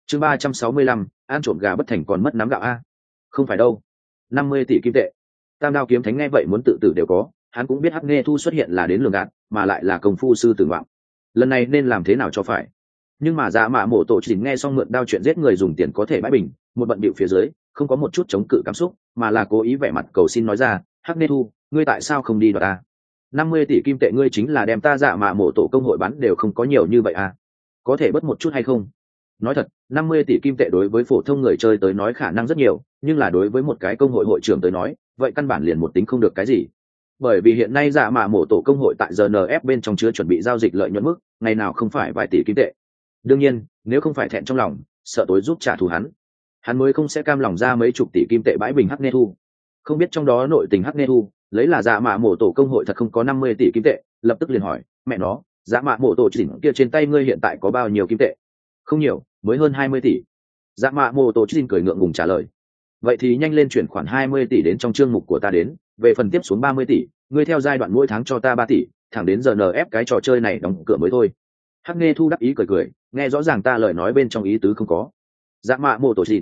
chương 365, ăn trộm gà bất thành còn mất nắm gạo a. Không phải đâu, 50 tỷ kim tệ. Tam đao kiếm thánh nghe vậy muốn tự tử đều có, hắn cũng biết Hắc Nghe Thu xuất hiện là đến lường gạt, mà lại là công phu sư tử ngoạm. Lần này nên làm thế nào cho phải? Nhưng mà Dạ Mạ Mộ Tổ chỉ nghe xong mượn đao chuyện giết người dùng tiền có thể bãi bình, một bận bịu phía dưới, không có một chút chống cự cảm xúc, mà là cố ý vẻ mặt cầu xin nói ra, Hắc Nghe Thu, ngươi tại sao không đi đoạt ta? 50 tỷ kim tệ ngươi chính là đem ta Dạ Mạ Mộ Tổ công hội bán đều không có nhiều như vậy à? Có thể bớt một chút hay không? Nói thật, 50 tỷ kim tệ đối với phổ thông người chơi tới nói khả năng rất nhiều, nhưng là đối với một cái công hội hội trưởng tới nói, vậy căn bản liền một tính không được cái gì. Bởi vì hiện nay Dạ Mạ Mộ Tổ công hội tại GNF bên trong chứa chuẩn bị giao dịch lợi nhuận mức, ngày nào không phải vài tỷ kim tệ. Đương nhiên, nếu không phải thẹn trong lòng, sợ tối giúp trả thù hắn mới không sẽ cam lòng ra mấy chục tỷ kim tệ bãi bình Hắc Nghe Thu. Không biết trong đó nội tình Hắc Nghe Thu, lấy là Dạ Mạ Mộ Tổ công hội thật không có 50 tỷ kim tệ, lập tức liền hỏi, mẹ nó, Dạ Mạ Mộ Tổ chỉnh kia trên tay ngươi hiện tại có bao nhiêu kim tệ? Không nhiều, mới hơn 20 tỷ. Dạ Mạ Mộ Tổ chỉnh cười ngượng ngùng trả lời. Vậy thì nhanh lên chuyển khoản 20 tỷ đến trong chương mục của ta đến, về phần tiếp xuống 30 tỷ, ngươi theo giai đoạn mỗi tháng cho ta 3 tỷ, thẳng đến giờ NF cái trò chơi này đóng cửa mới thôi. Hắc Nghe Thu đắc ý cười, nghe rõ ràng ta lời nói bên trong ý tứ không có. Dạ Mạ Mộ Tổ chỉnh.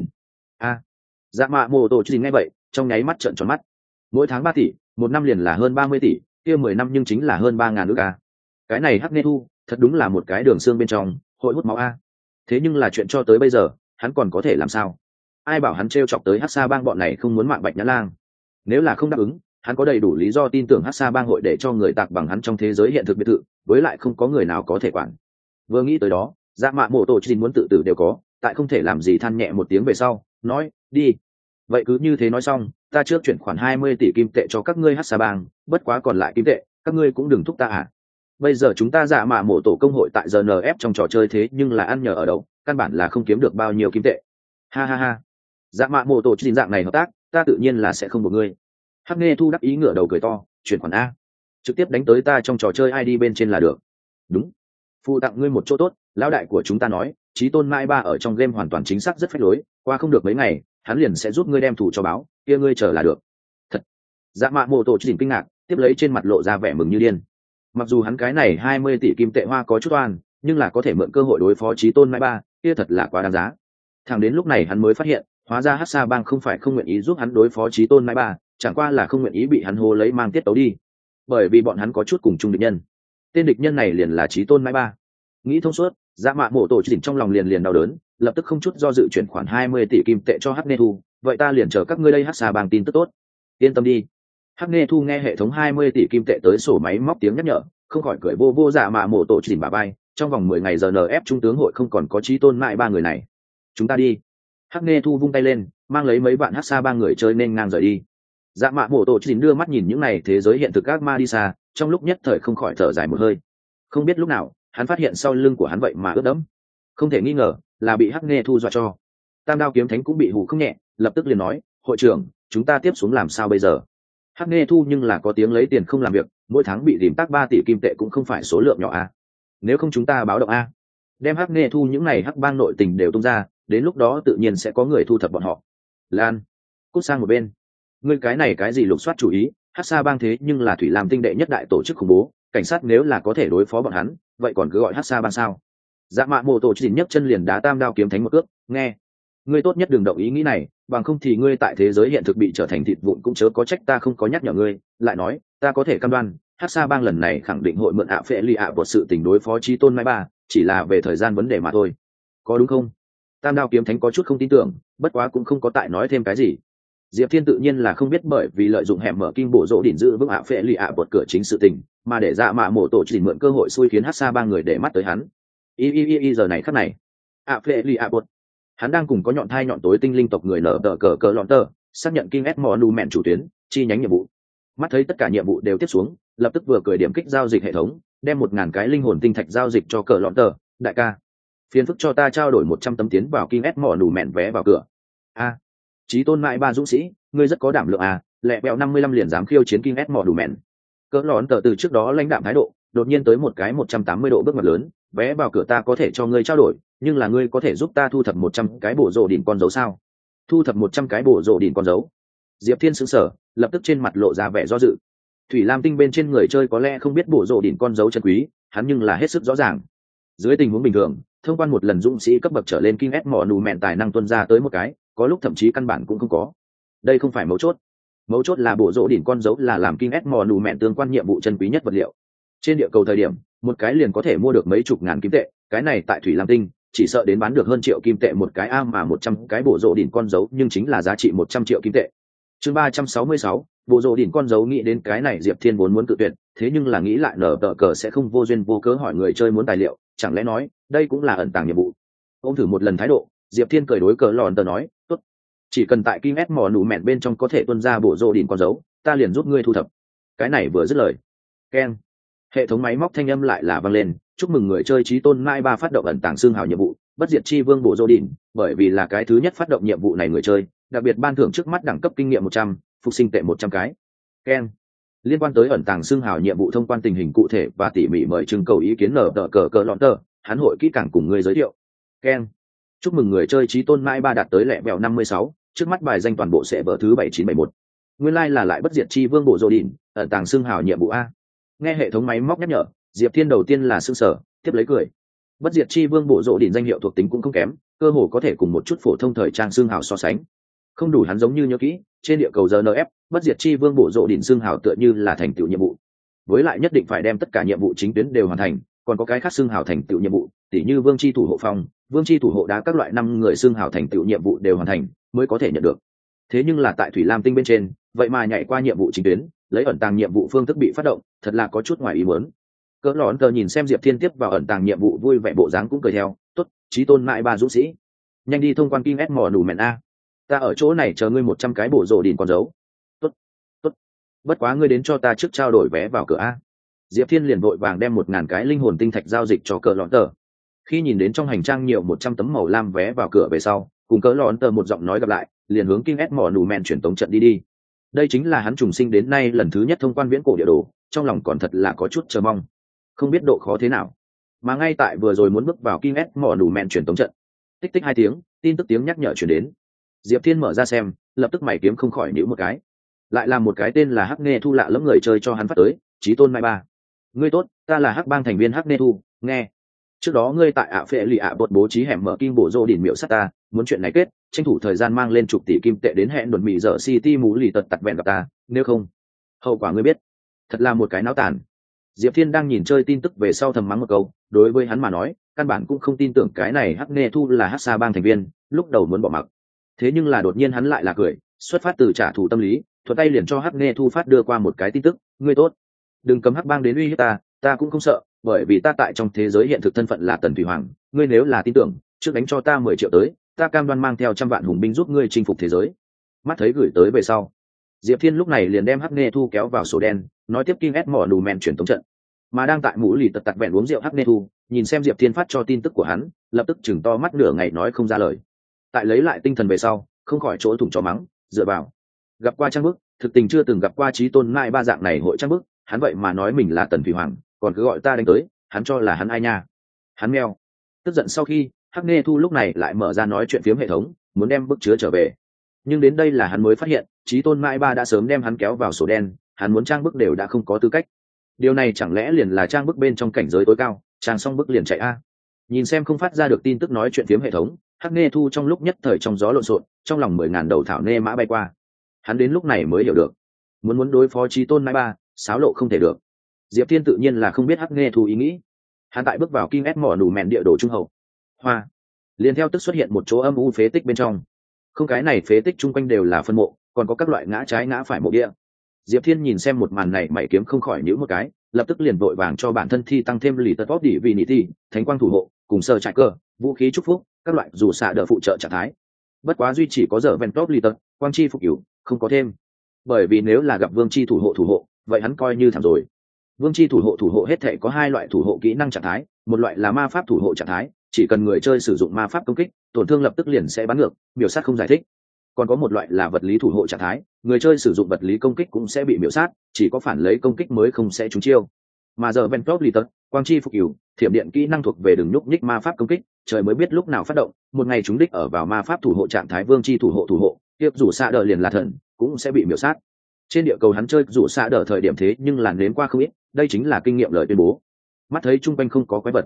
Dạ Mạ Mộ Tổ chỉnh nghe vậy, trong nháy mắt trợn tròn mắt. Mỗi tháng 3 tỷ, một năm liền là hơn 30 tỷ, kia 10 năm nhưng chính là hơn 3.000 ức a. Cái này Hắc Nghe Thu, thật đúng là một cái đường xương bên trong, hội hút máu a. Thế nhưng là chuyện cho tới bây giờ, hắn còn có thể làm sao? Ai bảo hắn trêu chọc tới Hắc Sa bang bọn này không muốn mạng Bạch Nhã Lang? Nếu là không đáp ứng, hắn có đầy đủ lý do tin tưởng Hắc Sa bang hội để cho người tạc bằng hắn trong thế giới hiện thực biệt thự, với lại không có người nào có thể quản. Vừa nghĩ tới đó, Dạ Mạ Mộ Tổ chỉ muốn tự tử đều có, tại không thể làm gì than nhẹ một tiếng về sau, nói, đi. Vậy cứ như thế nói xong, ta trước chuyển khoản 20 tỷ kim tệ cho các ngươi Hắc Sa bang, bất quá còn lại kim tệ, các ngươi cũng đừng thúc ta à. Bây giờ chúng ta Dạ Mạ Mộ Tổ công hội tại GNF trong trò chơi thế nhưng là ăn nhờ ở đậu, căn bản là không kiếm được bao nhiêu kim tệ. Ha ha ha. Dạ Mạ Mộ Tổ chỉ dạng này hợp tác, ta tự nhiên là sẽ không buộc ngươi. Hắc Nghe Thu đắc ý ngửa đầu cười to, chuyển khoản a, trực tiếp đánh tới ta trong trò chơi ID bên trên là được. Đúng, phụ tặng ngươi một chỗ tốt, lão đại của chúng ta nói, Chí Tôn Mai Ba ở trong game hoàn toàn chính xác rất phách lối, qua không được mấy ngày, hắn liền sẽ giúp ngươi đem thủ cho báo, kia ngươi chờ là được. Thật. Dạ Mạ Mộ Tổ chỉ kinh ngạc, tiếp lấy trên mặt lộ ra vẻ mừng như điên. Mặc dù hắn cái này 20 tỷ kim tệ hoa có chút oan, nhưng là có thể mượn cơ hội đối phó Chí Tôn Mai Ba, kia thật là quá đáng giá. Thẳng đến lúc này hắn mới phát hiện, hóa ra Hắc Sa bang không phải không nguyện ý giúp hắn đối phó Chí Tôn Mai Ba, chẳng qua là không nguyện ý bị hắn hô lấy mang tiết tấu đi. Bởi vì bọn hắn có chút cùng chung địch nhân. Tên địch nhân này liền là Chí Tôn Mai Ba. Nghĩ thông suốt, Dạ Mạ Mộ Tổ chỉnh trong lòng liền đau đớn, lập tức không chút do dự chuyển khoản 20 tỷ kim tệ cho Hắc Nghe Thu, vậy ta liền chờ các ngươi đây Hắc Sa bang tin tức tốt. Yên tâm đi. Hắc Nghe Thu nghe hệ thống 20 tỷ kim tệ tới sổ máy móc tiếng nhắc nhở, không khỏi cười vô Dạ Mạ Mộ Tổ chỉnh bả vai, trong vòng 10 ngày giờ NF trung tướng hội không còn có Chí Tôn Mai Ba người này. Chúng ta đi. Hắc Nghe Thu vung tay lên, mang lấy mấy bạn Hắc Sa bang người chơi nên ngang rời đi. Dạ Mạ Mộ Tổ chỉnh đưa mắt nhìn những này thế giới hiện thực ác ma đi xa, trong lúc nhất thời không khỏi thở dài một hơi. Không biết lúc nào, hắn phát hiện sau lưng của hắn vậy mà ướt đẫm, không thể nghi ngờ là bị Hắc Nghe Thu dọa cho. Tam đao kiếm thánh cũng bị hù không nhẹ, lập tức liền nói, hội trưởng, chúng ta tiếp xuống làm sao bây giờ? Hắc Nghe Thu nhưng là có tiếng lấy tiền không làm việc, mỗi tháng bị dìm tác 3 tỷ kim tệ cũng không phải số lượng nhỏ a. Nếu không chúng ta báo động a, đem Hắc Nghe Thu những này hắc bang nội tình đều tung ra, đến lúc đó tự nhiên sẽ có người thu thập bọn họ. Lan, cút sang một bên. Ngươi cái này cái gì lục soát chủ ý? Hắc Sa bang thế nhưng là Thủy Lam tinh đệ nhất đại tổ chức khủng bố, cảnh sát nếu là có thể đối phó bọn hắn, vậy còn cứ gọi Hắc Sa bang sao? Dạ Mạ Mộ Tổ chỉ nhấc chân liền đá Tam đao kiếm thánh một cước, nghe, ngươi tốt nhất đừng động ý nghĩ này, bằng không thì ngươi tại thế giới hiện thực bị trở thành thịt vụn cũng chớ có trách ta không có nhắc nhở ngươi. Lại nói, ta có thể cam đoan, Hắc Sa bang lần này khẳng định hội mượn ạ phệ lì ạ một sự tình đối phó Chí Tôn Mai Ba, chỉ là về thời gian vấn đề mà thôi. Có đúng không? Tam đao kiếm thánh có chút không tin tưởng, bất quá cũng không có tại nói thêm cái gì. Diệp Thiên tự nhiên là không biết, bởi vì lợi dụng hẻm mở kinh bộ rỗ đỉnh giữ vững ạ phệ lì ạ một cửa chính sự tình, mà để Dạ Mạ Mộ Tổ chỉ mượn cơ hội xui khiến Hắc Sa bang người để mắt tới hắn. Giờ này khắc này, ạ phệ lì ạ một, hắn đang cùng có nhọn thai nhọn tối tinh linh tộc người nở tờ cờ lọn tờ xác nhận King S Monument chủ tuyến chi nhánh nhiệm vụ. Mắt thấy tất cả nhiệm vụ đều tiếp xuống, lập tức vừa cười điểm kích giao dịch hệ thống, đem 1.000 cái linh hồn tinh thạch giao dịch cho cờ lọn tờ. Đại ca, phiền phức cho ta trao đổi 100 tấm tiến vào King S Monument vé vào cửa. A, Chí Tôn Mại Ba dũng sĩ, ngươi rất có đảm lượng à, lẹ bẹo 55 liền dám khiêu chiến King S Monument. Cờ lọn tờ từ trước đó lãnh đạm thái độ, đột nhiên tới một cái 180 độ bước ngoặt lớn, vé vào cửa ta có thể cho ngươi trao đổi, nhưng là ngươi có thể giúp ta thu thập 100 cái bộ rồ đỉnh con dấu sao? Thu thập 100 cái bộ rồ đỉnh con dấu? Diệp Thiên sững sờ, lập tức trên mặt lộ ra vẻ do dự. Thủy Lam tinh bên trên người chơi có lẽ không biết bộ rồ đỉnh con dấu chân quý, hắn nhưng là hết sức rõ ràng. Dưới tình huống bình thường, thông quan một lần dũng sĩ cấp bậc trở lên King S Monument tài năng tuân ra tới một cái, có lúc thậm chí căn bản cũng không có. Đây không phải mấu chốt là bộ rỗ đỉnh con dấu là làm King S Monument tương quan nhiệm vụ chân quý nhất vật liệu. Trên địa cầu thời điểm, một cái liền có thể mua được mấy chục ngàn kim tệ, cái này tại Thủy Lam Tinh chỉ sợ đến bán được hơn triệu kim tệ một cái a, mà 100 cái bộ rỗ đỉnh con dấu nhưng chính là giá trị 100 triệu kim tệ. Chương 366, bộ rỗ đỉnh con dấu. Nghĩ đến cái này Diệp Thiên vốn muốn cự tuyệt, thế nhưng là nghĩ lại nở tờ cờ sẽ không vô duyên vô cớ hỏi người chơi muốn tài liệu, chẳng lẽ nói đây cũng là ẩn tàng nhiệm vụ. Ông thử một lần thái độ, Diệp Thiên cười đối cờ lòn tờ nói, tốt, chỉ cần tại King S Monument bên trong có thể tuân ra bộ rỗ đỉnh con dấu, ta liền giúp ngươi thu thập. Cái này vừa dứt lời, keng, hệ thống máy móc thanh âm lại là vang lên, chúc mừng người chơi trí tôn mai ba phát động ẩn tàng xương hào nhiệm vụ bất diệt chi vương bộ rỗ đỉnh, bởi vì là cái thứ nhất phát động nhiệm vụ này người chơi đặc biệt ban thưởng trước mắt đẳng cấp kinh nghiệm 100, phục sinh tệ 100 cái. Keng, liên quan tới ẩn tàng xương hào nhiệm vụ thông quan tình hình cụ thể và tỉ mỉ mời trưng cầu ý kiến nở tờ cờ lọn tờ, hắn hội kỹ càng cùng người giới thiệu. Keng, chúc mừng người chơi trí tôn mai ba đạt tới lẹ bèo 56, trước mắt bài danh toàn bộ sẽ vở thứ 7971. Nguyên lai là lại bất diệt chi vương bộ rỗ đỉnh, ẩn tàng xương hào nhiệm vụ a. Nghe hệ thống máy móc nhắc nhở, Diệp Thiên đầu tiên là sững sờ, tiếp lấy cười. Bất diệt chi vương bộ rỗ đỉnh danh hiệu thuộc tính cũng không kém, cơ hồ có thể cùng một chút phổ thông thời trang xương hào so sánh. Không đủ hắn giống như nhớ kỹ, trên địa cầu GNF, bất diệt chi vương bộ rỗ đỉnh xương hào tựa như là thành tựu nhiệm vụ. Với lại nhất định phải đem tất cả nhiệm vụ chính tuyến đều hoàn thành, còn có cái khác xương hào thành tựu nhiệm vụ, tỉ như vương chi thủ hộ phong, vương chi thủ hộ đá các loại 5 người xương hào thành tựu nhiệm vụ đều hoàn thành, mới có thể nhận được. Thế nhưng là tại Thủy Lam Tinh bên trên, vậy mà nhảy qua nhiệm vụ chính tuyến, lấy ẩn tàng nhiệm vụ phương thức bị phát động, thật là có chút ngoài ý muốn. Cỡ lón tờ nhìn xem Diệp Thiên tiếp vào ẩn tàng nhiệm vụ vui vẻ bộ dáng cũng cười theo, tốt, chí tôn mãi ba dũng sĩ, nhanh đi thông quan King S Monument a, ta ở chỗ này chờ ngươi 100 cái bộ rỗ đỉnh con dấu. Tốt, tốt, bất quá ngươi đến cho ta trước trao đổi vé vào cửa a. Diệp Thiên liền vội vàng đem 1000 cái linh hồn tinh thạch giao dịch cho cỡ lón tờ. Khi nhìn đến trong hành trang nhiều 100 tấm màu lam vé vào cửa về sau, cùng cỡ lón tờ một giọng nói gặp lại, liền hướng King S Monument chuyển tống trận đi. Đây chính là hắn trùng sinh đến nay lần thứ nhất thông quan viễn cổ địa đồ, trong lòng còn thật là có chút chờ mong, không biết độ khó thế nào. Mà ngay tại vừa rồi muốn bước vào King S Monument chuyển tống trận, tích tích 2 tiếng, tin tức tiếng nhắc nhở chuyển đến. Diệp Thiên mở ra xem, lập tức mày kiếm không khỏi nhíu một cái. Lại là một cái tên là Hắc Nghe Thu lạ lẫm người chơi cho hắn phát tới, chí tôn mai ba. Ngươi tốt, ta là Hắc bang thành viên Hắc Nghe Thu, nghe. Trước đó ngươi tại ạ phệ lì ạ bột bố trí hẻm mở kim bộ rô đỉnh miệu sát ta, muốn chuyện này kết, tranh thủ thời gian mang lên chục tỷ kim tệ đến hẹn đồn mị dở City mũ lì tật tặt vẹn gặp ta, nếu không, hậu quả ngươi biết. Thật là một cái náo tàn. Diệp Thiên đang nhìn chơi tin tức về sau thầm mắng một câu, đối với hắn mà nói, căn bản cũng không tin tưởng cái này Hắc Nghe Thu là Hắc Sa bang thành viên, lúc đầu muốn bỏ mặc. Thế nhưng là đột nhiên hắn lại là cười, xuất phát từ trả thù tâm lý, thuận tay liền cho Hắc Nghe Thu phát đưa qua một cái tin tức, ngươi tốt, đừng cấm Hắc bang đến uy hiếp ta, ta cũng không sợ, bởi vì ta tại trong thế giới hiện thực thân phận là Tần Thủy Hoàng, ngươi nếu là tin tưởng, trước đánh cho ta 10 triệu tới, ta cam đoan mang theo 100 vạn hùng binh giúp ngươi chinh phục thế giới. Mắt thấy gửi tới về sau, Diệp Thiên lúc này liền đem Hắc Nghe Thu kéo vào sổ đen, nói tiếp King S Monument chuyển tống trận. Mà đang tại mũ lì tật tặc vẹn uống rượu Hắc Nghe Thu, nhìn xem Diệp Thiên phát cho tin tức của hắn, lập tức chừng to mắt nửa ngày nói không ra lời. Tại lấy lại tinh thần về sau, không khỏi chỗ thủng chó mắng, dựa vào. Gặp qua trang bức, thực tình chưa từng gặp qua chí tôn mai ba dạng này hội trang bức, hắn vậy mà nói mình là Tần Thủy Hoàng, còn cứ gọi ta đánh tới, hắn cho là hắn ai nha. Hắn meo. Tức giận sau khi, Hắc Nghe Thu lúc này lại mở ra nói chuyện phiếm hệ thống, muốn đem bức chứa trở về. Nhưng đến đây là hắn mới phát hiện, chí tôn mai ba đã sớm đem hắn kéo vào sổ đen, hắn muốn trang bức đều đã không có tư cách. Điều này chẳng lẽ liền là trang bức bên trong cảnh giới tối cao, trang xong bức liền chạy a. Nhìn xem không phát ra được tin tức nói chuyện phiếm hệ thống, Hắc Nghe Thu trong lúc nhất thời trong gió lộn xộn, trong lòng 10.000 đầu thảo nê mã bay qua. Hắn đến lúc này mới hiểu được, muốn đối phó chí tôn mai ba, xáo lộ không thể được. Diệp Thiên tự nhiên là không biết Hắc Nghe Thu ý nghĩ. Hắn tại bước vào King S Monument địa đồ trung hậu hoa, liền theo tức xuất hiện một chỗ âm u phế tích bên trong. Không, cái này phế tích chung quanh đều là phân mộ, còn có các loại ngã trái ngã phải mộ địa. Diệp Thiên nhìn xem một màn này mày kiếm không khỏi nhíu một cái, lập tức liền vội vàng cho bản thân thi tăng thêm lì tật vót đỉ vì nị thi, thánh quang thủ hộ, cùng sơ trại cơ, vũ khí chúc phúc, các loại dù xạ đỡ phụ trợ trạng thái. Bất quá duy chỉ có giờ ven top lì tật, quang chi phục cửu, không có thêm. Bởi vì nếu là gặp vương chi thủ hộ, vậy hắn coi như thảm rồi. Vương chi thủ hộ hết thể có 2 loại thủ hộ kỹ năng trạng thái, một loại là ma pháp thủ hộ trạng thái, chỉ cần người chơi sử dụng ma pháp công kích, tổn thương lập tức liền sẽ bắn ngược, miểu sát không giải thích. Còn có một loại là vật lý thủ hộ trạng thái, người chơi sử dụng vật lý công kích cũng sẽ bị miểu sát, chỉ có phản lấy công kích mới không sẽ trúng chiêu. Mà giờ Ventop Litter, quang chi phục cửu, thiểm điện kỹ năng thuộc về đừng nhúc nhích ma pháp công kích, trời mới biết lúc nào phát động, một ngày chúng đích ở vào ma pháp thủ hộ trạng thái vương chi thủ hộ, tiếp rủ xạ đỡ liền là thần, cũng sẽ bị miểu sát. Trên địa cầu hắn chơi rủ xạ đỡ thời điểm thế nhưng là nếm qua không ít, đây chính là kinh nghiệm lời tuyên bố. Mắt thấy trung quanh không có quái vật,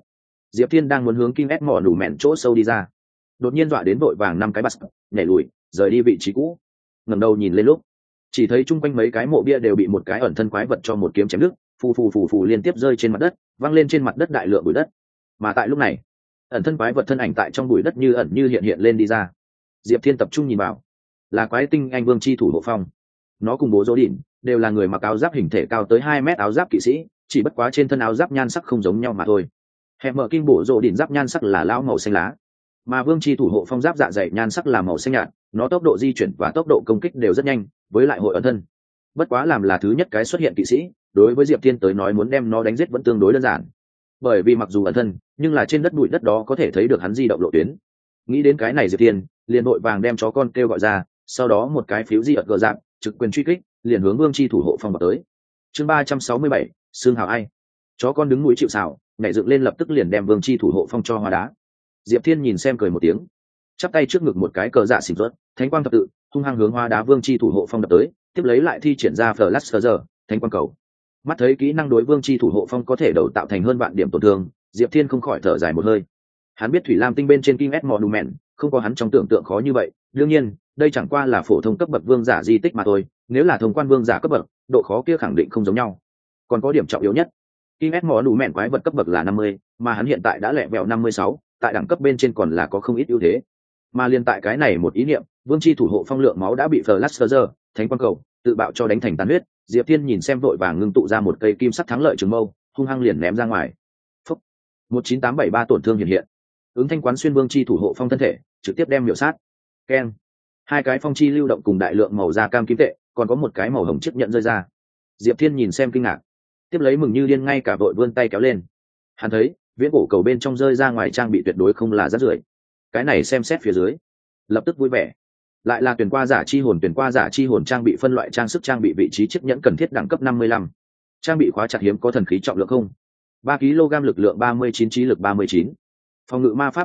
Diệp Thiên đang muốn hướng Kim S mỏ đủ mẹn chỗ sâu đi ra, đột nhiên dọa đến vội vàng 5 cái bắt nhảy lùi, rời đi vị trí cũ. Ngẩng đầu nhìn lên lúc, chỉ thấy chung quanh mấy cái mộ bia đều bị một cái ẩn thân quái vật cho một kiếm chém đứt, phù liên tiếp rơi trên mặt đất, văng lên trên mặt đất đại lượng bụi đất. Mà tại lúc này, ẩn thân quái vật thân ảnh tại trong bụi đất như ẩn như hiện lên đi ra. Diệp Thiên tập trung nhìn vào, là quái tinh anh vương chi thủ hộ phong. Nó cùng bố Dỗ Đỉnh đều là người mặc áo giáp hình thể cao tới 2 mét áo giáp kỵ sĩ, chỉ bất quá trên thân áo giáp nhan sắc không giống nhau mà thôi. Hẹp mở kinh bổ Dỗ Đỉnh giáp nhan sắc là lão màu xanh lá, mà vương chi thủ hộ phong giáp dạ dày nhan sắc là màu xanh nhạt. Nó tốc độ di chuyển và tốc độ công kích đều rất nhanh, với lại hội ẩn thân. Bất quá làm là thứ nhất cái xuất hiện kỵ sĩ, đối với Diệp Thiên tới nói muốn đem nó đánh giết vẫn tương đối đơn giản, bởi vì mặc dù ẩn thân nhưng là trên đất bụi đất đó có thể thấy được hắn di động lộ tuyến. Nghĩ đến cái này, Diệp Thiên liền vội vàng đem chó con kêu gọi ra, sau đó một cái phiếu di ợt gờ dạng trực quyền truy kích, liền hướng vương chi thủ hộ phong vào tới. Chương 367, xương hào ai. Chó con đứng mũi chịu sào, nhảy dựng lên lập tức liền đem vương chi thủ hộ phong cho hóa đá. Diệp Thiên nhìn xem cười một tiếng, chắp tay trước ngực một cái cờ dạ xỉn rớt, thánh quang thập tự hung hăng hướng hóa đá vương chi thủ hộ phong đập tới, tiếp lấy lại thi triển ra Flash thánh quang cầu. Mắt thấy kỹ năng đối vương chi thủ hộ phong có thể đầu tạo thành hơn vạn điểm tổn thương, Diệp Thiên không khỏi thở dài một hơi. Hắn biết thủy lam tinh bên trên King S Monument không có hắn trong tưởng tượng khó như vậy, đương nhiên đây chẳng qua là phổ thông cấp bậc vương giả di tích mà thôi, nếu là thông quan vương giả cấp bậc, độ khó kia khẳng định không giống nhau. Còn có điểm trọng yếu nhất, King S Monument quái vật cấp bậc là 50, mà hắn hiện tại đã lẹ vẹo 56, tại đẳng cấp bên trên còn là có không ít ưu thế. Mà liên tại cái này một ý niệm, vương chi thủ hộ phong lượng máu đã bị Flash thánh quang cầu tự bạo cho đánh thành tàn huyết. Diệp Thiên nhìn xem vội vàng ngưng tụ ra một cây kim sắc thắng lợi trường mâu, hung hăng liền ném ra ngoài. Phúc. 19873 tổn thương hiện. Ứng thanh quán xuyên vương chi thủ hộ phong thân thể, trực tiếp đem miểu sát. Keng. 2 cái phong chi lưu động cùng đại lượng màu da cam kim tệ, còn có một cái màu hồng chiếc nhận rơi ra. Diệp Thiên nhìn xem kinh ngạc, tiếp lấy mừng như điên, ngay cả vội vươn tay kéo lên. Hắn thấy viễn cổ cầu bên trong rơi ra ngoài trang bị tuyệt đối không là rác rưởi. Cái này xem xét phía dưới, lập tức vui vẻ. Lại là tuyển qua giả chi hồn trang bị phân loại trang sức trang bị vị trí chiếc nhẫn cần thiết đẳng cấp 55. Trang bị khóa chặt hiếm có thần khí trọng lượng không 3 kg lực lượng 39 trí lực 39. Phòng ngự ma pháp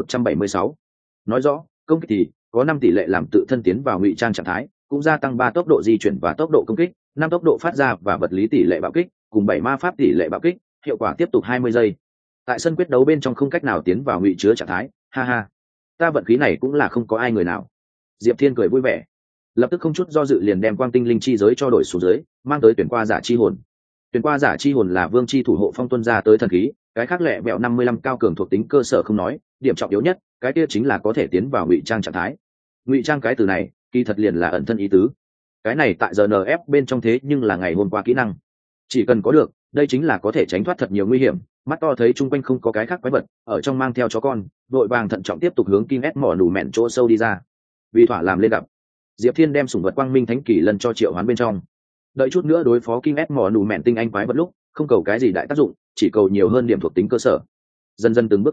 2176. Nói rõ công kích thì có 5 tỷ lệ làm tự thân tiến vào ngụy trang trạng thái, cũng gia tăng 3 tốc độ di chuyển và tốc độ công kích, 5 tốc độ phát ra và vật lý tỷ lệ bạo kích, cùng 7 ma pháp tỷ lệ bạo kích, hiệu quả tiếp tục 20 giây. Tại sân quyết đấu bên trong không cách nào tiến vào ngụy chứa trạng thái, ha ha. Ta vận khí này cũng là không có ai người nào. Diệp Thiên cười vui vẻ, lập tức không chút do dự liền đem quang tinh linh chi giới cho đổi xuống dưới, mang tới tuyển qua giả chi hồn. Tuyển qua giả chi hồn là vương chi thủ hộ phong tuân ra tới thần khí, cái khác lẹ vẹo 55 cao cường thuộc tính cơ sở không nói, điểm trọng yếu nhất cái kia chính là có thể tiến vào ngụy trang trạng thái. Ngụy trang cái từ này kỳ thật liền là ẩn thân ý tứ, cái này tại GNF bên trong thế nhưng là ngày hôm qua kỹ năng, chỉ cần có được đây chính là có thể tránh thoát thật nhiều nguy hiểm. Mắt to thấy chung quanh không có cái khác quái vật ở trong, mang theo chó con vội vàng thận trọng tiếp tục hướng King S mỏ đủ mẹn chỗ sâu đi ra. Vì thỏa làm lên gặp, Diệp Thiên đem sủng vật quang minh thánh kỳ lân cho triệu hoán bên trong, đợi chút nữa đối phó King S mỏ đủ mẹn tinh anh quái vật lúc không cầu cái gì đại tác dụng, chỉ cầu nhiều hơn điểm thuộc tính cơ sở. Dần dần từng bước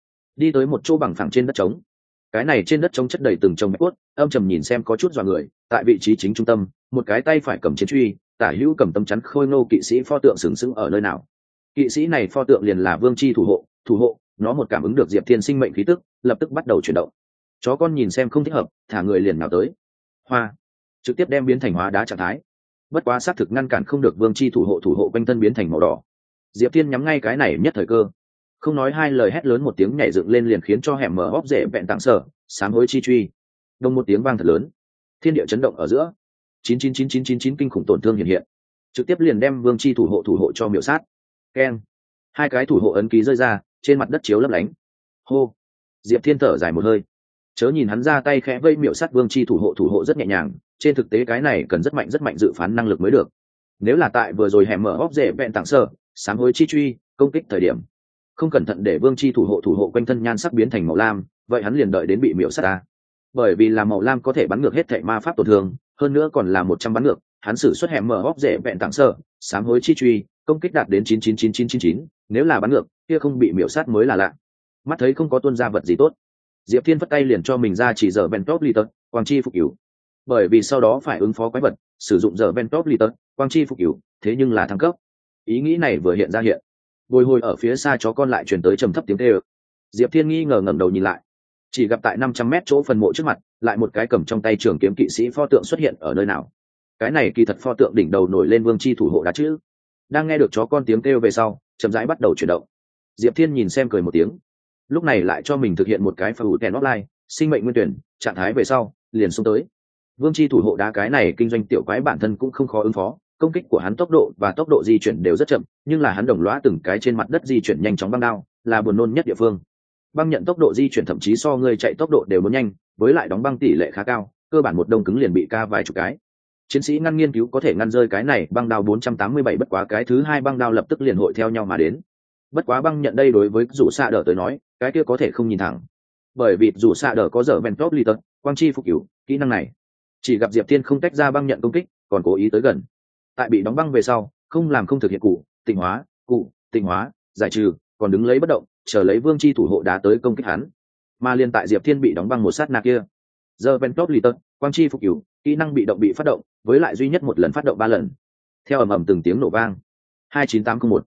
đi tới một chỗ bằng phẳng trên đất trống. Cái này trên đất trống chất đầy từng chồng mạch cốt, âm trầm nhìn xem có chút dọa người. Tại vị trí chính trung tâm, một cái tay phải cầm chiến truy, tả hữu cầm tấm chắn khôi ngô kỵ sĩ pho tượng sừng sững ở nơi nào. Kỵ sĩ này pho tượng liền là vương chi thủ hộ. Nó một cảm ứng được Diệp Thiên sinh mệnh khí tức, lập tức bắt đầu chuyển động. Chó con nhìn xem không thích hợp, thả người liền nào tới, hoa trực tiếp đem biến thành hóa đá trạng thái. Bất quá xác thực ngăn cản không được vương chi thủ hộ quanh thân biến thành màu đỏ. Diệp Thiên nhắm ngay cái này nhất thời cơ, không nói hai lời hét lớn một tiếng nhảy dựng lên, liền khiến cho hẻm mở hốc rễ vẹn tặng sở sám hối chi truy. Đông một tiếng vang thật lớn, thiên địa chấn động ở giữa, 99999 kinh khủng tổn thương hiện, trực tiếp liền đem vương chi thủ hộ cho miểu sát. Keng. 2 cái thủ hộ ấn ký rơi ra, trên mặt đất chiếu lấp lánh. Hô. Diệp Thiên thở dài một hơi, chớ nhìn hắn ra tay khẽ vây miểu sát vương chi thủ hộ rất nhẹ nhàng, trên thực tế cái này cần rất mạnh dự phán năng lực mới được. Nếu là tại vừa rồi hẻm mở hốc rễ vẹn tặng sở sám hối chi truy công kích thời điểm không cẩn thận để vương chi thủ hộ quanh thân nhan sắc biến thành màu lam, vậy hắn liền đợi đến bị miểu sát ta. Bởi vì là màu lam có thể bắn ngược hết thảy ma pháp tổn thương, hơn nữa còn là 100 bắn ngược, hắn sử xuất hẻm mở hốc rễ vẹn tặng sở sám hối chi truy công kích đạt đến 999999, nếu là bắn ngược kia không bị miểu sát mới là lạ. Mắt thấy không có tuôn ra vật gì tốt, Diệp Thiên vất tay liền cho mình ra chỉ giờ Ventop Litter, quang chi phục cửu. Bởi vì sau đó phải ứng phó quái vật, sử dụng giờ Ventop Litter, quang chi phục cửu, thế nhưng là thăng cấp. Ý nghĩ này vừa hiện ra bồi hồi ở phía xa chó con lại truyền tới trầm thấp tiếng kêu. Diệp Thiên nghi ngờ ngẩng đầu nhìn lại, chỉ gặp tại 500 mét chỗ phần mộ trước mặt, lại một cái cầm trong tay trường kiếm kỵ sĩ pho tượng xuất hiện ở nơi nào. Cái này kỳ thật pho tượng đỉnh đầu nổi lên vương chi thủ hộ đá chữ. Đang nghe được chó con tiếng kêu về sau, chậm rãi bắt đầu chuyển động. Diệp Thiên nhìn xem cười một tiếng, lúc này lại cho mình thực hiện một cái phù kèn offline sinh mệnh nguyên tuyển trạng thái về sau liền xuống tới. Vương chi thủ hộ đá cái này kinh doanh tiểu quái bản thân cũng không khó ứng phó, công kích của hắn tốc độ và tốc độ di chuyển đều rất chậm, nhưng là hắn đồng loá từng cái trên mặt đất di chuyển nhanh chóng băng đao là buồn nôn nhất địa phương. Băng nhận tốc độ di chuyển thậm chí so người chạy tốc độ đều muốn nhanh, với lại đóng băng tỷ lệ khá cao, cơ bản một đông cứng liền bị ca vài chục cái. Chiến sĩ ngăn nghiên cứu có thể ngăn rơi cái này băng đao 487, bất quá cái thứ hai băng đao lập tức liền hội theo nhau mà đến. Bất quá băng nhận đây đối với rủ xạ đỡ tới nói cái kia có thể không nhìn thẳng, bởi vì rủ xạ đỡ có dở ven top litter quang chi phục cửu kỹ năng này, chỉ gặp Diệp Thiên không tách ra băng nhận công kích còn cố ý tới gần, tại bị đóng băng về sau không làm không thực hiện cụ tịnh hóa giải trừ, còn đứng lấy bất động chờ lấy vương chi thủ hộ đá tới công kích hắn. Mà liên tại Diệp Thiên bị đóng băng một sát na kia, giờ ven top litter quang chi phục cửu kỹ năng bị động bị phát động, với lại duy nhất một lần phát động 3 lần, theo ầm ầm từng tiếng nổ vang 29801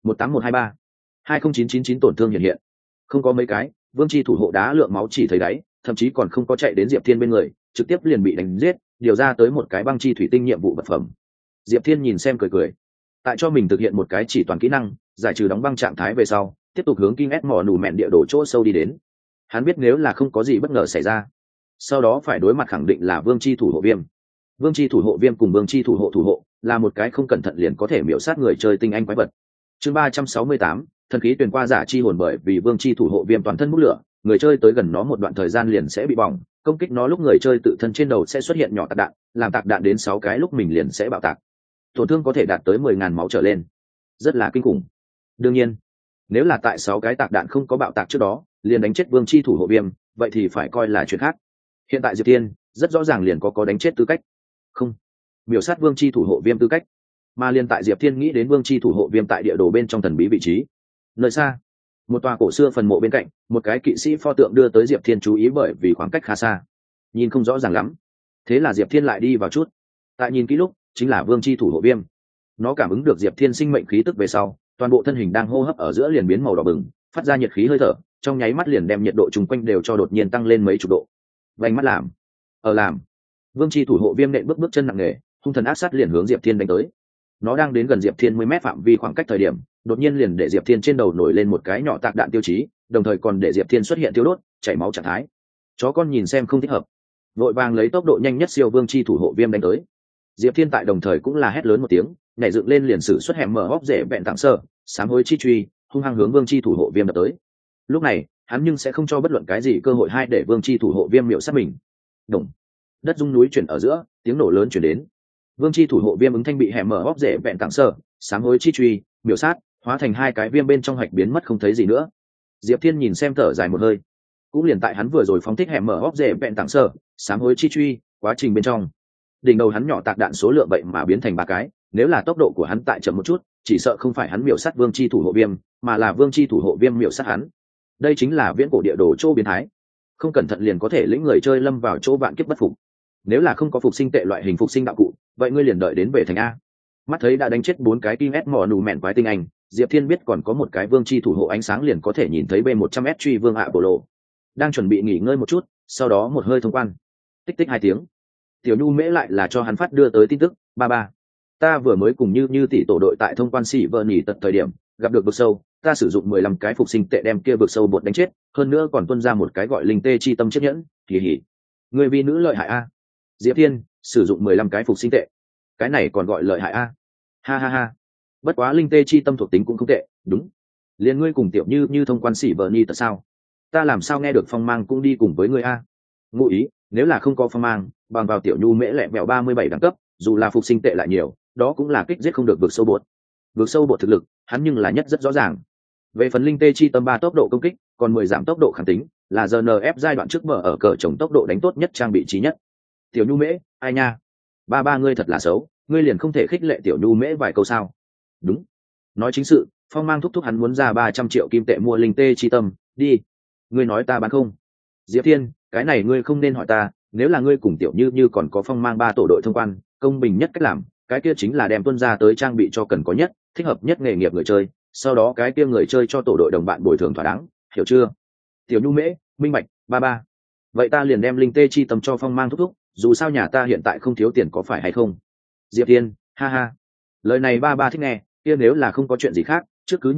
18123 20999 tổn thương hiện hiện. Không có mấy cái, vương chi thủ hộ đá lượng máu chỉ thấy đáy, thậm chí còn không có chạy đến Diệp Thiên bên người, trực tiếp liền bị đánh giết, điều ra tới một cái băng chi thủy tinh nhiệm vụ vật phẩm. Diệp Thiên nhìn xem cười cười, tại cho mình thực hiện một cái chỉ toàn kỹ năng giải trừ đóng băng trạng thái về sau, tiếp tục hướng King S mỏ nù mẹn địa đồ chỗ sâu đi đến. Hắn biết nếu là không có gì bất ngờ xảy ra, sau đó phải đối mặt khẳng định là vương chi thủ hộ viêm. Vương chi thủ hộ viêm cùng vương chi thủ hộ là một cái không cẩn thận liền có thể miểu sát người chơi tinh anh quái vật. Chương 368, thần khí truyền qua giả chi hồn, bởi vì vương chi thủ hộ viêm toàn thân bốc lửa, người chơi tới gần nó một đoạn thời gian liền sẽ bị bỏng, công kích nó lúc người chơi tự thân trên đầu sẽ xuất hiện nhỏ tạc đạn, làm tạc đạn đến 6 cái lúc mình liền sẽ bạo tạc, tổn thương có thể đạt tới 10.000 máu trở lên, rất là kinh khủng. Đương nhiên, nếu là tại 6 cái tạc đạn không có bạo tạc trước đó liền đánh chết vương chi thủ hộ viêm, vậy thì phải coi là chuyện khác. Hiện tại Diệp Thiên rất rõ ràng liền có đánh chết tư cách, không miểu sát vương chi thủ hộ viêm tư cách. Mà liên tại Diệp Thiên nghĩ đến vương chi thủ hộ viêm tại địa đồ bên trong thần bí vị trí, nơi xa một tòa cổ xưa phần mộ bên cạnh một cái kỵ sĩ pho tượng đưa tới Diệp Thiên chú ý, bởi vì khoảng cách khá xa nhìn không rõ ràng lắm, thế là Diệp Thiên lại đi vào chút, tại nhìn kỹ lúc chính là vương chi thủ hộ viêm. Nó cảm ứng được Diệp Thiên sinh mệnh khí tức về sau, toàn bộ thân hình đang hô hấp ở giữa liền biến màu đỏ bừng, phát ra nhiệt khí hơi thở, trong nháy mắt liền đem nhiệt độ chung quanh đều cho đột nhiên tăng lên mấy chục độ. Vành mắt làm vương chi thủ hộ viêm nện bước chân nặng nề, hung thần ác sát liền hướng Diệp Thiên đánh tới. Nó đang đến gần Diệp Thiên 10 mét phạm vi khoảng cách thời điểm, đột nhiên liền để Diệp Thiên trên đầu nổi lên một cái nhỏ tạc đạn tiêu chí, đồng thời còn để Diệp Thiên xuất hiện tiêu đốt chảy máu trạng thái. Chó con nhìn xem không thích hợp, vội vàng lấy tốc độ nhanh nhất siêu vương chi thủ hộ viêm đánh tới. Diệp Thiên tại đồng thời cũng là hét lớn một tiếng, nhảy dựng lên liền sử xuất hẻm mở hốc rễ bẹn tặng sơ sám hối chi truy, hung hăng hướng vương chi thủ hộ viêm đập tới. Lúc này hắn nhưng sẽ không cho bất luận cái gì cơ hội hai để vương chi thủ hộ viêm miệu sát mình. Đồng đất rung núi chuyển ở giữa, tiếng nổ lớn chuyển đến. Vương chi thủ hộ viêm ứng thanh bị hẻm mở hốc rễ vẹn tặng sơ sám hối chi truy miểu sát, hóa thành 2 cái viêm bên trong hạch biến mất không thấy gì nữa. Diệp Thiên nhìn xem thở dài một hơi, cũng liền tại hắn vừa rồi phóng thích hẻm mở hốc rễ vẹn tặng sơ sám hối chi truy quá trình bên trong, đỉnh đầu hắn nhỏ tạc đạn số lượng vậy mà biến thành 3 cái, nếu là tốc độ của hắn tại chậm một chút, chỉ sợ không phải hắn miểu sát vương chi thủ hộ viêm, mà là vương chi thủ hộ viêm miểu sát hắn. Đây chính là viễn cổ địa đồ chỗ biến thái, không cẩn thận liền có thể lĩnh người chơi lâm vào chỗ vạn kiếp bất phục. Nếu là không có phục sinh tệ loại hình phục sinh đạo cụ, vậy ngươi liền đợi đến về thành a. Mắt thấy đã đánh chết 4 cái King S mỏ nù mẹn quái tinh anh, Diệp Thiên biết còn có một cái vương chi thủ hộ ánh sáng liền có thể nhìn thấy B100S truy vương Apollo đang chuẩn bị nghỉ ngơi một chút, sau đó một hơi thông quan. Tích tích 2 tiếng, Tiểu Nhu Mễ lại là cho hắn phát đưa tới tin tức, ba ta vừa mới cùng như tỷ tổ đội tại thông quan xỉ vợ nhỉ tật thời điểm gặp được vực sâu, ta sử dụng 15 cái phục sinh tệ đem kia vực sâu bột đánh chết, hơn nữa còn tuân ra một cái gọi linh tê chi tâm chiếc nhẫn, kỳ hỉ. Người vi nữ lợi hại a. Diệp Thiên sử dụng 15 cái phục sinh tệ, cái này còn gọi lợi hại a. Ha ha ha. Bất quá linh tê chi tâm thuộc tính cũng không tệ, đúng. Liên ngươi cùng Tiểu Như thông quan xỉ vợ nhỉ tật sao? Ta làm sao nghe được Phong Mang cũng đi cùng với ngươi a? Ngụ ý, nếu là không có Phong Mang, bằng vào Tiểu Nhu Mễ lẹ mèo 37 đẳng cấp, dù là phục sinh tệ lại nhiều, đó cũng là kích giết không được vực sâu bột. Vực sâu bột thực lực, hắn nhưng là nhất rất rõ ràng. Về phần linh tê chi tâm 3 tốc độ công kích, còn 10 giảm tốc độ kháng tính, là GNF giai đoạn trước mở ở cờ trồng tốc độ đánh tốt nhất trang bị trí nhất. Tiểu Nhu Mễ, ai nha, ba ngươi thật là xấu, ngươi liền không thể khích lệ Tiểu Nhu Mễ vài câu sao? Đúng, nói chính sự, Phong Mang thúc thúc hắn muốn ra 300 triệu kim tệ mua linh tê chi tâm, đi. Ngươi nói ta bán không? Diệp Thiên, cái này ngươi không nên hỏi ta, nếu là ngươi cùng Tiểu Như còn có Phong Mang 3 tổ đội thông quan, công bình nhất cách làm, cái kia chính là đem tuân ra tới trang bị cho cần có nhất, thích hợp nhất nghề nghiệp người chơi, sau đó cái kia người chơi cho tổ đội đồng bạn bồi thường thỏa đáng, hiểu chưa? Tiểu Nhu Mễ, minh bạch, ba vậy ta liền đem linh tê chi tâm cho Phong Mang thúc thúc, dù sao nhà ta hiện tại không thiếu tiền có phải hay không? Diệp Thiên, ha ha, lời này ba thích nghe, kia nếu là không có chuyện gì khác, trước cứ như vậy,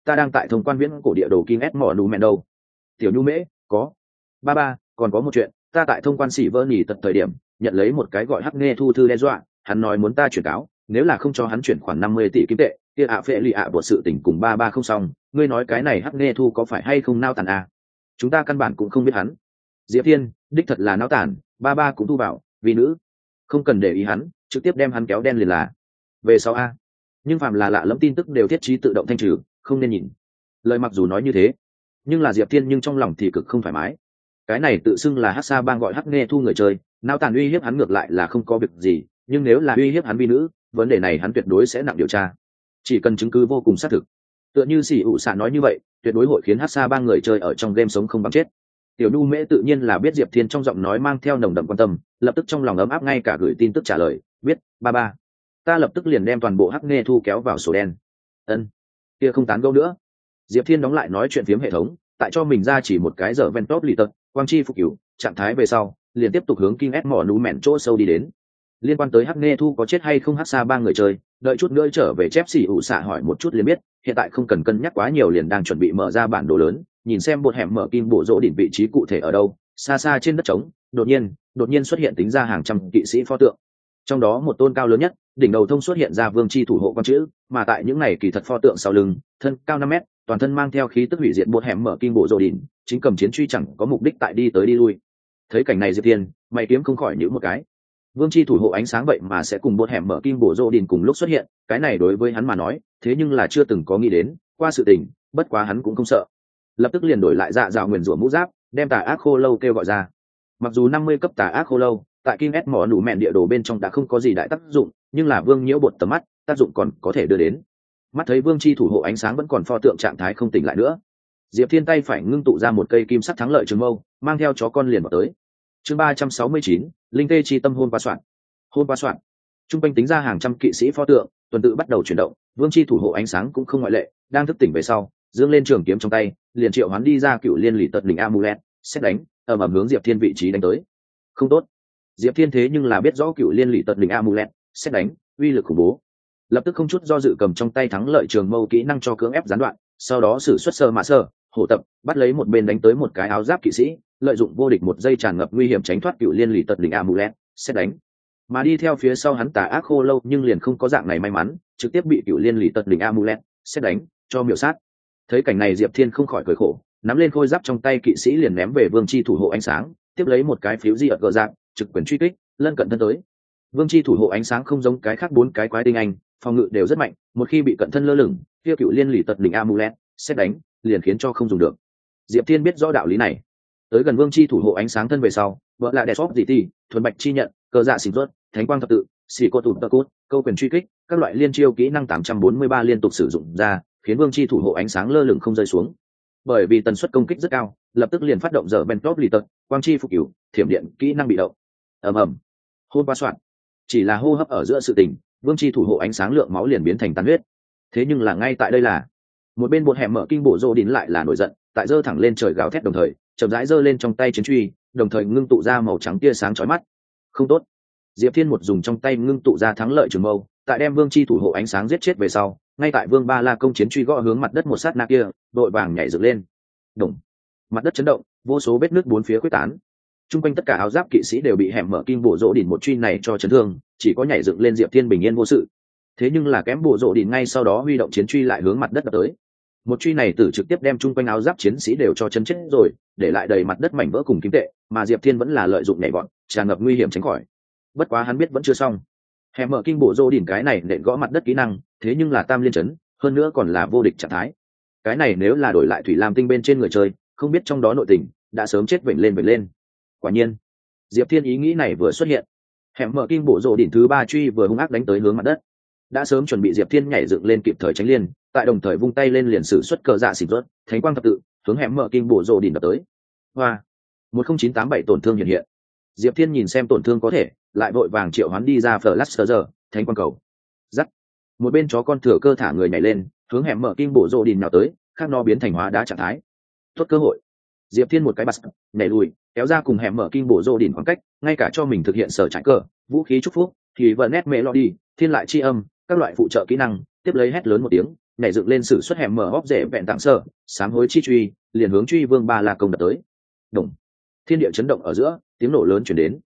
ta đang tại thông quan viễn cổ địa đồ King S mỏ nụ mẹn đâu. Tiểu Nhu Mễ, có. Ba, còn có một chuyện, ta tại thông quan xỉ vơ nhỉ tật thời điểm, nhận lấy một cái gọi Hắc Nghe Thu thư đe dọa, hắn nói muốn ta chuyển cáo, nếu là không cho hắn chuyển khoản 50 tỷ kim tệ, kia phệ lì buộc sự tình cùng ba không xong, ngươi nói cái này Hắc Nghe Thu có phải hay không nao tàn à? Chúng ta căn bản cũng không biết hắn. Diệp Thiên, đích thật là nao tàn, ba cũng thu vào, vì nữ, không cần để ý hắn, trực tiếp đem hắn kéo đen liền là. Về sau a, nhưng phạm là lạ lẫm tin tức đều thiết trí tự động thanh trừ, không nên nhìn. Lời mặc dù nói như thế, nhưng là Diệp Thiên nhưng trong lòng thì cực không thoải mái. Cái này tự xưng là Hắc Sa Bang gọi Hắc Nghe Thu người chơi, nao tàn uy hiếp hắn ngược lại là không có việc gì, nhưng nếu là uy hiếp hắn vi nữ, vấn đề này hắn tuyệt đối sẽ nặng điều tra. Chỉ cần chứng cứ vô cùng xác thực, tựa như Sĩ ụ xạ nói như vậy, tuyệt đối hội khiến Hắc Sa Bang người chơi ở trong game sống không bằng chết. Tiểu Nhu Mễ tự nhiên là biết Diệp Thiên trong giọng nói mang theo nồng đậm quan tâm, lập tức trong lòng ấm áp, ngay cả gửi tin tức trả lời, biết, ba, ta lập tức liền đem toàn bộ Hắc Nghe Thu kéo vào sổ đen. Ân, kia không tán gẫu nữa. Diệp Thiên đóng lại nói chuyện phiếm hệ thống, tại cho mình ra chỉ một cái giờ ven top lì tật, quang chi phục cửu, trạng thái về sau, liền tiếp tục hướng King S mỏ nú mẹn chỗ sâu đi đến. Liên quan tới Hắc Nghe Thu có chết hay không Hắc Sa Bang người chơi, đợi chút nữa trở về chép Sĩ ủ xạ hỏi một chút liền biết, hiện tại không cần cân nhắc quá nhiều, liền đang chuẩn bị mở ra bản đồ lớn, nhìn xem bột hẻm mở kim bộ rỗ đỉnh vị trí cụ thể ở đâu. Xa xa trên đất trống, đột nhiên xuất hiện tính ra hàng trăm kỵ sĩ pho tượng, trong đó một tôn cao lớn nhất, đỉnh đầu thông xuất hiện ra vương chi thủ hộ quan chữ, mà tại những này kỳ thật pho tượng sau lưng, thân cao 5 mét, toàn thân mang theo khí tức hủy diệt bột hẻm mở kim bộ rỗ đỉnh, chính cầm chiến truy chẳng có mục đích tại đi tới đi lui. Thấy cảnh này Diệp Thiên, mày kiếm không khỏi nhíu một cái. Vương chi thủ hộ ánh sáng vậy mà sẽ cùng bột hẻm mở kim bộ rỗ đỉnh cùng lúc xuất hiện, cái này đối với hắn mà nói, thế nhưng là chưa từng có nghĩ đến, qua sự tình, bất quá hắn cũng không sợ. Lập tức liền đổi lại dạ dạo nguyền rủa mũ giáp, đem tà ác khô lâu kêu gọi ra. Mặc dù 50 cấp tà ác khô lâu tại Kim S mỏ nụ mẹn địa đồ bên trong đã không có gì đại tác dụng, nhưng là vương nhiễu bột tầm mắt, tác dụng còn có thể đưa đến. Mắt thấy vương chi thủ hộ ánh sáng vẫn còn pho tượng trạng thái không tỉnh lại nữa, Diệp Thiên tay phải ngưng tụ ra một cây kim sắc thắng lợi trường mâu, mang theo chó con liền vào tới. Chương 369, linh tê chi tâm hôn qua soạn. Trung quanh tính ra hàng trăm kỵ sĩ pho tượng, tuần tự bắt đầu chuyển động, vương chi thủ hộ ánh sáng cũng không ngoại lệ, đang thức tỉnh về sau, dương lên trường kiếm trong tay, liền triệu hoán đi ra cựu liên lì tật đỉnh amulet, xét đánh, ầm hướng Diệp Thiên vị trí đánh tới. Không tốt. Diệp Thiên thế nhưng là biết rõ cựu liên lì tật đỉnh amulet, xét đánh, uy lực khủng bố. Lập tức không chút do dự cầm trong tay thắng lợi trường mâu kỹ năng cho cưỡng ép gián đoạn, sau đó sử xuất sơ mã sơ, hổ tập, bắt lấy một bên đánh tới một cái áo giáp kỵ sĩ, lợi dụng vô địch một giây tràn ngập nguy hiểm tránh thoát cựu liên lì tật đỉnh amulet, xét đánh. Mà đi theo phía sau hắn tà ác khô lâu nhưng liền không có dạng này may mắn, trực tiếp bị cựu liên lì tật đỉnh amulet, xét đánh, cho miểu sát. Thấy cảnh này Diệp Thiên không khỏi cười khổ, nắm lên khôi giáp trong tay kỵ sĩ liền ném về vương chi thủ hộ ánh sáng, tiếp lấy một cái phiếu di ở gờ dạng, trực quyền truy kích, lân cận thân tới. Vương chi thủ hộ ánh sáng không giống cái khác 4 cái quái tinh anh, phòng ngự đều rất mạnh, một khi bị cận thân lơ lửng, kia cựu liên lì tật đỉnh amulet, xét đánh, liền khiến cho không dùng được. Diệp Thiên biết rõ đạo lý này. Tới gần vương chi thủ hộ ánh sáng thân về sau, vợ là đẹp gì ti, thuần bạch chi nhận, cờ dạ xỉn rớt, thánh quang thập tự, xỉ cô tụt tơ cốt, câu quyền truy kích, các loại liên chiêu kỹ năng 843 liên tục sử dụng ra, khiến vương chi thủ hộ ánh sáng lơ lửng không rơi xuống. Bởi vì tần suất công kích rất cao, lập tức liền phát động giờ ben top lì tật, quang chi phục cửu, thiểm điện kỹ năng bị động. ầm hôn qua soạn. Chỉ là hô hấp ở giữa sự tình, vương chi thủ hộ ánh sáng lượng máu liền biến thành tan huyết. Thế nhưng là ngay tại đây là một bên bột hẻm mở kinh bộ rô đín lại là nổi giận, tại giơ thẳng lên trời gào thét đồng thời, chậm rãi giơ lên trong tay chiến truy, đồng thời ngưng tụ ra màu trắng tia sáng chói mắt. Không tốt. Diệp Thiên một dùng trong tay ngưng tụ ra thắng lợi trường mâu, tại đem vương chi thủ hộ ánh sáng giết chết về sau, ngay tại vương ba la công chiến truy gõ hướng mặt đất một sát na kia, đội vàng nhảy dựng lên. Đùng. Mặt đất chấn động, vô số vết nứt bốn phía quyết tán. Trung quanh tất cả áo giáp kỵ sĩ đều bị hẻm mở kinh bộ rỗ đỉnh một truy này cho chấn thương, chỉ có nhảy dựng lên Diệp Thiên bình yên vô sự. Thế nhưng là kém bộ rỗ đỉnh ngay sau đó huy động chiến truy lại hướng mặt đất đập tới. Một truy này tử trực tiếp đem trung quanh áo giáp chiến sĩ đều cho chấn chết rồi, để lại đầy mặt đất mảnh vỡ cùng kim tệ, mà Diệp Thiên vẫn là lợi dụng nhảy vọt, tràn ngập nguy hiểm tránh khỏi. Bất quá hắn biết vẫn chưa xong. Hẻm mở kinh bộ rỗ đỉnh cái này nện gõ mặt đất kỹ năng, thế nhưng là tam liên chấn, hơn nữa còn là vô địch trạng thái. Cái này nếu là đổi lại thủy lam tinh bên trên người chơi, không biết trong đó nội tình, đã sớm chết vểnh lên. Quả nhiên, Diệp Thiên ý nghĩ này vừa xuất hiện, hẻm mở kinh bộ rỗ đỉnh thứ 3 truy vừa hung ác đánh tới hướng mặt đất. Đã sớm chuẩn bị Diệp Thiên nhảy dựng lên kịp thời tránh liên, tại đồng thời vung tay lên liền sử xuất cờ dạ xỉn rớt, thánh quang thập tự, hướng hẻm mở kinh bộ rỗ đỉnh đập tới. Hoa, 10987 tổn thương hiện. Diệp Thiên nhìn xem tổn thương có thể, lại vội vàng triệu hoán đi ra Flash thánh quang cầu. Dắt. Một bên chó con thừa cơ thả người nhảy lên, hướng hẻm mở kinh bộ rỗ đỉnh nào tới, khác nó biến thành hóa đá trạng thái. Tốt cơ hội. Diệp Thiên một cái bật, nhảy lùi, kéo ra cùng hẻm mở kinh bộ rỗ đỉnh khoảng cách, ngay cả cho mình thực hiện sở trải cờ, vũ khí chúc phúc, thì vợ nét melody, thiên lại chi âm, các loại phụ trợ kỹ năng, tiếp lấy hét lớn một tiếng, nhảy dựng lên sử xuất hẻm mở hóc rễ vẹn tặng sơ sám hối chi truy liền hướng truy vương ba la công đập tới. Đồng thiên địa chấn động ở giữa, tiếng nổ lớn chuyển đến,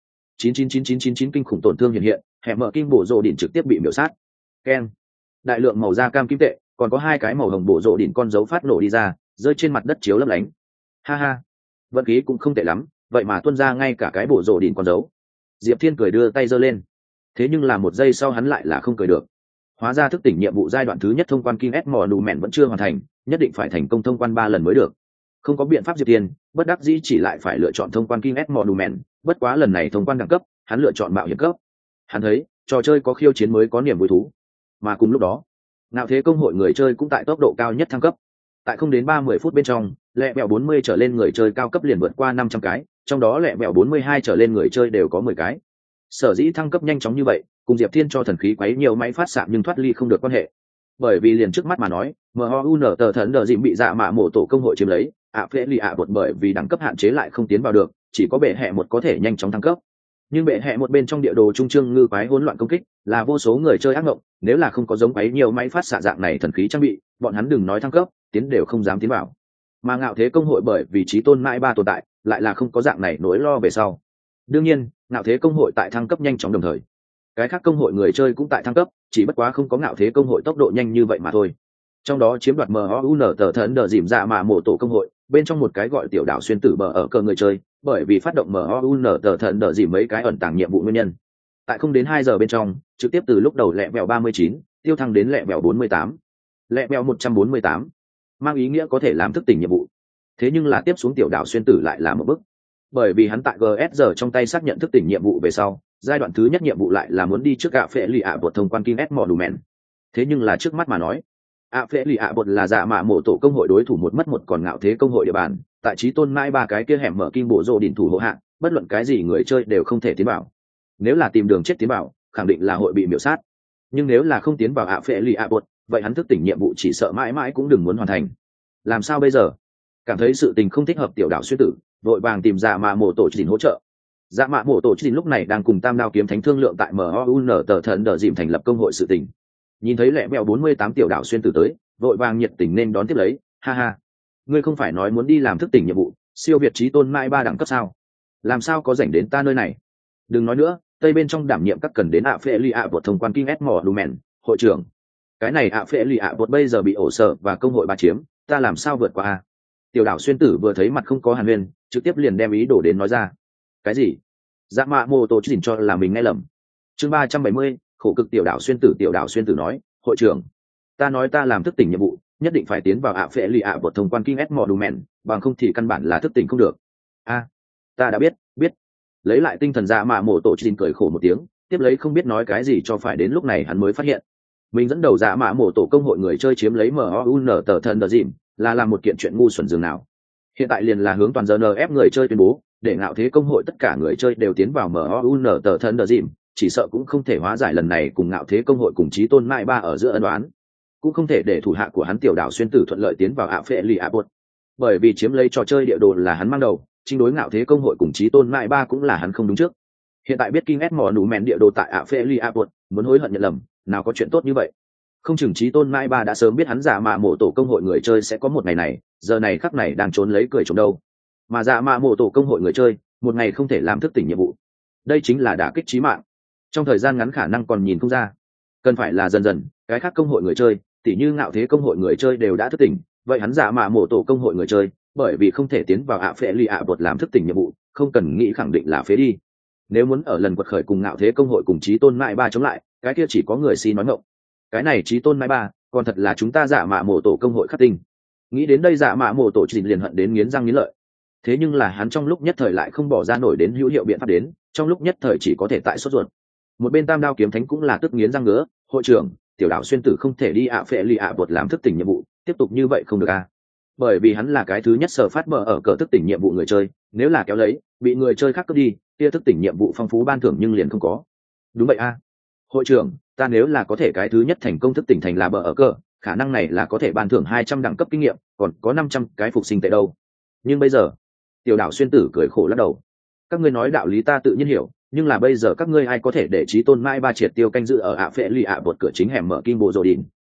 99999 kinh khủng tổn thương hiện hiện, hẻm mở kim bổ rộ đỉnh trực tiếp bị miểu sát. Keng, đại lượng màu da cam kim tệ, còn có hai cái màu hồng bổ rộ đỉnh con dấu phát nổ đi ra, rơi trên mặt đất chiếu lấp lánh. Ha ha, vận khí cũng không tệ lắm, vậy mà tuôn ra ngay cả cái bổ rộ đỉnh con dấu. Diệp Thiên cười đưa tay giơ lên, thế nhưng là một giây sau hắn lại là không cười được. Hóa ra thức tỉnh nhiệm vụ giai đoạn thứ nhất thông quan King S Monument vẫn chưa hoàn thành, nhất định phải thành công thông quan 3 lần mới được. Không có biện pháp Diệp Thiên, bất đắc dĩ chỉ lại phải lựa chọn thông quan King S Monument, bất quá lần này thông quan đẳng cấp, hắn lựa chọn mạo hiểm cấp. Hắn thấy, trò chơi có khiêu chiến mới có niềm vui thú. Mà cùng lúc đó, Ngạo Thế công hội người chơi cũng tại tốc độ cao nhất thăng cấp. Tại không đến 30 phút bên trong, lẹ bẹo 40 trở lên người chơi cao cấp liền vượt qua 500 cái, trong đó lẹ bẹo 42 trở lên người chơi đều có 10 cái. Sở dĩ thăng cấp nhanh chóng như vậy, cùng Diệp Thiên cho thần khí quấy nhiều máy phát xạ nhưng thoát ly không được quan hệ. Bởi vì liền trước mắt mà nói, MHUN tờ thần đờ dịm bị dạ mạ mổ tổ công hội chiếm lấy, phê lì bột bởi vì đẳng cấp hạn chế lại không tiến vào được, chỉ có bệ hệ một có thể nhanh chóng thăng cấp. Nhưng bệ hệ một bên trong địa đồ trung trương ngư quái hỗn loạn công kích, là vô số người chơi ác mộng, nếu là không có giống quấy nhiều máy phát xạ dạng này thần khí trang bị, bọn hắn đừng nói thăng cấp, tiến đều không dám tiến vào. Mà Ngạo Thế công hội bởi vì chí tôn mãi ba tồn tại, lại là không có dạng này nỗi lo về sau. Đương nhiên, Ngạo Thế công hội tại thăng cấp nhanh chóng đồng thời, cái khác công hội người chơi cũng tại thăng cấp, chỉ bất quá không có Ngạo Thế công hội tốc độ nhanh như vậy mà thôi. Trong đó chiếm đoạt MHUN tờ thần đờ dìm dạ mà mổ tổ công hội, bên trong một cái gọi tiểu đảo xuyên tử bờ ở cờ người chơi, bởi vì phát động MHUN tờ thần đờ dìm mấy cái ẩn tàng nhiệm vụ nguyên nhân. Tại không đến 2 giờ bên trong, trực tiếp từ lúc đầu lẹ bèo 39, tiêu thăng đến lẹ bèo 48. Lẹ bèo 148, mang ý nghĩa có thể làm thức tỉnh nhiệm vụ. Thế nhưng là tiếp xuống tiểu đảo xuyên tử lại là một bước. Bởi vì hắn tại GSR trong tay xác nhận thức tỉnh nhiệm vụ về sau, giai đoạn thứ nhất nhiệm vụ lại là muốn đi trước gạ phệ lì bột thông quan King S Monument. Thế nhưng là trước mắt mà nói, phệ lì bột là dạ mạ mổ tổ công hội đối thủ một mất một còn Ngạo Thế công hội địa bàn, tại chí tôn mãi ba cái kia hẻm mở kim bộ rô đỉnh thủ hộ hạng, bất luận cái gì người chơi đều không thể tiến vào. Nếu là tìm đường chết tiến vào, khẳng định là hội bị miểu sát. Nhưng nếu là không tiến vào phệ lì bột, vậy hắn thức tỉnh nhiệm vụ chỉ sợ mãi mãi cũng đừng muốn hoàn thành. Làm sao bây giờ? Cảm thấy sự tình không thích hợp, tiểu đảo xuyên tử vội vàng tìm dạ mạ mổ tổ trình hỗ trợ. Dạ mạ mổ tổ trình lúc này đang cùng Tam Đao kiếm thánh thương lượng tại MHUN tờ thần đờ dìm thành lập công hội sự tình. Nhìn thấy lẹ mèo 48 tiểu đảo xuyên tử tới, vội vàng nhiệt tình nên đón tiếp lấy. Ha ha, ngươi không phải nói muốn đi làm thức tỉnh nhiệm vụ siêu việt chí tôn mãi ba đẳng cấp sao? Làm sao có rảnh đến ta nơi này? Đừng nói nữa, tây bên trong đảm nhiệm các cần đến phệ lì bột thông quan King S Monument, hội trưởng. Cái này phệ lì bột bây giờ bị ổ sở và công hội ba chiếm, ta làm sao vượt qua a? Tiểu đảo xuyên tử vừa thấy mặt không có Hàn Huyên, trực tiếp liền đem ý đồ đến nói ra. Cái gì? Dạ mạ mô tô chỉnh cho là mình nghe lầm. Chương 370, khổ cực tiểu đảo xuyên tử nói, hội trưởng, ta nói ta làm thức tỉnh nhiệm vụ, nhất định phải tiến vào phệ lì bột thông quan King S Monument, bằng không thì căn bản là thức tỉnh không được. A, ta đã biết. Lấy lại tinh thần dạ mạ mô tô chỉnh cười khổ một tiếng, tiếp lấy không biết nói cái gì cho phải đến lúc này hắn mới phát hiện, mình dẫn đầu dạ mạ mô tổ công hội người chơi chiếm lấy MHUN tờ thần đờ dìm, là làm một kiện chuyện ngu xuẩn dường nào. Hiện tại liền là hướng toàn giờ ép người chơi tuyên bố, để Ngạo Thế công hội tất cả người chơi đều tiến vào MHUN tờ thần đờ dìm, chỉ sợ cũng không thể hóa giải lần này cùng Ngạo Thế công hội cùng chí tôn mãi ba ở giữa ân đoán, cũng không thể để thủ hạ của hắn tiểu đảo xuyên tử thuận lợi tiến vào phệ lì bột, bởi vì chiếm lấy trò chơi địa đồ là hắn mang đầu, chính đối Ngạo Thế công hội cùng chí tôn mãi ba cũng là hắn không đúng trước. Hiện tại biết King S Monument địa đồ tại phệ lì bột, muốn hối hận nhận lầm, nào có chuyện tốt như vậy. Không chừng chí tôn mãi ba đã sớm biết hắn giả mạ mổ tổ công hội người chơi sẽ có một ngày này, giờ này khắc này đang trốn lấy cười trộm đâu. Mà giả mạ mổ tổ công hội người chơi một ngày không thể làm thức tỉnh nhiệm vụ, đây chính là đả kích chí mạng, trong thời gian ngắn khả năng còn nhìn không ra, cần phải là dần dần cái khác công hội người chơi tỉ như Ngạo Thế công hội người chơi đều đã thức tỉnh, vậy hắn giả mạ mổ tổ công hội người chơi bởi vì không thể tiến vào phệ lì bột làm thức tỉnh nhiệm vụ, không cần nghĩ khẳng định là phế đi. Nếu muốn ở lần quật khởi cùng Ngạo Thế công hội cùng chí tôn mãi ba chống lại, cái kia chỉ có người si nói ngọng. Cái này chí tôn mãi ba còn thật là chúng ta giả mạ mổ tổ công hội khắc tinh. Nghĩ đến đây giả mạ mổ tổ trình liền hận đến nghiến răng nghiến lợi. Thế nhưng là hắn trong lúc nhất thời lại không bỏ ra nổi đến hữu hiệu biện pháp đến, trong lúc nhất thời chỉ có thể tại sốt ruột. Một bên Tam Đao kiếm thánh cũng là tức nghiến răng ngứa, hội trưởng, tiểu đảo xuyên tử không thể đi phệ lì bột làm thức tỉnh nhiệm vụ, tiếp tục như vậy không được a. Bởi vì hắn là cái thứ nhất sở phát mở ở cờ thức tỉnh nhiệm vụ người chơi, nếu là kéo lấy bị người chơi khác cướp đi, kia thức tỉnh nhiệm vụ phong phú ban thưởng nhưng liền không có. Đúng vậy a. Hội trưởng, ta nếu là có thể cái thứ nhất thành công thức tỉnh thành là bờ ở cờ, khả năng này là có thể ban thưởng 200 đẳng cấp kinh nghiệm, còn có 500 cái phục sinh tệ đâu. Nhưng bây giờ, tiểu đảo xuyên tử cười khổ lắc đầu. Các ngươi nói đạo lý ta tự nhiên hiểu, nhưng là bây giờ các ngươi ai có thể để chí tôn mãi ba triệt tiêu canh giữ ở phệ lì bột cửa chính hẻm mở kim bộ rồ đỉnh.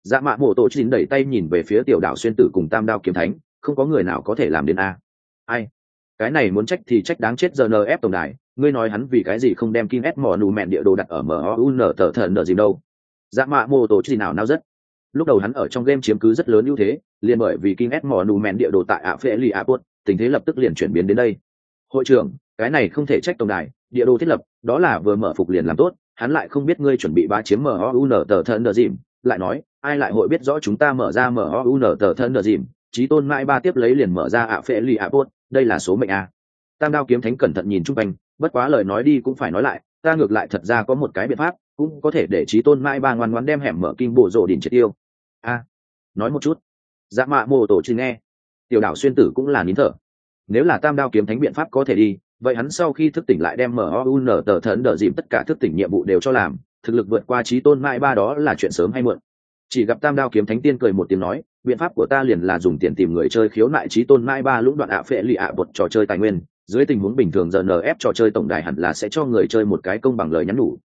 Dạ mạ mổ tổ chín đẩy tay nhìn về phía tiểu đảo xuyên tử cùng tam đao kiếm thánh, không có người nào có thể làm đến a. Ai? Cái này muốn trách thì trách đáng chết GNF tổng đài, ngươi nói hắn vì cái gì không đem Kim S mỏ nù mẹn địa đồ đặt ở MOUN tờ thần nợ gì đâu. Dạ mạ mổ tổ chín nào rất. Lúc đầu hắn ở trong game chiếm cứ rất lớn ưu thế, liền bởi vì Kim S mỏ nù mẹn địa đồ tại ạ phệ lì ạ bột, tình thế lập tức liền chuyển biến đến đây. Hội trưởng, cái này không thể trách tổng đài, địa đồ thiết lập, đó là vừa mở phục liền làm tốt, hắn lại không biết ngươi chuẩn bị bá chiếm MOUN tờ thần nợ dìm, lại nói, ai lại hội biết rõ chúng ta mở ra MOUN tờ thần nợ dìm, chí tôn mãi ba tiếp lấy liền mở ra ạ phệ lì ạ bột, đây là số mệnh a. Tam đao kiếm thánh cẩn thận nhìn chung quanh, bất quá lời nói đi cũng phải nói lại, ta ngược lại thật ra có một cái biện pháp, cũng có thể để chí tôn mãi ba ngoan ngoãn đem hẻm mở kinh bộ rộ đỉnh triệt tiêu. A, nói một chút. Dạ mạ mô tổ chỉ nghe. Tiểu đảo xuyên tử cũng là nín thở. Nếu là tam đao kiếm thánh biện pháp có thể đi, vậy hắn sau khi thức tỉnh lại đem MOUN tờ thần đỡ dìm tất cả thức tỉnh nhiệm vụ đều cho làm, thực lực vượt qua chí tôn mãi ba đó là chuyện sớm hay muộn. Chỉ gặp tam đao kiếm thánh tiên cười một tiếng nói, biện pháp của ta liền là dùng tiền tìm người chơi khiếu nại chí tôn mãi ba lũng đoạn ạ phệ lì ạ bột trò chơi tài nguyên, dưới tình huống bình thường GNF trò chơi tổng đài hẳn là sẽ cho người chơi một cái công bằng lời nhắn nhủ.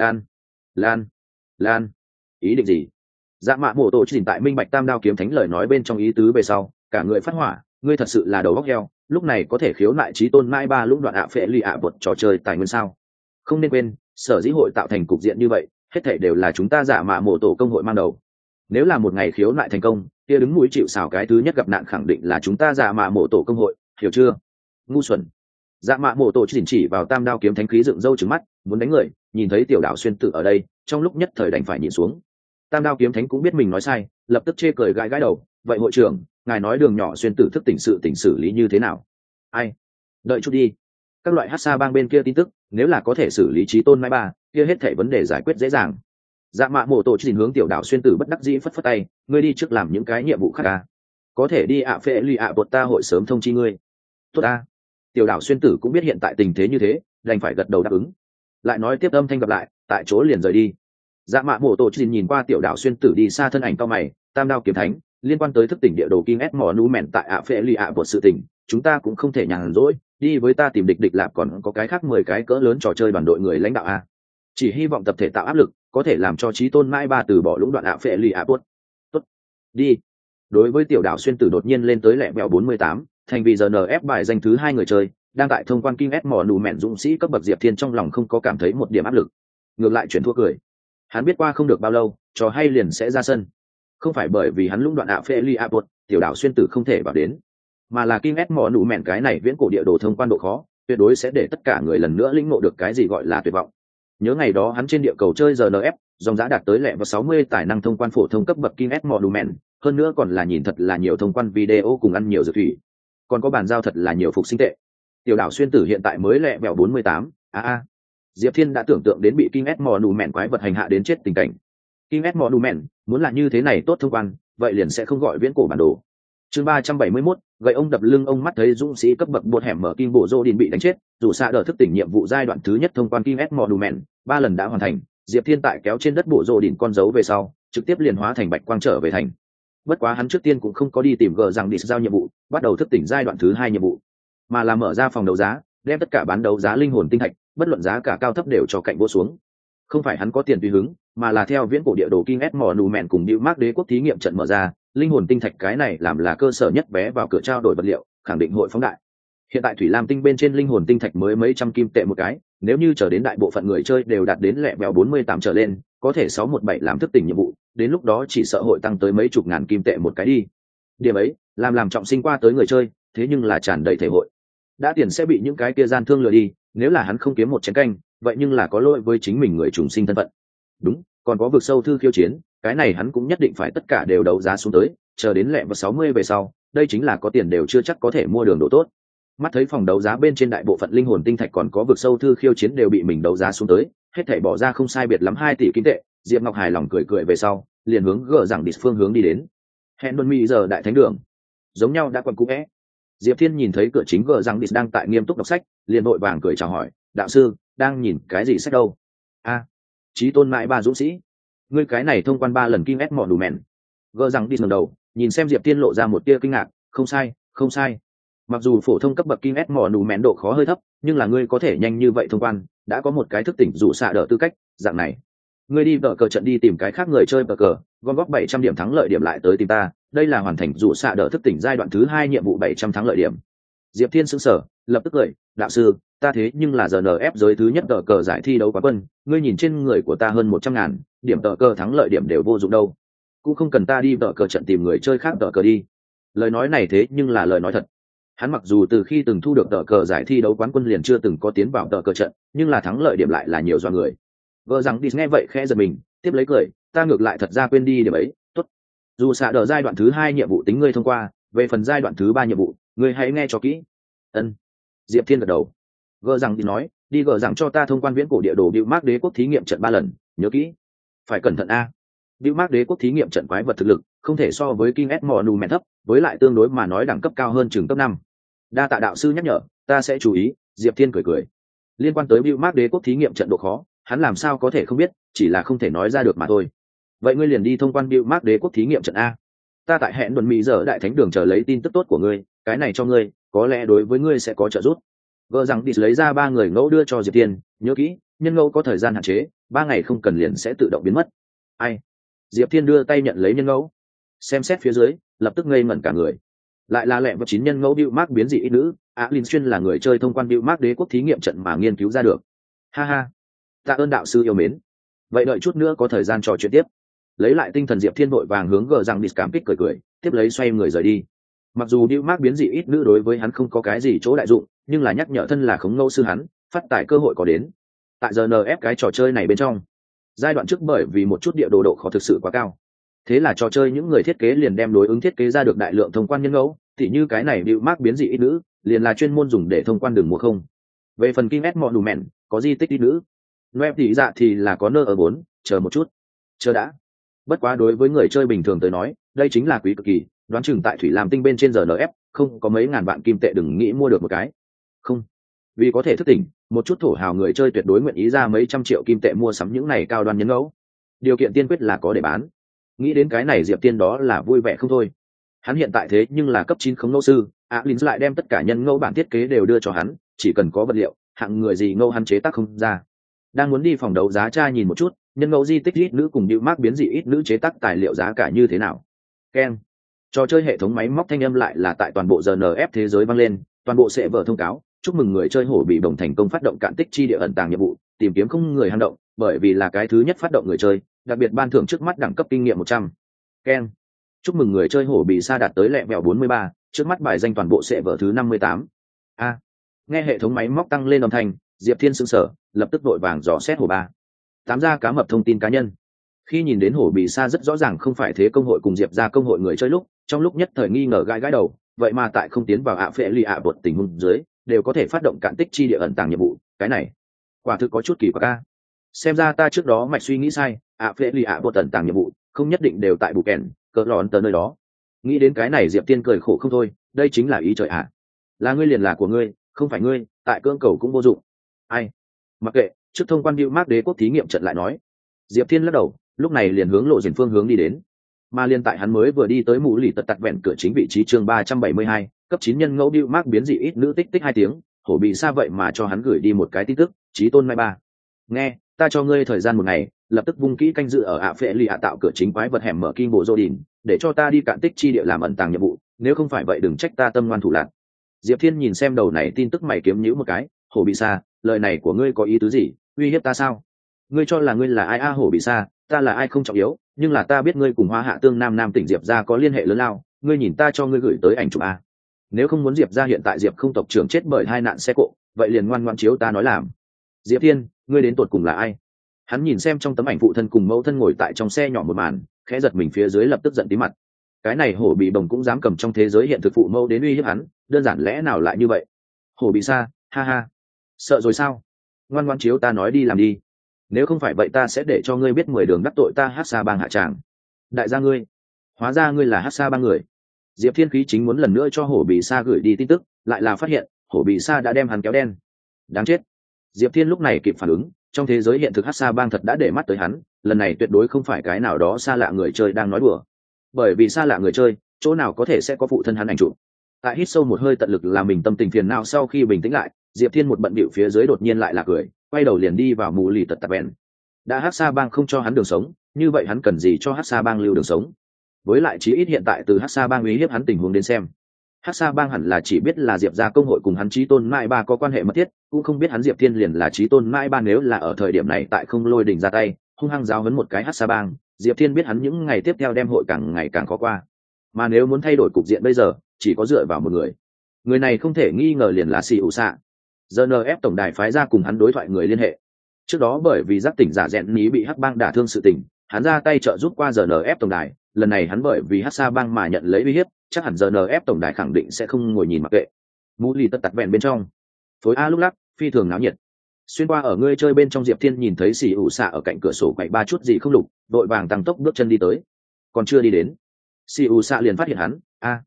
Lan, ý định gì? Dạ mạ mổ tổ chỉ tại minh bạch tam đao kiếm thánh lời nói bên trong ý tứ về sau, cả người phát hỏa, ngươi thật sự là đầu óc heo, lúc này có thể khiếu nại chí tôn mãi ba lũng đoạn ạ phệ lì ạ bột trò chơi tài nguyên sao? Không nên quên, sở dĩ hội tạo thành cục diện như vậy, hết thảy đều là chúng ta dạ mạ mổ tổ công hội mang đầu. Nếu là một ngày khiếu nại thành công, kia đứng mũi chịu sào cái thứ nhất gặp nạn khẳng định là chúng ta dạ mạ mổ tổ công hội, hiểu chưa? Ngu xuẩn. Dạ mạ mổ tổ chỉ vào tam đao kiếm thánh khí dựng râu trừng mắt, muốn đánh người, nhìn thấy tiểu đạo xuyên tử ở đây, trong lúc nhất thời đành phải nhìn xuống. Tam đao kiếm thánh cũng biết mình nói sai, lập tức chê cười gãi gãi đầu, vậy hội trưởng, ngài nói đường nhỏ xuyên tử thức tỉnh xử lý như thế nào? Ai? Đợi chút đi. Các loại hát xa bang bên kia tin tức, nếu là có thể xử lý chí tôn mai ba, kia hết thảy vấn đề giải quyết dễ dàng. Dạ mạ mổ tổ chỉ hướng tiểu đạo xuyên tử bất đắc dĩ phất phất tay, ngươi đi trước làm những cái nhiệm vụ khác à? Có thể đi ạ phệ lì ạ bột ta hội sớm thông chi ngươi. Tốt a. Tiểu đảo xuyên tử cũng biết hiện tại tình thế như thế, đành phải gật đầu đáp ứng. Lại nói tiếp âm thanh gặp lại, tại chỗ liền rời đi. Dạ mạ mổ tổ chỉ nhìn qua tiểu đảo xuyên tử đi xa thân ảnh cao mày, tam đao kiếm thánh liên quan tới thức tỉnh địa đồ King S mỏ nu mèn tại ạ phệ lì ạ bột sự tỉnh, chúng ta cũng không thể nhàn rỗi, đi với ta tìm địch lạp còn có cái khác 10 cái cỡ lớn trò chơi đoàn đội người lãnh đạo a. Chỉ hy vọng tập thể tạo áp lực, có thể làm cho chí tôn mãi ba từ bỏ lũng đoạn ạ phệ lì ạ bột. Tốt, đi. Đối với tiểu đảo xuyên tử đột nhiên lên tới lẹ bẹo 48, thành vì GNF bài danh thứ 2 người chơi, đang tại thông quan King S mỏ nù mẹn dũng sĩ cấp bậc Diệp Thiên trong lòng không có cảm thấy một điểm áp lực, ngược lại chuyển thua cười. Hắn biết qua không được bao lâu, trò hay liền sẽ ra sân. Không phải bởi vì hắn lũng đoạn ạ phệ li ạ bột, tiểu đảo xuyên tử không thể vào đến, mà là King S mỏ nù mẹn cái này viễn cổ địa đồ thông quan độ khó, tuyệt đối sẽ để tất cả người lần nữa lĩnh ngộ được cái gì gọi là tuyệt vọng. Nhớ ngày đó hắn trên địa cầu chơi GNF, dòng giá đạt tới lẹ vào 60 tài năng thông quan phổ thông cấp bậc King S mỏ nù mẹn, hơn nữa còn là nhìn thật là nhiều thông quan video cùng ăn nhiều dược thủy, còn có bàn giao thật là nhiều phục sinh tệ. Tiểu đảo xuyên tử hiện tại mới lẹ bẹo 48, Diệp Thiên đã tưởng tượng đến bị King S mỏ nù mẹn quái vật hành hạ đến chết tình cảnh. King S mỏ nù mẹn muốn là như thế này tốt thông quan, vậy liền sẽ không gọi viễn cổ bản đồ. Chương 371, gậy ông đập lưng ông mắt thấy dũng sĩ cấp bậc bột hẻm mở King bộ Rodin bị đánh chết, dù xa đỡ thức tỉnh nhiệm vụ giai đoạn thứ nhất thông quan King S mỏ nù mẹn, 3 lần đã hoàn thành. Diệp Thiên tại kéo trên đất bộ Rodin con dấu về sau, trực tiếp liền hóa thành bạch quang trở về thành. Bất quá hắn trước tiên cũng không có đi tìm gờ rằng đi giao nhiệm vụ, bắt đầu thức tỉnh giai đoạn thứ 2 nhiệm vụ, mà là mở ra phòng đấu giá, đem tất cả bán đấu giá linh hồn tinh thạch, bất luận giá cả cao thấp đều cho cạnh vô xuống. Không phải hắn có tiền tùy hứng, mà là theo viễn cổ địa đồ King S mỏ nù mẹn cùng Diệu Mark đế quốc thí nghiệm trận mở ra, linh hồn tinh thạch cái này làm là cơ sở nhất vé vào cửa trao đổi vật liệu, khẳng định hội phóng đại. Hiện tại thủy lam tinh bên trên linh hồn tinh thạch mới mấy trăm kim tệ một cái, nếu như chờ đến đại bộ phận người chơi đều đạt đến lẹ bẹo 48 trở lên, có thể 617 làm thức tỉnh nhiệm vụ, đến lúc đó chỉ sợ hội tăng tới mấy chục ngàn kim tệ một cái đi. Điểm ấy, làm trọng sinh qua tới người chơi, thế nhưng là tràn đầy thể hội. Đã tiền sẽ bị những cái kia gian thương lừa đi, nếu là hắn không kiếm một chén canh, vậy nhưng là có lỗi với chính mình người trùng sinh thân phận. Đúng, còn có vực sâu thư khiêu chiến, cái này hắn cũng nhất định phải tất cả đều đấu giá xuống tới, chờ đến lẹ vào 60 về sau, đây chính là có tiền đều chưa chắc có thể mua đường đồ tốt. Mắt thấy phòng đấu giá bên trên đại bộ phận linh hồn tinh thạch còn có vực sâu thư khiêu chiến đều bị mình đấu giá xuống tới, hết thảy bỏ ra không sai biệt lắm 2 tỷ kim tệ, Diệp Ngọc hài lòng cười về sau, liền hướng gỡ rằng đi phương hướng đi đến. Hẹn luôn mỹ giờ đại thánh đường, giống nhau đã quặn cũ é. Diệp Thiên nhìn thấy cửa chính gỡ rằng đi đang tại nghiêm túc đọc sách, liền vội vàng cười chào hỏi, đạo sư, đang nhìn cái gì sách đâu? Chí tôn mãi ba dũng sĩ, ngươi cái này thông quan 3 lần King S mỏ đủ mèn. Gỡ rằng đi ngẩng đầu, nhìn xem Diệp Thiên lộ ra một tia kinh ngạc, không sai. Mặc dù phổ thông cấp bậc King S mỏ đủ mèn độ khó hơi thấp, nhưng là ngươi có thể nhanh như vậy thông quan, đã có một cái thức tỉnh dụ xạ đỡ tư cách, dạng này. Ngươi đi vợ cờ trận đi tìm cái khác người chơi vợ cờ, gom góp 700 điểm thắng lợi điểm lại tới tìm ta, đây là hoàn thành rủ xạ đỡ thức tỉnh giai đoạn thứ 2 nhiệm vụ 700 thắng lợi điểm. Diệp Thiên sững sờ, lập tức cười, đạo sư, ta thế nhưng là GNF giới thứ nhất vợ cờ giải thi đấu quán quân, ngươi nhìn trên người của ta hơn 100.000, điểm vợ cờ thắng lợi điểm đều vô dụng đâu. Cũng không cần ta đi vợ cờ trận tìm người chơi khác vợ cờ đi. Lời nói này thế nhưng là lời nói thật. Hắn mặc dù từ khi từng thu được tờ cờ giải thi đấu quán quân liền chưa từng có tiến vào tờ cờ trận, nhưng là thắng lợi điểm lại là nhiều do người. Vợ rằng đi nghe vậy khẽ giật mình, tiếp lấy cười, ta ngược lại thật ra quên đi điểm ấy, tốt. Dù xạ đỡ giai đoạn thứ 2 nhiệm vụ tính ngươi thông qua, về phần giai đoạn thứ 3 nhiệm vụ, ngươi hãy nghe cho kỹ. Ân. Diệp Thiên gật đầu. Vợ rằng đi nói, đi gờ rằng cho ta thông quan viễn cổ địa đồ Bưu Mác đế quốc thí nghiệm trận 3 lần, nhớ kỹ. Phải cẩn thận a. Bưu Mác đế quốc thí nghiệm trận quái vật thực lực, không thể so với King S Monument thấp, với lại tương đối mà nói đẳng cấp cao hơn chừng cấp 5. Đa tạ đạo sư nhắc nhở, ta sẽ chú ý. Diệp Thiên cười cười. Liên quan tới Bưu Mác đế quốc thí nghiệm trận độ khó, hắn làm sao có thể không biết, chỉ là không thể nói ra được mà thôi. Vậy ngươi liền đi thông quan Bưu Mác đế quốc thí nghiệm trận a. Ta tại hẹn đồn mỹ giờ đại thánh đường chờ lấy tin tức tốt của ngươi, cái này cho ngươi, có lẽ đối với ngươi sẽ có trợ giúp. Gỡ rằng đi lấy ra 3 người ngẫu đưa cho Diệp Thiên, nhớ kỹ, nhân ngẫu có thời gian hạn chế, 3 ngày không cần liền sẽ tự động biến mất. Ai? Diệp Thiên đưa tay nhận lấy nhân ngẫu, xem xét phía dưới, lập tức ngây ngẩn cả người. Lại là lẹ vật 9 nhân ngẫu Bưu Mác biến dị ít nữ, Linh Xuyên là người chơi thông quan Bưu Mác đế quốc thí nghiệm trận mà nghiên cứu ra được. Ha ha, tạ ơn đạo sư yêu mến. Vậy đợi chút nữa có thời gian trò chuyện tiếp. Lấy lại tinh thần Diệp Thiên vội vàng hướng gờ rằng đi cảm kích cười cười, tiếp lấy xoay người rời đi. Mặc dù Bưu Mác biến dị ít nữ đối với hắn không có cái gì chỗ đại dụng, nhưng là nhắc nhở thân là khống ngẫu sư hắn, phát tải cơ hội có đến. Tại giờ NF cái trò chơi này bên trong, giai đoạn trước bởi vì một chút địa đồ độ khó thực sự quá cao, thế là trò chơi những người thiết kế liền đem đối ứng thiết kế ra được đại lượng thông quan nhân ngẫu, tỉ như cái này Bưu Mác biến dị ít nữ, liền là chuyên môn dùng để thông quan đường mùa không. Về phần King S Monument, có di tích ít nữ. Noep thì dạ thì là có nơ ở 4, chờ một chút. Chờ đã. Bất quá đối với người chơi bình thường tới nói, đây chính là quý cực kỳ, đoán chừng tại Thủy Lam Tinh bên trên giờ NF, không có mấy ngàn vạn kim tệ đừng nghĩ mua được một cái. Không. Vì có thể thức tỉnh, một chút thổ hào người chơi tuyệt đối nguyện ý ra mấy trăm triệu kim tệ mua sắm những này cao đoan nhân ngẫu. Điều kiện tiên quyết là có để bán. Nghĩ đến cái này Diệp Tiên đó là vui vẻ không thôi. Hắn hiện tại thế nhưng là cấp 9 khống ngẫu sư, Linh lại đem tất cả nhân ngẫu bản thiết kế đều đưa cho hắn, chỉ cần có vật liệu, hạng người gì ngẫu hắn chế tác không ra. Đang muốn đi phòng đấu giá tra nhìn một chút, nhân ngẫu di tích ít nữ cùng Bưu Mác biến dị ít nữ chế tác tài liệu giá cả như thế nào. Keng. Trò chơi hệ thống máy móc thanh âm lại là tại toàn bộ GNF thế giới vang lên, toàn bộ sẽ vở thông cáo, chúc mừng người chơi hổ bị đồng thành công phát động cạn tích chi địa ẩn tàng nhiệm vụ, tìm kiếm không người hang động, bởi vì là cái thứ nhất phát động người chơi, đặc biệt ban thưởng trước mắt đẳng cấp kinh nghiệm 100. Keng. Chúc mừng người chơi hổ bị sa đạt tới lẹ mèo 43, trước mắt bài danh toàn bộ sẽ vở thứ 58. A. Nghe hệ thống máy móc tăng lên âm thanh, Diệp Thiên sững sờ, lập tức vội vàng dò xét hổ ba. Tám ra cá mập thông tin cá nhân. Khi nhìn đến hổ bị sa rất rõ ràng không phải thế công hội cùng Diệp ra công hội người chơi lúc, trong lúc nhất thời nghi ngờ gãi gãi đầu, vậy mà tại không tiến vào ạ phệ lì ạ bột tình huống dưới, đều có thể phát động cạn tích chi địa ẩn tàng nhiệm vụ, cái này quả thực có chút kỳ quặc a. Xem ra ta trước đó mạch suy nghĩ sai, ạ phệ lì ạ bột ẩn tàng nhiệm vụ không nhất định đều tại bù kèn cỡ lòn tờ nơi đó. Nghĩ đến cái này Diệp Tiên cười khổ không thôi, đây chính là ý trời ạ. Là ngươi liền là của ngươi, không phải ngươi, tại cưỡng cầu cũng vô dụng. Ai? Mặc kệ, trước thông quan Bưu Mác đế quốc thí nghiệm trận lại nói. Diệp Thiên lắc đầu, lúc này liền hướng lộ dền phương hướng đi đến. Mà liên tại hắn mới vừa đi tới mũ lì tật tặc vẹn cửa chính vị trí chương 372, cấp 9 nhân ngẫu Bưu Mác biến dị ít nữ tích tích 2 tiếng, hổ bị sa vậy mà cho hắn gửi đi một cái tin tức, chí tôn mai ba. Nghe, ta cho ngươi thời gian 1 ngày, lập tức vung kỹ canh dự ở ạ phệ lì ạ tạo cửa chính quái vật hẻm mở kim bộ dô đỉnh, để cho ta đi cạn tích chi địa làm ẩn tàng nhiệm vụ, nếu không phải vậy đừng trách ta tâm ngoan thủ lạn. Diệp Thiên nhìn xem đầu này tin tức mày kiếm nhíu một cái, hổ bị sa, lời này của ngươi có ý tứ gì, uy hiếp ta sao? Ngươi cho là ngươi là ai a? Hổ bị sa, ta là ai không trọng yếu, nhưng là ta biết ngươi cùng Hoa Hạ Tương Nam tỉnh Diệp gia có liên hệ lớn lao, ngươi nhìn ta cho ngươi gửi tới ảnh chụp a. Nếu không muốn Diệp gia hiện tại Diệp không tộc trưởng chết bởi hai nạn xe cộ, vậy liền ngoan ngoãn chiếu ta nói làm. Diệp Thiên, ngươi đến tột cùng là ai? Hắn nhìn xem trong tấm ảnh phụ thân cùng mẫu thân ngồi tại trong xe nhỏ một màn, khẽ giật mình phía dưới lập tức giận tí mặt. Cái này hổ bị bồng cũng dám cầm trong thế giới hiện thực phụ mẫu đến uy hiếp hắn, đơn giản lẽ nào lại như vậy? Hổ bị sa, ha ha. Sợ rồi sao? Ngoan ngoãn chiếu ta nói đi làm đi. Nếu không phải vậy ta sẽ để cho ngươi biết 10 đường đắc tội ta Hát Sa bang hạ tràng. Đại gia ngươi, hóa ra ngươi là Hát Sa bang người. Diệp Thiên khí chính muốn lần nữa cho hổ bị sa gửi đi tin tức, lại là phát hiện hổ bị sa đã đem hắn kéo đen. Đáng chết. Diệp Thiên lúc này kịp phản ứng, trong thế giới hiện thực Hát Sa bang thật đã để mắt tới hắn, lần này tuyệt đối không phải cái nào đó xa lạ người chơi đang nói đùa. Bởi vì xa lạ người chơi, chỗ nào có thể sẽ có phụ thân hắn ảnh chụp. Tại hít sâu một hơi tận lực làm mình tâm tình phiền não sau khi bình tĩnh lại, Diệp Thiên một bận bịu phía dưới đột nhiên lại là cười, quay đầu liền đi vào mù lì tật tạp bèn. đã Hắc Sa Bang không cho hắn đường sống, như vậy hắn cần gì cho Hắc Sa Bang lưu đường sống? Với lại chí ít hiện tại từ Hắc Sa Bang uy hiếp hắn tình huống đến xem, Hắc Sa Bang hẳn là chỉ biết là Diệp gia công hội cùng hắn Chí Tôn Mai Ba có quan hệ mật thiết, cũng không biết hắn Diệp Thiên liền là Chí Tôn Mai Ba. Nếu là ở thời điểm này tại không lôi đình ra tay, hung hăng giáo huấn một cái Hắc Sa Bang, Diệp Thiên biết hắn những ngày tiếp theo đem hội càng ngày càng khó qua. Mà nếu muốn thay đổi cục diện bây giờ, chỉ có dựa vào một người. Người này không thể nghi ngờ liền là Si ủ xạ. GNF tổng đài phái ra cùng hắn đối thoại người liên hệ. Trước đó bởi vì giác tỉnh giả Rèn Ní bị Hắc Bang đả thương sự tình, hắn ra tay trợ giúp qua GNF tổng đài, lần này hắn bởi vì Hắc Sa Bang mà nhận lấy uy hiếp, chắc hẳn GNF tổng đài khẳng định sẽ không ngồi nhìn mặc kệ. Mũ lì tất tặt vẹn bên trong, phối a lúc lắc phi thường náo nhiệt. Xuyên qua ở ngươi chơi bên trong, Diệp Thiên nhìn thấy Sĩ ủ xạ ở cạnh cửa sổ quậy ba chút gì không lục, đội vàng tăng tốc bước chân đi tới. Còn chưa đi đến, Sĩ ủ xạ liền phát hiện hắn.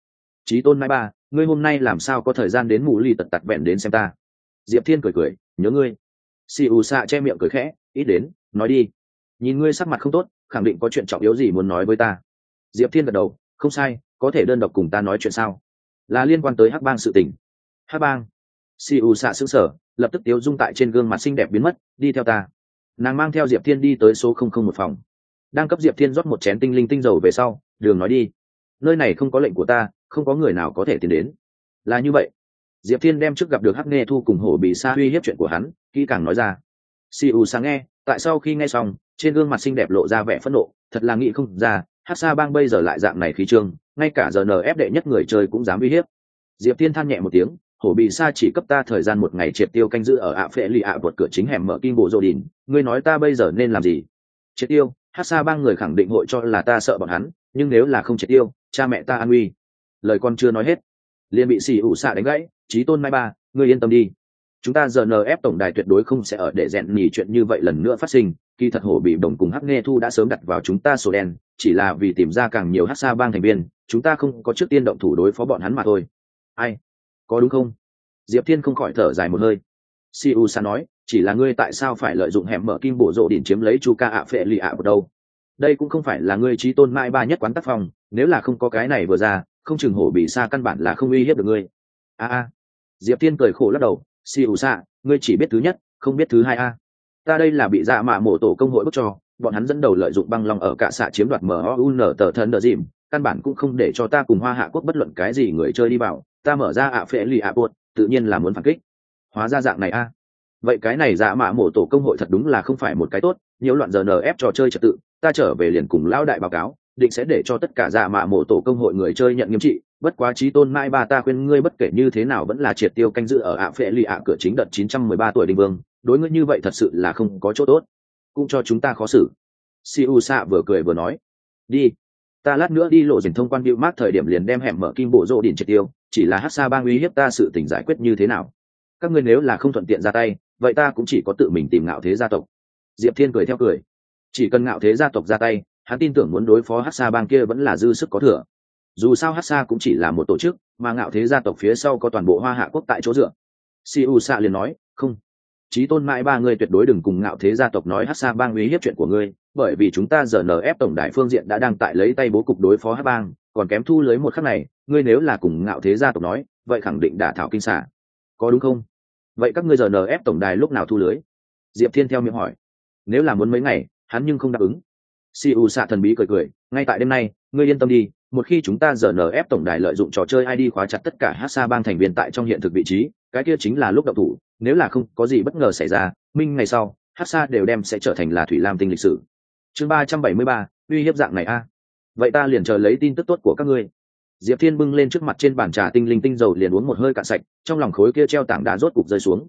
Chí Tôn Mai Ba, ngươi hôm nay làm sao có thời gian đến mũ lì tật tặt vẹn đến xem ta? Diệp Thiên cười cười, nhớ ngươi. Sĩ ủ xạ che miệng cười khẽ, ít đến, nói đi. Nhìn ngươi sắc mặt không tốt, khẳng định có chuyện trọng yếu gì muốn nói với ta. Diệp Thiên gật đầu, không sai, có thể đơn độc cùng ta nói chuyện sao? Là liên quan tới Hắc Bang sự tình. Hắc Bang? Si U xạ sững sờ, lập tức tiếu dung tại trên gương mặt xinh đẹp biến mất. Đi theo ta. Nàng mang theo Diệp Thiên đi tới số 001 phòng. Đang cấp Diệp Thiên rót một chén tinh linh tinh dầu về sau, đường nói đi. Nơi này không có lệnh của ta, không có người nào có thể tiến đến. Là như vậy. Diệp Thiên đem trước gặp được Hắc Nghe Thu cùng Hổ Bì Sa uy hiếp chuyện của hắn, kỹ càng nói ra. Si U xạ nghe, tại sau khi nghe xong, trên gương mặt xinh đẹp lộ ra vẻ phẫn nộ, thật là nghĩ không ra, Hắc Sa Bang bây giờ lại dạng này khí trương, ngay cả GNF đệ nhất người chơi cũng dám uy hiếp. Diệp Thiên than nhẹ một tiếng, Hổ Bì Sa chỉ cấp ta thời gian một ngày triệt tiêu canh giữ ở ạ phệ lì ạ vượt cửa chính hẻm mở kim bộ rô đỉnh, ngươi nói ta bây giờ nên làm gì? Triệt tiêu? Hắc Sa Bang người khẳng định hội cho là ta sợ bọn hắn, nhưng nếu là không triệt tiêu, cha mẹ ta an nguy. Lời con chưa nói hết, liền bị Sĩ ủ xạ đánh gãy. Chí Tôn Mai Ba, ngươi yên tâm đi, chúng ta GNF tổng đài tuyệt đối không sẽ ở để rèn nhì chuyện như vậy lần nữa phát sinh. Kỳ thật Hổ Bị Đồng cùng Hắc Nghe Thu đã sớm đặt vào chúng ta sổ đen, chỉ là vì tìm ra càng nhiều Hắc Sa Bang thành viên, chúng ta không có trước tiên động thủ đối phó bọn hắn mà thôi. Ai? Có đúng không? Diệp Thiên không khỏi thở dài một hơi. Siu Sa nói, chỉ là ngươi tại sao phải lợi dụng hẻm mở kim bộ rộ đỉnh chiếm lấy Chu Ca ạ phệ lì ạ ở đâu? Đây cũng không phải là ngươi Chí Tôn Mai Ba nhất quán tác phong, nếu là không có cái này vừa ra, không chừng Hổ Bị Sa căn bản là không uy hiếp được ngươi. Diệp Thiên cười khổ lắc đầu. Siu Sa, ngươi chỉ biết thứ nhất, không biết thứ hai a. Ta đây là bị dạ mạ mổ tổ công hội bức cho, bọn hắn dẫn đầu lợi dụng băng long ở cả xạ chiếm đoạt MOUN tờ thân đờ dìm, căn bản cũng không để cho ta cùng Hoa Hạ quốc bất luận cái gì người chơi đi vào, ta mở ra ạ phệ lì ạ buột, tự nhiên là muốn phản kích. Hóa ra dạng này a. Vậy cái này dạ mạ mổ tổ công hội thật đúng là không phải một cái tốt, nhiễu loạn GNF trò chơi trật tự, ta trở về liền cùng lão đại báo cáo, định sẽ để cho tất cả dạ mạ mổ tổ công hội người chơi nhận nghiêm trị. Bất quá Chí Tôn Mai Ba, ta khuyên ngươi bất kể như thế nào vẫn là triệt tiêu canh giữ ở ạ phệ lì ạ cửa chính đợt 913 tuổi đình vương, đối ngươi như vậy thật sự là không có chỗ tốt, cũng cho chúng ta khó xử. Siu Sa vừa cười vừa nói, đi, ta lát nữa đi lộ dình thông quan Bill Mart thời điểm liền đem hẻm mở kim bộ rô đỉnh triệt tiêu, chỉ là Hắc Sa Bang uy hiếp ta sự tình giải quyết như thế nào? Các ngươi nếu là không thuận tiện ra tay, vậy ta cũng chỉ có tự mình tìm Ngạo Thế gia tộc. Diệp Thiên cười theo cười, chỉ cần Ngạo Thế gia tộc ra tay, hắn tin tưởng muốn đối phó Hắc Sa Bang kia vẫn là dư sức có thừa. Dù sao Hắc Sa cũng chỉ là một tổ chức, mà Ngạo Thế gia tộc phía sau có toàn bộ Hoa Hạ quốc tại chỗ dựa. Siu Sa liền nói, không, Chí Tôn Mai Ba, ngươi tuyệt đối đừng cùng Ngạo Thế gia tộc nói Hắc Sa Bang uy hiếp chuyện của ngươi, bởi vì chúng ta GNF tổng đài phương diện đã đang tại lấy tay bố cục đối phó Hắc Bang, còn kém thu lưới một khắc này, ngươi nếu là cùng Ngạo Thế gia tộc nói, vậy khẳng định đả thảo kinh xả, có đúng không? Vậy các ngươi GNF tổng đài lúc nào thu lưới? Diệp Thiên theo miệng hỏi. Nếu là muốn mấy ngày, hắn nhưng không đáp ứng. Siu Sa thần bí cười cười, ngay tại đêm nay, ngươi yên tâm đi, một khi chúng ta GNF tổng đài lợi dụng trò chơi ID khóa chặt tất cả Hắc Sa Bang thành viên tại trong hiện thực vị trí, cái kia chính là lúc động thủ, nếu là không có gì bất ngờ xảy ra, minh ngày sau, Hắc Sa đều đem sẽ trở thành là thủy lam tinh lịch sử. Chương 373, uy hiếp dạng này a. Vậy ta liền chờ lấy tin tức tốt của các ngươi. Diệp Thiên bưng lên trước mặt trên bàn trà tinh linh tinh dầu liền uống một hơi cạn sạch, trong lòng khối kia treo tảng đá rốt cục rơi xuống.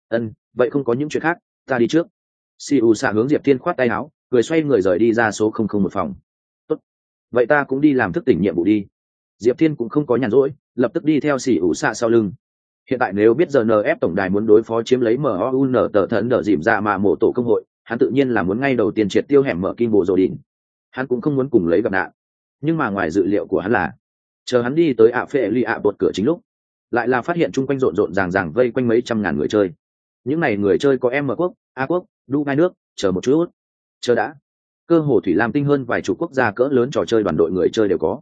Vậy không có những chuyện khác, ta đi trước. Siu Sa hướng Diệp Thiên khoát tay áo, cười xoay người rời đi ra số 001 phòng. Tốt, vậy ta cũng đi làm thức tỉnh nhiệm vụ đi. Diệp Thiên cũng không có nhàn rỗi, lập tức đi theo Siu Sa sau lưng. Hiện tại nếu biết GNF tổng đài muốn đối phó chiếm lấy MOUN tờ thân đỡ dìm ra mà mổ tổ công hội, hắn tự nhiên là muốn ngay đầu tiên triệt tiêu hẻm mở kim bộ rồ đỉnh. Hắn cũng không muốn cùng lấy gặp nạn. Nhưng mà ngoài dự liệu của hắn là, chờ hắn đi tới ạ phệ lì ạ bột cửa chính lúc, lại là phát hiện chung quanh rộn rộn ràng ràng vây quanh mấy trăm ngàn người chơi. Những này người chơi có M quốc, A quốc, Dubai nước, chờ một chút. Chờ đã. Cơ hồ thủy lam tinh hơn vài chục quốc gia cỡ lớn trò chơi đoàn đội người chơi đều có.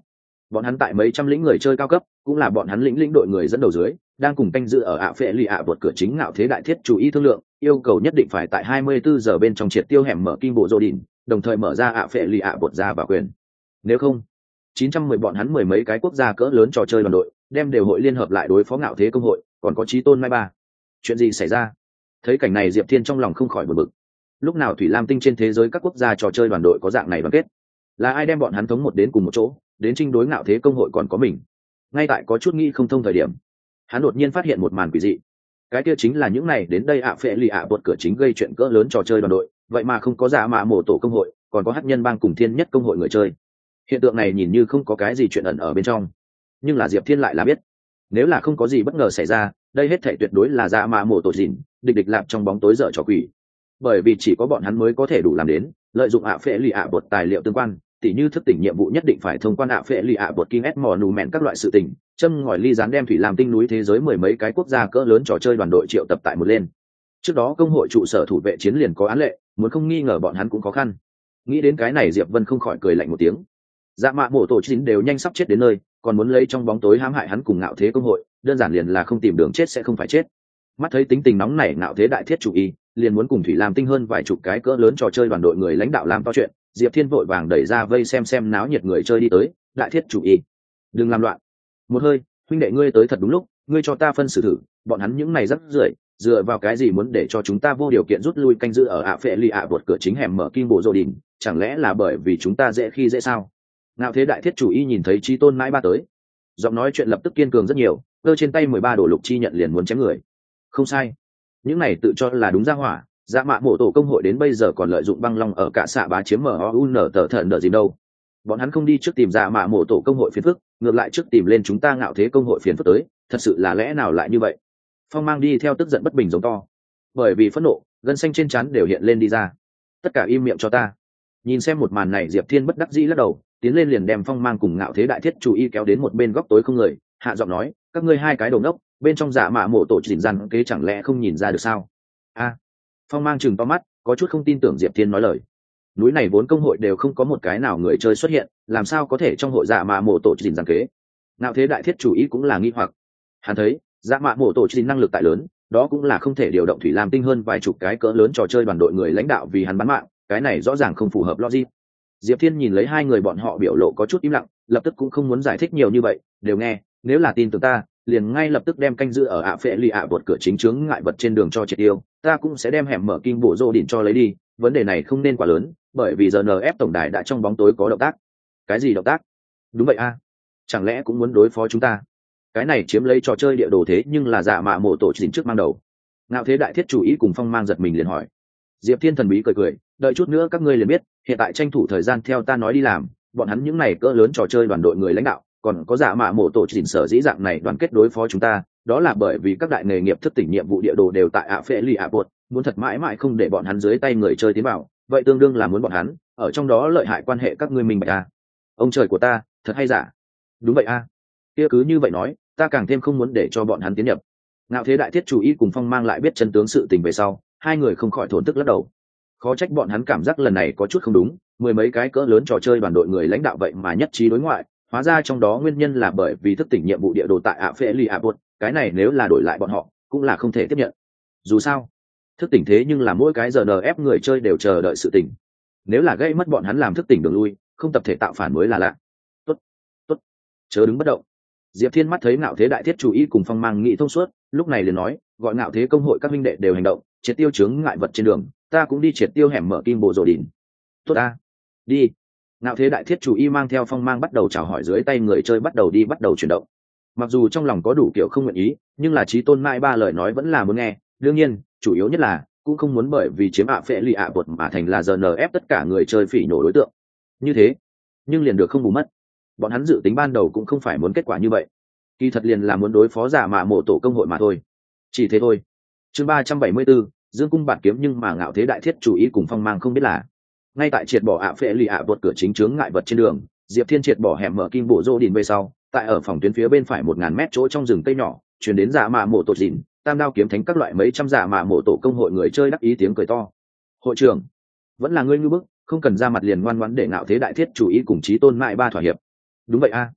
Bọn hắn tại mấy trăm lĩnh người chơi cao cấp, cũng là bọn hắn lĩnh đội người dẫn đầu dưới, đang cùng canh dự ở ạ phệ lì ạ vượt cửa chính ngạo thế đại thiết chủ ý thương lượng, yêu cầu nhất định phải tại 24 giờ bên trong triệt tiêu hẻm mở kim bộ rô đỉnh, đồng thời mở ra ạ phệ lì ạ vượt ra và quyền. Nếu không, 910 bọn hắn mười mấy cái quốc gia cỡ lớn trò chơi đoàn đội, đem đều hội liên hợp lại đối phó ngạo thế công hội, còn có chí tôn mai ba. Chuyện gì xảy ra? Thấy cảnh này Diệp Thiên trong lòng không khỏi buồn bực. Lúc nào Thủy Lam Tinh trên thế giới các quốc gia trò chơi đoàn đội có dạng này đoàn kết? Là ai đem bọn hắn thống một đến cùng một chỗ, đến chinh đối ngạo thế công hội còn có mình? Ngay tại có chút nghĩ không thông thời điểm, hắn đột nhiên phát hiện một màn quỷ dị. Cái kia chính là những này đến đây ạ phệ lì ạ vượt cửa chính gây chuyện cỡ lớn trò chơi đoàn đội, vậy mà không có giả mạ mổ tổ công hội, còn có hắc nhân bang cùng thiên nhất công hội người chơi. Hiện tượng này nhìn như không có cái gì chuyện ẩn ở bên trong, nhưng là Diệp Thiên lại là biết, nếu là không có gì bất ngờ xảy ra, đây hết thảy tuyệt đối là giả mạ mổ tổ dịn, địch lạp trong bóng tối dở trò quỷ. Bởi vì chỉ có bọn hắn mới có thể đủ làm đến, lợi dụng ạ phệ lì ạ vượt tài liệu tương quan, tỉ như thức tỉnh nhiệm vụ nhất định phải thông quan ạ phệ lì ạ vượt kinh ép mò nù mẹn các loại sự tình, châm ngòi ly gián đem Thủy Lam Tinh núi thế giới mười mấy cái quốc gia cỡ lớn trò chơi đoàn đội triệu tập tại một lên. Trước đó công hội trụ sở thủ vệ chiến liền có án lệ, muốn không nghi ngờ bọn hắn cũng khó khăn. Nghĩ đến cái này Diệp Vân không khỏi cười lạnh một tiếng. Dạ mạ mổ tổ chính đều nhanh sắp chết đến nơi, còn muốn lấy trong bóng tối hãm hại hắn cùng ngạo thế công hội, đơn giản liền là không tìm đường chết sẽ không phải chết. Mắt thấy tính tình nóng nảy ngạo thế đại thiết chủ y, liền muốn cùng Thủy Lam Tinh hơn vài chục cái cỡ lớn trò chơi đoàn đội người lãnh đạo làm to chuyện, Diệp Thiên vội vàng đẩy ra vây xem náo nhiệt người chơi đi tới. Đại thiết chủ y, đừng làm loạn. Một hơi, huynh đệ ngươi tới thật đúng lúc, ngươi cho ta phân xử thử, bọn hắn những này rất rưởi, dựa vào cái gì muốn để cho chúng ta vô điều kiện rút lui canh giữ ở ạ phệ lì ạ vượt cửa chính hẻm mở kim bộ rô đình, chẳng lẽ là bởi vì chúng ta dễ khi dễ sao? Ngạo thế đại thiết chủ y nhìn thấy Chí Tôn mãi ba tới, giọng nói chuyện lập tức kiên cường rất nhiều, cơ trên tay 13 đồ lục chi nhận liền muốn chém người. Không sai, những này tự cho là đúng ra hỏa, dạ mạ mổ tổ công hội đến bây giờ còn lợi dụng băng long ở cả xạ bá chiếm MOUN tờ thận đỡ gì đâu. Bọn hắn không đi trước tìm dạ mạ mổ tổ công hội phiền phức, ngược lại trước tìm lên chúng ta ngạo thế công hội phiền phức tới, thật sự là lẽ nào lại như vậy? Phong mang đi theo tức giận bất bình giống to, bởi vì phẫn nộ, gân xanh trên trán đều hiện lên đi ra. Tất cả im miệng cho ta. Nhìn xem một màn này Diệp Thiên bất đắc dĩ lắc đầu, tiến lên liền đem Phong mang cùng ngạo thế đại thiết chủ y kéo đến một bên góc tối không người, hạ giọng nói, các ngươi hai cái đầu ngốc, bên trong dạ mạ mổ tổ chỉnh răn kế chẳng lẽ không nhìn ra được sao? A. Phong mang chừng to mắt, có chút không tin tưởng Diệp Thiên nói lời. Núi này vốn công hội đều không có một cái nào người chơi xuất hiện, làm sao có thể trong hội dạ mạ mổ tổ chỉnh răn kế? Ngạo thế đại thiết chủ y cũng là nghi hoặc. Hắn thấy dạ mạ mổ tổ chỉnh năng lực tại lớn, đó cũng là không thể điều động Thủy Lam Tinh hơn vài chục cái cỡ lớn trò chơi đoàn đội người lãnh đạo vì hắn bán mạng, cái này rõ ràng không phù hợp logic. Diệp Thiên nhìn lấy hai người bọn họ biểu lộ có chút im lặng, lập tức cũng không muốn giải thích nhiều như vậy, đều nghe, nếu là tin tưởng ta, liền ngay lập tức đem canh giữ ở ạ phệ lì ạ vượt cửa chính chướng ngại vật trên đường cho triệt tiêu, ta cũng sẽ đem hẻm mở kim bộ rô đỉnh cho lấy đi, vấn đề này không nên quá lớn, bởi vì giờ NF tổng đài đã trong bóng tối có động tác. Cái gì động tác? Đúng vậy a, chẳng lẽ cũng muốn đối phó chúng ta? Cái này chiếm lấy trò chơi địa đồ thế nhưng là dạ mạ mổ tổ chỉnh trước mang đầu. Ngạo thế đại thiết chủ ý cùng Phong mang giật mình liền hỏi. Diệp Thiên thần bí cười cười, đợi chút nữa các ngươi liền biết, hiện tại tranh thủ thời gian theo ta nói đi làm, bọn hắn những này cỡ lớn trò chơi đoàn đội người lãnh đạo, còn có dạ mạ mổ tổ chỉnh sở dĩ dạng này đoàn kết đối phó chúng ta, đó là bởi vì các đại nghề nghiệp thức tỉnh nhiệm vụ địa đồ đều tại ạ phệ lì ạ bột, muốn thật mãi mãi không để bọn hắn dưới tay người chơi tiến vào, vậy tương đương là muốn bọn hắn ở trong đó lợi hại quan hệ các ngươi mình bạch a. Ông trời của ta, thật hay giả? Đúng vậy a. Kia cứ như vậy nói, ta càng thêm không muốn để cho bọn hắn tiến nhập. Ngạo thế đại thiết chủ ý cùng Phong mang lại biết chân tướng sự tình về sau, hai người không khỏi thổn thức lắc đầu. Khó trách bọn hắn cảm giác lần này có chút không đúng, mười mấy cái cỡ lớn trò chơi đoàn đội người lãnh đạo vậy mà nhất trí đối ngoại, hóa ra trong đó nguyên nhân là bởi vì thức tỉnh nhiệm vụ địa đồ tại ạ phệ lì ạ bột, cái này nếu là đổi lại bọn họ cũng là không thể tiếp nhận. Dù sao thức tỉnh thế nhưng là mỗi cái giờ ép người chơi đều chờ đợi sự tỉnh, nếu là gây mất bọn hắn làm thức tỉnh đường lui, không tập thể tạo phản mới là lạ. Tốt, tốt, chớ đứng bất động. Diệp Thiên mắt thấy ngạo thế đại thiết chủ ý cùng Phong mang nghĩ thông suốt, lúc này liền nói, gọi ngạo thế công hội các minh đệ đều hành động, triệt tiêu chướng ngại vật trên đường, ta cũng đi triệt tiêu hẻm mở kim bộ rồ đỉnh. Tốt ta, đi. Ngạo thế đại thiết chủ y mang theo Phong mang bắt đầu chào hỏi dưới tay người chơi bắt đầu chuyển động. Mặc dù trong lòng có đủ kiểu không nguyện ý, nhưng là Chí Tôn mãi ba lời nói vẫn là muốn nghe, đương nhiên chủ yếu nhất là cũng không muốn bởi vì chiếm ạ phệ lì ạ bột mà thành là giờ ép tất cả người chơi phỉ nhổ đối tượng như thế, nhưng liền được không bù mất. Bọn hắn dự tính ban đầu cũng không phải muốn kết quả như vậy, kỳ thật liền là muốn đối phó giả mạ mộ tổ công hội mà thôi, chỉ thế thôi. Chương 374, Dương cung bạt kiếm, nhưng mà ngạo thế đại thiết chủ ý cùng Phong mang không biết là ngay tại triệt bỏ ạ phệ lì ạ bột cửa chính chướng ngại vật trên đường, Diệp Thiên triệt bỏ hẻm mở kim bộ rô đỉnh về sau, tại ở phòng tuyến phía bên phải 1000 mét chỗ trong rừng cây nhỏ, truyền đến giả mạ mộ tổ dìn, tam đao kiếm thánh các loại mấy trăm giả mạ mộ tổ công hội người chơi đắc ý tiếng cười to. Hội trưởng, vẫn là ngươi ngư bức, không cần ra mặt liền ngoan ngoãn để ngạo thế đại thiết chủ ý cùng Chí Tôn mại ba thỏa hiệp. Đúng vậy a.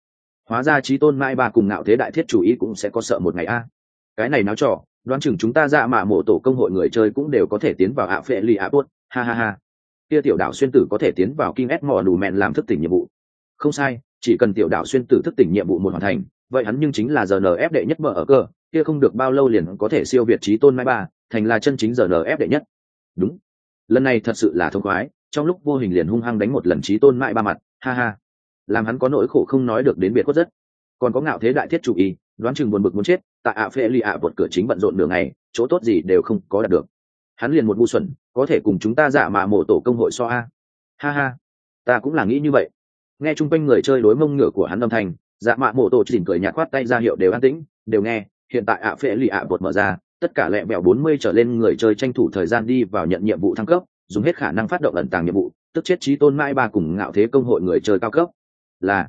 Hóa ra chí tôn mãi ba cùng ngạo thế đại thiết chủ ý cũng sẽ có sợ một ngày a. Cái này náo trò, đoán chừng chúng ta dạ mạ mộ tổ công hội người chơi cũng đều có thể tiến vào ạ phệ lì ạ bốt, ha ha ha. Kia tiểu đạo xuyên tử có thể tiến vào King S mỏ đủ mẹn làm thức tỉnh nhiệm vụ. Không sai, chỉ cần tiểu đạo xuyên tử thức tỉnh nhiệm vụ một hoàn thành, vậy hắn nhưng chính là GNF đệ nhất mở ở cơ, kia không được bao lâu liền có thể siêu việt chí tôn mãi ba, thành là chân chính GNF đệ nhất. Đúng, lần này thật sự là thông khoái, trong lúc vô hình liền hung hăng đánh một lần chí tôn mãi ba mặt, ha ha. Làm hắn có nỗi khổ không nói được đến biệt khuất rất. Còn có ngạo thế đại thiết chủ ý, đoán chừng buồn bực muốn chết, tại ạ phệ lì ạ vượt cửa chính bận rộn đường này, chỗ tốt gì đều không có đạt được. Hắn liền một ngu xuẩn, có thể cùng chúng ta dạ mà mộ tổ công hội so a. Ha ha, ta cũng là nghĩ như vậy. Nghe chung quanh người chơi đối mông ngựa của hắn âm thanh, dạ mạ mộ tổ chỉnh cười nhạt khoát tay ra hiệu đều an tĩnh, đều nghe. Hiện tại ạ phệ lì ạ vượt mở ra, tất cả lẹ bẹo 40 trở lên người chơi tranh thủ thời gian đi vào nhận nhiệm vụ thăng cấp, dùng hết khả năng phát động ẩn tàng nhiệm vụ, tức chết chí tôn mãi ba cùng ngạo thế công hội người chơi cao cấp. Là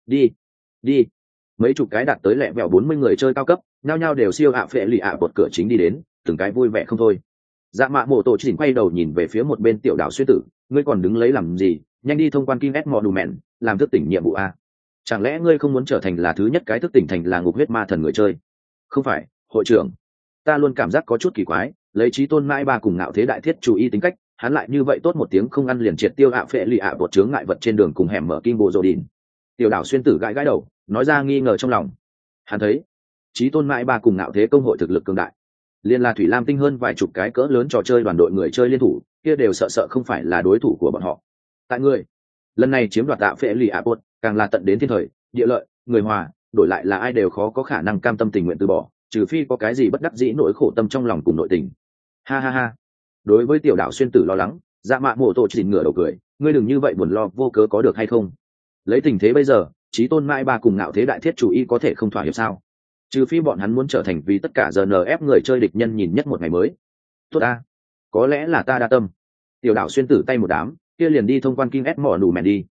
đi mấy chục cái đạt tới lẹ vẹo 40 người chơi cao cấp nhao nhao đều siêu ạ phệ lì ạ bột cửa chính đi đến, từng cái vui vẻ không thôi. Dạ mạ mộ tổ chỉnh quay đầu nhìn về phía một bên tiểu đảo xuyên tử, ngươi còn đứng lấy làm gì, nhanh đi thông quan King S Monument làm thức tỉnh nhiệm vụ a. Chẳng lẽ ngươi không muốn trở thành là thứ nhất cái thức tỉnh thành là ngục huyết ma thần người chơi? Không phải hội trưởng, ta luôn cảm giác có chút kỳ quái, lấy chí tôn mãi ba cùng ngạo thế đại thiết chủ y tính cách, hắn lại như vậy tốt một tiếng không ăn liền triệt tiêu ạ phệ lì ạ bột chướng ngại vật trên đường cùng hẻm mở kim bộ rồ đìn. Tiểu đảo xuyên tử gãi gãi đầu, nói ra nghi ngờ trong lòng. Hắn thấy chí tôn mãi ba cùng ngạo thế công hội thực lực cường đại, liên là thủy lam tinh hơn vài chục cái cỡ lớn trò chơi đoàn đội người chơi liên thủ kia đều sợ không phải là đối thủ của bọn họ. Tại người lần này chiếm đoạt ạ phệ lì ạ bột càng là tận đến thiên thời địa lợi người hòa, đổi lại là ai đều khó có khả năng cam tâm tình nguyện từ bỏ, trừ phi có cái gì bất đắc dĩ nỗi khổ tâm trong lòng cùng nội tình. Ha ha ha. Đối với tiểu đảo xuyên tử lo lắng, dạ mạ mộ tổ chỉ ngửa đầu cười, ngươi đừng như vậy buồn lo vô cớ có được hay không? Lấy tình thế bây giờ, chí tôn mãi ba cùng ngạo thế đại thiết chủ y có thể không thỏa hiệp sao? Trừ phi bọn hắn muốn trở thành vì tất cả GNF người chơi địch nhân nhìn nhất một ngày mới. Tốt ta, có lẽ là ta đa tâm. Tiểu đảo xuyên tử tay một đám, kia liền đi thông quan King S mỏ đủ mèn đi.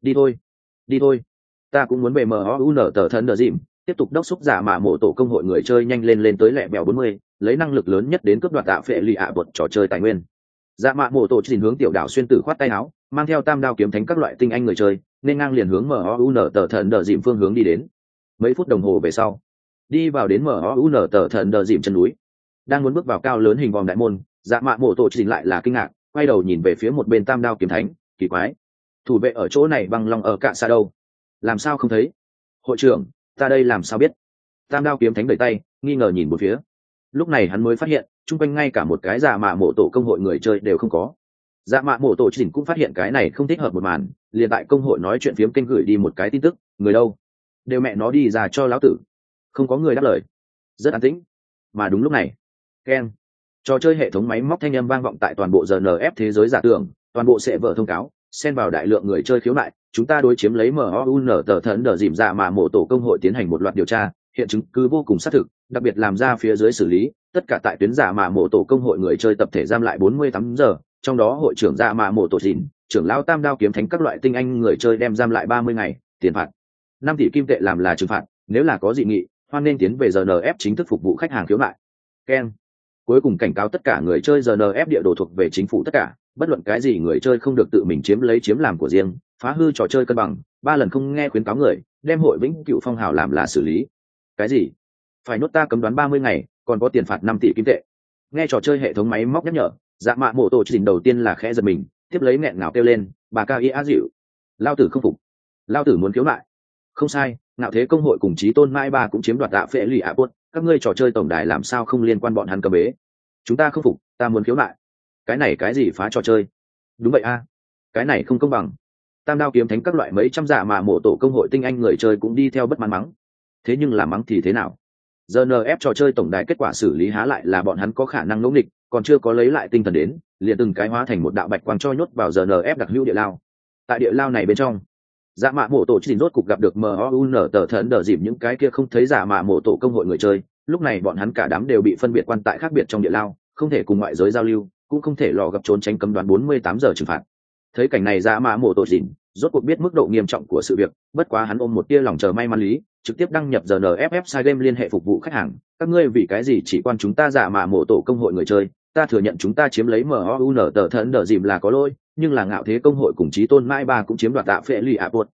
Đi thôi, ta cũng muốn về MOUN tờ thân đờ dìm, tiếp tục đốc xúc giả mạ mộ tổ công hội người chơi nhanh lên tới lẹ bèo 40, lấy năng lực lớn nhất đến cướp đoạt tạ phệ lì ạ bột trò chơi tài nguyên. Dạ mạ mộ tổ chỉ hướng tiểu đảo xuyên tử khoát tay áo, mang theo tam đao kiếm thánh các loại tinh anh người chơi, nên ngang liền hướng MOUN tờ thần đờ dìm phương hướng đi đến. Mấy phút đồng hồ về sau, đi vào đến MOUN tờ thần đờ dìm chân núi, đang muốn bước vào cao lớn hình vòm đại môn, dạ mạ mộ tổ chỉ lại là kinh ngạc, quay đầu nhìn về phía một bên tam đao kiếm thánh, kỳ quái, thủ vệ ở chỗ này băng long ở cạn xa đâu, làm sao không thấy? Hội trưởng, ta đây làm sao biết? Tam đao kiếm thánh đẩy tay, nghi ngờ nhìn một phía. Lúc này hắn mới phát hiện, chung quanh ngay cả một cái dạ mạ mộ tổ công hội người chơi đều không có. Dạ mạ mộ tổ chỉnh cũng phát hiện cái này không thích hợp một màn, liền tại công hội nói chuyện phiếm kênh gửi đi một cái tin tức, người đâu? Đều mẹ nó đi ra cho lão tử. Không có người đáp lời. Rất an tĩnh. Mà đúng lúc này, keng, trò chơi hệ thống máy móc thanh âm vang vọng tại toàn bộ GNF thế giới giả tưởng, toàn bộ sẽ vở thông cáo, xen vào đại lượng người chơi khiếu nại, chúng ta đối chiếm lấy MOUN tờ thần đờ dìm dạ mà mộ tổ công hội tiến hành một loạt điều tra, hiện chứng cứ vô cùng xác thực, đặc biệt làm ra phía dưới xử lý, tất cả tại tuyến dạ mà mộ tổ công hội người chơi tập thể giam lại 48 giờ, trong đó hội trưởng dạ mà mộ tổ dìn, trưởng lão tam đao kiếm thánh các loại tinh anh người chơi đem giam lại 30 ngày, tiền phạt 5 tỷ kim tệ làm là trừng phạt, nếu là có dị nghị, hoan nên tiến về GNF chính thức phục vụ khách hàng khiếu nại. Ken. Cuối cùng cảnh cáo tất cả người chơi GNF địa đồ thuộc về chính phủ tất cả, bất luận cái gì người chơi không được tự mình chiếm làm của riêng, phá hư trò chơi cân bằng, 3 lần không nghe khuyến cáo người, đem hội vĩnh cựu phong hào làm là xử lý. Cái gì? Phải nốt ta cấm đoán 30 ngày, còn có tiền phạt 5 tỷ kim tệ. Nghe trò chơi hệ thống máy móc nhắc nhở, dạ mạ mộ tổ chỉnh đầu tiên là khẽ giật mình, tiếp lấy nghẹn ngào kêu lên, bà ca y á dịu. Lao tử không phục. Lao tử muốn khiếu nại. Không sai, ngạo thế công hội cùng chí tôn mai ba cũng chiếm đoạt tạ phệ lì ạ bốt, các ngươi trò chơi tổng đài làm sao không liên quan bọn hắn cầm bế. Chúng ta không phục, ta muốn khiếu nại. Cái này cái gì phá trò chơi? Đúng vậy a, cái này không công bằng. Tam đao kiếm thánh các loại mấy trăm dạ mà mộ tổ công hội tinh anh người chơi cũng đi theo bất mãn mắng. Thế nhưng là mắng thì thế nào? GNF trò chơi tổng đài kết quả xử lý há lại là bọn hắn có khả năng ngẫu nghịch, còn chưa có lấy lại tinh thần đến, liền từng cái hóa thành một đạo bạch quang cho nhốt vào GNF đặc hữu địa lao. Tại địa lao này bên trong, dạ mạ mộ tổ chỉ rốt cục gặp được MOUN tờ thần đờ dìm những cái kia không thấy dạ mạ mộ tổ công hội người chơi, lúc này bọn hắn cả đám đều bị phân biệt quan tại khác biệt trong địa lao, không thể cùng ngoại giới giao lưu, cũng không thể lò gặp trốn tránh cấm đoán 48 giờ trừng phạt. Thấy cảnh này dạ mạ mộ tổ dìn rốt cuộc biết mức độ nghiêm trọng của sự việc, bất quá hắn ôm một tia lòng chờ may mắn lý, trực tiếp đăng nhập GNF website game liên hệ phục vụ khách hàng, các ngươi vì cái gì chỉ quan chúng ta dạ mạ mộ tổ công hội người chơi, ta thừa nhận chúng ta chiếm lấy MOUN tờ thần đờ dìm là có lỗi, nhưng là ngạo thế công hội cùng chí tôn mãi ba cũng chiếm đoạt tạ phệ lì ạ bột,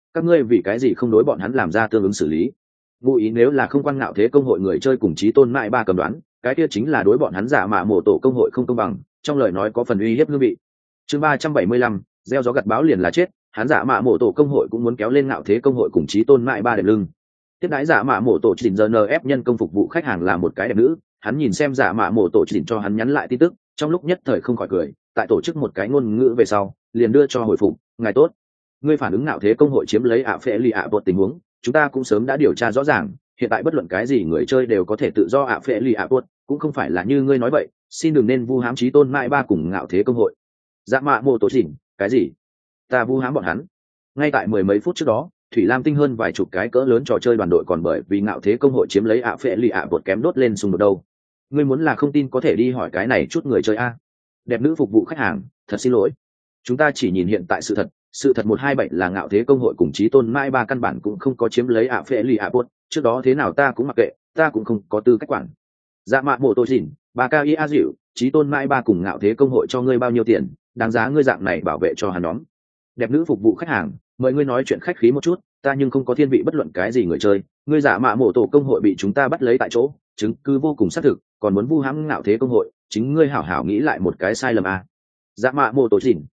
các ngươi vì cái gì không đối bọn hắn làm ra tương ứng xử lý? Ngụ ý nếu là không quan ngạo thế công hội người chơi cùng chí tôn mãi ba cầm đoán, cái kia chính là đối bọn hắn giả mạ mổ tổ công hội không công bằng, trong lời nói có phần uy hiếp hương vị. Chương 375, gieo gió gặt bão liền là chết, hắn giả mạ mổ tổ công hội cũng muốn kéo lên ngạo thế công hội cùng chí tôn mãi ba đệm lưng. Tiếp đãi giả mạ mổ tổ chỉnh giờ nf nhân công phục vụ khách hàng là một cái đẹp nữ, hắn nhìn xem giả mạ mổ tổ chỉnh cho hắn nhắn lại tin tức, trong lúc nhất thời không khỏi cười, tại tổ chức một cái ngôn ngữ về sau, liền đưa cho hồi phục, ngài tốt, ngươi phản ứng ngạo thế công hội chiếm lấy ạ phệ lì ạ bột tình huống, chúng ta cũng sớm đã điều tra rõ ràng, hiện tại bất luận cái gì người chơi đều có thể tự do ạ phệ lì ạ bột, cũng không phải là như ngươi nói vậy, xin đừng nên vu hãm chí tôn mãi ba cùng ngạo thế công hội. Dạ mạ mô tổ chỉnh, cái gì? Ta vu hãm bọn hắn? Ngay tại mười mấy phút trước đó, Thủy Lam Tinh hơn vài chục cái cỡ lớn trò chơi đoàn đội còn bởi vì ngạo thế công hội chiếm lấy ạ phệ lì ạ bột kém đốt lên xung đột đâu. Ngươi muốn là không tin có thể đi hỏi cái này chút người chơi a. Đẹp nữ phục vụ khách hàng, thật xin lỗi, chúng ta chỉ nhìn hiện tại sự thật 127 là ngạo thế công hội cùng chí tôn mãi ba căn bản cũng không có chiếm lấy ạ phệ lì ạ bột, trước đó thế nào ta cũng mặc kệ, ta cũng không có tư cách quản. Dạ mạ mô tô chỉnh, bà ca y a dịu, chí tôn mãi ba cùng ngạo thế công hội cho ngươi bao nhiêu tiền, đáng giá ngươi dạng này bảo vệ cho hắn nhóm. Đẹp nữ phục vụ khách hàng, mời ngươi nói chuyện khách khí một chút, ta nhưng không có thiên vị bất luận cái gì người chơi, ngươi giả mạ mổ tổ công hội bị chúng ta bắt lấy tại chỗ, chứng cứ vô cùng xác thực, còn muốn vu hãm ngạo thế công hội, chính ngươi hảo hảo nghĩ lại một cái sai lầm à. Dạ mạ mổ tổ chỉnh,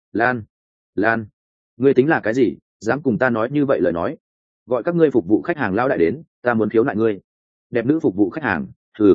Lan, ngươi tính là cái gì, dám cùng ta nói như vậy lời nói, gọi các ngươi phục vụ khách hàng lão đại đến, ta muốn khiếu nại ngươi. Đẹp nữ phục vụ khách hàng,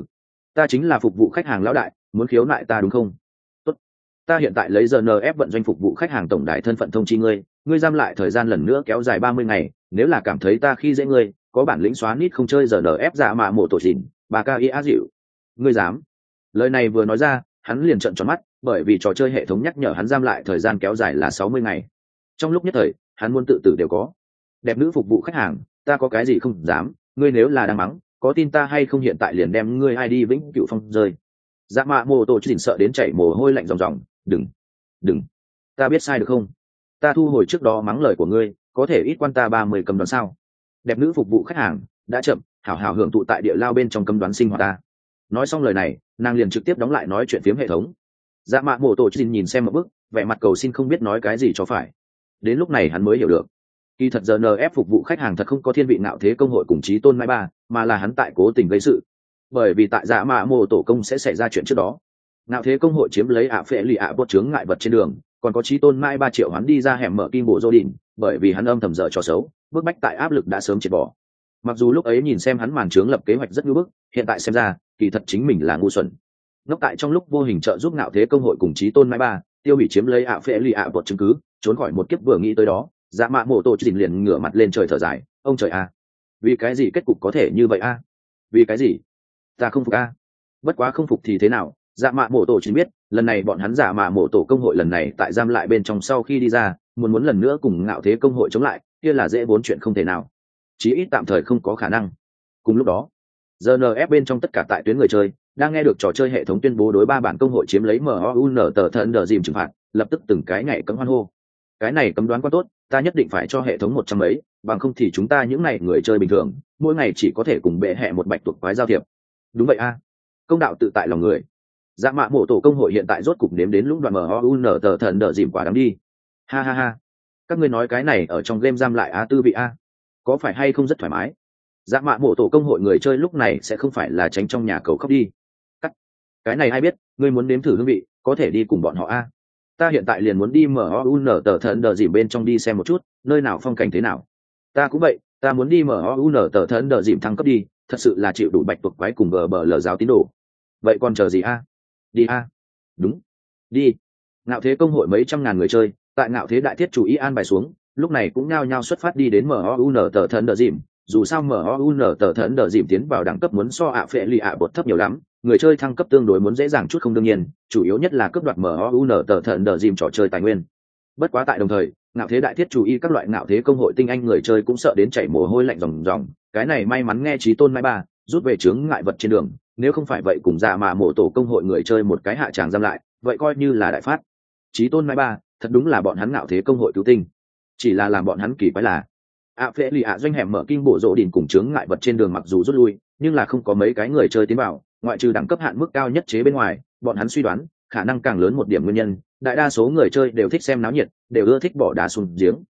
ta chính là phục vụ khách hàng lão đại, muốn khiếu nại ta đúng không? Tốt, ta hiện tại lấy GNF vận doanh phục vụ khách hàng tổng đài thân phận thông chi ngươi, ngươi giam lại thời gian lần nữa kéo dài 30 ngày, nếu là cảm thấy ta khi dễ ngươi, có bản lĩnh xóa nít không chơi GNF dạ mạ mổ tổ chỉnh, bà ca y á dịu. Ngươi dám? Lời này vừa nói ra, hắn liền trợn tròn mắt, bởi vì trò chơi hệ thống nhắc nhở hắn giam lại thời gian kéo dài là 60 ngày. Trong lúc nhất thời, hắn muốn tự tử đều có. Đẹp nữ phục vụ khách hàng, ta có cái gì không dám, ngươi nếu là đang mắng, có tin ta hay không hiện tại liền đem ngươi ai đi vĩnh cửu phong rơi. Dạ mạ mô tô chỉnh sợ đến chảy mồ hôi lạnh ròng ròng, đừng, ta biết sai được không? Ta thu hồi trước đó mắng lời của ngươi, có thể ít quan ta 30 cầm đoán sao? Đẹp nữ phục vụ khách hàng, đã chậm, hảo hảo hưởng thụ tại địa lao bên trong cầm đoán sinh hoạt ta. Nói xong lời này, nàng liền trực tiếp đóng lại nói chuyện phiếm hệ thống. Dạ mạ mô tô chỉnh nhìn xem một bức, vẻ mặt cầu xin không biết nói cái gì cho phải. Đến lúc này hắn mới hiểu được, kỳ thật giờ nf phục vụ khách hàng thật không có thiên vị ngạo thế công hội cùng chí tôn mãi ba, mà là hắn tại cố tình gây sự. Bởi vì tại dạ mạ mô tổ công sẽ xảy ra chuyện trước đó, ngạo thế công hội chiếm lấy ạ phệ lì ạ bốt chướng ngại vật trên đường, còn có chí tôn mãi 3 triệu hắn đi ra hẻm mở kim bộ dô đình, bởi vì hắn âm thầm dở trò xấu, bức bách tại áp lực đã sớm triệt bỏ. Mặc dù lúc ấy nhìn xem hắn màn trướng lập kế hoạch rất ngu bức, hiện tại xem ra kỳ thật chính mình là ngu xuẩn. Ngốc tại trong lúc vô hình trợ giúp ngạo thế công hội cùng chí tôn mãi 3 tiêu hủy chiếm lấy ạ phệ lì ạ bốt chứng cứ, trốn khỏi một kiếp vừa nghĩ tới đó, dạ mạ mổ tổ chỉnh liền ngửa mặt lên trời thở dài, ông trời a, vì cái gì kết cục có thể như vậy a, vì cái gì ta không phục a. Bất quá không phục thì thế nào, dạ mạ mổ tổ chỉ biết lần này bọn hắn giả mạ mổ tổ công hội lần này tại giam lại bên trong sau khi đi ra, muốn lần nữa cùng ngạo thế công hội chống lại, kia là dễ bốn chuyện không thể nào, chí ít tạm thời không có khả năng. Cùng lúc đó, GNF bên trong tất cả tại tuyến người chơi đang nghe được trò chơi hệ thống tuyên bố đối 3 bản công hội chiếm lấy MOUN tờ thận đờ dìm trừng phạt, lập tức từng cái nhảy cấm hoan hô. Cái này cấm đoán quá tốt, ta nhất định phải cho hệ thống 100 mấy, bằng không thì chúng ta những này người chơi bình thường mỗi ngày chỉ có thể cùng bệ hệ một bạch tuộc quái giao thiệp. Đúng vậy a, công đạo tự tại lòng người. Dạ mạ mổ tổ công hội hiện tại rốt cục nếm đến lũng đoạn MOUN tờ thận đờ dìm quả đáng đi. Ha ha ha, các ngươi nói cái này ở trong game giam lại tư vị a, có phải hay không rất thoải mái? Dạ mạ mổ tổ công hội người chơi lúc này sẽ không phải là tránh trong nhà cầu khóc đi. Cái này ai biết, ngươi muốn nếm thử hương vị, có thể đi cùng bọn họ a. Ta hiện tại liền muốn đi MOUN tờ thận đờ dìm bên trong đi xem một chút, nơi nào phong cảnh thế nào. Ta cũng vậy, ta muốn đi MOUN tờ thận đờ dìm thăng cấp đi, thật sự là chịu đủ bạch tuộc quái cùng GBL giáo tín đồ. Vậy còn chờ gì a? Đi a. Đúng, đi. Ngạo thế công hội mấy trăm ngàn người chơi, tại ngạo thế đại thiết chủ ý an bài xuống, lúc này cũng nhao nhao xuất phát đi đến MOUN tờ thận đờ dìm. Dù sao MOUN tờ thận đờ dìm tiến vào đẳng cấp muốn so ạ phệ lì ạ bột thấp nhiều lắm, người chơi thăng cấp tương đối muốn dễ dàng chút không, đương nhiên chủ yếu nhất là cướp đoạt MOUN tờ thận đờ dìm trò chơi tài nguyên. Bất quá tại đồng thời, ngạo thế đại thiết chủ y các loại ngạo thế công hội tinh anh người chơi cũng sợ đến chảy mồ hôi lạnh ròng ròng. Cái này may mắn nghe chí tôn mãi ba rút về chướng ngại vật trên đường, nếu không phải vậy cùng dạ mà mổ tổ công hội người chơi một cái hạ tràng giam lại, vậy coi như là đại phát. Chí tôn mãi ba thật đúng là bọn hắn ngạo thế công hội cứu tinh, chỉ là làm bọn hắn kỳ quái là ạ phệ lì ạ doanh hẻm mở kim bộ rộ đỉnh cùng chướng ngại vật trên đường mặc dù rút lui, nhưng là không có mấy cái người chơi tiến vào, ngoại trừ đẳng cấp hạn mức cao nhất chế bên ngoài, bọn hắn suy đoán khả năng càng lớn một điểm nguyên nhân, đại đa số người chơi đều thích xem náo nhiệt, đều ưa thích bỏ đá xuống giếng.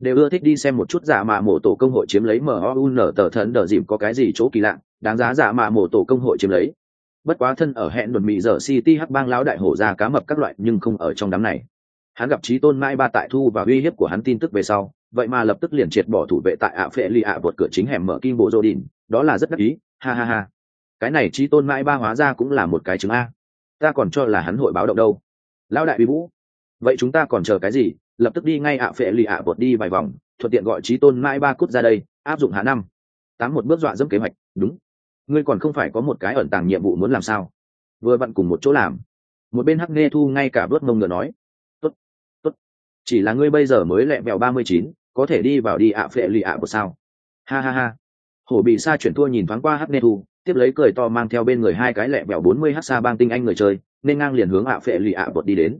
đều ưa thích đi xem một chút dạ mạ mổ tổ công hội chiếm lấy MOUN tờ thần đờ dìm có cái gì chỗ kỳ lạ, đáng giá dạ mạ mổ tổ công hội chiếm lấy. Bất quá thân ở hẹn đột mị giờ City hắc bang lão đại hổ ra cá mập các loại nhưng không ở trong đám này. Hắn gặp Chí Tôn Mai Ba tại thu và uy hiếp của hắn tin tức về sau, vậy mà lập tức liền triệt bỏ thủ vệ tại ạ phệ lì ạ vượt cửa chính hẻm mở kim bộ rô đỉnh, đó là rất đắc ý, ha ha ha. Cái này Chí Tôn Mai Ba hóa ra cũng là một cái chứng a. Ta còn cho là hắn hội báo động đâu. Lão đại uy vũ. Vậy chúng ta còn chờ cái gì, lập tức đi ngay ạ phệ lì ạ vượt đi vài vòng, thuận tiện gọi Chí Tôn Mai Ba cút ra đây, áp dụng hạ năm. Tám một bước dọa dẫm kế hoạch, đúng. Ngươi còn không phải có một cái ẩn tàng nhiệm vụ muốn làm sao? Vừa vặn cùng một chỗ làm. Một bên Hắc Nghe Thu ngay cả vớt mông ngựa nói, tốt, tốt. Chỉ là ngươi bây giờ mới lẹ bèo 39, có thể đi vào đi ạ phệ lì ạ của sao? Ha ha ha. Hổ bị sa chuyển thua nhìn thoáng qua Hắc Nghe Thu, tiếp lấy cười to mang theo bên người hai cái lẹ bèo 40 hắc sa bang tinh anh người chơi, nên ngang liền hướng ạ phệ lì ạ bột đi đến.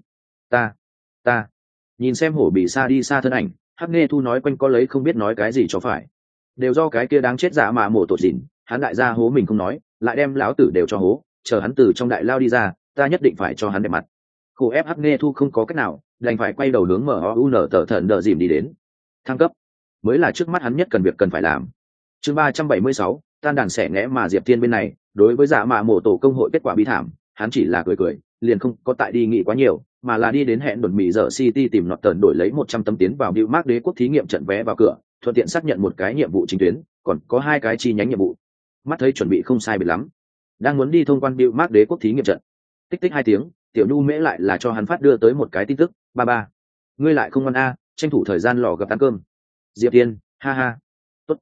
Ta. Nhìn xem hổ bị sa đi xa thân ảnh, Hắc Nghe Thu nói quanh co lấy không biết nói cái gì cho phải. Đều do cái kia đáng chết dạ mà mổ tột dịn, hắn đại gia hố mình không nói, lại đem lão tử đều cho hố, chờ hắn từ trong đại lao đi ra, ta nhất định phải cho hắn đẹp mặt. Khổ ép Hắc Nghe Thu không có cách nào, đành phải quay đầu hướng MOUN tờ thần đờ dìm đi đến. Thăng cấp mới là trước mắt hắn nhất cần việc cần phải làm. Chương 376, tan đàn xẻ nghẽ mà Diệp Thiên bên này, đối với dạ mạ mổ tổ công hội kết quả bi thảm, hắn chỉ là cười, liền không có tại đi nghĩ quá nhiều, mà là đi đến hẹn đồn mì giờ City tìm nọt tần đổi lấy 100 tấm tiến vào Bill Mark đế quốc thí nghiệm trận vé vào cửa, thuận tiện xác nhận một cái nhiệm vụ chính tuyến, còn có hai cái chi nhánh nhiệm vụ. Mắt thấy chuẩn bị không sai biệt lắm, đang muốn đi thông quan Bill Mark đế quốc thí nghiệm trận. Tích tích 2 tiếng, Tiểu Nhu Mễ lại là cho hắn phát đưa tới một cái tin tức, ba, ngươi lại không ngoan a, tranh thủ thời gian lò gặp ăn cơm. Diệp Thiên, ha ha, tốt.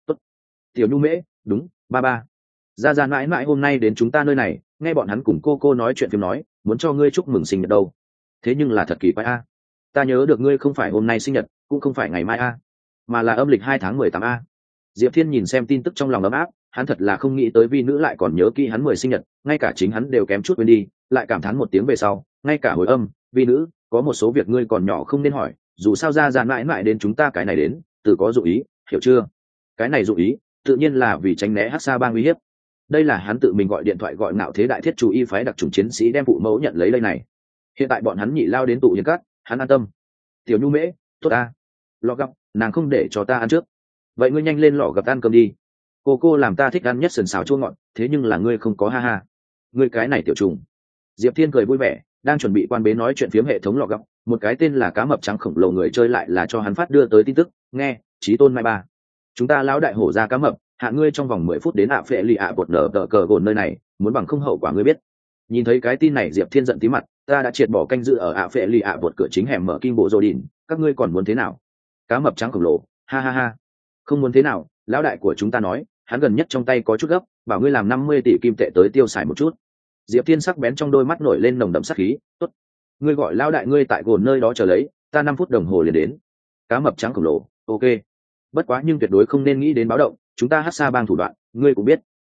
Tiểu Nhu Mễ, đúng, ba. Ra mãi mãi hôm nay đến chúng ta nơi này, nghe bọn hắn cùng cô nói chuyện phim nói, muốn cho ngươi chúc mừng sinh nhật đâu. Thế nhưng là thật kỳ quái a. Ta nhớ được ngươi không phải hôm nay sinh nhật, cũng không phải ngày mai a, mà là âm lịch 2 tháng 18 a. Diệp Thiên nhìn xem tin tức trong lòng ấm áp, hắn thật là không nghĩ tới vi nữ lại còn nhớ kỹ hắn 10 sinh nhật, ngay cả chính hắn đều kém chút quên đi, lại cảm thán một tiếng về sau, ngay cả hồi âm, vi nữ, có một số việc ngươi còn nhỏ không nên hỏi, dù sao ra mãi mãi đến chúng ta cái này đến, từ có dụng ý, hiểu chưa? Cái này dụng ý, tự nhiên là vì tránh né Hắc Sa Bang uy hiếp. Đây là hắn tự mình gọi điện thoại gọi Ngạo Thế Đại Thiết chú y phái đặc chủng chiến sĩ đem phụ mẫu nhận lấy đây này. Hiện tại bọn hắn nhị lao đến tụ hiền cát, hắn an tâm. Tiểu Nhu Mễ, tốt ta. Lọ gặp, nàng không để cho ta ăn trước. Vậy ngươi nhanh lên lọ gặp ăn cơm đi. Cô làm ta thích ăn nhất sườn xào chua ngọt, thế nhưng là ngươi không có ha ha. Ngươi cái này tiểu trùng. Diệp Thiên cười vui vẻ, đang chuẩn bị quan bế nói chuyện phiếm hệ thống lọ gặp, một cái tên là cá mập trắng khổng lồ người chơi lại là cho hắn phát đưa tới tin tức, nghe, Chí Tôn Mai Ba. Chúng ta lão đại hổ ra cá mập, hạ ngươi trong vòng 10 phút đến ạ phệ lì ạ bột nở tờ cờ gồn nơi này, muốn bằng không hậu quả ngươi biết. Nhìn thấy cái tin này Diệp Thiên giận tí mặt, ta đã triệt bỏ canh giữ ở ạ phệ lì ạ bột cửa chính hẻm mở kim bộ rô đỉnh, các ngươi còn muốn thế nào? Cá mập trắng khổng lồ, ha ha ha. Không muốn thế nào, lão đại của chúng ta nói, hắn gần nhất trong tay có chút gấp, bảo ngươi làm 50 tỷ kim tệ tới tiêu xài một chút. Diệp Thiên sắc bén trong đôi mắt nổi lên nồng đậm sát khí, tốt. Ngươi gọi lão đại ngươi tại gồn nơi đó chờ lấy, ta 5 phút đồng hồ liền đến. Cá mập trắng khổng lồ, ok. Bất quá nhưng tuyệt đối không nên nghĩ đến báo động, chúng ta Hắc Sa Bang thủ đoạn, ngươi cũng biết.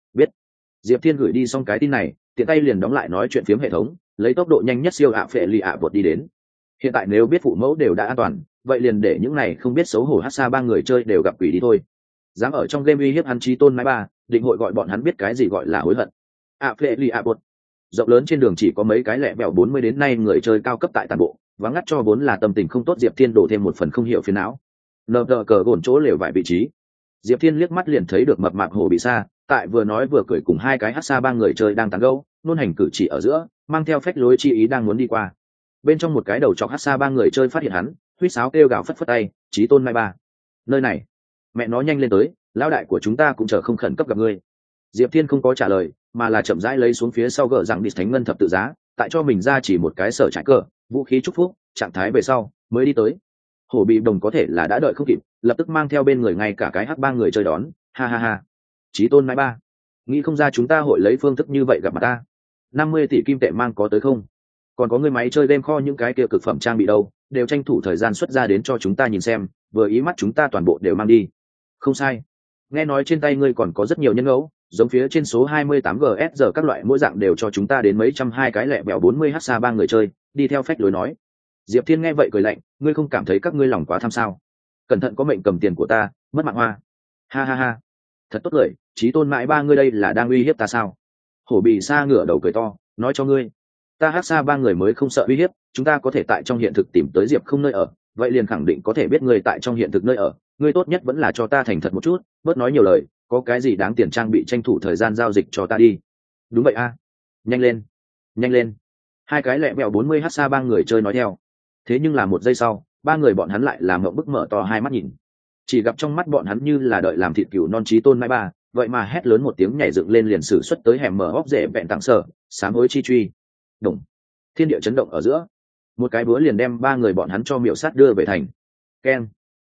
Diệp Thiên gửi đi xong cái tin này, tiện tay liền đóng lại nói chuyện phiếm hệ thống, lấy tốc độ nhanh nhất siêu ạ phệ lì ạ vượt đi đến. Hiện tại nếu biết phụ mẫu đều đã an toàn, vậy liền để những này không biết xấu hổ Hắc Sa Bang người chơi đều gặp quỷ đi thôi. Dám ở trong game uy hiếp hắn Chí Tôn Mai Ba, định hội gọi bọn hắn biết cái gì gọi là hối hận. ạ phệ lì ạ vượt. Rộng lớn trên đường chỉ có mấy cái lẻ bèo 40 đến nay người chơi cao cấp tại toàn bộ, vắng ngắt cho vốn là tâm tình không tốt Diệp Thiên đổ thêm một phần không hiểu phiền não. Nờ cờ gồn chỗ lều vài vị trí. Diệp Thiên liếc mắt liền thấy được mập mạp Hồ Bị Sa, tại vừa nói vừa cười cùng hai cái Hắc Sa Bang người chơi đang tán gẫu, nôn hành cử chỉ ở giữa, mang theo phách lối chi ý đang muốn đi qua. Bên trong một cái đầu chọc Hắc Sa Bang người chơi phát hiện hắn, huýt sáo kêu gào phất phất tay, Chí Tôn Mai Ba. Nơi này, mẹ nó nhanh lên tới, lão đại của chúng ta cũng chờ không khẩn cấp gặp ngươi. Diệp Thiên không có trả lời, mà là chậm rãi lấy xuống phía sau gỡ rằng đi thánh ngân thập tự giá, tại cho mình ra chỉ một cái sở trải cờ, vũ khí chúc phúc, trạng thái về sau, mới đi tới. Hổ Bị Đồng có thể là đã đợi không kịp, lập tức mang theo bên người ngay cả cái Hắc Bang người chơi đón, ha ha ha. Chí Tôn Mai Ba, nghĩ không ra chúng ta hội lấy phương thức như vậy gặp mặt ta. 50 tỷ kim tệ mang có tới không? Còn có người máy chơi game kho những cái kia cực phẩm trang bị đâu, đều tranh thủ thời gian xuất ra đến cho chúng ta nhìn xem, vừa ý mắt chúng ta toàn bộ đều mang đi. Không sai. Nghe nói trên tay ngươi còn có rất nhiều nhân ngẫu, giống phía trên số 28 GS giờ các loại mỗi dạng đều cho chúng ta đến mấy trăm hai cái lẻ bèo 40 Hắc Sa Bang người chơi, đi theo phách lối nói. Diệp Thiên nghe vậy cười lạnh, ngươi không cảm thấy các ngươi lòng quá tham sao? Cẩn thận có mệnh cầm tiền của ta, mất mạng hoa. Ha ha ha. Thật tốt lời, Chí Tôn Mãi Ba ngươi đây là đang uy hiếp ta sao? Hổ Bị Sa ngửa đầu cười to, nói cho ngươi, ta Hắc Sa Bang người mới không sợ uy hiếp, chúng ta có thể tại trong hiện thực tìm tới Diệp không nơi ở, vậy liền khẳng định có thể biết ngươi tại trong hiện thực nơi ở. Ngươi tốt nhất vẫn là cho ta thành thật một chút, bớt nói nhiều lời, có cái gì đáng tiền trang bị tranh thủ thời gian giao dịch cho ta đi. Đúng vậy a. Nhanh lên, nhanh lên. Hai cái lẹ mẹo 40 hát xa ba người chơi nói theo. Thế nhưng là một giây sau, ba người bọn hắn lại làm ngậm bức mở to hai mắt nhìn. Chỉ gặp trong mắt bọn hắn như là đợi làm thịt cừu non trí tôn mai ba, vậy mà hét lớn một tiếng nhảy dựng lên liền sử xuất tới hẻm mở óc rễ vẹn tặng sở, sám hối chi truy. Đùng. Thiên địa chấn động ở giữa, một cái búa liền đem ba người bọn hắn cho miểu sát đưa về thành. Keng.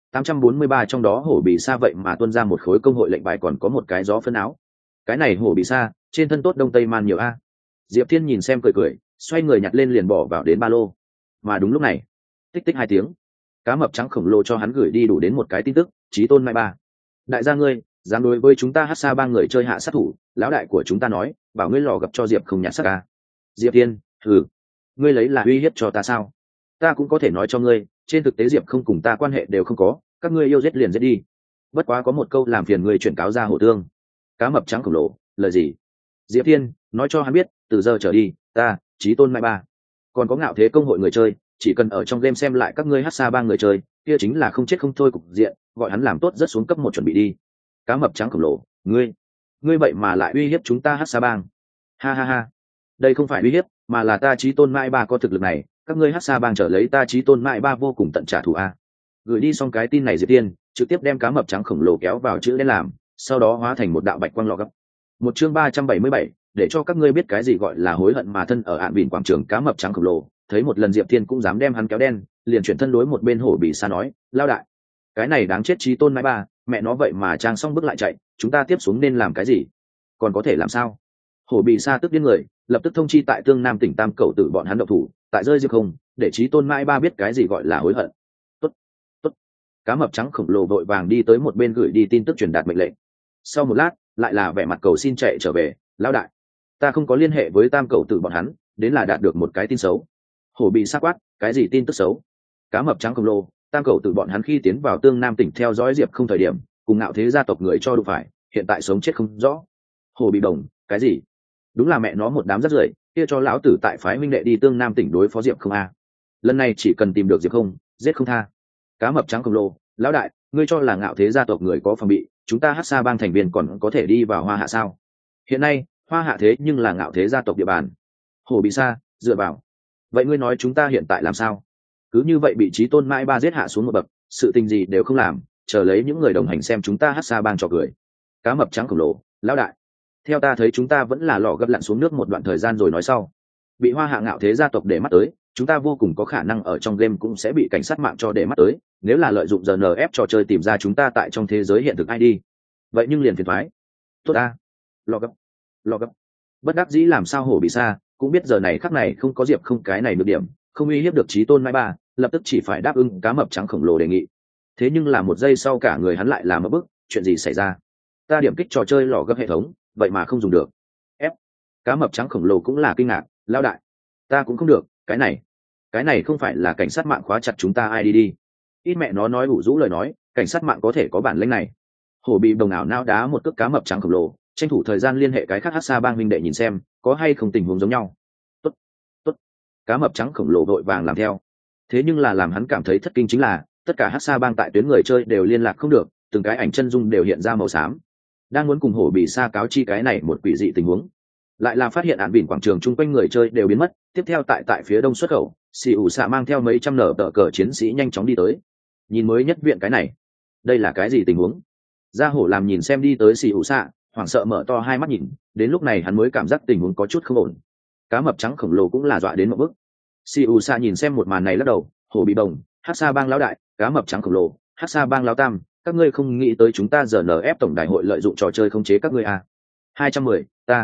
843 trong đó hổ bị sa vậy mà tuôn ra một khối công hội lệnh bài, còn có một cái gió phân áo. Cái này hổ bị sa, trên thân tốt đông tây man nhiều a. Diệp Thiên nhìn xem cười cười, xoay người nhặt lên liền bỏ vào đến ba lô. Mà đúng lúc này, tích tích hai tiếng, cá mập trắng khổng lồ cho hắn gửi đi đủ đến một cái tin tức. Chí tôn mai ba, đại gia ngươi dám đối với chúng ta hát xa ba người chơi hạ sát thủ, lão đại của chúng ta nói bảo ngươi lò gặp cho Diệp không nhặt xác ca. Diệp Thiên, ngươi lấy là uy hiếp cho ta sao? Ta cũng có thể nói cho ngươi, trên thực tế Diệp không cùng ta quan hệ đều không có, các ngươi yêu giết liền giết đi. Bất quá có một câu làm phiền ngươi chuyển cáo ra hổ tương. Cá mập trắng khổng lồ, lời gì? Diệp Thiên nói cho hắn biết, từ giờ trở đi, ta Chí tôn mai ba, còn có ngạo thế công hội người chơi, chỉ cần ở trong game xem lại các ngươi hát xa ba người chơi, kia chính là không chết không thôi cục diện, gọi hắn làm tốt rất xuống cấp một chuẩn bị đi. Cá mập trắng khổng lồ, ngươi vậy mà lại uy hiếp chúng ta hát xa bang? Ha ha ha, đây không phải uy hiếp, mà là ta Chí tôn mai ba có thực lực này, các ngươi hát xa bang trở lấy ta Chí tôn mai ba vô cùng tận trả thù a. Gửi đi xong cái tin này Diệp Tiên trực tiếp đem cá mập trắng khổng lồ kéo vào chữ đen làm, sau đó hóa thành một đạo bạch quang lọ gấp. Một chương 377, để cho các ngươi biết cái gì gọi là hối hận mà thân ở ạn bỉn quảng trường. Cá mập trắng khổng lồ thấy một lần Diệp Thiên cũng dám đem hắn kéo đen, liền chuyển thân đối một bên hổ bị sa nói, lao đại, cái này đáng chết Chí tôn mai ba, mẹ nó vậy mà trang xong bước lại chạy, chúng ta tiếp xuống nên làm cái gì? Còn có thể làm sao? Hổ bị sa tức điên người, lập tức thông chi tại tương nam tỉnh tam cẩu tử bọn hắn động thủ, tại rơi Diệp không, để Chí tôn mai ba biết cái gì gọi là hối hận. Tốt, tốt. Cá mập trắng khổng lồ vội vàng đi tới một bên gửi đi tin tức truyền đạt mệnh lệnh. Sau một lát, lại là vẻ mặt cầu xin chạy trở về, lão đại, ta không có liên hệ với tam cẩu tử bọn hắn, đến là đạt được một cái tin xấu. Hổ bị sa quát, cái gì tin tức xấu? Cá mập trắng khổng lồ, tam cẩu tử bọn hắn khi tiến vào tương nam tỉnh theo dõi Diệp không thời điểm, cùng ngạo thế gia tộc người cho đụng phải, hiện tại sống chết không rõ. Hổ bị đồng, cái gì? Đúng là mẹ nó một đám rác rưởi, kia cho lão tử tại phái minh đệ đi tương nam tỉnh đối phó Diệp không a. Lần này chỉ cần tìm được Diệp không, giết không tha. Cá mập trắng khổng lồ, lão đại, ngươi cho là ngạo thế gia tộc người có phòng bị, chúng ta hát xa bang thành viên còn có thể đi vào hoa hạ sao? Hiện nay hoa hạ thế nhưng là ngạo thế gia tộc địa bàn. Hổ bị sa, dựa vào. Vậy ngươi nói chúng ta hiện tại làm sao? Cứ như vậy bị Chí tôn mai ba giết hạ xuống một bậc, sự tình gì đều không làm, chờ lấy những người đồng hành xem chúng ta hát xa bang trò cười. Cá mập trắng khổng lồ, lão đại, theo ta thấy chúng ta vẫn là lò gấp lặn xuống nước một đoạn thời gian rồi nói sau. Bị hoa hạ ngạo thế gia tộc để mắt tới, chúng ta vô cùng có khả năng ở trong game cũng sẽ bị cảnh sát mạng cho để mắt tới, nếu là lợi dụng RNF trò chơi tìm ra chúng ta tại trong thế giới hiện thực ID, vậy nhưng liền phiền thoái. Tốt a, lò gấp. Bất đắc dĩ làm sao hổ bị sa, cũng biết giờ này khắc này không có Diệp không cái này được điểm, không uy hiếp được Chí tôn mai ba, lập tức chỉ phải đáp ứng cá mập trắng khổng lồ đề nghị. Thế nhưng là một giây sau cả người hắn lại làm một bước, chuyện gì xảy ra? Ta điểm kích trò chơi lò gấp hệ thống, vậy mà không dùng được. Cá mập trắng khổng lồ cũng là kinh ngạc, lao đại, ta cũng không được, cái này không phải là cảnh sát mạng khóa chặt chúng ta ID đi. Ít mẹ nó nói ủ rũ lời nói, cảnh sát mạng có thể có bản lĩnh này. Hổ bị đồng ảo nao đá một cước cá mập trắng khổng lồ, tranh thủ thời gian liên hệ cái khác hát xa bang minh đệ nhìn xem có hay không tình huống giống nhau. Tốt. Cá mập trắng khổng lồ vội vàng làm theo. Thế nhưng là làm hắn cảm thấy thất kinh chính là tất cả hát xa bang tại tuyến người chơi đều liên lạc không được, từng cái ảnh chân dung đều hiện ra màu xám. Đang muốn cùng hổ bị sa cáo chi cái này một quỷ dị tình huống, lại là phát hiện ạn bỉn quảng trường chung quanh người chơi đều biến mất. Tiếp theo tại phía đông xuất khẩu, xì ủ xạ mang theo mấy trăm nở tờ cờ chiến sĩ nhanh chóng đi tới. Nhìn mới nhất viện cái này, đây là cái gì tình huống? Gia hổ làm nhìn xem đi tới xì ủ xạ, hoảng sợ mở to hai mắt nhìn, đến lúc này hắn mới cảm giác tình huống có chút không ổn. Cá mập trắng khổng lồ cũng là dọa đến một bước. Si U Sa nhìn xem một màn này lắc đầu, hổ bị bồng, hát xa bang lão đại, cá mập trắng khổng lồ, hát xa bang lão tam, các ngươi không nghĩ tới chúng ta giờ ép tổng đại hội lợi dụng trò chơi khống chế các ngươi à? 210,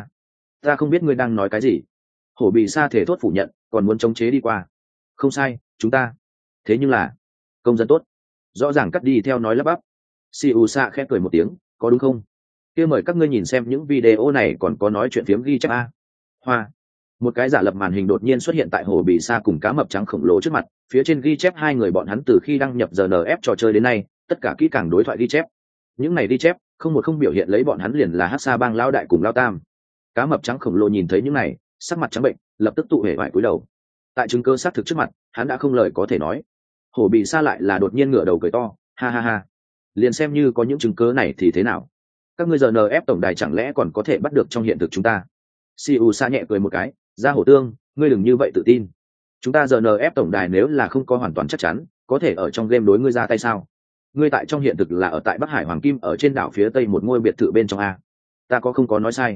ta không biết ngươi đang nói cái gì. Hổ bị sa thể thốt phủ nhận, còn muốn chống chế đi qua. Không sai, chúng ta. Thế nhưng là công dân tốt, rõ ràng cắt đi theo nói lắp bắp. Si U Sa khẽ cười một tiếng, có đúng không? Kia mời các ngươi nhìn xem những video này còn có nói chuyện phiếm ghi chép a. Hoa. Một cái giả lập màn hình đột nhiên xuất hiện tại hồ bị sa cùng cá mập trắng khổng lồ trước mặt, phía trên ghi chép hai người bọn hắn từ khi đăng nhập RNF trò chơi đến nay, tất cả kỹ càng đối thoại ghi chép. Những này ghi chép, không một không biểu hiện lấy bọn hắn liền là hát xa bang lao đại cùng lao tam. Cá mập trắng khổng lồ nhìn thấy những này, sắc mặt trắng bệnh, lập tức tụ hể vải cúi đầu. Tại chứng cơ xác thực trước mặt, hắn đã không lời có thể nói. Hổ bị xa lại là đột nhiên ngửa đầu cười to, ha ha ha, liền xem như có những chứng cớ này thì thế nào, các ngươi giờ ép tổng đài chẳng lẽ còn có thể bắt được trong hiện thực chúng ta? Siu Sa nhẹ cười một cái, ra hổ tương, ngươi đừng như vậy tự tin, chúng ta giờ ép tổng đài nếu là không có hoàn toàn chắc chắn có thể ở trong game đối ngươi ra tay sao? Ngươi tại trong hiện thực là ở tại Bắc Hải Hoàng Kim ở trên đảo phía tây một ngôi biệt thự bên trong a, ta có không có nói sai?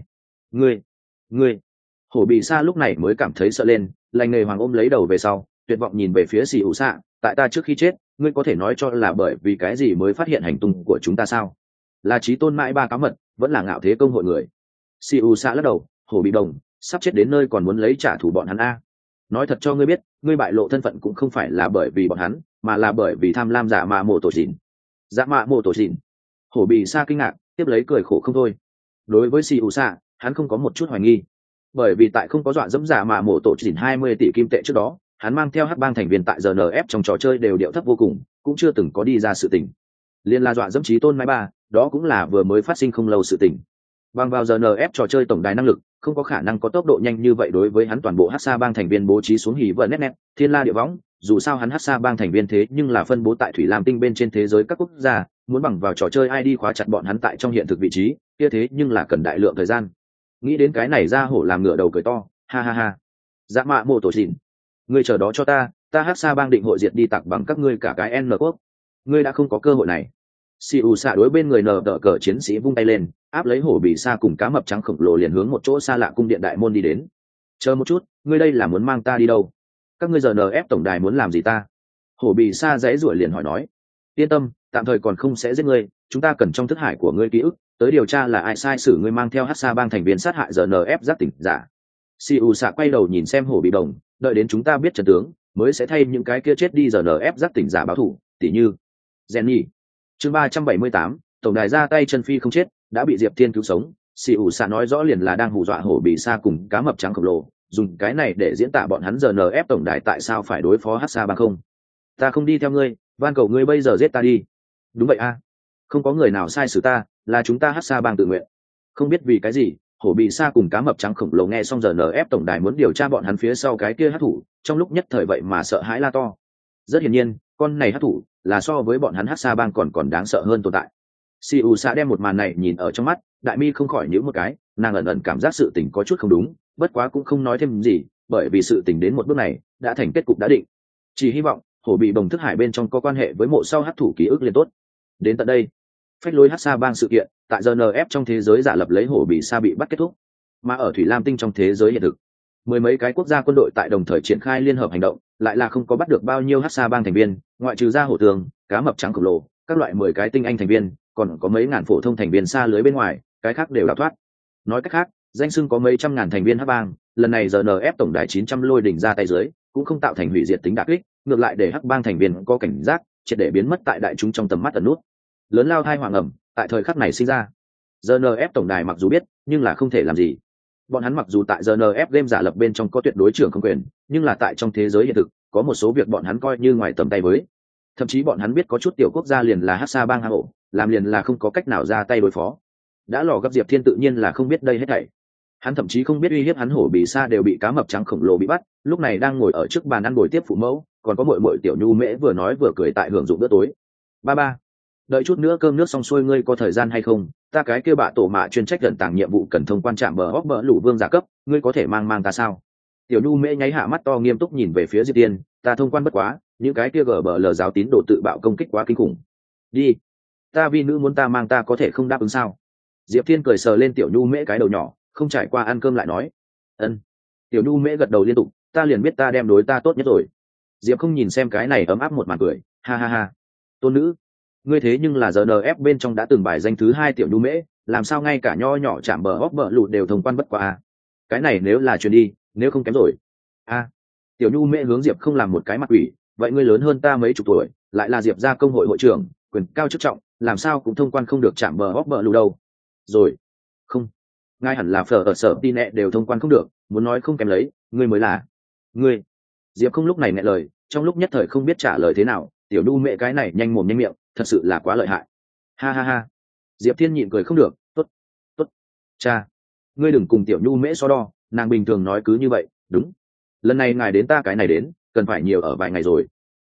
Ngươi hổ bị xa lúc này mới cảm thấy sợ lên, lành nghề hoàng ôm lấy đầu về sau tuyệt vọng nhìn về phía xì ủ xạ, tại ta trước khi chết ngươi có thể nói cho là bởi vì cái gì mới phát hiện hành tung của chúng ta sao? Là trí tôn mãi ba cá mật, vẫn là ngạo thế công hội người? Xì ủ xạ lắc đầu, hổ bị đồng sắp chết đến nơi còn muốn lấy trả thù bọn hắn a. Nói thật cho ngươi biết, ngươi bại lộ thân phận cũng không phải là bởi vì bọn hắn, mà là bởi vì tham lam giả mạ mộ tổ dịn. Giả mạ mộ tổ dịn? Hổ bị xa kinh ngạc, tiếp lấy cười khổ không thôi. Đối với xì ủ xạ, hắn không có một chút hoài nghi, bởi vì tại không có dọa dẫm giả mạ mộ tổ dịn 20 tỷ kim tệ trước đó, hắn mang theo hắc bang thành viên tại GNF trong trò chơi đều điệu thấp vô cùng, cũng chưa từng có đi ra sự tình. Liên la dọa dẫm trí tôn máy ba, đó cũng là vừa mới phát sinh không lâu sự tình. Bằng vào GNF trò chơi tổng đài năng lực, không có khả năng có tốc độ nhanh như vậy. Đối với hắn toàn bộ Hắc Sa bang thành viên bố trí xuống hỉ vợ nét, thiên la địa võng, dù sao hắn Hắc Sa bang thành viên thế nhưng là phân bố tại thủy lam tinh bên trên thế giới các quốc gia, muốn bằng vào trò chơi ID khóa chặt bọn hắn tại trong hiện thực vị trí, kia thế nhưng là cần đại lượng thời gian. Nghĩ đến cái này ra hổ làm ngựa đầu cười to, ha ha ha. Dạ mạ mộ tổ dịn, ngươi chờ đó cho ta Hắc Sa bang định hội diệt đi tặc bằng các ngươi cả cái N quốc. Ngươi đã không có cơ hội này. Siu xạ đối bên người nở đỡ cờ chiến sĩ vung tay lên, áp lấy hổ bị xa cùng cá mập trắng khổng lồ liền hướng một chỗ xa lạ cung điện đại môn đi đến. Chờ một chút, ngươi đây là muốn mang ta đi đâu? Các ngươi giờ ép tổng đài muốn làm gì ta? Hổ bị xa dãy rủa liền hỏi nói. Yên tâm, tạm thời còn không sẽ giết ngươi, chúng ta cần trong thức hải của ngươi ký ức tới điều tra là ai sai sử ngươi mang theo Hắc Sa bang thành viên sát hại giờ ép giác tỉnh giả. Siu xạ quay đầu nhìn xem hổ bị đồng, đợi đến chúng ta biết trận tướng mới sẽ thay những cái kia chết đi giờ ép giác tỉnh giả báo thù, tỉ như Jenny. Chương 378, tổng đài ra tay chân phi không chết, đã bị Diệp Thiên cứu sống. Siu xạ nói rõ liền là đang hù dọa hổ bị xa cùng cá mập trắng khổng lồ, dùng cái này để diễn tả bọn hắn giờ ép tổng đài tại sao phải đối phó Hắc Sa bang không. Ta không đi theo ngươi, van cầu ngươi bây giờ giết ta đi. Đúng vậy a, không có người nào sai xử ta, là chúng ta Hắc Sa bang tự nguyện. Không biết vì cái gì, hổ bị xa cùng cá mập trắng khổng lồ nghe xong giờ ép tổng đài muốn điều tra bọn hắn phía sau cái kia hắc thủ, trong lúc nhất thời vậy mà sợ hãi la to. Rất hiển nhiên, con này hắc thủ là so với bọn hắn Hắc Sa bang còn đáng sợ hơn tồn tại. Siu xạ đem một màn này nhìn ở trong mắt, đại mi không khỏi nhíu một cái, nàng ẩn ẩn cảm giác sự tình có chút không đúng, bất quá cũng không nói thêm gì, bởi vì sự tình đến một bước này đã thành kết cục đã định. Chỉ hy vọng hổ bị bồng thức hải bên trong có quan hệ với mộ sau hắc thủ ký ức liền tốt. Đến tận đây, phách lối Hắc Sa bang sự kiện tại GNF trong thế giới giả lập lấy hổ bị sa bị bắt kết thúc, mà ở thủy lam tinh trong thế giới hiện thực, mười mấy cái quốc gia quân đội tại đồng thời triển khai liên hợp hành động, lại là không có bắt được bao nhiêu Hắc Sa bang thành viên, ngoại trừ ra hổ tường, cá mập trắng khổng lồ, các loại 10 cái tinh anh thành viên, còn có mấy ngàn phổ thông thành viên xa lưới bên ngoài, cái khác đều đào thoát. Nói cách khác, danh xưng có mấy trăm ngàn thành viên Hắc bang, lần này GNF tổng đài 900 lôi đỉnh ra tay dưới, cũng không tạo thành hủy diệt tính đả kích, ngược lại để Hắc bang thành viên có cảnh giác, triệt để biến mất tại đại chúng trong tầm mắt ẩn nút. Lớn lao thai hoàng ẩm tại thời khắc này sinh ra. GNF tổng đài mặc dù biết, nhưng là không thể làm gì. Bọn hắn mặc dù tại GNF game giả lập bên trong có tuyệt đối trưởng không quyền, nhưng là tại trong thế giới hiện thực, có một số việc bọn hắn coi như ngoài tầm tay với. Thậm chí bọn hắn biết có chút tiểu quốc gia liền là Hắc Sa bang hạ hộ, làm liền là không có cách nào ra tay đối phó. Đã lò gấp Diệp Thiên tự nhiên là không biết đây hết thảy. Hắn thậm chí không biết uy hiếp hắn hổ bị sa đều bị cá mập trắng khổng lồ bị bắt, lúc này đang ngồi ở trước bàn ăn bồi tiếp phụ mẫu, còn có muội muội tiểu Nhu Mễ vừa nói vừa cười tại hưởng dụng bữa tối. Ba ba, đợi chút nữa cơm nước xong xuôi ngươi có thời gian hay không? Ta cái kia bạ tổ mạ chuyên trách gần tàng nhiệm vụ cần thông quan trạm bờ hóc bờ lũ vương giả cấp, ngươi có thể mang ta sao? Tiểu Nhu Mễ nháy hạ mắt to nghiêm túc nhìn về phía Diệp Tiên, ta thông quan bất quá, những cái kia gờ bờ lờ giáo tín đồ tự bạo công kích quá kinh khủng. Đi, ta vi nữ muốn ta mang ta có thể không đáp ứng sao? Diệp Thiên cười sờ lên tiểu Nhu Mễ cái đầu nhỏ, không trải qua ăn cơm lại nói, ân. Tiểu Nhu Mễ gật đầu liên tục, ta liền biết ta đem đối ta tốt nhất rồi. Diệp không nhìn xem cái này ấm áp một màn cười, ha ha ha. Tôn nữ, ngươi thế nhưng là GNF bên trong đã từng bài danh thứ 2 tiểu Nhu Mễ, làm sao ngay cả nho nhỏ chạm bờ hóc bờ lụt đều thông quan bất quá à? Cái này nếu là truyền đi, nếu không kém rồi. A. Tiểu Nhu Mễ hướng Diệp không làm một cái mặt quỷ, vậy ngươi lớn hơn ta mấy chục tuổi, lại là Diệp gia công hội hội trưởng, quyền cao chức trọng, làm sao cũng thông quan không được chạm bờ hóc bờ lụt đâu. Rồi, không, ngay hẳn là phở ở sở tin nẹ đều thông quan không được, muốn nói không kém lấy, ngươi mới là. Ngươi. Diệp không lúc này nghẹn lời, trong lúc nhất thời không biết trả lời thế nào, tiểu Nhu Mễ cái này nhanh mồm nhanh miệng, thật sự là quá lợi hại. Ha ha ha. Diệp Thiên nhịn cười không được, tốt, tốt. Cha, ngươi đừng cùng tiểu Nhu Mễ so đo, nàng bình thường nói cứ như vậy, đúng. Lần này ngài đến ta cái này đến, cần phải nhiều ở vài ngày rồi. Ân,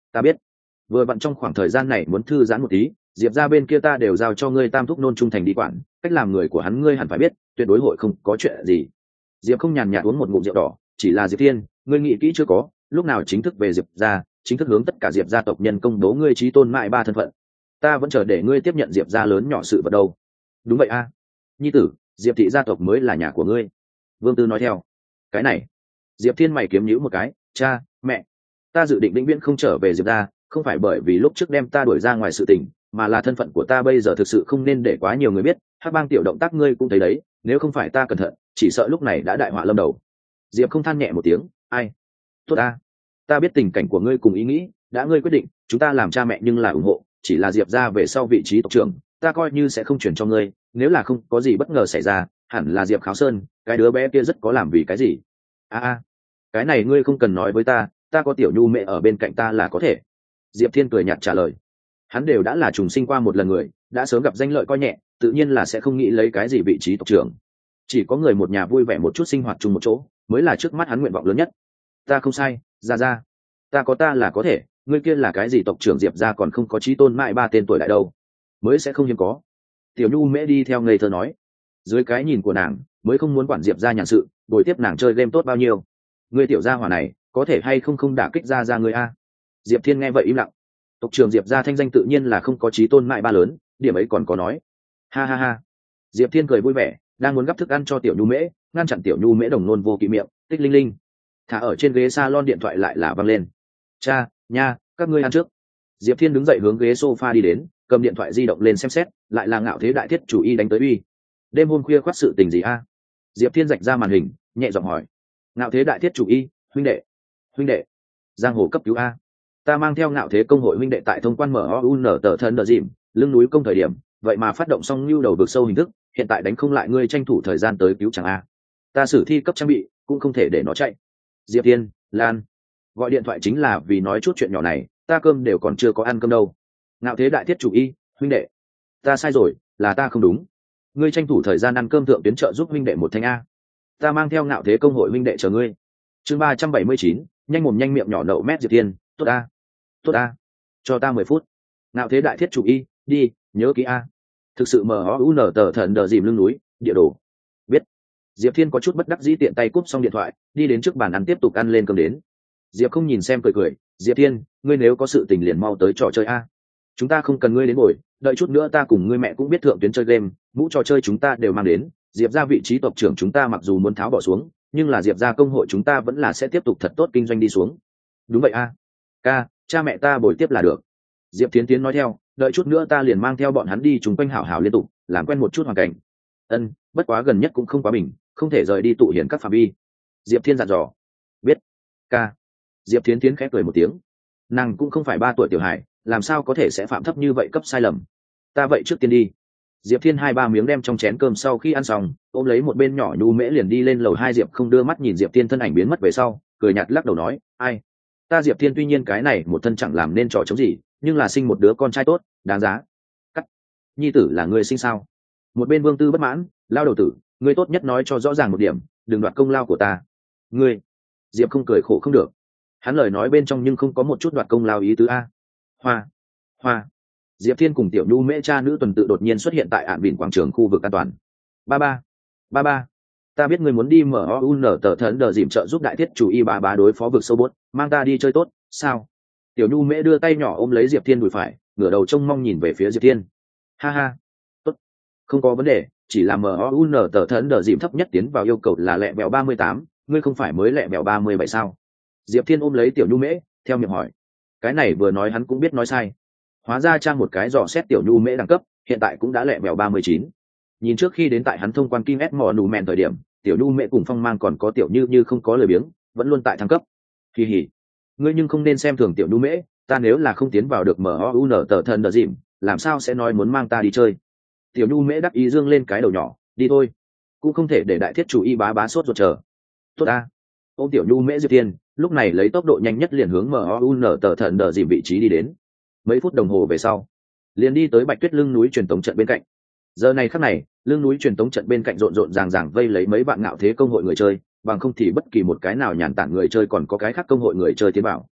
Ta biết, vừa vặn trong khoảng thời gian này muốn thư giãn một tí, diệp ra bên kia ta đều giao cho ngươi tam thúc nôn trung thành đi quản, cách làm người của hắn ngươi hẳn phải biết, tuyệt đối hội không có chuyện gì. Diệp không nhàn nhạt uống một ngụm rượu đỏ, chỉ là Diệp Thiên, ngươi nghĩ kỹ chưa có, lúc nào chính thức về Diệp gia, chính thức hướng tất cả Diệp gia tộc nhân công bố ngươi chí tôn mại ba thân phận. Ta vẫn chờ để ngươi tiếp nhận Diệp gia lớn nhỏ sự vật đâu. Đúng vậy a, nhi tử, Diệp thị gia tộc mới là nhà của ngươi. Vương Tư nói theo. Cái này, Diệp Thiên mày kiếm nhíu một cái, cha, mẹ, ta dự định vĩnh viễn không trở về Diệp gia, không phải bởi vì lúc trước đem ta đuổi ra ngoài sự tình, mà là thân phận của ta bây giờ thực sự không nên để quá nhiều người biết. Hắc bang tiểu động tác ngươi cũng thấy đấy, nếu không phải ta cẩn thận, chỉ sợ lúc này đã đại họa lâm đầu. Diệp không than nhẹ một tiếng, ai, tốt ta biết tình cảnh của ngươi cùng ý nghĩ, đã ngươi quyết định, chúng ta làm cha mẹ nhưng là ủng hộ, chỉ là Diệp ra về sau vị trí tộc trưởng, ta coi như sẽ không chuyển cho ngươi, nếu là không có gì bất ngờ xảy ra, hẳn là Diệp Kháo Sơn, cái đứa bé kia rất có làm vì cái gì. Cái này ngươi không cần nói với ta có tiểu nhu mẹ ở bên cạnh ta là có thể. Diệp Thiên cười nhạt trả lời, hắn đều đã là trùng sinh qua một lần người, đã sớm gặp danh lợi coi nhẹ, tự nhiên là sẽ không nghĩ lấy cái gì vị trí tộc trưởng, chỉ có người một nhà vui vẻ một chút sinh hoạt chung một chỗ mới là trước mắt hắn nguyện vọng lớn nhất. Ta không sai, ra ta có ta là có thể, ngươi kia là cái gì tộc trưởng Diệp ra còn không có chí tôn mãi 3 tên tuổi đại đâu, mới sẽ không hiếm có. Tiểu nhu mễ đi theo ngây thơ nói, dưới cái nhìn của nàng mới không muốn quản Diệp ra nhàn sự, bồi tiếp nàng chơi game tốt bao nhiêu. Ngươi tiểu gia hỏa này có thể hay không đả kích ra ngươi a. Diệp Thiên nghe vậy im lặng, tộc trưởng Diệp ra thanh danh tự nhiên là không có chí tôn mãi 3 lớn, điểm ấy còn có nói. Ha. Diệp Thiên cười vui vẻ, đang muốn gắp thức ăn cho tiểu nhu mễ, ngăn chặn tiểu nhu mễ đồng nôn vô kỵ miệng, tích linh linh thả ở trên ghế salon, điện thoại lại là văng lên. Cha, nha, các ngươi ăn trước. Diệp Thiên đứng dậy hướng ghế sofa đi đến, cầm điện thoại di động lên xem xét, lại là Ngạo Thế Đại Thiết chủ y đánh tới uy. Đêm hôm khuya khoắt sự tình gì a? Diệp Thiên rạch ra màn hình, nhẹ giọng hỏi. Ngạo Thế Đại Thiết chủ y, huynh đệ, giang hồ cấp cứu a. Ta mang theo Ngạo Thế công hội huynh đệ tại thông quan MOUN tờ thân đờ dìm, lưng núi công thời điểm, vậy mà phát động xong lưu đầu vực sâu hình thức, hiện tại đánh không lại ngươi tranh thủ thời gian tới cứu chẳng a. Ta sử thi cấp trang bị, cũng không thể để nó chạy. Diệp Thiên, Lan, gọi điện thoại chính là vì nói chút chuyện nhỏ này, ta cơm đều còn chưa có ăn cơm đâu. Ngạo Thế Đại Thiết chủ y, huynh đệ, ta sai rồi, là ta không đúng, ngươi tranh thủ thời gian ăn cơm thượng tuyến trợ giúp huynh đệ một thanh a. Ta mang theo Ngạo Thế công hội huynh đệ chờ ngươi. Chương 379, nhanh mồm nhanh miệng nhỏ nậu mét. Diệp Thiên, tốt a, cho ta 10 phút. Ngạo Thế Đại Thiết chủ y, đi, nhớ kỹ a. Thực sự MOUN tờ thần đờ dìm lưng núi, địa đồ. Biết. Diệp Thiên có chút bất đắc dĩ tiện tay cúp xong điện thoại, đi đến trước bàn ăn tiếp tục ăn lên cơm đến. Diệp không nhìn xem cười, Diệp Thiên, ngươi nếu có sự tình liền mau tới trò chơi a. Chúng ta không cần ngươi đến ngồi, đợi chút nữa ta cùng ngươi mẹ cũng biết thượng tuyến chơi game, mũ trò chơi chúng ta đều mang đến. Diệp ra vị trí tộc trưởng chúng ta mặc dù muốn tháo bỏ xuống, nhưng là Diệp ra công hội chúng ta vẫn là sẽ tiếp tục thật tốt kinh doanh đi xuống. Đúng vậy a. Ca, cha mẹ ta bồi tiếp là được. Diệp Thiến Tiến nói theo, đợi chút nữa ta liền mang theo bọn hắn đi chúng quanh hảo hảo liên tục, làm quen một chút hoàn cảnh. Bất quá gần nhất cũng không quá bình, không thể rời đi tụ hiển các phạm vi. Diệp Thiên dặn dò. Biết. Ca. Diệp Thiến Tiến khẽ cười một tiếng, nàng cũng không phải 3 tuổi tiểu hải, làm sao có thể sẽ phạm thấp như vậy cấp sai lầm. Ta vậy trước tiên đi. Diệp Thiên 2-3 miếng đem trong chén cơm sau khi ăn xong, ôm lấy một bên nhỏ nhu mễ liền đi lên lầu 2. Diệp không đưa mắt nhìn Diệp Thiên thân ảnh biến mất về sau, cười nhạt lắc đầu nói, ai, ta Diệp Thiên tuy nhiên cái này một thân chẳng làm nên trò chống gì, nhưng là sinh một đứa con trai tốt, đáng giá. Cắt. Nhi tử là người sinh sao? Một bên Vương Tư bất mãn, lao đầu tử, ngươi tốt nhất nói cho rõ ràng một điểm, đừng đoạt công lao của ta. Ngươi. Diệp không cười khổ không được, hắn lời nói bên trong nhưng không có một chút đoạt công lao ý tứ a. Hoa. Diệp Thiên cùng tiểu nhu mễ cha nữ tuần tự đột nhiên xuất hiện tại ạn vịn quảng trường khu vực an toàn. Ba, ta biết ngươi muốn đi MOUN tờ thần đờ dìm trợ giúp Đại Thiết chủ y bá đối phó vực sâu bốt, mang ta đi chơi tốt, sao? Tiểu nhu mễ đưa tay nhỏ ôm lấy Diệp Thiên đùi phải, ngửa đầu trông mong nhìn về phía Diệp Thiên. Ha, tốt, không có vấn đề, chỉ là MOUN tờ thần đờ dìm thấp nhất tiến vào yêu cầu là lẹ bèo 38, ngươi không phải mới lẹ bèo 37 sao? Diệp Thiên ôm lấy tiểu nhu mễ, theo miệng hỏi. Cái này vừa nói hắn cũng biết nói sai, hóa ra trang một cái dò xét tiểu nhu mễ đẳng cấp, hiện tại cũng đã lẹ bèo 39. Nhìn trước khi đến tại hắn thông quan Kim S mò nù mèn thời điểm, tiểu nhu mễ cùng Phong Mang còn có tiểu như không có lời biếng, vẫn luôn tại thăng cấp. Kỳ hỉ, ngươi nhưng không nên xem thường tiểu nhu mễ, ta nếu là không tiến vào được MOUN tờ thần đờ dìm, làm sao sẽ nói muốn mang ta đi chơi. Tiểu nhu mễ đắc ý dương lên cái đầu nhỏ, đi thôi, cũng không thể để Đại Thiết chủ y bá sốt ruột chờ. Tốt a. Ôm tiểu nhu mễ Diệp Thiên lúc này lấy tốc độ nhanh nhất liền hướng MOUN tờ thần đờ dìm vị trí đi đến. Mấy phút đồng hồ về sau, liền đi tới Bạch Tuyết lưng núi truyền tống trận bên cạnh. Giờ này khắc này, lưng núi truyền tống trận bên cạnh rộn ràng vây lấy mấy bạn Ngạo Thế công hội người chơi, bằng không thì bất kỳ một cái nào nhàn tản người chơi còn có cái khác công hội người chơi tiến vào.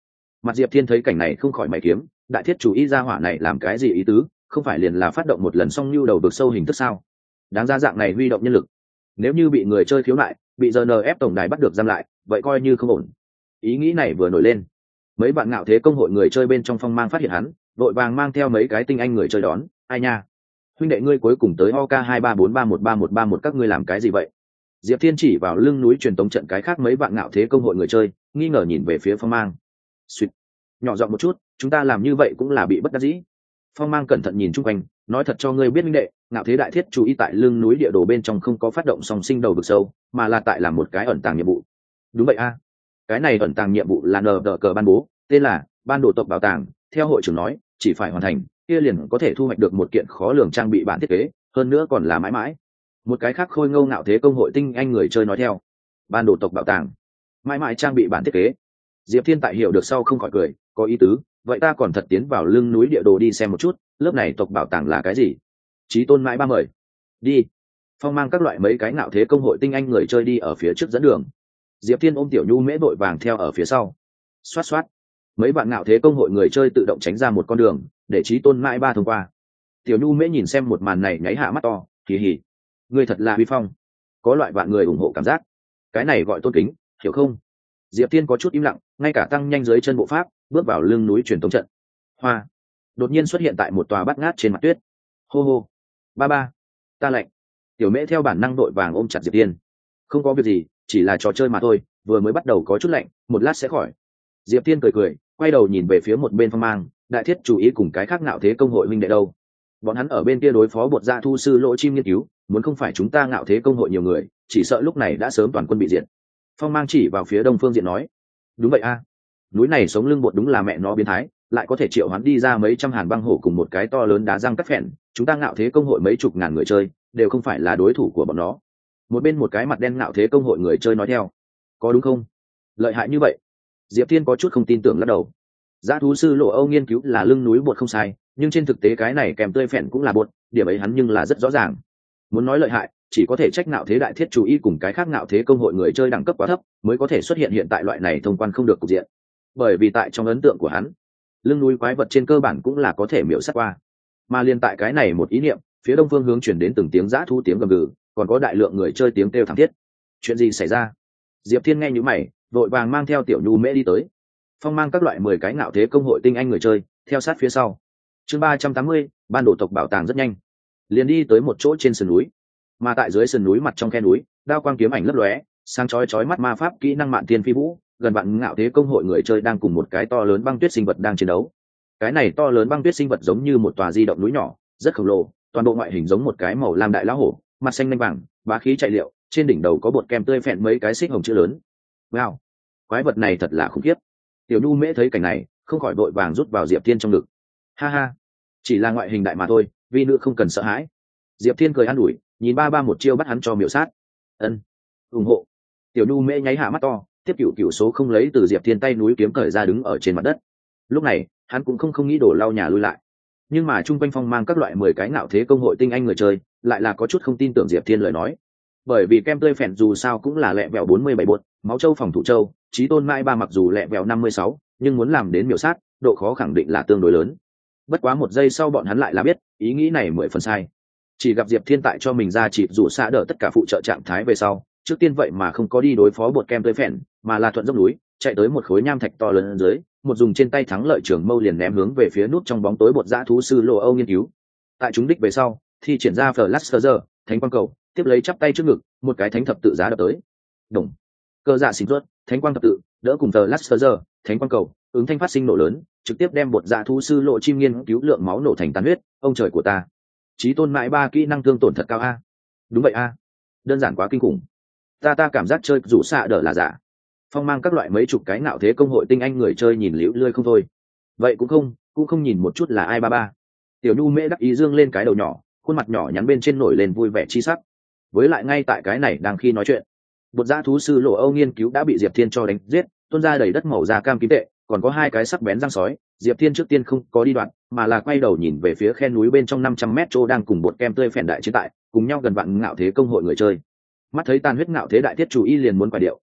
Mặt Diệp Thiên thấy cảnh này không khỏi mày kiếm, đại thiết chủ y ra hỏa này làm cái gì ý tứ, không phải liền là phát động một lần xong lưu đầu vực sâu hình thức sao? Đáng ra dạng này huy động nhân lực, nếu như bị người chơi khiếu nại, bị GNF tổng đài bắt được giam lại, vậy coi như không ổn. Ý nghĩ này vừa nổi lên, mấy bạn ngạo thế công hội người chơi bên trong phong mang phát hiện hắn, vội vàng mang theo mấy cái tinh anh người chơi đón. Ai nha, huynh đệ ngươi cuối cùng tới OK 2343131131 các ngươi làm cái gì vậy? Diệp Thiên chỉ vào lưng núi truyền tống trận cái khác mấy bạn ngạo thế công hội người chơi, nghi ngờ nhìn về phía phong mang. Xuyệt, nhỏ giọng một chút, chúng ta làm như vậy cũng là bị bất đắc dĩ. Phong mang cẩn thận nhìn chung quanh, nói thật cho ngươi biết minh đệ, ngạo thế đại thiết chú ý tại lưng núi địa đồ bên trong không có phát động song sinh đầu vực sâu, mà là tại làm một cái ẩn tàng nhiệm vụ. Đúng vậy a, cái này ẩn tàng nhiệm vụ là nờ đỡ cờ ban bố, tên là ban đồ tộc bảo tàng. Theo hội trưởng nói, chỉ phải hoàn thành, kia liền có thể thu hoạch được một kiện khó lường trang bị bản thiết kế, hơn nữa còn là mãi mãi. Một cái khác khôi ngô ngạo thế công hội tinh anh người chơi nói theo, ban đồ tộc bảo tàng, mãi mãi trang bị bản thiết kế. Diệp Thiên tại hiểu được sau không khỏi cười, có ý tứ, vậy ta còn thật tiến vào lưng núi địa đồ đi xem một chút, lớp này tộc bảo tàng là cái gì. Chí tôn mãi ba mời đi. Phong mang các loại mấy cái ngạo thế công hội tinh anh người chơi đi ở phía trước dẫn đường, Diệp Thiên ôm Tiểu Nhu Mễ vội vàng theo ở phía sau. Xoát xoát, mấy bạn ngạo thế công hội người chơi tự động tránh ra một con đường để Chí tôn mãi ba thông qua. Tiểu Nhu Mễ nhìn xem một màn này nháy hạ mắt to, hì hì, ngươi thật là uy phong, có loại bạn người ủng hộ cảm giác, cái này gọi tôn kính, hiểu không? Diệp Thiên có chút im lặng, ngay cả tăng nhanh dưới chân bộ pháp, bước vào lưng núi truyền tống trận. Hoa đột nhiên xuất hiện tại một tòa bát ngát trên mặt tuyết. Hô hô, ba ba, ta lạnh. Tiểu Mễ theo bản năng đội vàng ôm chặt Diệp Thiên. Không có việc gì, chỉ là trò chơi mà thôi, vừa mới bắt đầu có chút lạnh, một lát sẽ khỏi. Diệp Thiên cười cười, quay đầu nhìn về phía một bên phong mang, đại thiết chú ý cùng cái khác ngạo thế công hội huynh đệ đâu. Bọn hắn ở bên kia đối phó bột dạ thu sư lỗ chim nghiên cứu, muốn không phải chúng ta ngạo thế công hội nhiều người, chỉ sợ lúc này đã sớm toàn quân bị diệt. Phong mang chỉ vào phía đông phương diện nói, đúng vậy a, núi này sống lưng bột đúng là mẹ nó biến thái, lại có thể triệu hắn đi ra mấy trăm hàn băng hổ cùng một cái to lớn đá răng cắt phèn, chúng ta ngạo thế công hội mấy chục ngàn người chơi đều không phải là đối thủ của bọn nó. Một bên một cái mặt đen ngạo thế công hội người chơi nói theo, có đúng không? Lợi hại như vậy? Diệp Thiên có chút không tin tưởng lắc đầu. Dã thú sư lộ Âu nghiên cứu là lưng núi bột không sai, nhưng trên thực tế cái này kèm tươi phèn cũng là bột, điểm ấy hắn nhưng là rất rõ ràng. Muốn nói lợi hại, chỉ có thể trách ngạo thế đại thiết chú ý cùng cái khác ngạo thế công hội người chơi đẳng cấp quá thấp mới có thể xuất hiện hiện tại loại này thông quan không được cục diện. Bởi vì tại trong ấn tượng của hắn, lưng núi quái vật trên cơ bản cũng là có thể miểu sát qua. Mà liên tại cái này một ý niệm, phía đông phương hướng chuyển đến từng tiếng dã thú tiếng gầm gừ, còn có đại lượng người chơi tiếng kêu thảm thiết. Chuyện gì xảy ra? Diệp Thiên nghe như mày, vội vàng mang theo Tiểu Nhu Mễ đi tới. Phong mang các loại 10 cái ngạo thế công hội tinh anh người chơi theo sát phía sau. Chương 380, ban đồ tộc bảo tàng rất nhanh, liền đi tới một chỗ trên sườn núi. Mà tại dưới sườn núi mặt trong khe núi, đao quang kiếm ảnh lấp lóe, sáng chói mắt ma pháp kỹ năng mạn tiên phi vũ, gần bạn ngạo thế công hội người chơi đang cùng một cái to lớn băng tuyết sinh vật đang chiến đấu. Cái này to lớn băng tuyết sinh vật giống như một tòa di động núi nhỏ, rất khổng lồ, toàn bộ ngoại hình giống một cái màu lam đại lão hổ, mặt xanh lanh vàng, bá khí chạy liệu, trên đỉnh đầu có bột kem tươi phẹn mấy cái xích hồng chữ lớn. Wow, quái vật này thật là khủng khiếp. Tiểu Nhu Mễ thấy cảnh này, không khỏi vội vàng rút vào Diệp Thiên trong ngực. Ha ha, chỉ là ngoại hình đại mà thôi, vi nữ không cần sợ hãi. Diệp Thiên cười an ủi, nhìn ba một chiêu bắt hắn cho miểu sát. Ân, ủng hộ. Tiểu Nhu Mễ nháy hạ mắt to, tiếp cửu số không lấy từ Diệp Thiên tay núi kiếm cởi ra đứng ở trên mặt đất. Lúc này hắn cũng không nghĩ đổ lau nhà lui lại, nhưng mà chung quanh phong mang các loại 10 cái ngạo thế công hội tinh anh người chơi lại là có chút không tin tưởng Diệp Thiên lời nói. Bởi vì kem tươi phèn dù sao cũng là lẹ vẹo 47 bột, máu châu phòng thủ châu, chí tôn mãi ba mặc dù lẹ vẹo 56, nhưng muốn làm đến miểu sát, độ khó khẳng định là tương đối lớn. Bất quá một giây sau bọn hắn lại là biết, ý nghĩ này 10 phần sai. Chỉ gặp Diệp Thiên tại cho mình ra chỉ rủ xạ đỡ tất cả phụ trợ trạng thái về sau, trước tiên vậy mà không có đi đối phó bột kem tươi phèn, mà là thuận dốc núi, chạy tới một khối nham thạch to lớn dưới, một dùng trên tay thắng lợi trường mâu liền ném hướng về phía nút trong bóng tối bột dã thú sư lộ Âu nghiên cứu. Tại chúng đích về sau, thì triển ra Flash thánh quang cầu, tiếp lấy chắp tay trước ngực, một cái thánh thập tự giá đập tới. Đồng. Cơ dạ xỉn ruột, thánh quang thập tự, đỡ cùng Flash thánh quang cầu, ứng thanh phát sinh nổ lớn, trực tiếp đem bột dã thú sư lộ chim nghiên cứu lượng máu nổ thành tàn huyết, ông trời của ta. Chí tôn mãi ba kỹ năng thương tổn thật cao a. Đúng vậy a. Đơn giản quá kinh khủng. Ta cảm giác chơi rủ xạ đỡ là giả. Phong mang các loại mấy chục cái ngạo thế công hội tinh anh người chơi nhìn liễu lươi không thôi. Vậy cũng không nhìn một chút là ai ba. Tiểu Nhu Mễ đắc ý dương lên cái đầu nhỏ, khuôn mặt nhỏ nhắn bên trên nổi lên vui vẻ chi sắc. Với lại ngay tại cái này đang khi nói chuyện, bột dã thú sư lộ Âu nghiên cứu đã bị Diệp Thiên cho đánh giết, tuôn ra đầy đất màu da cam kim tệ, còn có 2 cái sắc bén răng sói. Diệp Thiên trước tiên không có đi đoạn, mà là quay đầu nhìn về phía khe núi bên trong 500 mét chỗ đang cùng bột kem tươi phèn đại chiến tại, cùng nhau gần vạn ngạo thế công hội người chơi. Mắt thấy tàn huyết ngạo thế đại thiết chủ y liền muốn quả điệu,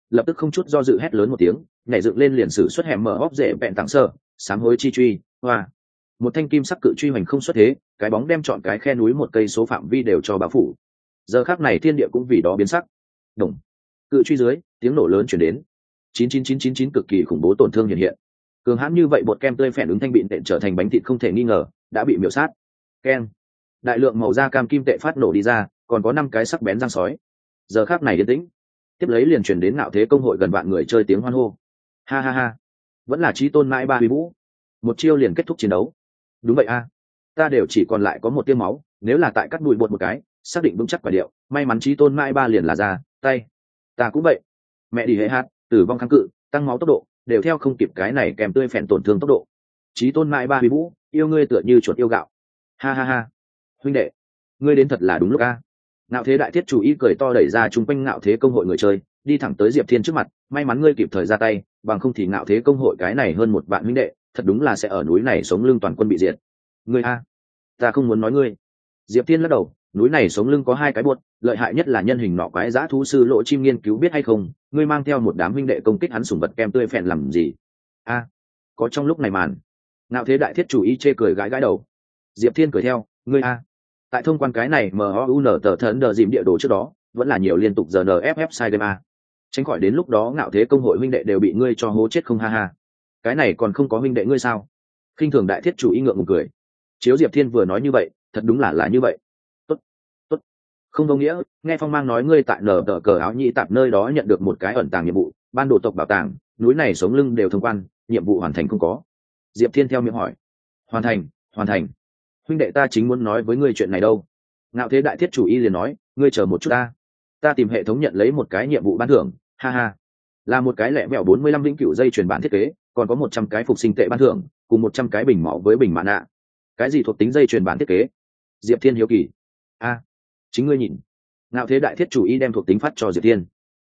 lập tức không chút do dự hét lớn một tiếng, nhảy dựng lên liền sử xuất hẻm mở óc dễ bẹn tặng sơ, sám hối chi truy, hoa. Một thanh kim sắc cự truy hoành không xuất thế, cái bóng đem chọn cái khe núi một cây số phạm vi đều cho bao phủ. Giờ khắc này thiên địa cũng vì đó biến sắc. Đồng. Cự truy dưới, tiếng nổ lớn truyền đến. 99999 cực kỳ khủng bố tổn thương hiện hiện. Cường hãn như vậy bột kem tươi phèn ứng thanh bịn tện trở thành bánh thịt không thể nghi ngờ, đã bị miểu sát. Ken. Đại lượng màu da cam kim tệ phát nổ đi ra, còn có 5 cái sắc bén răng sói. Giờ khắc này yên tĩnh. Tiếp lấy liền truyền đến ngạo thế công hội gần vạn người chơi tiếng hoan hô. Ha ha ha. Vẫn là chí tôn mãi ba huy vũ. Một chiêu liền kết thúc chiến đấu. Đúng vậy a, ta đều chỉ còn lại có một tia máu, nếu là tại cắt đùi bột một cái, xác định vững chắc quả điệu, may mắn chí tôn mãi ba liền là ra tay. Ta cũng vậy. Mẹ đi hệ hát, tử vong kháng cự, tăng máu tốc độ, đều theo không kịp cái này kèm tươi phèn tổn thương tốc độ. Chí tôn mãi ba huy vũ, yêu ngươi tựa như chuột yêu gạo. Ha ha ha. Huynh đệ, ngươi đến thật là đúng lúc a. Ngạo thế đại thiết chủ ý cười to đẩy ra chung quanh ngạo thế công hội người chơi, đi thẳng tới Diệp Thiên trước mặt, may mắn ngươi kịp thời ra tay, bằng không thì ngạo thế công hội cái này hơn một vạn huynh đệ, thật đúng là sẽ ở núi này sống lưng toàn quân bị diệt. Ngươi a, ta không muốn nói ngươi. Diệp Thiên lắc đầu, núi này sống lưng có 2 cái buột, lợi hại nhất là nhân hình nọ quái dã thú sư Lộ Chim nghiên cứu biết hay không, ngươi mang theo một đám huynh đệ công kích hắn sủng vật kem tươi phèn làm gì? A, có trong lúc này màn. Ngạo thế đại thiết chủ ý chê cười gãi gãi đầu. Diệp Thiên cười theo, ngươi a, tại thông quan cái này MOUN tờ thần đờ dìm địa đồ trước đó, vẫn là nhiều liên tục GNFF sai game a. Tránh khỏi đến lúc đó ngạo thế công hội huynh đệ đều bị ngươi cho hố chết không ha ha. Cái này còn không có huynh đệ ngươi sao? Khinh thường đại thiết chủ ý ngượng ngùng cười. Chiếu Diệp Thiên vừa nói như vậy, thật đúng là như vậy. Tốt, tốt. Không vô nghĩa, nghe Phong Mang nói ngươi tại nở tờ cờ áo nhĩ tạp nơi đó nhận được một cái ẩn tàng nhiệm vụ, ban đồ tộc bảo tàng, núi này sống lưng đều thông quan, nhiệm vụ hoàn thành không có? Diệp Thiên theo miệng hỏi. Hoàn thành, hoàn thành. Huynh đệ ta chính muốn nói với ngươi chuyện này đâu. Ngạo thế đại thiết chủ y liền nói, ngươi chờ một chút ta tìm hệ thống nhận lấy một cái nhiệm vụ ban thưởng, ha ha. Là một cái lẻ mẹo 45 vĩnh cửu dây truyền bản thiết kế, còn có 100 cái phục sinh tệ ban thưởng, cùng 100 cái bình máu với bình mạn nạ. Cái gì thuộc tính dây truyền bản thiết kế? Diệp Thiên hiếu kỳ. Chính ngươi nhìn. Ngạo thế đại thiết chủ y đem thuộc tính phát cho Diệp Thiên.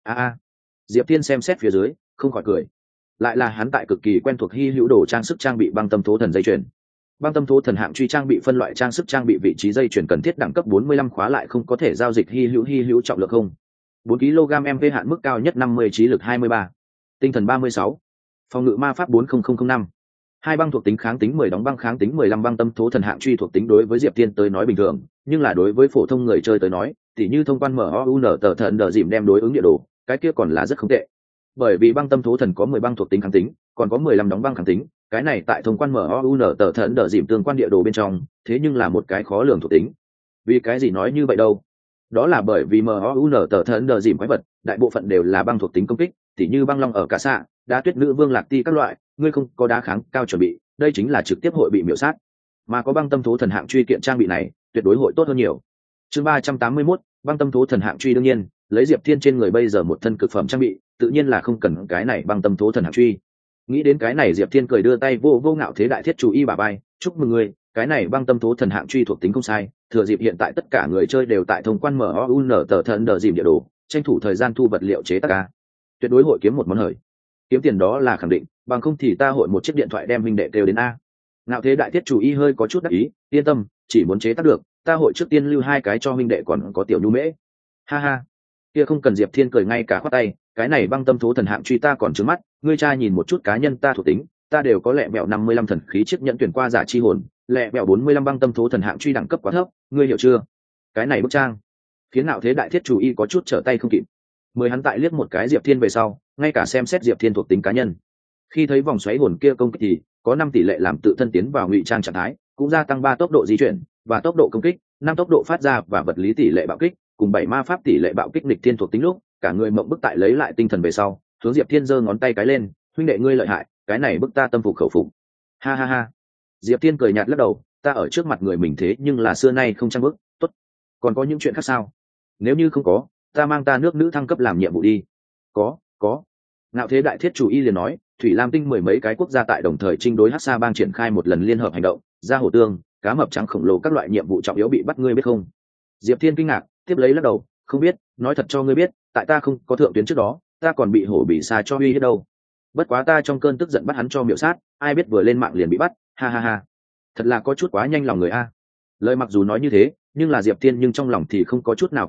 Diệp Thiên xem xét phía dưới, không khỏi cười. Lại là hắn tại cực kỳ quen thuộc hy hữu đồ trang sức trang bị băng tâm thố thần dây chuyền. Băng tâm thố thần hạng truy trang bị phân loại trang sức trang bị vị trí dây chuyền cần thiết đẳng cấp 45 khóa lại không có thể giao dịch hy hữu trọng lượng không. 4 kg mv hạn mức cao nhất 50 trí lực 23. Tinh thần 36. Phòng ngự ma pháp 40005. 2 băng thuộc tính kháng tính 10 đóng băng kháng tính 15 băng tâm thố thần hạng truy thuộc tính đối với Diệp Thiên tới nói bình thường, nhưng là đối với phổ thông người chơi tới nói, tỉ như thông quan MOUN tờ thần đờ dìm đem đối ứng địa đồ, cái kia còn là rất không tệ. Bởi vì băng tâm thố thần có 10 băng thuộc tính kháng tính, còn có 15 đóng băng kháng tính, cái này tại thông quan MOUN tờ thần đờ dìm tương quan địa đồ bên trong, thế nhưng là một cái khó lường thuộc tính. Vì cái gì nói như vậy đâu? Đó là bởi vì MOUN tờ thần đờ dìm quái vật, đại bộ phận đều là băng thuộc tính công kích, tỉ như băng long ở cả xạ, đá tuyết nữ vương lạc ti các loại, ngươi không có đá kháng cao chuẩn bị, đây chính là trực tiếp hội bị miểu sát. Mà có băng tâm thố thần hạng truy kiện trang bị này, tuyệt đối hội tốt hơn nhiều. Chương 381, băng tâm thố thần hạng truy đương nhiên, lấy Diệp Thiên trên người bây giờ một thân cực phẩm trang bị, tự nhiên là không cần cái này băng tâm thố thần hạng truy. Nghĩ đến cái này Diệp Thiên cười đưa tay vô ngạo thế đại thiết chủ y bà bay, chúc mừng ngươi, cái này băng tâm thố thần hạng truy thuộc tính không sai, thừa dịp hiện tại tất cả người chơi đều tại thông quan MOUN tờ thần đờ dìm địa đồ, tranh thủ thời gian thu vật liệu chế tác ca. Tuyệt đối hội kiếm một món hời. Kiếm tiền đó là khẳng định, bằng không thì ta hội một chiếc điện thoại đem huynh đệ kêu đến a. Ngạo thế đại thiết chủ y hơi có chút đắc ý, yên tâm, chỉ muốn chế tác được, ta hội trước tiên lưu 2 cái cho huynh đệ còn có tiểu nhu mễ. Ha ha. Kia không cần. Diệp Thiên cười ngay cả khoát tay, cái này băng tâm thố thần hạng truy ta còn trướng mắt, ngươi trai nhìn một chút cá nhân ta thuộc tính, ta đều có lẹ mẹo 55 thần khí chiếc nhận tuyển qua giả chi hồn, lẹ mẹo 45 băng tâm thố thần hạng truy đẳng cấp quá thấp, ngươi hiểu chưa? Cái này bức trang khiến Ngạo thế đại thiết chủ y có chút trở tay không kịp. Mời hắn tại liếc một cái Diệp Thiên về sau, ngay cả xem xét Diệp Thiên thuộc tính cá nhân. Khi thấy vòng xoáy hồn kia công kích thì có 5 tỷ lệ làm tự thân tiến vào ngụy trang trạng thái, cũng gia tăng 3 tốc độ di chuyển và tốc độ công kích, 5 tốc độ phát ra và vật lý tỷ lệ bạo kích, cùng 7 ma pháp tỷ lệ bạo kích nghịch thiên thuộc tính lúc, cả người mộng bức tại lấy lại tinh thần về sau, hướng Diệp Thiên giơ ngón tay cái lên, huynh đệ ngươi lợi hại, cái này bức ta tâm phục khẩu phục. Ha ha ha. Diệp Thiên cười nhạt lắc đầu, ta ở trước mặt người mình thế nhưng là xưa nay không trang bức, tốt. Còn có những chuyện khác sao? Nếu như không có, ta mang ta nước nữ thăng cấp làm nhiệm vụ đi. Có. Ngạo thế đại thiết chủ y liền nói, Thủy Lam tinh 10 mấy cái quốc gia tại đồng thời chinh đối Hắc Sa bang triển khai một lần liên hợp hành động, ra hổ tương, cá mập trắng khổng lồ các loại nhiệm vụ trọng yếu bị bắt ngươi biết không? Diệp Thiên kinh ngạc, tiếp lấy lắc đầu, không biết, nói thật cho ngươi biết, tại ta không có thượng tuyến trước đó, ta còn bị hổ bị xa cho uy hết đâu. Bất quá ta trong cơn tức giận bắt hắn cho miểu sát, ai biết vừa lên mạng liền bị bắt, ha ha ha. Thật là có chút quá nhanh lòng người a. Lời mặc dù nói như thế, nhưng là Diệp Thiên nhưng trong lòng thì không có chút nào kích động,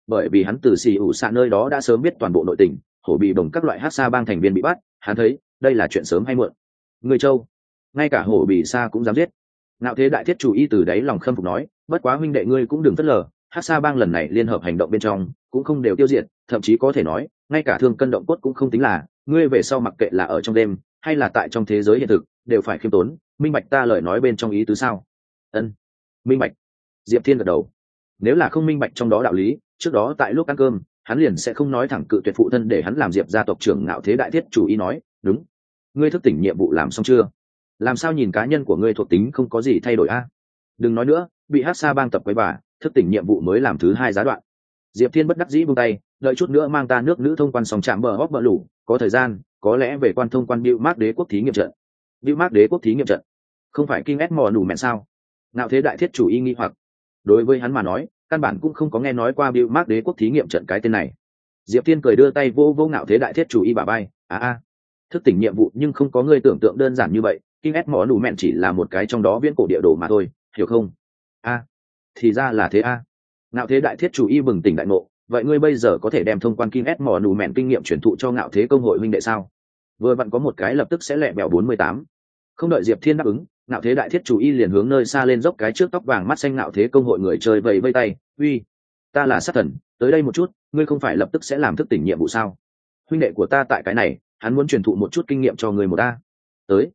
bởi vì hắn từ xì ủ xạ nơi đó đã sớm biết toàn bộ nội tình, hổ bị bồng các loại hát xa bang thành viên bị bắt, hắn thấy đây là chuyện sớm hay muộn. Người châu, ngay cả hổ bị xa cũng dám giết. Ngạo Thế Đại Thiết chủ y từ đáy lòng khâm phục nói, bất quá huynh đệ ngươi cũng đừng phớt lờ, hát xa bang lần này liên hợp hành động bên trong cũng không đều tiêu diệt, thậm chí có thể nói ngay cả thương cân động cốt cũng không tính là, ngươi về sau mặc kệ là ở trong đêm hay là tại trong thế giới hiện thực đều phải khiêm tốn, minh bạch ta lời nói bên trong ý tứ sao? Ân, minh bạch. Diệp Thiên gật đầu. Nếu là không minh bạch trong đó đạo lý, trước đó tại lúc ăn cơm hắn liền sẽ không nói thẳng cự tuyệt phụ thân để hắn làm Diệp gia tộc trưởng. Ngạo Thế Đại Thiết chủ ý nói, đúng. Ngươi thức tỉnh nhiệm vụ làm xong chưa? Làm sao nhìn cá nhân của ngươi thuộc tính không có gì thay đổi a? Đừng nói nữa, bị hát xa bang tập quấy bà, thức tỉnh nhiệm vụ mới làm thứ hai giai đoạn. Diệp Thiên bất đắc dĩ buông tay, đợi chút nữa mang ta nước nữ thông quan sòng chạm bờ hóc bờ lủ, có thời gian có lẽ về quan thông quan Bưu Mác Đế quốc thí nghiệm trận. Bưu Mác Đế quốc thí nghiệm trận, không phải kinh ét mò nủ mẹn sao? Ngạo Thế Đại Thiết chủ y nghi hoặc. Đối với hắn mà nói, căn bản cũng không có nghe nói qua Bưu Mác Đế quốc thí nghiệm trận cái tên này. Diệp Thiên cười đưa tay vô vô Ngạo Thế Đại Thiết chủ y bả vai, thức tỉnh nhiệm vụ nhưng không có ngươi tưởng tượng đơn giản như vậy, kinh ét mỏ nủ mẹn chỉ là một cái trong đó viễn cổ địa đồ mà thôi, hiểu không? Thì ra là thế a. Ngạo Thế Đại Thiết chủ y bừng tỉnh đại ngộ, vậy ngươi bây giờ có thể đem thông quan kinh ét mỏ nủ mẹn kinh nghiệm truyền thụ cho Ngạo Thế công hội huynh đệ sao? Vừa vặn có một cái lập tức sẽ lẹ bẹo 48. Không đợi Diệp Thiên đáp ứng, Ngạo Thế Đại Thiết chủ y liền hướng nơi xa lên dốc cái trước tóc vàng mắt xanh Ngạo Thế công hội người chơi vẫy vây tay, uy, ta là sát thần, tới đây một chút, ngươi không phải lập tức sẽ làm thức tỉnh nhiệm vụ sao? Huynh đệ của ta tại cái này, hắn muốn truyền thụ một chút kinh nghiệm cho người một ta. Tới,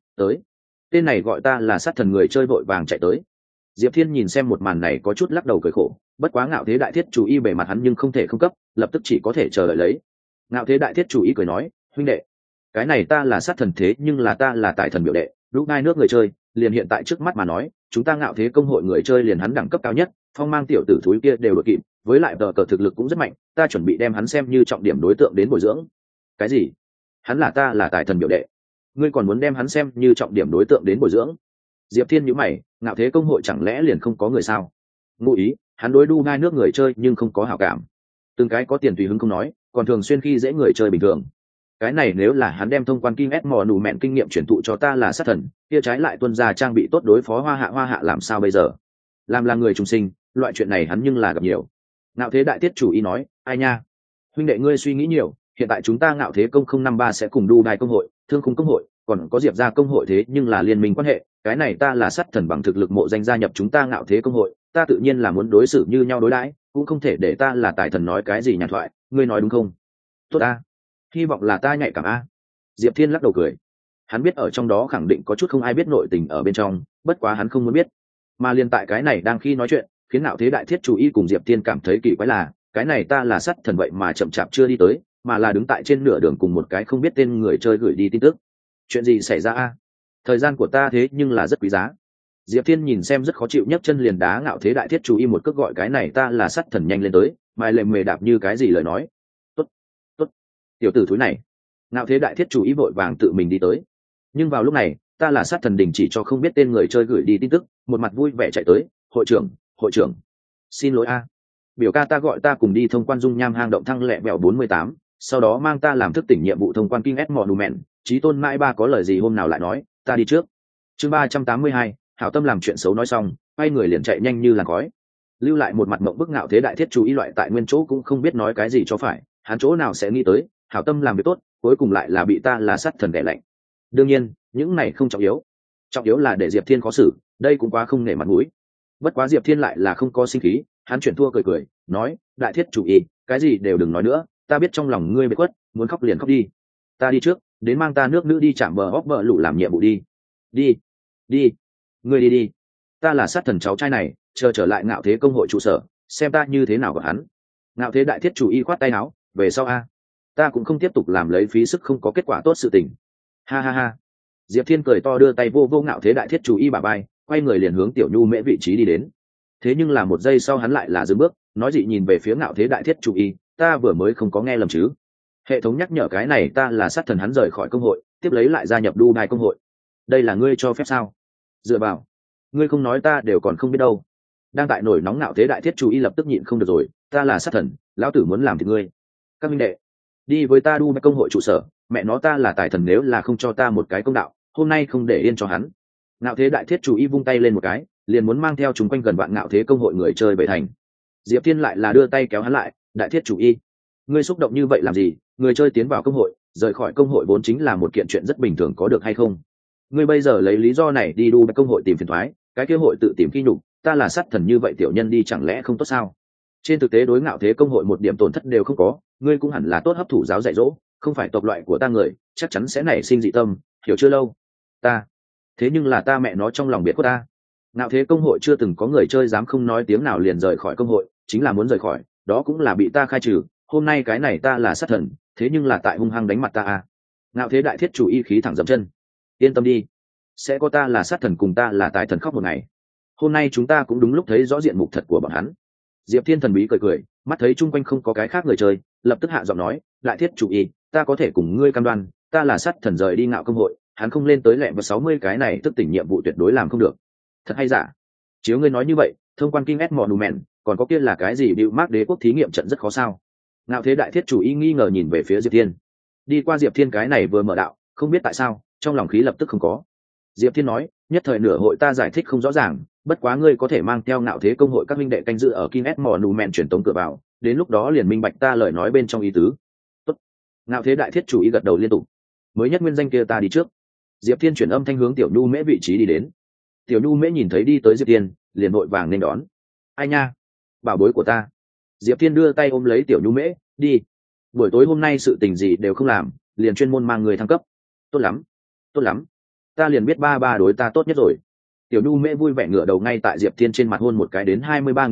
tên này gọi ta là sát thần người chơi vội vàng chạy tới. Diệp Thiên nhìn xem một màn này có chút lắc đầu cười khổ, bất quá Ngạo Thế Đại Thiết chủ y bề mặt hắn nhưng không thể không cấp, lập tức chỉ có thể chờ đợi lấy. Ngạo Thế Đại Thiết chủ y cười nói, huynh đệ, cái này ta là sát thần thế nhưng là ta là tài thần biểu đệ, lúc ngai nước người chơi, liền hiện tại trước mắt mà nói, chúng ta Ngạo Thế công hội người chơi liền hắn đẳng cấp cao nhất, phong mang tiểu tử thúi kia đều đội kịp, với lại tờ cờ thực lực cũng rất mạnh, ta chuẩn bị đem hắn xem như trọng điểm đối tượng đến bồi dưỡng. Cái gì? Hắn là ta là tài thần biểu đệ, ngươi còn muốn đem hắn xem như trọng điểm đối tượng đến bồi dưỡng? Diệp Thiên nhíu mày, Ngạo Thế công hội chẳng lẽ liền không có người sao? Ngụ ý, hắn đối đu ngai nước người chơi nhưng không có hảo cảm. Từng cái có tiền tùy hứng không nói, còn thường xuyên khi dễ người chơi bình thường. Cái này nếu là hắn đem thông quan kinh ét mò nù mẹn kinh nghiệm truyền thụ cho ta là sát thần, kia trái lại tuân ra trang bị tốt đối phó hoa hạ làm sao bây giờ? Làm là người trùng sinh, loại chuyện này hắn nhưng là gặp nhiều. Ngạo Thế Đại Tiết chủ ý nói, ai nha, huynh đệ ngươi suy nghĩ nhiều, hiện tại chúng ta Ngạo Thế công 053 sẽ cùng đu đài công hội, thương khung công hội, còn có Diệp gia công hội thế nhưng là liên minh quan hệ, cái này ta là sát thần bằng thực lực mộ danh gia nhập chúng ta Ngạo Thế công hội, ta tự nhiên là muốn đối xử như nhau đối đãi, cũng không thể để ta là tài thần nói cái gì nhạt thoại, ngươi nói đúng không? Tốt a, hy vọng là ta nhạy cảm a. Diệp Thiên lắc đầu cười, hắn biết ở trong đó khẳng định có chút không ai biết nội tình ở bên trong, bất quá hắn không muốn biết. Mà liên tại cái này đang khi nói chuyện, khiến Ngạo Thế Đại Thiết chủ y cùng Diệp Thiên cảm thấy kỳ quái là, cái này ta là sát thần vậy mà chậm chạp chưa đi tới, mà là đứng tại trên nửa đường cùng một cái không biết tên người chơi gửi đi tin tức. Chuyện gì xảy ra a? Thời gian của ta thế nhưng là rất quý giá. Diệp Thiên nhìn xem rất khó chịu, nhấc chân liền đá Ngạo Thế Đại Thiết chủ y một cước, gọi cái này ta là sát thần nhanh lên tới, mai lệ mề đạp như cái gì lời nói. Tốt, tiểu tử thúi này. Ngạo Thế Đại Thiết chủ y vội vàng tự mình đi tới. Nhưng vào lúc này, ta là sát thần đình chỉ cho không biết tên người chơi gửi đi tin tức, một mặt vui vẻ chạy tới, hội trưởng, xin lỗi a. Biểu ca ta gọi ta cùng đi thông quan dung nham hang động thăng lẹ bẹo 48, sau đó mang ta làm thức tỉnh nhiệm vụ thông quan kinh S Monument, Chí Tôn mãi ba có lời gì hôm nào lại nói, ta đi trước. Chương 382, hảo tâm làm chuyện xấu nói xong, quay người liền chạy nhanh như làn khói. Lưu lại một mặt mộng bức Ngạo Thế Đại Thiết chủ y loại tại nguyên chỗ cũng không biết nói cái gì cho phải, hắn chỗ nào sẽ nghĩ tới, hảo tâm làm việc tốt, cuối cùng lại là bị ta là sát thần đè lạnh. Đương nhiên, những này không trọng yếu là để Diệp Thiên khó xử, đây cũng quá không nể mặt mũi. Bất quá Diệp Thiên lại là không có sinh khí, hắn chuyển thua cười nói, Đại Thiết chủ y, cái gì đều đừng nói nữa, ta biết trong lòng ngươi bị quất, muốn khóc liền khóc đi. Ta đi trước, đến mang ta nước nữ đi chạm bờ óc bờ lũ làm nhiệm vụ đi. Đi, ngươi đi. Ta là sát thần cháu trai này, chờ trở lại Ngạo Thế công hội trụ sở, xem ta như thế nào của hắn. Ngạo Thế Đại Thiết chủ y khoát tay áo, về sau a, ta cũng không tiếp tục làm lấy phí sức không có kết quả tốt sự tình. Ha. Diệp Thiên cười to đưa tay vô Ngạo Thế Đại Thiết chủ y bả vai, quay người liền hướng Tiểu Nhu Mễ vị trí đi đến. Thế nhưng là một giây sau hắn lại là dừng bước, nói dị nhìn về phía Ngạo Thế Đại Thiết chủ y, ta vừa mới không có nghe lầm chứ? Hệ thống nhắc nhở cái này ta là sát thần hắn rời khỏi công hội, tiếp lấy lại gia nhập đu đài công hội. Đây là ngươi cho phép sao? Dựa vào, ngươi không nói ta đều còn không biết đâu. Đang tại nổi nóng Ngạo Thế Đại Thiết chủ y lập tức nhịn không được rồi, ta là sát thần, lão tử muốn làm thì ngươi. Các minh đệ, đi với ta đu đài công hội trụ sở, mẹ nó ta là tài thần, nếu là không cho ta một cái công đạo, hôm nay không để yên cho hắn. Ngạo Thế Đại Thiết chủ y vung tay lên một cái, liền muốn mang theo chúng quanh gần vạn Ngạo Thế công hội người chơi về thành. Diệp Thiên lại là đưa tay kéo hắn lại, đại thiết chủ y, ngươi xúc động như vậy làm gì? Người chơi tiến vào công hội, rời khỏi công hội vốn chính là một kiện chuyện rất bình thường, có được hay không? Ngươi bây giờ lấy lý do này đi đu công hội tìm phiền toái, cái kế hội tự tìm khi nhục, ta là sát thần như vậy tiểu nhân đi chẳng lẽ không tốt sao? Trên thực tế đối ngạo thế công hội một điểm tổn thất đều không có, ngươi cũng hẳn là tốt hấp thụ giáo dạy dỗ, không phải tộc loại của ta người, chắc chắn sẽ nảy sinh dị tâm, hiểu chưa lâu? Ta, thế nhưng là ta mẹ nó trong lòng biết của ta. Ngạo thế công hội chưa từng có người chơi dám không nói tiếng nào liền rời khỏi công hội, chính là muốn rời khỏi, đó cũng là bị ta khai trừ, hôm nay cái này ta là sát thần, thế nhưng là tại hung hăng đánh mặt ta à. Ngạo thế đại thiết chủ y khí thẳng dậm chân. Yên tâm đi, sẽ có ta là sát thần cùng ta là tài thần khóc một ngày. Hôm nay chúng ta cũng đúng lúc thấy rõ diện mục thật của bọn hắn. Diệp Thiên thần bí cười cười, mắt thấy chung quanh không có cái khác người chơi, lập tức hạ giọng nói, đại thiết chủ y, ta có thể cùng ngươi cam đoan, ta là sát thần rời đi ngạo công hội, hắn không lên tới lẹ vào 60 cái này tức tỉnh nhiệm vụ tuyệt đối làm không được. Thật hay giả? Chiếu ngươi nói như vậy, thông quan King S Monument, còn có kia là cái gì Bưu Mác Đế quốc thí nghiệm trận rất khó sao? Ngạo thế đại thiết chủ y nghi ngờ nhìn về phía Diệp Thiên. Đi qua Diệp Thiên cái này vừa mở đạo, không biết tại sao, trong lòng khí lập tức không có. Diệp Thiên nói, nhất thời nửa hội ta giải thích không rõ ràng, bất quá ngươi có thể mang theo ngạo thế công hội các minh đệ canh giữ ở King S Monument truyền tống cửa vào, đến lúc đó liền minh bạch ta lời nói bên trong ý tứ. Tốt. Ngạo thế đại thiết chủ y gật đầu liên tục. Mới nhất nguyên danh kia ta đi trước. Diệp Thiên chuyển âm thanh hướng Tiểu Nhu Mễ vị trí đi đến. Tiểu Nhu Mễ nhìn thấy đi tới Diệp Thiên, liền vội vàng nên đón. Ai nha, bảo bối của ta. Diệp Thiên đưa tay ôm lấy Tiểu Nhu Mễ, đi. Buổi tối hôm nay sự tình gì đều không làm, liền chuyên môn mang người thăng cấp. Tốt lắm, tốt lắm. Ta liền biết ba ba đối ta tốt nhất rồi. Tiểu Nhu Mễ vui vẻ ngửa đầu ngay tại Diệp Thiên trên mặt hôn một cái đến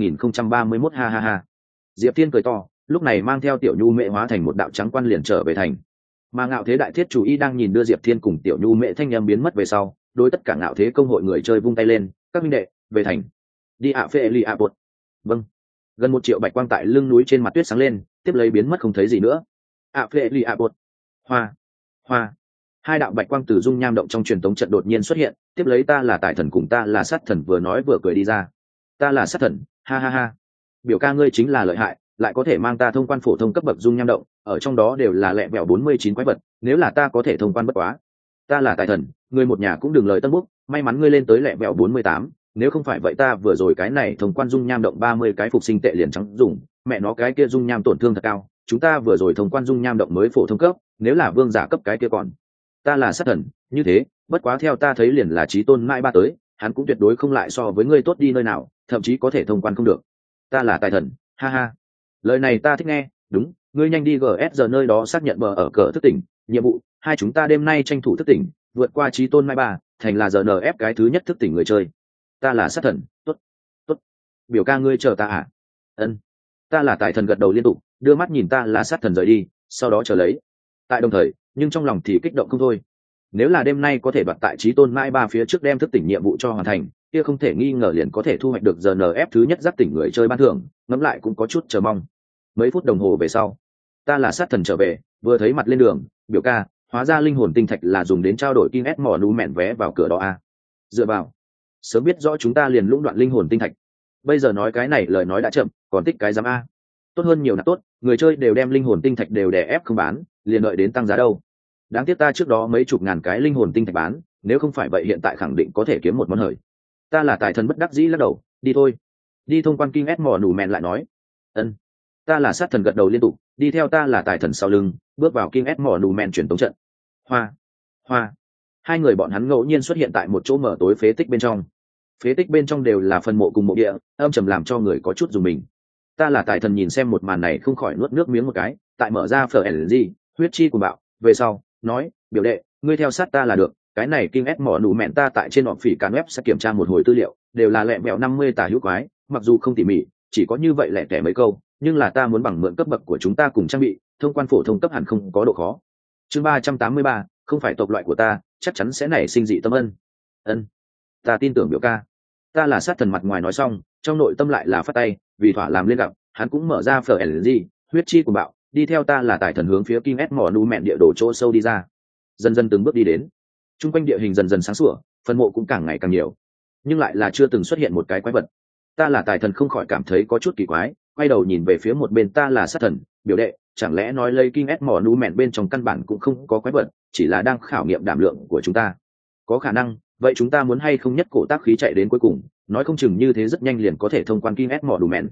23.031 ha ha ha. Diệp Thiên cười to, lúc này mang theo Tiểu Nhu Mễ hóa thành một đạo trắng quan liền trở về thành. Mà ngạo thế đại thiết chủ y đang nhìn đưa Diệp Thiên cùng Tiểu Nhu Mễ thanh âm biến mất về sau, đối tất cả ngạo thế công hội người chơi vung tay lên, các minh đệ, về thành. Đi ạ phê li ạ bột. Vâng. Gần 1 triệu bạch quang tại lưng núi trên mặt tuyết sáng lên, tiếp lấy biến mất không thấy gì nữa. ạ phê li ạ bột. Hoa. Hoa. Hai đạo bạch quang từ dung nham động trong truyền tống trận đột nhiên xuất hiện, tiếp lấy ta là tài thần cùng ta là sát thần vừa nói vừa cười đi ra. Ta là sát thần, ha ha ha. Biểu ca ngươi chính là lợi hại, lại có thể mang ta thông quan phổ thông cấp bậc dung nham động, ở trong đó đều là lẹ vẹo 49 quái vật, nếu là ta có thể thông quan bất quá. Ta là tài thần, ngươi một nhà cũng đừng lời tân búc, may mắn ngươi lên tới lẹ vẹo 48, nếu không phải vậy ta vừa rồi cái này thông quan dung nham động 30 cái phục sinh tệ liền trắng dùng, mẹ nó cái kia dung nham tổn thương thật cao, chúng ta vừa rồi thông quan dung nham động mới phổ thông cấp, nếu là vương giả cấp cái kia còn. Ta là sát thần, như thế, bất quá theo ta thấy liền là chí tôn mãi ba tới, hắn cũng tuyệt đối không lại so với ngươi tốt đi nơi nào, thậm chí có thể thông quan không được. Ta là tài thần, ha ha. Lời này ta thích nghe, đúng, ngươi nhanh đi GSG nơi đó xác nhận bờ ở cờ thức tỉnh, nhiệm vụ, hai chúng ta đêm nay tranh thủ thức tỉnh, vượt qua chí tôn mai ba, thành là GNF cái thứ nhất thức tỉnh người chơi. Ta là sát thần, tốt, tốt. Biểu ca ngươi chờ ta à? Ân. Ta là tài thần gật đầu liên tục, đưa mắt nhìn ta là sát thần rời đi, sau đó chờ lấy. Tại đồng thời, nhưng trong lòng thì kích động không thôi. Nếu là đêm nay có thể đoạt tại chí tôn mai ba phía trước đem thức tỉnh nhiệm vụ cho hoàn thành, kia không thể nghi ngờ liền có thể thu hoạch được GNF thứ nhất giác tỉnh người chơi ban thưởng, ngẫm lại cũng có chút chờ mong. Mấy phút đồng hồ về sau, ta là sát thần trở về, vừa thấy mặt lên đường, biểu ca, hóa ra linh hồn tinh thạch là dùng đến trao đổi King S Monument vé vào cửa đó à? Dựa vào, sớm biết rõ chúng ta liền lũng đoạn linh hồn tinh thạch. Bây giờ nói cái này lời nói đã chậm, còn tích cái giám a. Tốt hơn nhiều là tốt, người chơi đều đem linh hồn tinh thạch đều đè ép không bán, liền đợi đến tăng giá đâu. Đáng tiếc ta trước đó mấy chục ngàn cái linh hồn tinh thạch bán, nếu không phải vậy hiện tại khẳng định có thể kiếm một món hời. Ta là tài thần bất đắc dĩ lắc đầu, đi thôi. Đi thông quan King S Monument lại nói. Ân. Ta là sát thần gật đầu liên tục, đi theo ta là tài thần sau lưng, bước vào King S Monument chuyển tống trận. Hoa. Hoa. Hai người bọn hắn ngẫu nhiên xuất hiện tại một chỗ mở tối phế tích bên trong. Phế tích bên trong đều là phần mộ cùng mộ địa, âm trầm làm cho người có chút dùng mình. Ta là tài thần nhìn xem một màn này không khỏi nuốt nước miếng một cái, tại mở ra phở LG, huyết chi của bạo, về sau, nói, biểu đệ, ngươi theo sát ta là được, cái này King S Monument ta tại trên họp phỉ can web sẽ kiểm tra một hồi tư liệu, đều là lẹ mẹo 50 tả hữu quái, mặc dù không tỉ mỉ, chỉ có như vậy lẹ tẻ mấy câu, nhưng là ta muốn bằng mượn cấp bậc của chúng ta cùng trang bị, thông quan phổ thông cấp hẳn không có độ khó. Chương 383, không phải tộc loại của ta, chắc chắn sẽ nảy sinh dị tâm ân. Ân. Ta tin tưởng biểu ca. Ta là sát thần mặt ngoài nói xong, trong nội tâm lại là phát tay, vì thỏa làm liên gặp, hắn cũng mở ra phở LG, huyết chi của bạo, đi theo ta là tài thần hướng phía King S Monument địa đồ chỗ sâu đi ra. Dần dần từng bước đi đến. Trung quanh địa hình dần dần sáng sủa, phần mộ cũng càng ngày càng nhiều, nhưng lại là chưa từng xuất hiện một cái quái vật. Ta là tài thần không khỏi cảm thấy có chút kỳ quái, quay đầu nhìn về phía một bên ta là sát thần, biểu đệ, chẳng lẽ nói lấy King S Monument bên trong căn bản cũng không có quái vật, chỉ là đang khảo nghiệm đảm lượng của chúng ta. Có khả năng, vậy chúng ta muốn hay không nhất cổ tác khí chạy đến cuối cùng, nói không chừng như thế rất nhanh liền có thể thông quan King S Monument.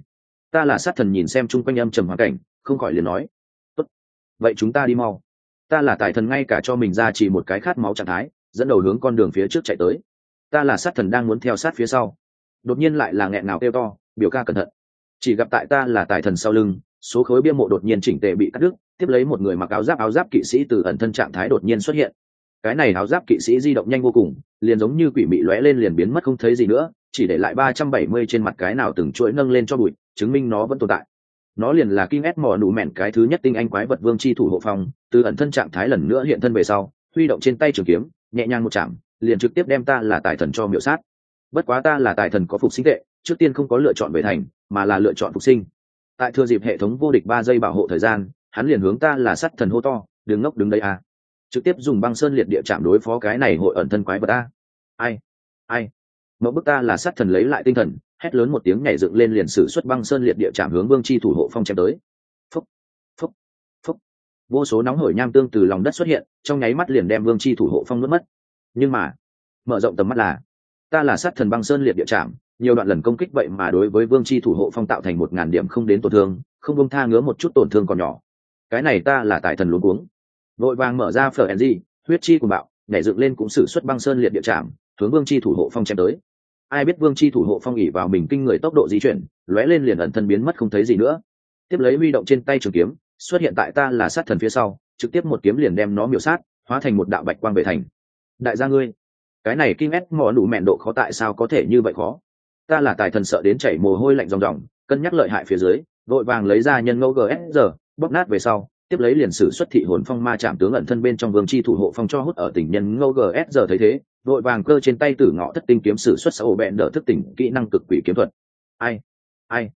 Ta là sát thần nhìn xem chung quanh âm trầm hoàn cảnh, không khỏi liền nói: tốt, vậy chúng ta đi mau. Ta là tài thần ngay cả cho mình ra chỉ một cái khát máu trạng thái, dẫn đầu hướng con đường phía trước chạy tới. Ta là sát thần đang muốn theo sát phía sau, đột nhiên lại là nghẹn ngào kêu to: biểu ca cẩn thận. Chỉ gặp tại ta là tài thần sau lưng, số khối bia mộ đột nhiên chỉnh tề bị cắt đứt, tiếp lấy một người mặc áo giáp kỵ sĩ từ ẩn thân trạng thái đột nhiên xuất hiện. Cái này áo giáp kỵ sĩ di động nhanh vô cùng, liền giống như quỷ mị lóe lên liền biến mất không thấy gì nữa, chỉ để lại 370 trên mặt cái nào từng chuỗi nâng lên cho bụi, chứng minh nó vẫn tồn tại. Nó liền là King S mỏ nụ mẹn, cái thứ nhất tinh anh quái vật vương chi thủ hộ phong, từ ẩn thân trạng thái lần nữa hiện thân về sau, huy động trên tay trường kiếm, nhẹ nhàng một chạm, liền trực tiếp đem ta là tài thần cho miểu sát. Bất quá ta là tài thần có phục sinh tệ, trước tiên không có lựa chọn về thành, mà là lựa chọn phục sinh. Tại thừa dịp hệ thống vô địch 3 giây bảo hộ thời gian, hắn liền hướng ta là sắt thần hô to: đừng ngốc đứng đây à, trực tiếp dùng băng sơn liệt địa chạm đối phó cái này hội ẩn thân quái vật a. Ai mẫu bức ta là sát thần lấy lại tinh thần, hét lớn một tiếng nhảy dựng lên liền sử xuất băng sơn liệt địa chạm hướng vương chi thủ hộ phong chém tới. Phúc phúc phúc, vô số nóng hổi nham tương từ lòng đất xuất hiện, trong nháy mắt liền đem vương chi thủ hộ phong nuốt mất. Nhưng mà mở rộng tầm mắt là ta là sát thần băng sơn liệt địa chạm, nhiều đoạn lần công kích vậy mà đối với vương chi thủ hộ phong tạo thành 1000 điểm không đến tổn thương, không buông tha ngứa một chút tổn thương còn nhỏ. Cái này ta là tài thần luống cuống, vội vàng mở ra phở ng huyết chi của bạo, nhảy dựng lên cũng sử xuất băng sơn liệt địa chạm hướng vương chi thủ hộ phong chém tới. Ai biết vương chi thủ hộ phong ỉ vào mình kinh người tốc độ di chuyển, lóe lên liền ẩn thân biến mất không thấy gì nữa. Tiếp lấy huy động trên tay trường kiếm, xuất hiện tại ta là sát thần phía sau, trực tiếp một kiếm liền đem nó miểu sát, hóa thành một đạo bạch quang về thành. Đại gia ngươi, cái này King S mỏ đủ mẹn độ khó tại sao có thể như vậy khó? Ta là tài thần sợ đến chảy mồ hôi lạnh ròng ròng, cân nhắc lợi hại phía dưới, vội vàng lấy ra nhân ngẫu GSR, bóp nát về sau, tiếp lấy liền sử xuất thị hồn phong ma chạm tướng ẩn thân bên trong vương chi thủ hộ phong cho hút ở tình nhân ngẫu GSR thấy thế, vội vàng cơ trên tay tử ngọ thất tinh kiếm sử xuất sáu bẹn đỡ thức tỉnh kỹ năng cực quỷ kiếm thuật. Ai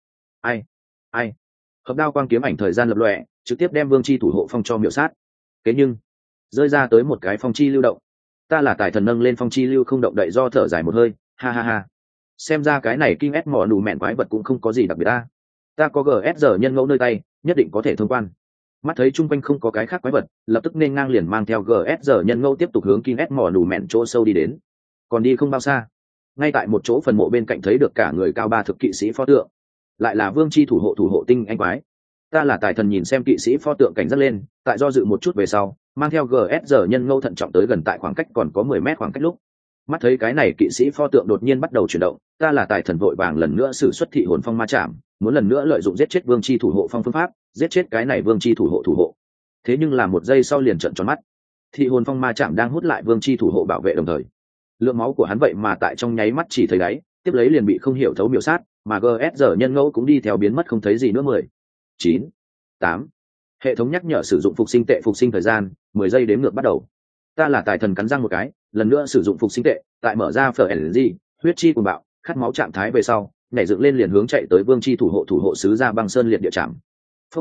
hợp đao quang kiếm ảnh thời gian lập lòe, trực tiếp đem vương chi thủ hộ phong cho miểu sát. Thế nhưng rơi ra tới một cái phong chi lưu động, ta là tài thần nâng lên phong chi lưu không động đậy do thở dài một hơi, ha ha ha, xem ra cái này King S mỏ nụ mẹn quái vật cũng không có gì đặc biệt ta có GSR nhân ngẫu nơi tay, nhất định có thể thông quan. Mắt thấy chung quanh không có cái khác quái vật, lập tức nên ngang liền mang theo GSR nhân ngẫu tiếp tục hướng King S mỏ nụ mẹn chỗ sâu đi đến. Còn đi không bao xa, ngay tại một chỗ phần mộ bên cạnh thấy được cả người cao 3 thực kỵ sĩ pho tượng, lại là vương chi thủ hộ tinh anh quái. Ta là tài thần nhìn xem kỵ sĩ pho tượng cảnh giác lên, tại do dự một chút về sau, mang theo GSR nhân ngẫu thận trọng tới gần tại khoảng cách còn có 10 mét khoảng cách lúc. Mắt thấy cái này kỵ sĩ pho tượng đột nhiên bắt đầu chuyển động, ta là tài thần vội vàng lần nữa sử xuất thị hồn phong ma chạm, muốn lần nữa lợi dụng giết chết vương chi thủ hộ phong phương pháp, giết chết cái này vương chi thủ hộ. Thế nhưng là một giây sau liền trợn tròn mắt, thị hồn phong ma chạm đang hút lại vương chi thủ hộ bảo vệ đồng thời, lượng máu của hắn vậy mà tại trong nháy mắt chỉ thấy đáy, tiếp lấy liền bị không hiểu thấu miểu sát, mà GSR nhân ngẫu cũng đi theo biến mất không thấy gì nữa. 10, 9, 8. Hệ thống nhắc nhở sử dụng phục sinh tệ, phục sinh thời gian 10 giây đếm ngược bắt đầu. Ta là tài thần cắn răng một cái, lần nữa sử dụng phục sinh tệ, tại mở ra phở ng huyết chi cuồng bạo khát máu trạng thái về sau, nhảy dựng lên liền hướng chạy tới vương chi thủ hộ sứ ra băng sơn liệt địa chạm. Phúc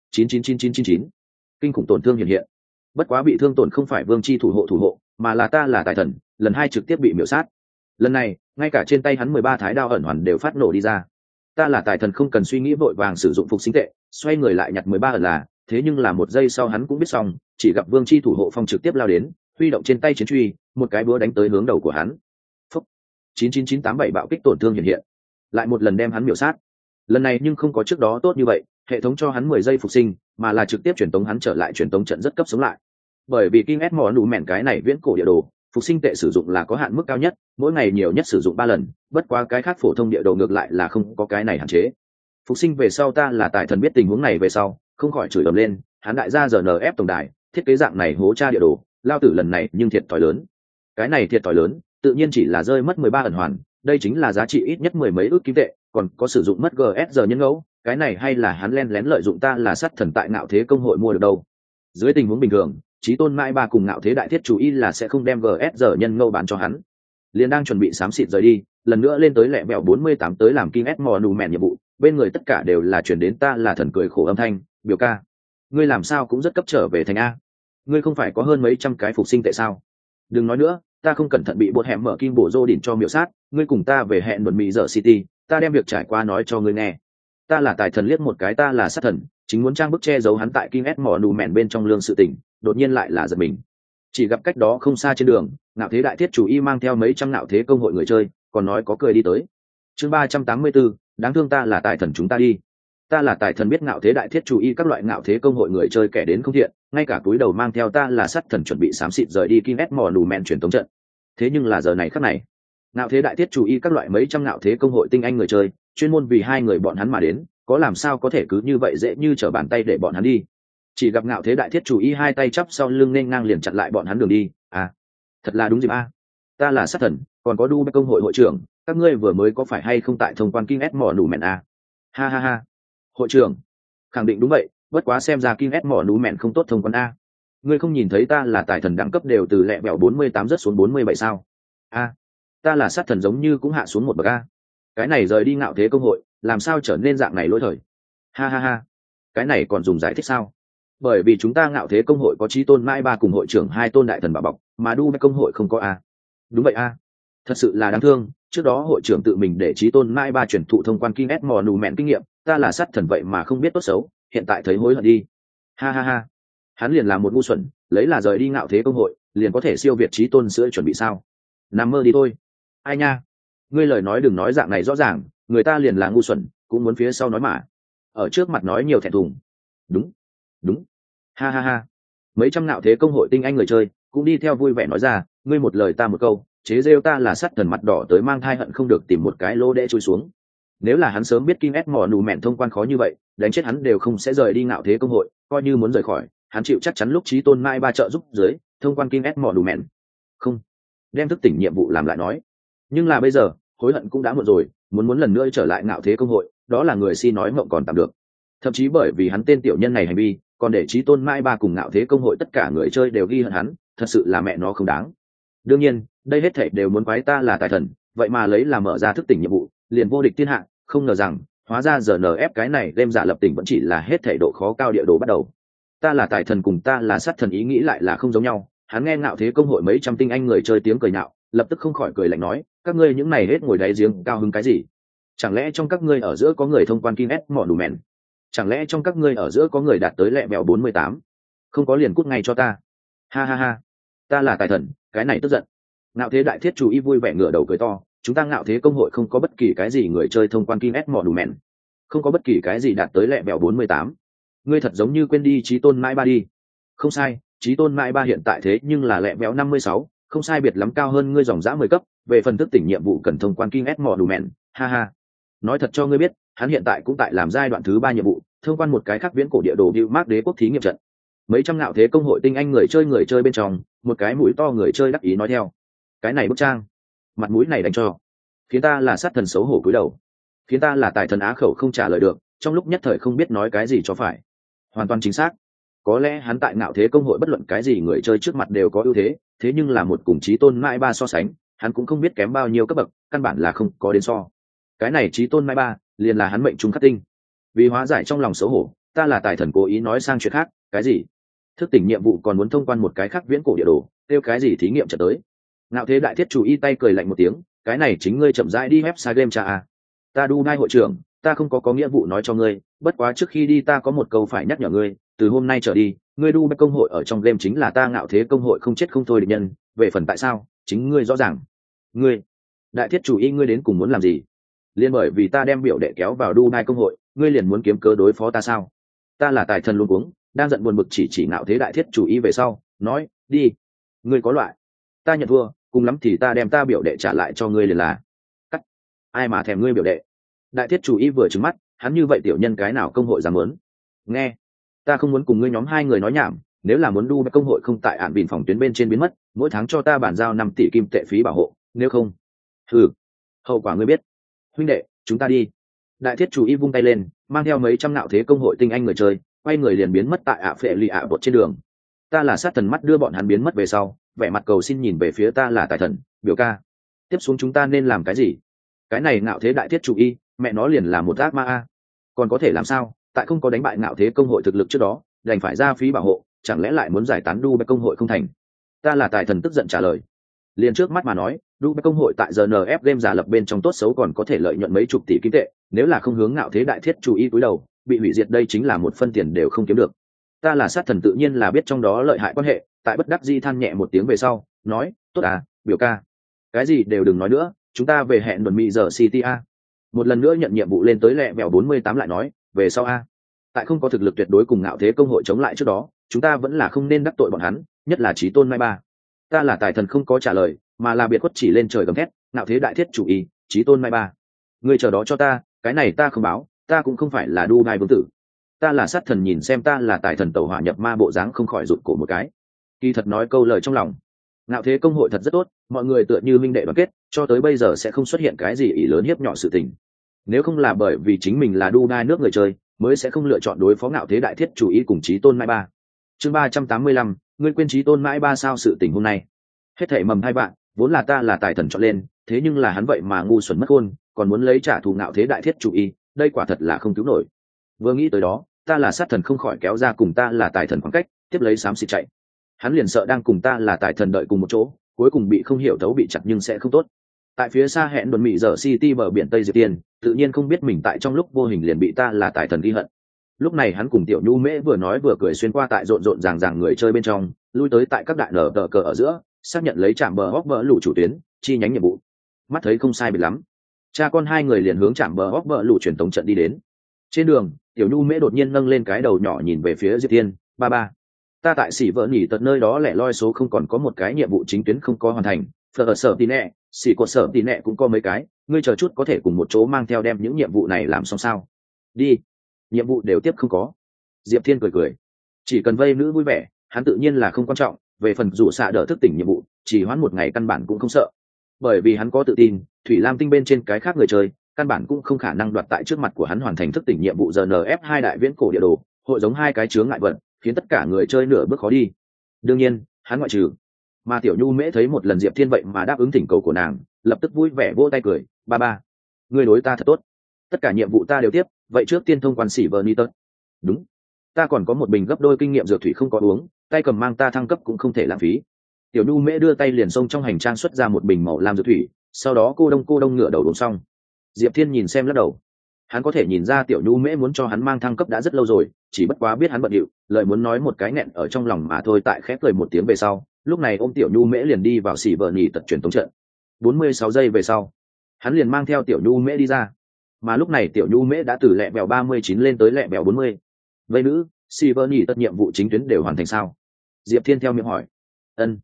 99999, kinh khủng tổn thương hiện hiện. Bất quá bị thương tổn không phải vương chi thủ hộ, mà là ta là tài thần, lần 2 trực tiếp bị miểu sát. Lần này ngay cả trên tay hắn 13 thái đao ẩn hoàn đều phát nổ đi ra. Ta là tài thần không cần suy nghĩ vội vàng sử dụng phục sinh tệ, xoay người lại nhặt 13 ẩn là, thế nhưng là một giây sau hắn cũng biết xong, chỉ gặp vương chi thủ hộ phong trực tiếp lao đến, huy động trên tay chiến truy, một cái búa đánh tới hướng đầu của hắn. Phúc 99987 bạo kích tổn thương hiện hiện, lại một lần đem hắn miểu sát. Lần này nhưng không có trước đó tốt như vậy, hệ thống cho hắn 10 giây phục sinh, mà là trực tiếp truyền tống hắn trở lại truyền tống trận rất cấp sống lại. Bởi vì King S mỏ nụ mẹn cái này viễn cổ địa đồ, phục sinh tệ sử dụng là có hạn mức cao nhất, mỗi ngày nhiều nhất sử dụng 3 lần, bất quá cái khác phổ thông địa đồ ngược lại là không có cái này hạn chế. Phục sinh về sau ta là tài thần biết tình huống này về sau, không khỏi chửi ầm lên, hắn đại gia RNF tổng đài, thiết kế dạng này hố tra địa đồ, lao tử lần này nhưng thiệt thòi lớn. Cái này thiệt thòi lớn, tự nhiên chỉ là rơi mất 13 ẩn hoàn, đây chính là giá trị ít nhất 10 mấy ức kim tệ, còn có sử dụng mất GSR nhân ngẫu, cái này hay là hắn len lén lợi dụng ta là sát thần tại ngạo thế công hội mua được đâu. Dưới tình huống bình thường, chí tôn mãi ba cùng ngạo thế đại thiết chủ y là sẽ không đem GSR nhân ngẫu bán cho hắn. Liền đang chuẩn bị xám xịt rời đi, lần nữa lên tới lẹ bẹo 48 tới làm King S mỏ nụ mẹn nhiệm vụ, bên người tất cả đều là chuyển đến ta là thần cười khổ âm thanh, biểu ca, ngươi làm sao cũng rất cấp trở về thành A, ngươi không phải có hơn mấy trăm cái phục sinh tệ sao? Đừng nói nữa, ta không cẩn thận bị bột hẻm mở kim bổ rô đỉnh cho miểu sát, ngươi cùng ta về hẹn luận mỹ giờ city, ta đem việc trải qua nói cho ngươi nghe. Ta là tài thần liếc một cái ta là sát thần, chính muốn trang bức che giấu hắn tại King S mỏ nụ mẹn bên trong lương sự tình, đột nhiên lại là giật mình. Chỉ gặp cách đó không xa trên đường, ngạo thế đại thiết chủ y mang theo mấy trăm ngạo thế công hội người chơi, còn nói có cười đi tới. Chương 384, đáng thương ta là tài thần chúng ta đi. Ta là tài thần biết ngạo thế đại thiết chú ý các loại ngạo thế công hội người chơi kẻ đến không thiện, ngay cả túi đầu mang theo ta là sát thần chuẩn bị xám xịt rời đi Kim S mò nù mẹn truyền tống trận. Thế nhưng là giờ này khắc này, ngạo thế đại thiết chú ý các loại mấy trăm ngạo thế công hội tinh anh người chơi, chuyên môn vì hai người bọn hắn mà đến, có làm sao có thể cứ như vậy dễ như trở bàn tay để bọn hắn đi. Chỉ gặp ngạo thế đại thiết chú ý hai tay chắp sau lưng nên ngang liền chặn lại bọn hắn đường đi. Thật là đúng dịp ta là sát thần, còn có đu công hội hội trưởng, các ngươi vừa mới có phải hay không tại thông quan Kim S mò nù mẹn ha ha ha. Hội trưởng khẳng định đúng vậy, bất quá xem ra Kim S mỏ nú mẹn không tốt thông quan ngươi không nhìn thấy ta là tài thần đẳng cấp đều từ lẹ bẹo 48 rất xuống 47 sao? Ta là sát thần giống như cũng hạ xuống một bậc cái này rời đi ngạo thế công hội làm sao trở nên dạng này lỗi thời? Ha ha ha, cái này còn dùng giải thích sao? Bởi vì chúng ta ngạo thế công hội có chí tôn mãi ba cùng hội trưởng hai tôn đại thần bảo bọc, mà đu công hội không có đúng vậy thật sự là đáng thương, trước đó hội trưởng tự mình để chí tôn mãi ba chuyển thụ thông quan Kim S mỏ nù mẹn kinh nghiệm, ta là sát thần vậy mà không biết tốt xấu, hiện tại thấy hối hận đi. Ha ha ha, hắn liền là một ngu xuẩn, lấy là rời đi ngạo thế công hội liền có thể siêu việt chí tôn sữa chuẩn bị sao? Nằm mơ đi thôi. Ai nha, ngươi lời nói đừng nói dạng này rõ ràng, người ta liền là ngu xuẩn cũng muốn phía sau nói mà, ở trước mặt nói nhiều thẹn thùng. Đúng. Ha ha ha, mấy trăm ngạo thế công hội tinh anh người chơi cũng đi theo vui vẻ nói ra, ngươi một lời ta một câu, chế rêu ta là sát thần mặt đỏ tới mang thai hận không được tìm một cái lô đẽ chui xuống. Nếu là hắn sớm biết Kim S mỏ nù mẹn thông quan khó như vậy, đánh chết hắn đều không sẽ rời đi ngạo thế công hội, coi như muốn rời khỏi, hắn chịu chắc chắn lúc chí tôn mai ba trợ giúp dưới thông quan Kim S mỏ nù mẹn. Không, đem thức tỉnh nhiệm vụ làm lại nói. Nhưng là bây giờ, hối hận cũng đã muộn rồi, muốn lần nữa trở lại ngạo thế công hội, đó là người si nói mộng còn tạm được. Thậm chí bởi vì hắn tên tiểu nhân này hành vi, còn để chí tôn mai ba cùng ngạo thế công hội tất cả người chơi đều ghi hận hắn, thật sự là mẹ nó không đáng. Đương nhiên, đây hết thảy đều muốn quái ta là tài thần, vậy mà lấy là mở ra thức tỉnh nhiệm vụ, liền vô địch thiên hạ, không ngờ rằng hóa ra giờ NF cái này đem giả lập tỉnh vẫn chỉ là hết thảy độ khó cao địa đồ bắt đầu. Ta là tài thần cùng ta là sát thần ý nghĩ lại là không giống nhau. Hắn nghe ngạo thế công hội mấy trăm tinh anh người chơi tiếng cười nhạo, lập tức không khỏi cười lạnh nói, các ngươi những này hết ngồi đáy giếng cao hứng cái gì? Chẳng lẽ trong các ngươi ở giữa có người thông quan Kim S mỏ đủ mèn? Chẳng lẽ trong các ngươi ở giữa có người đạt tới lẹ bẹo 48? Không có liền cút ngay cho ta. Ha ha ha, ta là tài thần, cái này tức giận. Ngạo thế đại thiết chủ y vui vẻ ngửa đầu cười to, chúng ta ngạo thế công hội không có bất kỳ cái gì người chơi thông quan Kim S mỏ đủ mèn, không có bất kỳ cái gì đạt tới lẹ bẹo 48. Ngươi thật giống như quên đi chí tôn mãi ba đi. Không sai, chí tôn mãi ba hiện tại thế nhưng là lẹ bẹo 56, không sai biệt lắm cao hơn ngươi dòng dã 10 cấp, về phần thức tỉnh nhiệm vụ cần thông quan Kim S mỏ đủ mèn, ha ha. Nói thật cho ngươi biết, hắn hiện tại cũng tại làm giai đoạn thứ 3 nhiệm vụ, thông quan một cái khác viễn cổ địa đồ Bưu Mác Đế quốc thí nghiệm trận. Mấy trăm ngạo thế công hội tinh anh người chơi bên trong, một cái mũi to người chơi đắc ý nói theo. Cái này bức trang, mặt mũi này đánh cho, khiến ta là sát thần xấu hổ cúi đầu, khiến ta là tài thần á khẩu không trả lời được, trong lúc nhất thời không biết nói cái gì cho phải. Hoàn toàn chính xác, có lẽ hắn tại ngạo thế công hội bất luận cái gì người chơi trước mặt đều có ưu thế, thế nhưng là một cùng chí tôn mãi ba so sánh, hắn cũng không biết kém bao nhiêu cấp bậc, căn bản là không có đến so. Cái này chí tôn mãi ba liền là hắn mệnh trung khắc tinh. Vì hóa giải trong lòng xấu hổ, ta là tài thần cố ý nói sang chuyện khác. Cái gì? Thức tỉnh nhiệm vụ còn muốn thông quan một cái khác viễn cổ địa đồ, kêu cái gì thí nghiệm trở tới? Ngạo thế đại thiết chủ y tay cười lạnh một tiếng, cái này chính ngươi chậm rãi đi website game cha à? Ta đu nai hội trưởng, ta không có nghĩa vụ nói cho ngươi, bất quá trước khi đi ta có một câu phải nhắc nhở ngươi, từ hôm nay trở đi, ngươi đu công hội ở trong game chính là ta ngạo thế công hội không chết không thôi địch nhân, về phần tại sao, chính ngươi rõ ràng. Ngươi, đại thiết chủ y ngươi đến cùng muốn làm gì? Liên bởi vì ta đem biểu đệ kéo vào đu nai công hội, ngươi liền muốn kiếm cớ đối phó ta sao? Ta là tài thần luôn cuống, đang giận buồn bực chỉ ngạo thế đại thiết chủ y về sau, nói, đi, ngươi có loại, ta nhận thua, cùng lắm thì ta đem ta biểu đệ trả lại cho ngươi liền là. Cắt, ai mà thèm ngươi biểu đệ? Đại thiết chủ y vừa trừng mắt, hắn như vậy tiểu nhân cái nào công hội dám muốn? Nghe, ta không muốn cùng ngươi nhóm hai người nói nhảm, nếu là muốn đu công hội không tại ản bìn phòng tuyến bên trên biến mất, mỗi tháng cho ta bản giao 5 tỷ kim tệ phí bảo hộ, nếu không, hậu quả ngươi biết. Huynh đệ, chúng ta đi. Đại thiết chủ y vung tay lên, mang theo mấy trăm ngạo thế công hội tinh anh người chơi, quay người liền biến mất tại phệ lì bột trên đường. Ta là sát thần mắt đưa bọn hắn biến mất về sau, vẻ mặt cầu xin nhìn về phía ta là tài thần, biểu ca, tiếp xuống chúng ta nên làm cái gì? Cái này ngạo thế đại thiết chủ y, mẹ nó liền là một ác ma còn có thể làm sao? Tại không có đánh bại ngạo thế công hội thực lực trước đó, đành phải ra phí bảo hộ, chẳng lẽ lại muốn giải tán đu công hội không thành? Ta là tài thần tức giận trả lời. Liền trước mắt mà nói, đu công hội tại GNF game giả lập bên trong tốt xấu còn có thể lợi nhuận mấy chục tỷ kim tệ, nếu là không hướng ngạo thế đại thiết chủ y cúi đầu, bị hủy diệt đây chính là một phân tiền đều không kiếm được. Ta là sát thần tự nhiên là biết trong đó lợi hại quan hệ, tại bất đắc dĩ than nhẹ một tiếng về sau, nói, tốt biểu ca, cái gì đều đừng nói nữa, chúng ta về hẹn luận mỹ giờ City một lần nữa nhận nhiệm vụ lên tới lẹ bẹo 48 lại nói, về sau a, tại không có thực lực tuyệt đối cùng ngạo thế công hội chống lại trước đó, chúng ta vẫn là không nên đắc tội bọn hắn, nhất là chí tôn mai ba. Ta là tài thần không có trả lời, mà là biệt khuất chỉ lên trời gầm thét, ngạo thế đại thiết chủ ý, chí tôn mai ba. Ngươi chờ đó cho ta, cái này ta không báo, ta cũng không phải là đu ngai vương tử, ta là sát thần, nhìn xem ta là tài thần tẩu hỏa nhập ma bộ dáng không khỏi rụt cổ một cái. Kỳ thật nói câu lời trong lòng, ngạo thế công hội thật rất tốt, mọi người tựa như minh đệ đoàn kết, cho tới bây giờ sẽ không xuất hiện cái gì ỷ lớn hiếp nhỏ sự tình. Nếu không là bởi vì chính mình là đu ngai nước người chơi, mới sẽ không lựa chọn đối phó ngạo thế đại thiết chủ ý cùng chí tôn mai ba. Chương 385, ngươi quên chí tôn mãi ba sao sự tình hôm nay. Hết thảy mầm hai bạn, vốn là ta là tài thần chọn lên, thế nhưng là hắn vậy mà ngu xuẩn mất khôn, còn muốn lấy trả thù ngạo thế đại thiết chủ ý, đây quả thật là không cứu nổi. Vừa nghĩ tới đó, ta là sát thần không khỏi kéo ra cùng ta là tài thần khoảng cách, tiếp lấy xám xịt chạy. Hắn liền sợ đang cùng ta là tài thần đợi cùng một chỗ, cuối cùng bị không hiểu thấu bị chặt nhưng sẽ không tốt. Tại phía xa hẹn đồn mị giờ city bờ biển tây diệp tiền, tự nhiên không biết mình tại trong lúc vô hình liền bị ta là tài thần ghi hận. Lúc này hắn cùng tiểu nhu mễ vừa nói vừa cười xuyên qua tại rộn rộn ràng ràng người chơi bên trong, lui tới tại các đại nở tờ cờ ở giữa, xác nhận lấy trạm bờ hóc vỡ lũ chủ tuyến, chi nhánh nhiệm vụ. Mắt thấy không sai biệt lắm, cha con hai người liền hướng trạm bờ hóc vỡ lũ truyền tống trận đi đến. Trên đường, tiểu nhu mễ đột nhiên nâng lên cái đầu nhỏ nhìn về phía diệp thiên, ba ba, ta tại xỉ vợ nhỉ tật nơi đó lẻ loi số không còn có một cái nhiệm vụ chính tuyến không có hoàn thành, phở ở sở tí nẹ, xỉ cột sở tí nẹ cũng có mấy cái, ngươi chờ chút có thể cùng một chỗ mang theo đem những nhiệm vụ này làm xong sao? Đi, nhiệm vụ đều tiếp không có. Diệp thiên cười cười, chỉ cần vây nữ vui vẻ, hắn tự nhiên là không quan trọng, về phần rủ xạ đỡ thức tỉnh nhiệm vụ, chỉ hoãn một ngày căn bản cũng không sợ, bởi vì hắn có tự tin thủy lam tinh bên trên cái khác người chơi căn bản cũng không khả năng đoạt tại trước mặt của hắn hoàn thành thức tỉnh nhiệm vụ rnf 2 đại viễn cổ địa đồ, hội giống hai cái chướng ngại vật khiến tất cả người chơi nửa bước khó đi, đương nhiên hắn ngoại trừ. Mà tiểu nhu mễ thấy một lần diệp thiên vậy mà đáp ứng thỉnh cầu của nàng, lập tức vui vẻ vỗ tay cười, ba ba, ngươi đối ta thật tốt, tất cả nhiệm vụ ta đều tiếp, vậy trước tiên thông quan xỉ vờ ni tớt. Đúng, ta còn có một bình gấp đôi kinh nghiệm dược thủy không có uống, tay cầm mang ta thăng cấp cũng không thể lãng phí. Tiểu nhu mễ đưa tay liền xông trong hành trang xuất ra một bình màu lam dược thủy, sau đó cô đông ngửa đầu uống xong. Diệp thiên nhìn xem lắc đầu, hắn có thể nhìn ra tiểu nhu mễ muốn cho hắn mang thăng cấp đã rất lâu rồi, chỉ bất quá biết hắn bận điệu, lời muốn nói một cái nghẹn ở trong lòng mà thôi. Tại khép cười một tiếng về sau, lúc này ôm tiểu nhu mễ liền đi vào xỉ vợ nhì tật truyền tống trận. 46 giây về sau, hắn liền mang theo tiểu nhu mễ đi ra, mà lúc này tiểu nhu mễ đã từ lẹ bèo 39 lên tới lẹ bèo 40. Vây nữ, xỉ vợ nhì tật nhiệm vụ chính tuyến đều hoàn thành sao? Diệp thiên theo miệng hỏi. Ân,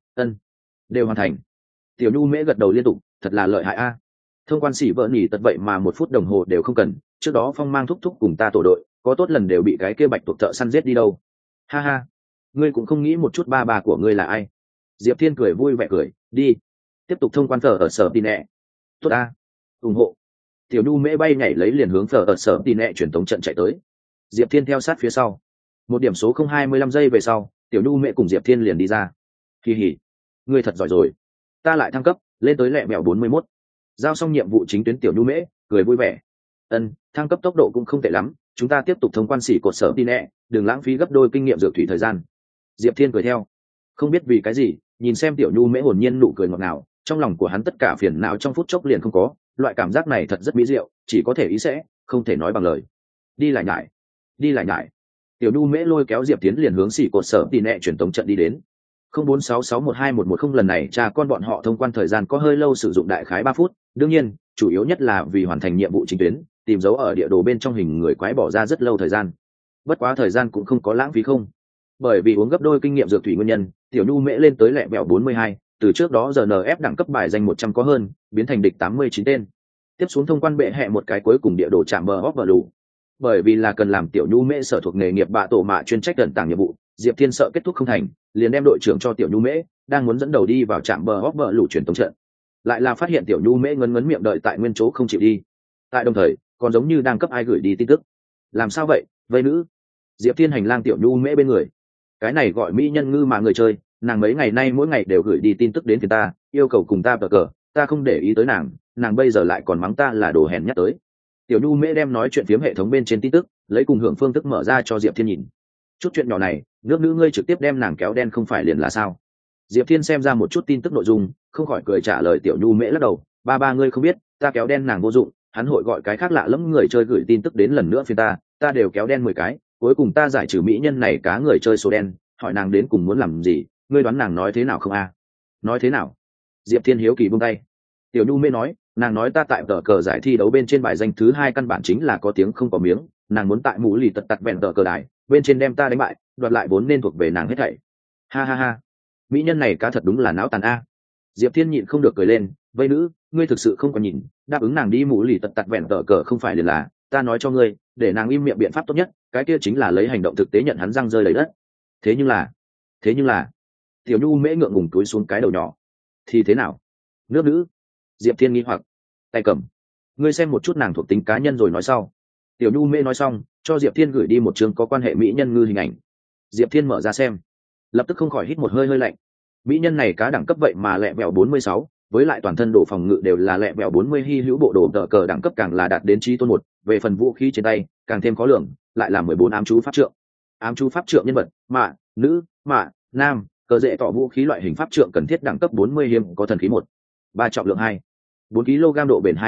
đều hoàn thành. Tiểu nhu mễ gật đầu liên tục, thật là lợi hại a. Thông quan xỉ vợ nhì tật vậy mà 1 phút đồng hồ đều không cần, trước đó phong mang thúc thúc cùng ta tổ đội có tốt lần đều bị cái kia bạch tuộc thợ săn giết đi đâu. Ha ha, ngươi cũng không nghĩ một chút ba bà của ngươi là ai? Diệp thiên cười vui vẻ cười, đi tiếp tục thông quan phở ở sở tì nẹ. Tốt a, ủng hộ. Tiểu nhu mễ bay nhảy lấy liền hướng phở ở sở tì nẹ truyền tống trận chạy tới. Diệp thiên theo sát phía sau. Một điểm số 025 giây về sau, tiểu nhu mễ cùng Diệp thiên liền đi ra. Kỳ hỉ, ngươi thật giỏi rồi, ta lại thăng cấp lên tới lẹ mèo 41. Giao xong nhiệm vụ chính tuyến, tiểu nhu mễ cười vui vẻ. Thăng cấp tốc độ cũng không tệ lắm, chúng ta tiếp tục thông quan xỉ cột sở tin nẹ, đừng lãng phí gấp đôi kinh nghiệm dược thủy thời gian. Diệp thiên cười theo, không biết vì cái gì, nhìn xem tiểu nhu mễ hồn nhiên nụ cười ngọt ngào, trong lòng của hắn tất cả phiền não trong phút chốc liền không có, loại cảm giác này thật rất mỹ diệu, chỉ có thể ý sẽ không thể nói bằng lời. Đi lại nhải, tiểu nhu mễ lôi kéo Diệp tiến liền hướng xỉ cột sở tin nẹ truyền tống trận đi đến. 0466121110 lần này cha con bọn họ thông quan thời gian có hơi lâu, sử dụng đại khái 3 phút, đương nhiên chủ yếu nhất là vì hoàn thành nhiệm vụ chính tuyến, tìm dấu ở địa đồ bên trong hình người quái bỏ ra rất lâu thời gian. Bất quá thời gian cũng không có lãng phí không, bởi vì uống gấp đôi kinh nghiệm dược thủy nguyên nhân, tiểu nhu mễ lên tới lẹ bẹo 42, từ trước đó giờ NF đẳng cấp bài danh 100 có hơn, biến thành địch 89 tên. Tiếp xuống thông quan bệ hẹ một cái cuối cùng địa đồ chạm bờ hóc vợ lù, bởi vì là cần làm tiểu nhu mễ sở thuộc nghề nghiệp bạ tổ mạ chuyên trách tận tàng nhiệm vụ, Diệp thiên sợ kết thúc không thành, liền đem đội trưởng cho tiểu nhu mễ, đang muốn dẫn đầu đi vào trạm bờ hóc vợ lù truyền tống trận, lại là phát hiện tiểu nhu mễ ngấn miệng đợi tại nguyên chỗ không chịu đi, tại đồng thời còn giống như đang cấp ai gửi đi tin tức. Làm sao vậy, vây nữ? Diệp thiên hành lang tiểu nhu mễ bên người, cái này gọi mỹ nhân ngư mà người chơi, nàng mấy ngày nay mỗi ngày đều gửi đi tin tức đến phía ta, yêu cầu cùng ta cờ, ta không để ý tới nàng, nàng bây giờ lại còn mắng ta là đồ hèn nhát tới. Tiểu nhu mễ đem nói chuyện phiếm hệ thống bên trên tin tức lấy cùng hưởng phương thức mở ra cho Diệp thiên nhìn. Chút chuyện nhỏ này, nước nữ ngươi trực tiếp đem nàng kéo đen không phải liền là sao? Diệp thiên xem ra một chút tin tức nội dung, không khỏi cười trả lời tiểu nhu mễ lắc đầu, ba ngươi không biết, ta kéo đen nàng vô dụng, hắn hội gọi cái khác lạ lẫm người chơi gửi tin tức đến lần nữa phía ta đều kéo đen 10 cái, cuối cùng ta giải trừ mỹ nhân này cá người chơi số đen, hỏi nàng đến cùng muốn làm gì, ngươi đoán nàng nói thế nào không a? Nói thế nào? Diệp thiên hiếu kỳ buông tay. Tiểu nhu mễ nói, Nàng nói ta tại tờ cờ giải thi đấu bên trên bài danh thứ 2 căn bản chính là có tiếng không có miếng, nàng muốn tại mũ lì tật tật vẹn tờ cờ đài bên trên đem ta đánh bại, đoạt lại vốn nên thuộc về nàng hết thảy. Ha ha ha, mỹ nhân này cá thật đúng là não tàn a. Diệp Thiên nhịn không được cười lên, vây nữ, ngươi thực sự không có nhìn, đáp ứng nàng đi mũ lì tật tật vẹn tờ cờ không phải liền là, ta nói cho ngươi, để nàng im miệng biện pháp tốt nhất, cái kia chính là lấy hành động thực tế nhận hắn răng rơi lấy đất. Thế nhưng là, Tiểu Nhu mễ ngượng ngùng túi xuống cái đầu nhỏ. Thì thế nào? Nước nữ. Diệp Thiên nghi hoặc, tay cầm, ngươi xem một chút nàng thuộc tính cá nhân rồi nói sau. Tiểu Nhu mễ nói xong, cho Diệp Thiên gửi đi một chương có quan hệ mỹ nhân ngư hình ảnh. Diệp Thiên mở ra xem, lập tức không khỏi hít một hơi hơi lạnh. Mỹ nhân này cá đẳng cấp vậy mà lẹ vẹo 46, với lại toàn thân độ phòng ngự đều là lẹ vẹo 40 hy hữu bộ đồ tờ cờ đẳng cấp càng là đạt đến chí tôn 1, về phần vũ khí trên tay, càng thêm khó lường, lại là 14 ám chú pháp trượng. Ám chú pháp trượng nhân vật, mạ, nữ, mạ, nam, cờ dễ tỏ vũ khí loại hình pháp trượng cần thiết đẳng cấp 40 hiếm có thần khí 1. 3 trọng lượng 2. 4 kg độ bền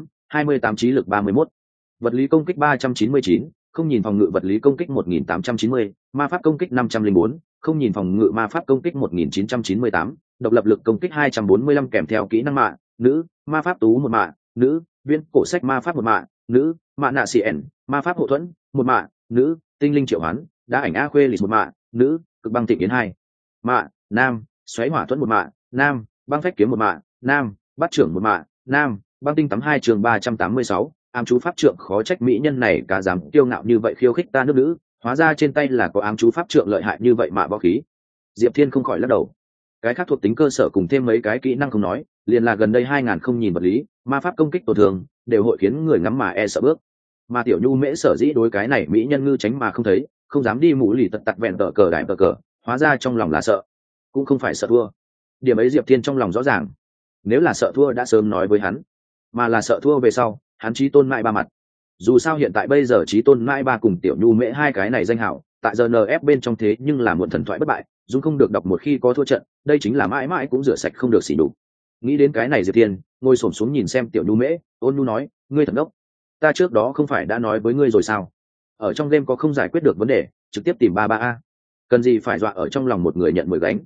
28 trí lực 31. Vật lý công kích 399, không nhìn phòng ngự vật lý công kích 1890, ma pháp công kích 504, không nhìn phòng ngự ma pháp công kích 1998, độc lập lực công kích 245 kèm theo kỹ năng mạ, nữ, ma pháp tú 1 mạ, nữ, viên cổ sách ma pháp 1 mạ, nữ, mạ nạ CN, ma pháp hộ thuẫn 1 mạ, nữ, tinh linh triệu hoán, đá ảnh a khuê lịch 1 mạ, nữ, cực băng thịnh yến 2 mạ, nam, xoáy hỏa thuẫn 1 mạ, nam, băng phách kiếm 1 mạ, nam, bắt trưởng 1 mạ, nam, băng tinh tắm 2 chương 386, ám chú pháp trượng khó trách mỹ nhân này cả dám kiêu ngạo như vậy khiêu khích ta nước nữ, hóa ra trên tay là có ám chú pháp trượng lợi hại như vậy mà võ khí. Diệp Thiên không khỏi lắc đầu. Cái khác thuộc tính cơ sở cùng thêm mấy cái kỹ năng không nói, liền là gần đây 2000 không nhìn vật lý, ma pháp công kích tổn thương, đều hội khiến người ngắm mà e sợ bước. Mà Tiểu Nhu mễ sở dĩ đối cái này mỹ nhân ngư tránh mà không thấy, không dám đi mũ lì tật tật vẹn tờ cờ đại tờ cờ, hóa ra trong lòng là sợ, cũng không phải sợ thua. Điểm ấy Diệp Thiên trong lòng rõ ràng. Nếu là sợ thua đã sớm nói với hắn, mà là sợ thua về sau, hắn chí tôn mãi ba mặt. Dù sao hiện tại bây giờ chí tôn mãi ba cùng Tiểu Nhu mễ hai cái này danh hảo, tại giờ NF bên trong thế nhưng là một thần thoại bất bại, dung không được đọc một khi có thua trận, đây chính là mãi mãi cũng rửa sạch không được xỉ đục. Nghĩ đến cái này Diệp Thiên ngồi xổm xuống nhìn xem Tiểu Nhu mễ, ôn nhu nói, ngươi thật đốc, ta trước đó không phải đã nói với ngươi rồi sao? Ở trong game có không giải quyết được vấn đề, trực tiếp tìm ba ba a, cần gì phải dọa ở trong lòng một người nhận 10 gánh.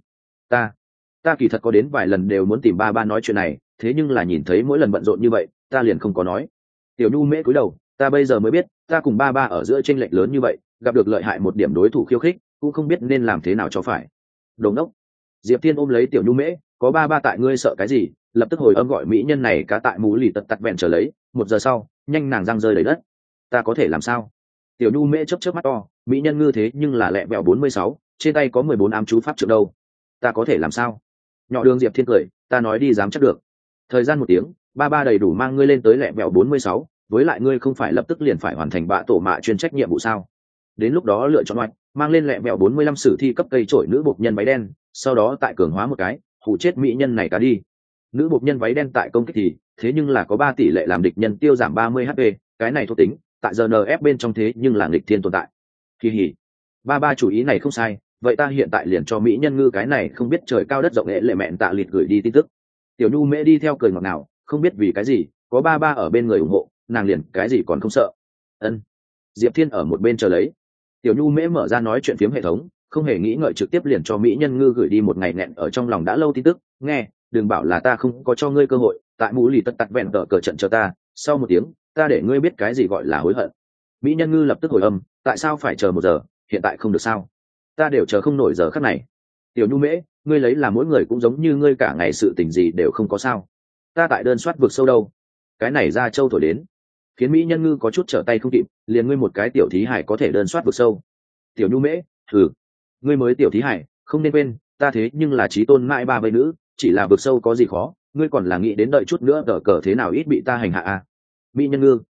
Ta kỳ thật có đến vài lần đều muốn tìm ba ba nói chuyện này, thế nhưng là nhìn thấy mỗi lần bận rộn như vậy, ta liền không có nói. Tiểu Nhu mễ cúi đầu, ta bây giờ mới biết, ta cùng ba ba ở giữa chênh lệch lớn như vậy, gặp được lợi hại một điểm đối thủ khiêu khích, cũng không biết nên làm thế nào cho phải. Đồ ngốc. Diệp Thiên ôm lấy Tiểu Nhu mễ, có ba ba tại ngươi sợ cái gì? Lập tức hồi âm gọi mỹ nhân này cá tại mũ lì tật tật vẹn trở lấy, 1 giờ sau, nhanh nàng răng rơi đầy đất. Ta có thể làm sao? Tiểu Nhu mễ chớp chớp mắt to, mỹ nhân ngư thế nhưng là lẹ vẹo 46, trên tay có 14 ám chú pháp trượng đâu. Ta có thể làm sao? Nhỏ Đường Diệp Thiên cười, ta nói đi dám chắc được. Thời gian 1 tiếng, ba ba đầy đủ mang ngươi lên tới lẹ vẹo 46, với lại ngươi không phải lập tức liền phải hoàn thành bạ tổ mạ chuyên trách nhiệm vụ sao? Đến lúc đó lựa chọn ngoại, mang lên lẹ vẹo 45 sử thi cấp cây trổi nữ bộc nhân váy đen, sau đó tại cường hóa một cái, hù chết mỹ nhân này cả đi. Nữ bộc nhân váy đen tại công kích thì, thế nhưng là có 3 tỷ lệ làm địch nhân tiêu giảm 30 HP, cái này thuộc tính, tại giờ NF bên trong thế nhưng là nghịch thiên tồn tại. Kỳ hỉ. Ba ba chủ ý này không sai, vậy ta hiện tại liền cho mỹ nhân ngư cái này không biết trời cao đất rộng nghệ lệ mẹn tạ liệt gửi đi tin tức. Tiểu Nhu mễ đi theo cười ngọt ngào, không biết vì cái gì, có ba ba ở bên người ủng hộ, nàng liền cái gì còn không sợ. Ân. Diệp Thiên ở một bên chờ lấy. Tiểu Nhu mễ mở ra nói chuyện phiếm hệ thống, không hề nghĩ ngợi trực tiếp liền cho mỹ nhân ngư gửi đi một ngày nghẹn ở trong lòng đã lâu tin tức. Nghe, đừng bảo là ta không có cho ngươi cơ hội, tại mũ lì tất tật vẹn tờ cờ trận cho ta, sau 1 tiếng, ta để ngươi biết cái gì gọi là hối hận. Mỹ nhân ngư lập tức hồi âm, tại sao phải chờ 1 giờ, hiện tại không được sao? Ta đều chờ không nổi giờ khắc này. Tiểu Nhu mễ, ngươi lấy là mỗi người cũng giống như ngươi cả ngày sự tình gì đều không có sao? Ta tại đơn soát vực sâu đâu? Cái này ra châu thổi đến, khiến mỹ nhân ngư có chút trở tay không kịp, liền ngươi một cái tiểu thí hải có thể đơn soát vực sâu. Tiểu Nhu mễ, thử, ngươi mới tiểu thí hải, không nên quên, ta thế nhưng là chí tôn mãi ba vây nữ, chỉ là vực sâu có gì khó, ngươi còn là nghĩ đến đợi chút nữa đỡ cờ thế nào ít bị ta hành hạ à? Mỹ nhân ngư,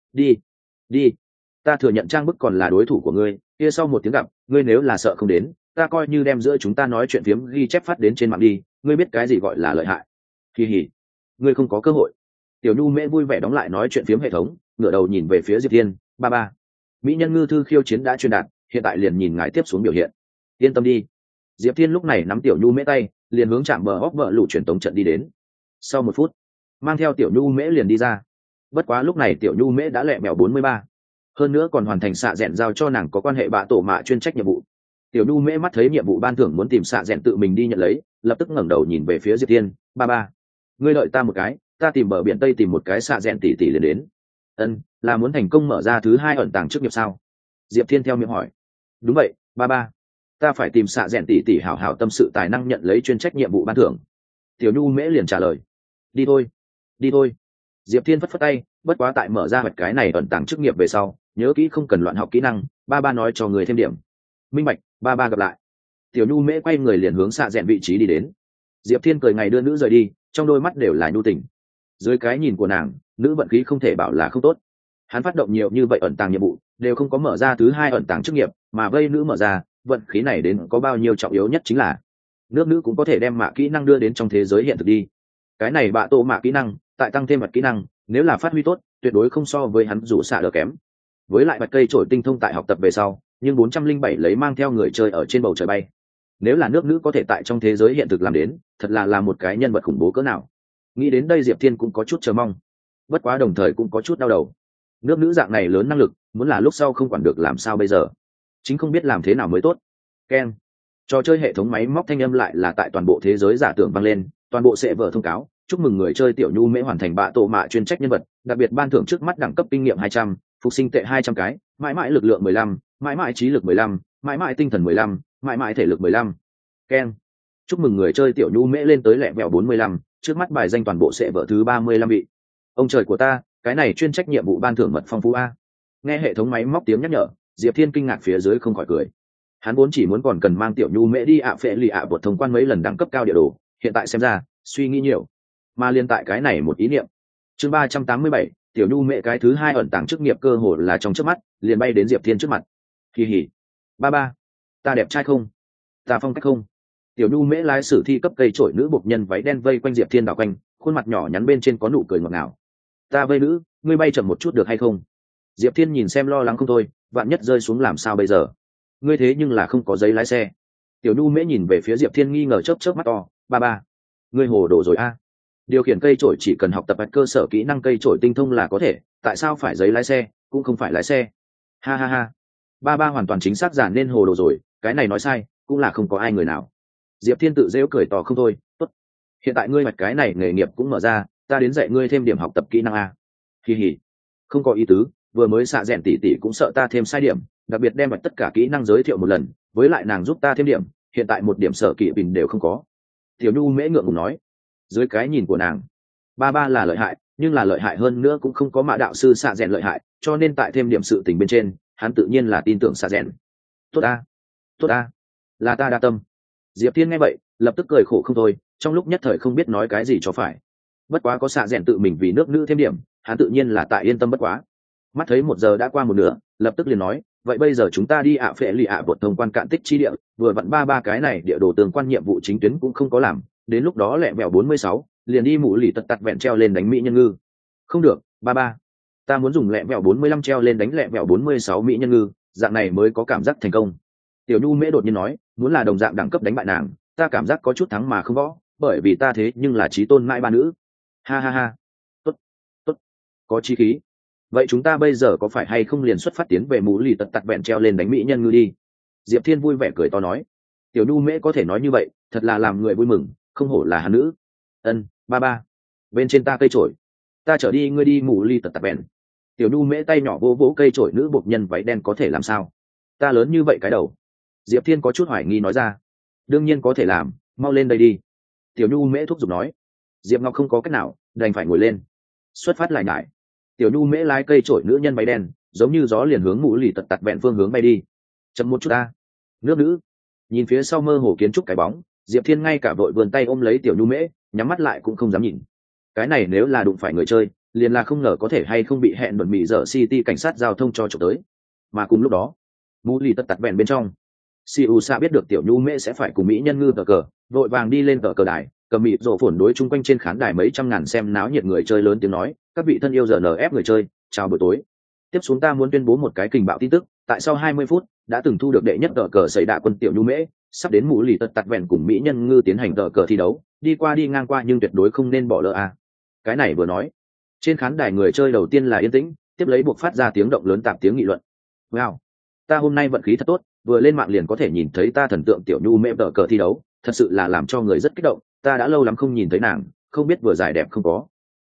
đi, ta thừa nhận trang bức còn là đối thủ của ngươi, kia sau 1 tiếng gặp, ngươi nếu là sợ không đến, ta coi như đem giữa chúng ta nói chuyện phiếm ghi chép phát đến trên mạng đi, ngươi biết cái gì gọi là lợi hại. Kỳ hỉ, ngươi không có cơ hội. Tiểu Nhu mễ vui vẻ đóng lại nói chuyện phiếm hệ thống, ngửa đầu nhìn về phía Diệp Thiên, ba ba. Mỹ nhân ngư thư khiêu chiến đã truyền đạt, hiện tại liền nhìn ngài tiếp xuống biểu hiện. Yên tâm đi. Diệp Thiên lúc này nắm Tiểu Nhu mễ tay, liền hướng chạm bờ hóc vợ lũ truyền tống trận đi đến. Sau 1 phút, mang theo Tiểu Nhu mễ liền đi ra. Bất quá lúc này Tiểu Nhu mễ đã lẹ mèo 43, hơn nữa còn hoàn thành xạ rẽn giao cho nàng có quan hệ bạ tổ mạ chuyên trách nhiệm vụ. Tiểu Nhu mễ mắt thấy nhiệm vụ ban thưởng muốn tìm xạ rẽn tự mình đi nhận lấy, lập tức ngẩng đầu nhìn về phía Diệp Thiên, ba ba, ngươi đợi ta một cái, ta tìm bờ biển tây tìm một cái xạ rẽn tỷ tỷ liền đến. Ân, là muốn thành công mở ra thứ hai ẩn tàng chức nghiệp sao? Diệp Thiên theo miệng hỏi. Đúng vậy, ba ba, ta phải tìm xạ rẽn tỷ tỷ hảo hảo tâm sự tài năng nhận lấy chuyên trách nhiệm vụ ban thưởng. Tiểu Nhu Mễ liền trả lời. Đi thôi, đi thôi. Diệp Thiên phất phất tay, bất quá tại mở ra hoạch cái này ẩn tàng chức nghiệp về sau, nhớ kỹ không cần loạn học kỹ năng, ba ba nói cho người thêm điểm. Minh bạch, ba ba gặp lại. Tiểu Nhu Mễ quay người liền hướng xạ rẽn vị trí đi đến. Diệp Thiên cười ngày đưa nữ rời đi, trong đôi mắt đều là nhu tình. Dưới cái nhìn của nàng, nữ vận khí không thể bảo là không tốt. Hắn phát động nhiều như vậy ẩn tàng nhiệm vụ, đều không có mở ra thứ hai ẩn tàng chức nghiệp, mà vây nữ mở ra, vận khí này đến có bao nhiêu trọng yếu nhất chính là nước nữ cũng có thể đem mạ kỹ năng đưa đến trong thế giới hiện thực đi. Cái này bạ tổ mạ kỹ năng, tại tăng thêm mặt kỹ năng, nếu là phát huy tốt, tuyệt đối không so với hắn rủ xạ đỡ kém. Với lại bạch cây trổi tinh thông tại học tập về sau, nhưng 407 lấy mang theo người chơi ở trên bầu trời bay. Nếu là nước nữ có thể tại trong thế giới hiện thực làm đến, thật là một cái nhân vật khủng bố cỡ nào. Nghĩ đến đây Diệp Thiên cũng có chút chờ mong, bất quá đồng thời cũng có chút đau đầu. Nước nữ dạng này lớn năng lực, muốn là lúc sau không quản được làm sao bây giờ, chính không biết làm thế nào mới tốt. Ken, trò chơi hệ thống máy móc thanh âm lại là tại toàn bộ thế giới giả tưởng vang lên, toàn bộ sẽ vở thông cáo chúc mừng người chơi Tiểu Nhu Mễ hoàn thành bạ tổ mạ chuyên trách nhân vật, đặc biệt ban thưởng trước mắt đẳng cấp kinh nghiệm 200, phục sinh tệ 200 cái, mãi mãi lực lượng 15, mãi mãi trí lực 15, mãi mãi tinh thần 15, mãi mãi thể lực 15. Ken, chúc mừng người chơi Tiểu Nhu Mễ lên tới lẹ vẹo 45, trước mắt bài danh toàn bộ sẽ vở thứ 35 vị. Ông trời của ta, cái này chuyên trách nhiệm vụ ban thưởng mật phong phú a. Nghe hệ thống máy móc tiếng nhắc nhở, Diệp Thiên kinh ngạc phía dưới không khỏi cười. Hắn vốn chỉ muốn còn cần mang Tiểu Nhu Mễ đi phệ lì vượt thông quan mấy lần đẳng cấp cao địa đồ, hiện tại xem ra suy nghĩ nhiều, mà liên tại cái này một ý niệm. Chương 387, Tiểu Nhu Mễ cái thứ hai ẩn tàng chức nghiệp cơ hồ là trong chớp mắt liền bay đến Diệp Thiên trước mặt. Kỳ hỉ, ba ba, ta đẹp trai không, ta phong cách không? Tiểu Nhu Mễ lái sử thi cấp cây trổi nữ bộc nhân váy đen vây quanh Diệp Thiên đảo quanh, khuôn mặt nhỏ nhắn bên trên có nụ cười ngọt ngào. Ta vây nữ, ngươi bay chậm một chút được hay không? Diệp Thiên nhìn xem lo lắng không thôi, vạn nhất rơi xuống làm sao bây giờ? Ngươi thế nhưng là không có giấy lái xe. Tiểu Nhu Mễ nhìn về phía Diệp Thiên nghi ngờ chớp chớp mắt to. Ba ba, ngươi hồ đồ rồi a? Điều khiển cây trổi chỉ cần học tập cơ sở kỹ năng cây trổi tinh thông là có thể, tại sao phải giấy lái xe, cũng không phải lái xe. Ha ha ha, ba ba hoàn toàn chính xác giả nên hồ đồ rồi, cái này nói sai, cũng là không có ai người nào. Diệp Thiên tự rêu cười to không thôi. Tốt, hiện tại ngươi mạch cái này nghề nghiệp cũng mở ra, ta đến dạy ngươi thêm điểm học tập kỹ năng a. Kỳ hỉ, không có ý tứ, vừa mới xạ rẽn tỷ tỷ cũng sợ ta thêm sai điểm, đặc biệt đem mạch tất cả kỹ năng giới thiệu một lần, với lại nàng giúp ta thêm điểm, hiện tại một điểm sở kỵ bình đều không có. Tiểu Nhu Mễ ngượng ngùng nói. Dưới cái nhìn của nàng, ba ba là lợi hại, nhưng là lợi hại hơn nữa cũng không có mạ đạo sư xạ rẽn lợi hại, cho nên tại thêm điểm sự tình bên trên, hắn tự nhiên là tin tưởng xạ rẽn. Tốt a, tốt a, là ta đa tâm. Diệp Thiên nghe vậy, lập tức cười khổ không thôi, trong lúc nhất thời không biết nói cái gì cho phải. Bất quá có xạ rẽn tự mình vì nước nữ thêm điểm, hắn tự nhiên là tại yên tâm bất quá. Mắt thấy 1 giờ đã qua một nửa, lập tức liền nói, vậy bây giờ chúng ta đi phệ lì vượt thông quan cạn tích chi địa, vừa vặn ba cái này địa đồ tương quan nhiệm vụ chính tuyến cũng không có làm, đến lúc đó lẹ vẹo 46, liền đi mụ lì tật tật vẹn treo lên đánh mỹ nhân ngư. Không được, ba ba, ta muốn dùng lẹ vẹo 45 treo lên đánh lẹ vẹo 46 mỹ nhân ngư, dạng này mới có cảm giác thành công. Tiểu Nhu Mễ đột nhiên nói, muốn là đồng dạng đẳng cấp đánh bại nàng, ta cảm giác có chút thắng mà không võ, bởi vì ta thế nhưng là chí tôn mãi ba nữ. Ha ha ha, tốt, tốt, có chí khí. Vậy chúng ta bây giờ có phải hay không liền xuất phát tiến về mũ lì tật tật vẹn treo lên đánh mỹ nhân ngư đi? Diệp Thiên vui vẻ cười to nói. Tiểu Nhu Mễ có thể nói như vậy, thật là làm người vui mừng, không hổ là hắn nữ. Ân, ba ba, bên trên ta cây trổi, ta chở đi ngươi đi mũ lì tật tật vẹn. Tiểu Nhu Mễ tay nhỏ vỗ vỗ cây trổi nữ bộc nhân váy đen có thể làm sao? Ta lớn như vậy cái đầu. Diệp Thiên có chút hoài nghi nói ra. Đương nhiên có thể làm, mau lên đây đi. Tiểu Nhu Mễ thúc giục nói. Diệp Ngọc không có cách nào, đành phải ngồi lên. Xuất phát lại nhải. Tiểu Nhu Mễ lái cây trổi nữ nhân váy đen, giống như gió liền hướng mũ lì tật tật vẹn phương hướng bay đi. Chậm một chút ta. Nước nữ. Nhìn phía sau mơ hồ kiến trúc cái bóng, Diệp Thiên ngay cả vội vươn tay ôm lấy Tiểu Nhu Mễ, nhắm mắt lại cũng không dám nhìn. Cái này nếu là đụng phải người chơi, liền là không ngờ có thể hay không bị hẹn bẩn mị dở City cảnh sát giao thông cho trộm tới. Mà cùng lúc đó, mũ lì tật tật vẹn bên trong, Siu Sa biết được Tiểu Nhu Mễ sẽ phải cùng mỹ nhân ngư cờ, vội vàng đi lên cờ đài, cầm mịt rổ phồn đối chung quanh trên khán đài mấy trăm ngàn xem náo nhiệt người chơi lớn tiếng nói, các vị thân yêu RNF người chơi, chào buổi tối. Tiếp xuống ta muốn tuyên bố một cái kình bạo tin tức, tại sau 20 phút đã từng thu được đệ nhất cờ xảy đạ quân Tiểu Nhu Mễ, sắp đến mũ lì tật tật vẹn cùng mỹ nhân ngư tiến hành cờ thi đấu, đi ngang qua nhưng tuyệt đối không nên bỏ lỡ a. Cái này vừa nói, trên khán đài người chơi đầu tiên là yên tĩnh, tiếp lấy buộc phát ra tiếng động lớn tạp tiếng nghị luận. Wow, ta hôm nay vận khí thật tốt, vừa lên mạng liền có thể nhìn thấy ta thần tượng Tiểu Nhu Mễ cờ thi đấu, thật sự là làm cho người rất kích động, ta đã lâu lắm không nhìn thấy nàng, không biết vừa giải đẹp không có.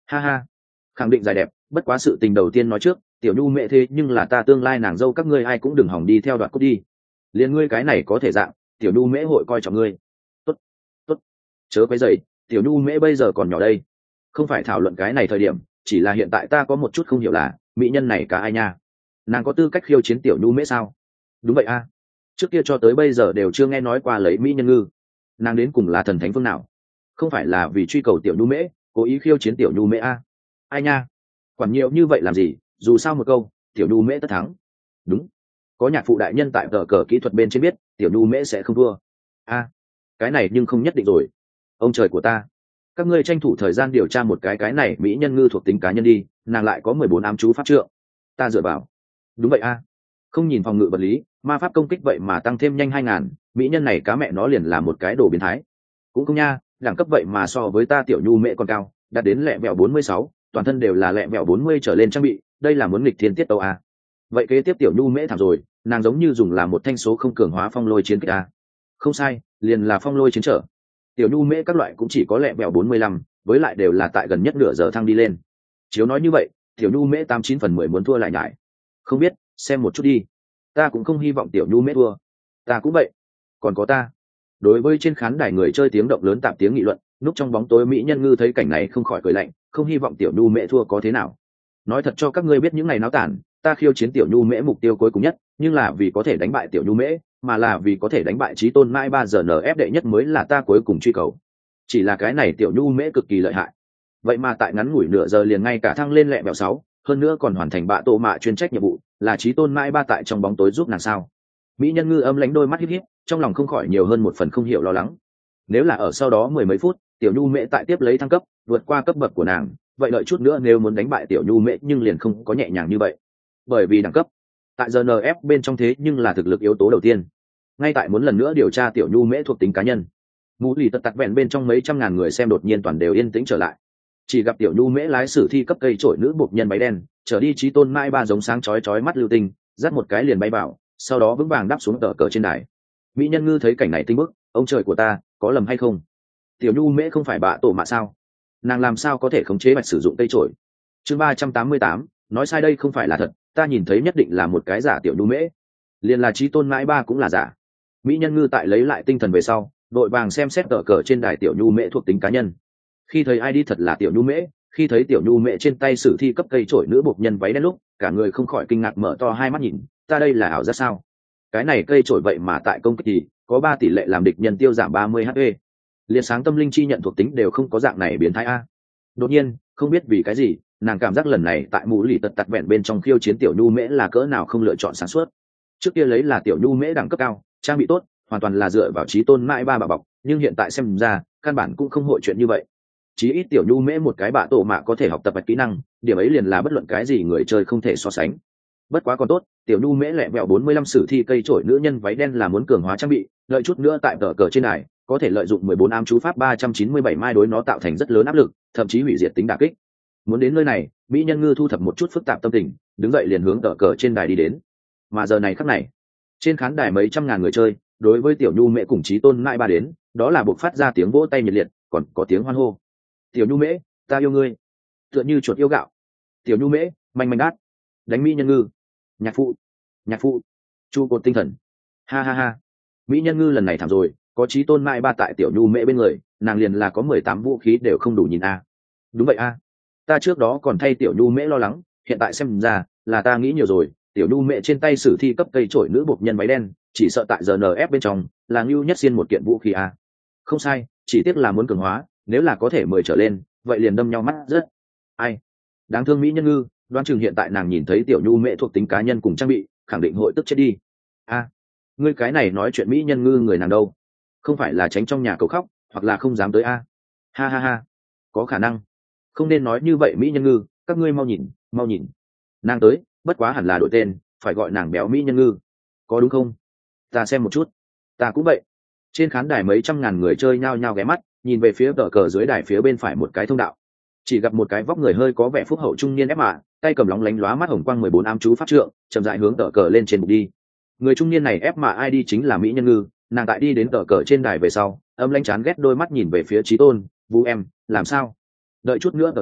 Ha ha, khẳng định dài đẹp, bất quá sự tình đầu tiên nói trước, tiểu nhu mẹ thế nhưng là ta tương lai nàng dâu, các ngươi ai cũng đừng hỏng đi theo đoạt cốt đi. Liền ngươi cái này có thể dạng, tiểu nhu mễ hội coi trọng ngươi. Tốt, tốt, chớ quấy dậy, tiểu nhu mễ bây giờ còn nhỏ đây, không phải thảo luận cái này thời điểm, chỉ là hiện tại ta có một chút không hiểu là mỹ nhân này cả ai nha, nàng có tư cách khiêu chiến tiểu nhu mễ sao? Đúng vậy a, trước kia cho tới bây giờ đều chưa nghe nói qua lấy mỹ nhân ngư, nàng đến cùng là thần thánh phương nào? Không phải là vì truy cầu tiểu nhu mễ cố ý khiêu chiến tiểu nhu mễ a? Ai nha, quản nhiều như vậy làm gì, dù sao một câu tiểu nhu mễ tất thắng. Đúng, có nhạc phụ đại nhân tại cờ cờ kỹ thuật bên trên biết tiểu nhu mễ sẽ không thua. A, cái này nhưng không nhất định rồi. Ông trời của ta, các ngươi tranh thủ thời gian điều tra một cái này mỹ nhân ngư thuộc tính cá nhân đi, nàng lại có 14 ám chú pháp trượng, ta dựa vào. Đúng vậy a, không nhìn phòng ngự vật lý ma pháp công kích vậy mà tăng thêm nhanh 2000, mỹ nhân này cá mẹ nó liền là một cái đồ biến thái. Cũng không nha, đẳng cấp vậy mà so với ta tiểu nhu mẹ còn cao, đạt đến lẹ vẹo 46, toàn thân đều là lẹ vẹo 40 trở lên trang bị, đây là muốn nghịch thiên tiết tấu a. Vậy kế tiếp tiểu nhu mễ thảm rồi, nàng giống như dùng là một thanh số không cường hóa phong lôi chiến kích a. Không sai, liền là phong lôi chiến trở. Tiểu nhu mễ các loại cũng chỉ có lẹ vẹo 45, với lại đều là tại gần nhất nửa giờ thăng đi lên. Chiếu nói như vậy, tiểu nhu mễ 89/10 muốn thua lại nhải. Không biết, xem một chút đi. Ta cũng không hy vọng tiểu nhu mễ thua. Ta cũng vậy. Còn có ta. Đối với trên khán đài người chơi tiếng động lớn tạm tiếng nghị luận, núp trong bóng tối mỹ nhân ngư thấy cảnh này không khỏi cười lạnh, không hy vọng tiểu nhu mễ thua có thế nào. Nói thật cho các ngươi biết những ngày náo tản, ta khiêu chiến tiểu nhu mễ mục tiêu cuối cùng nhất, nhưng là vì có thể đánh bại tiểu nhu mễ, mà là vì có thể đánh bại chí tôn mãi 3 giờ nf đệ nhất mới là ta cuối cùng truy cầu. Chỉ là cái này tiểu nhu mễ cực kỳ lợi hại, vậy mà tại ngắn ngủi nửa giờ liền ngay cả thăng lên lẹ bẹo 6, hơn nữa còn hoàn thành bạ tổ mạ chuyên trách nhiệm vụ, là chí tôn mãi 3 tại trong bóng tối giúp nàng sao? Mỹ nhân ngư âm lãnh đôi mắt híp híp, trong lòng không khỏi nhiều hơn một phần không hiểu lo lắng. Nếu là ở sau đó 10 mấy phút, tiểu nhu mễ tại tiếp lấy thăng cấp, vượt qua cấp bậc của nàng, vậy đợi chút nữa nếu muốn đánh bại tiểu nhu mễ nhưng liền không có nhẹ nhàng như vậy. Bởi vì đẳng cấp tại GNF bên trong thế nhưng là thực lực yếu tố đầu tiên. Ngay tại muốn lần nữa điều tra tiểu nhu mễ thuộc tính cá nhân, mũ lì tật tặc vẹn bên trong mấy trăm ngàn người xem đột nhiên toàn đều yên tĩnh trở lại. Chỉ gặp tiểu nhu mễ lái sử thi cấp cây trổi nữ buộc nhân váy đen, trở đi chí tôn mai 3 giống sáng chói chói mắt lưu tinh, dắt một cái liền bay vào, sau đó vững vàng đáp xuống tờ cờ trên đài. Mỹ nhân ngư thấy cảnh này tinh bức, ông trời của ta, có lầm hay không? Tiểu nhu mễ không phải bạ tổ mạ sao? Nàng làm sao có thể khống chế bạch sử dụng cây trổi? Chương 388, nói sai đây không phải là thật, ta nhìn thấy nhất định là một cái giả tiểu nhu mễ. Liền là chí tôn mãi 3 cũng là giả. Mỹ nhân ngư tại lấy lại tinh thần về sau, đội vàng xem xét tờ cờ trên đài tiểu nhu mễ thuộc tính cá nhân. Khi thấy ID thật là tiểu nhu mễ, khi thấy tiểu nhu mễ trên tay sử thi cấp cây trổi nữ buộc nhân váy đen lúc, cả người không khỏi kinh ngạc mở to hai mắt nhìn, ta đây là ảo giác sao? Cái này cây trổi vậy mà tại công kích thì có 3 tỷ lệ làm địch nhân tiêu giảm 30 HP. Liệt sáng tâm linh chi nhận thuộc tính đều không có dạng này biến thái a. Đột nhiên, không biết vì cái gì, nàng cảm giác lần này tại mũ lì tật tặc vẹn bên trong khiêu chiến tiểu nhu mễ là cỡ nào không lựa chọn sáng suốt. Trước kia lấy là tiểu nhu mễ đẳng cấp cao, trang bị tốt, hoàn toàn là dựa vào chí tôn mãi 3 bà bọc, nhưng hiện tại xem ra, căn bản cũng không hội chuyện như vậy. Chí ít tiểu nhu mễ một cái bạ tổ mạ có thể học tập bạch kỹ năng, điểm ấy liền là bất luận cái gì người chơi không thể so sánh. Bất quá còn tốt, tiểu nhu mễ lẹ vẹo 45 sử thi cây trổi nữ nhân váy đen là muốn cường hóa trang bị, lợi chút nữa tại tờ cờ trên này có thể lợi dụng 14 ám chú pháp 397 mai đối nó tạo thành rất lớn áp lực, thậm chí hủy diệt tính đả kích. Muốn đến nơi này, mỹ nhân ngư thu thập một chút phức tạp tâm tình, đứng dậy liền hướng tờ cờ trên đài đi đến. Mà giờ này khắc này, trên khán đài mấy trăm ngàn người chơi, đối với tiểu nhu mễ cùng chí tôn mãi 3 đến, đó là buộc phát ra tiếng vỗ tay nhiệt liệt, còn có tiếng hoan hô. Tiểu nhu mễ, ta yêu ngươi, tựa như chuột yêu gạo. Tiểu nhu mễ, manh manh đát, đánh mỹ nhân ngư. Nhạc phụ, chu cột tinh thần. Ha ha ha, mỹ nhân ngư lần này thảm rồi, có chí tôn mãi 3 tại tiểu nhu mễ bên người, nàng liền là có 18 vũ khí đều không đủ nhìn a. Đúng vậy a, ta trước đó còn thay tiểu nhu mễ lo lắng, hiện tại xem ra là ta nghĩ nhiều rồi. Tiểu nhu mễ trên tay sử thi cấp cây trổi nữ buộc nhân váy đen, chỉ sợ tại GNF bên trong là ngưu nhất xiên một kiện vũ khí a. Không sai, chỉ tiếc là muốn cường hóa, nếu là có thể 10 trở lên, vậy liền đâm nhau mắt rất. Ai, đáng thương mỹ nhân ngư, đoán chừng hiện tại nàng nhìn thấy tiểu nhu mễ thuộc tính cá nhân cùng trang bị, khẳng định hội tức chết đi. A, ngươi cái này nói chuyện mỹ nhân ngư người nàng đâu? Không phải là tránh trong nhà cầu khóc, hoặc là không dám tới a? Ha ha ha, có khả năng. Không nên nói như vậy mỹ nhân ngư, các ngươi mau nhìn. Nàng tới, bất quá hẳn là đổi tên, phải gọi nàng béo mỹ nhân ngư. Có đúng không? Ta xem một chút. Ta cũng vậy. Trên khán đài mấy trăm ngàn người chơi nhao nhao ghé mắt, nhìn về phía tờ cờ dưới đài phía bên phải một cái thông đạo. Chỉ gặp một cái vóc người hơi có vẻ phúc hậu trung niên ép mạ, tay cầm lóng lánh lóa mắt hồng quang 14 ám chú pháp trượng, chậm rãi hướng tờ cờ lên trên bục đi. Người trung niên này ép mạ ID chính là mỹ nhân ngư, nàng tại đi đến tờ cờ trên đài về sau, âm lãnh chán ghét đôi mắt nhìn về phía Chí Tôn, "Vũ em, làm sao? Đợi chút nữa tờ cờ,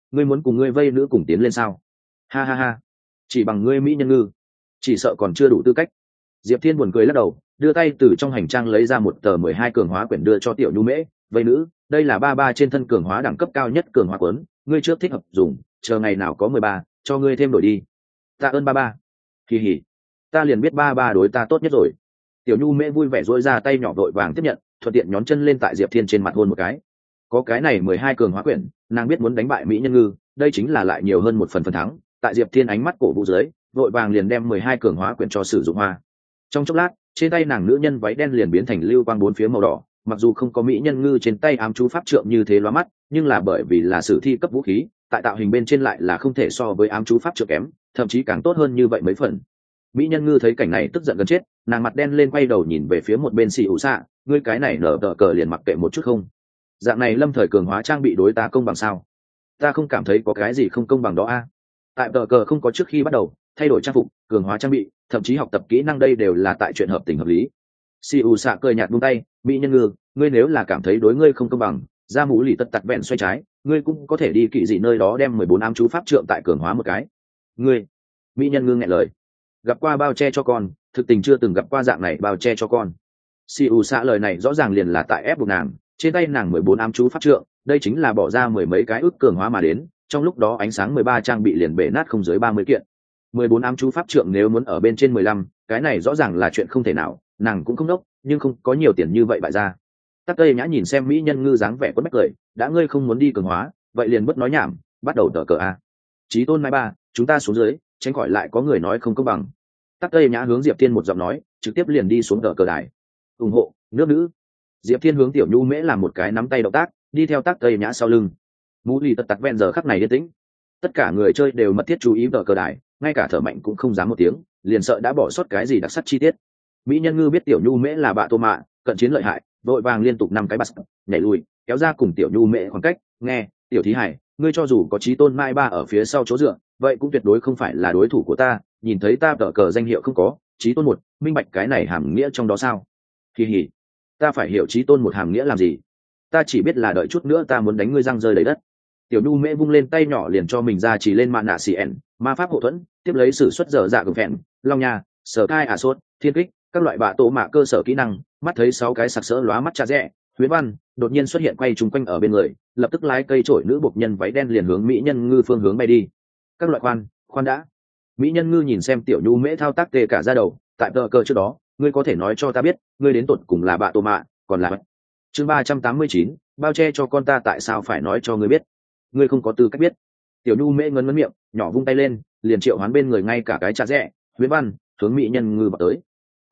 ngươi muốn cùng ngươi vây nữ cùng tiến lên sao? Ha ha ha, chỉ bằng ngươi mỹ nhân ngư chỉ sợ còn chưa đủ tư cách. Diệp Thiên buồn cười lắc đầu, đưa tay từ trong hành trang lấy ra một tờ 12 cường hóa quyển đưa cho tiểu nhu mễ. Vây nữ, đây là 33 trên thân cường hóa đẳng cấp cao nhất cường hóa cuốn, ngươi trước thích hợp dùng, chờ ngày nào có 13, cho ngươi thêm đổi đi. Tạ ơn 33. Kỳ hỉ, ta liền biết 33 đối ta tốt nhất rồi. Tiểu nhu mễ vui vẻ duỗi ra tay nhỏ vội vàng tiếp nhận, thuận tiện nhón chân lên tại Diệp Thiên trên mặt hôn một cái. Có cái này 12 cường hóa quyển, nàng biết muốn đánh bại mỹ nhân ngư, đây chính là lại nhiều hơn một phần thắng. Tại Diệp Thiên ánh mắt cổ vũ dưới, vội vàng liền đem 12 cường hóa quyển cho sử dụng hoa. Trong chốc lát, trên tay nàng nữ nhân váy đen liền biến thành lưu quang bốn phía màu đỏ, mặc dù không có mỹ nhân ngư trên tay ám chú pháp trượng như thế lóa mắt, nhưng là bởi vì là sử thi cấp vũ khí, tại tạo hình bên trên lại là không thể so với ám chú pháp trượng kém, thậm chí càng tốt hơn như vậy mấy phần. Mỹ nhân ngư thấy cảnh này tức giận gần chết, nàng mặt đen lên quay đầu nhìn về phía một bên xì ủ xạ, ngươi cái này nở tờ cờ liền mặc kệ một chút không? Dạng này lâm thời cường hóa trang bị đối ta công bằng sao? Ta không cảm thấy có cái gì không công bằng đó a. Tại tờ cờ không có trước khi bắt đầu thay đổi trang phục, cường hóa trang bị, thậm chí học tập kỹ năng, đây đều là tại chuyện hợp tình hợp lý. Si u xạ cười nhạt buông tay, mỹ nhân ngư, ngươi nếu là cảm thấy đối ngươi không công bằng, ra mũ lì tất tặc vẹn xoay trái, ngươi cũng có thể đi kỵ dị nơi đó đem 14 ám chú pháp trượng tại cường hóa một cái. Ngươi, mỹ nhân ngư nghẹn lời, gặp qua bao che cho con, thực tình chưa từng gặp qua dạng này bao che cho con. Si u xạ lời này rõ ràng liền là tại ép buộc nàng, trên tay nàng 14 ám chú pháp trượng, đây chính là bỏ ra mười mấy cái ức cường hóa mà đến, trong lúc đó ánh sáng 13 trang bị liền bể nát không dưới 30 kiện. 14 ám chú pháp trượng nếu muốn ở bên trên 15, cái này rõ ràng là chuyện không thể nào, nàng cũng không đốc, nhưng không có nhiều tiền như vậy bại ra. Tắc Tây Nhã nhìn xem mỹ nhân ngư dáng vẻ quất bách cười, đã ngươi không muốn đi cường hóa, vậy liền bất nói nhảm, bắt đầu tờ cờ a. Chí tôn mai ba, chúng ta xuống dưới, tránh khỏi lại có người nói không công bằng. Tắc Tây Nhã hướng Diệp Thiên một giọng nói, trực tiếp liền đi xuống tờ cờ đài. Ủng hộ, nước nữ. Diệp Thiên hướng Tiểu Nhu Mễ làm một cái nắm tay động tác, đi theo Tắc Tây Nhã sau lưng. Mũ lì tật tặc ven giờ khắc này yên tĩnh. Tất cả người chơi đều mật thiết chú ý tờ cờ đài, ngay cả thở mạnh cũng không dám một tiếng, liền sợ đã bỏ sót cái gì đặc sắc chi tiết. Mỹ nhân ngư biết Tiểu Nhu Mễ là bạ tô mạ, cận chiến lợi hại, vội vàng liên tục 5 cái bật, nhảy lùi, kéo ra cùng Tiểu Nhu Mễ khoảng cách. Nghe, Tiểu Thí Hải, ngươi cho dù có chí tôn mai ba ở phía sau chỗ dựa, vậy cũng tuyệt đối không phải là đối thủ của ta. Nhìn thấy ta tờ cờ danh hiệu không có, chí tôn một, minh bạch cái này hàm nghĩa trong đó sao? Kỳ hỉ, ta phải hiểu chí tôn một hàm nghĩa làm gì? Ta chỉ biết là đợi chút nữa ta muốn đánh ngươi răng rơi đầy đất. Tiểu Nhu Mễ vung lên tay nhỏ liền cho mình ra chỉ lên mạn nạ xì ẻn, ma pháp hộ thuẫn, tiếp lấy sử xuất dở dạ gầm phèn, long nha, sở cai ả sốt, thiên kích, các loại bạ tổ mạ cơ sở kỹ năng. Mắt thấy 6 cái sặc sỡ lóa mắt cha rẽ, Huyễn Văn đột nhiên xuất hiện quay trùng quanh ở bên người, lập tức lái cây trổi nữ buộc nhân váy đen liền hướng mỹ nhân ngư phương hướng bay đi. Các loại khoan đã. Mỹ nhân ngư nhìn xem Tiểu Nhu Mễ thao tác tê cả da đầu, tại tờ cờ trước đó, ngươi có thể nói cho ta biết, ngươi đến tột cùng là bạ tổ mạ, còn là chương 389, bao che cho con ta tại sao phải nói cho ngươi biết? Ngươi không có tư cách biết. Tiểu Nhu Mễ ngấn miệng, nhỏ vung tay lên, liền triệu hoán bên người ngay cả cái cha rẽ, Huyễn Văn hướng mỹ nhân ngư vào tới.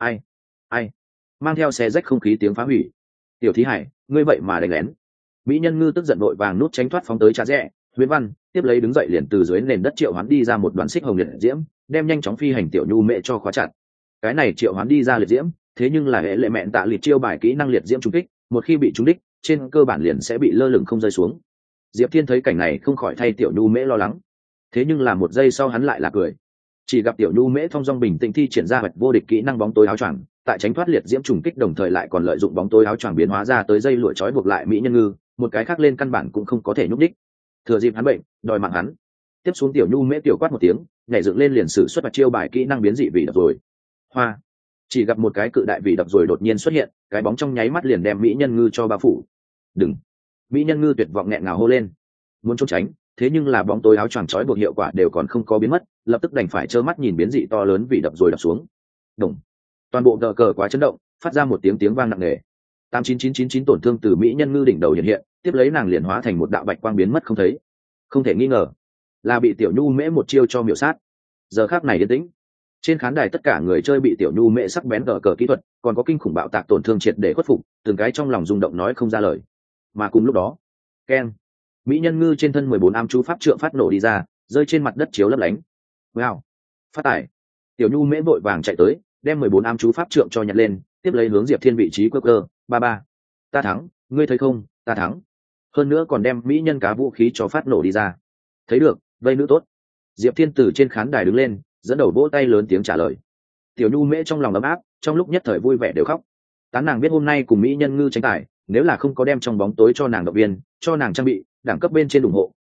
Ai mang theo xe rách không khí tiếng phá hủy. Tiểu Thí Hải, ngươi vậy mà đánh lén. Mỹ nhân ngư tức giận vội vàng nút tránh thoát phóng tới cha rẽ, Huyễn Văn tiếp lấy đứng dậy liền từ dưới nền đất triệu hoán đi ra một đoàn xích hồng liệt diễm, đem nhanh chóng phi hành Tiểu Nhu Mễ cho khóa chặt. Cái này triệu hoán đi ra liệt diễm, thế nhưng là hệ lệ mẹn tạ liệt chiêu bài kỹ năng liệt diễm trúng kích, một khi bị trúng đích, trên cơ bản liền sẽ bị lơ lửng không rơi xuống. Diệp Thiên thấy cảnh này không khỏi thay Tiểu Nhu Mễ lo lắng, thế nhưng là một giây sau hắn lại là cười. Chỉ gặp Tiểu Nhu Mễ thong dong bình tĩnh thi triển ra hoạch vô địch kỹ năng bóng tối áo choàng, tại tránh thoát liệt diễm trùng kích đồng thời lại còn lợi dụng bóng tối áo choàng biến hóa ra tới dây lụa trói buộc lại mỹ nhân ngư, một cái khác lên căn bản cũng không có thể nhúc đích. Thừa dịp hắn bệnh, đòi mạng hắn. Tiếp xuống Tiểu Nhu Mễ tiểu quát một tiếng, nhảy dựng lên liền sử xuất và chiêu bài kỹ năng biến dị vị đập rồi. Hoa. Chỉ gặp một cái cự đại vị đập rồi đột nhiên xuất hiện, cái bóng trong nháy mắt liền đem mỹ nhân ngư cho bao phủ. Đừng. Mỹ nhân ngư tuyệt vọng nghẹn ngào hô lên, muốn trốn tránh, thế nhưng là bóng tối áo choàng trói buộc hiệu quả đều còn không có biến mất, lập tức đành phải trơ mắt nhìn biến dị to lớn vị đập rồi đập xuống. Đồng. Toàn bộ cờ cờ quá chấn động, phát ra một tiếng vang nặng nề. 89999 tổn thương từ mỹ nhân ngư đỉnh đầu hiện hiện, tiếp lấy nàng liền hóa thành một đạo bạch quang biến mất không thấy. Không thể nghi ngờ, là bị Tiểu Nhu Mễ một chiêu cho miểu sát. Giờ khắc này yên tĩnh. Trên khán đài tất cả người chơi bị Tiểu Nhu Mễ sắc bén cờ cờ kỹ thuật, còn có kinh khủng bạo tạc tổn thương triệt để khuất phục, từng cái trong lòng rung động nói không ra lời. Mà cùng lúc đó, keng, mỹ nhân ngư trên thân 14 ám chú pháp trượng phát nổ đi ra, rơi trên mặt đất chiếu lấp lánh. Wow, phát tải. Tiểu Nhu Mễ vội vàng chạy tới, đem 14 ám chú pháp trượng cho nhặt lên, tiếp lấy hướng Diệp Thiên vị trí quơ cơ, ba. Ta thắng, ngươi thấy không, ta thắng. Hơn nữa còn đem mỹ nhân cá vũ khí cho phát nổ đi ra. Thấy được, vây nữ tốt. Diệp Thiên từ trên khán đài đứng lên, dẫn đầu vỗ tay lớn tiếng trả lời. Tiểu Nhu Mễ trong lòng ấm áp, trong lúc nhất thời vui vẻ đều khóc. Tán nàng biết hôm nay cùng mỹ nhân ngư tranh tài, nếu là không có đem trong bóng tối cho nàng động viên, cho nàng trang bị, đẳng cấp bên trên ủng hộ,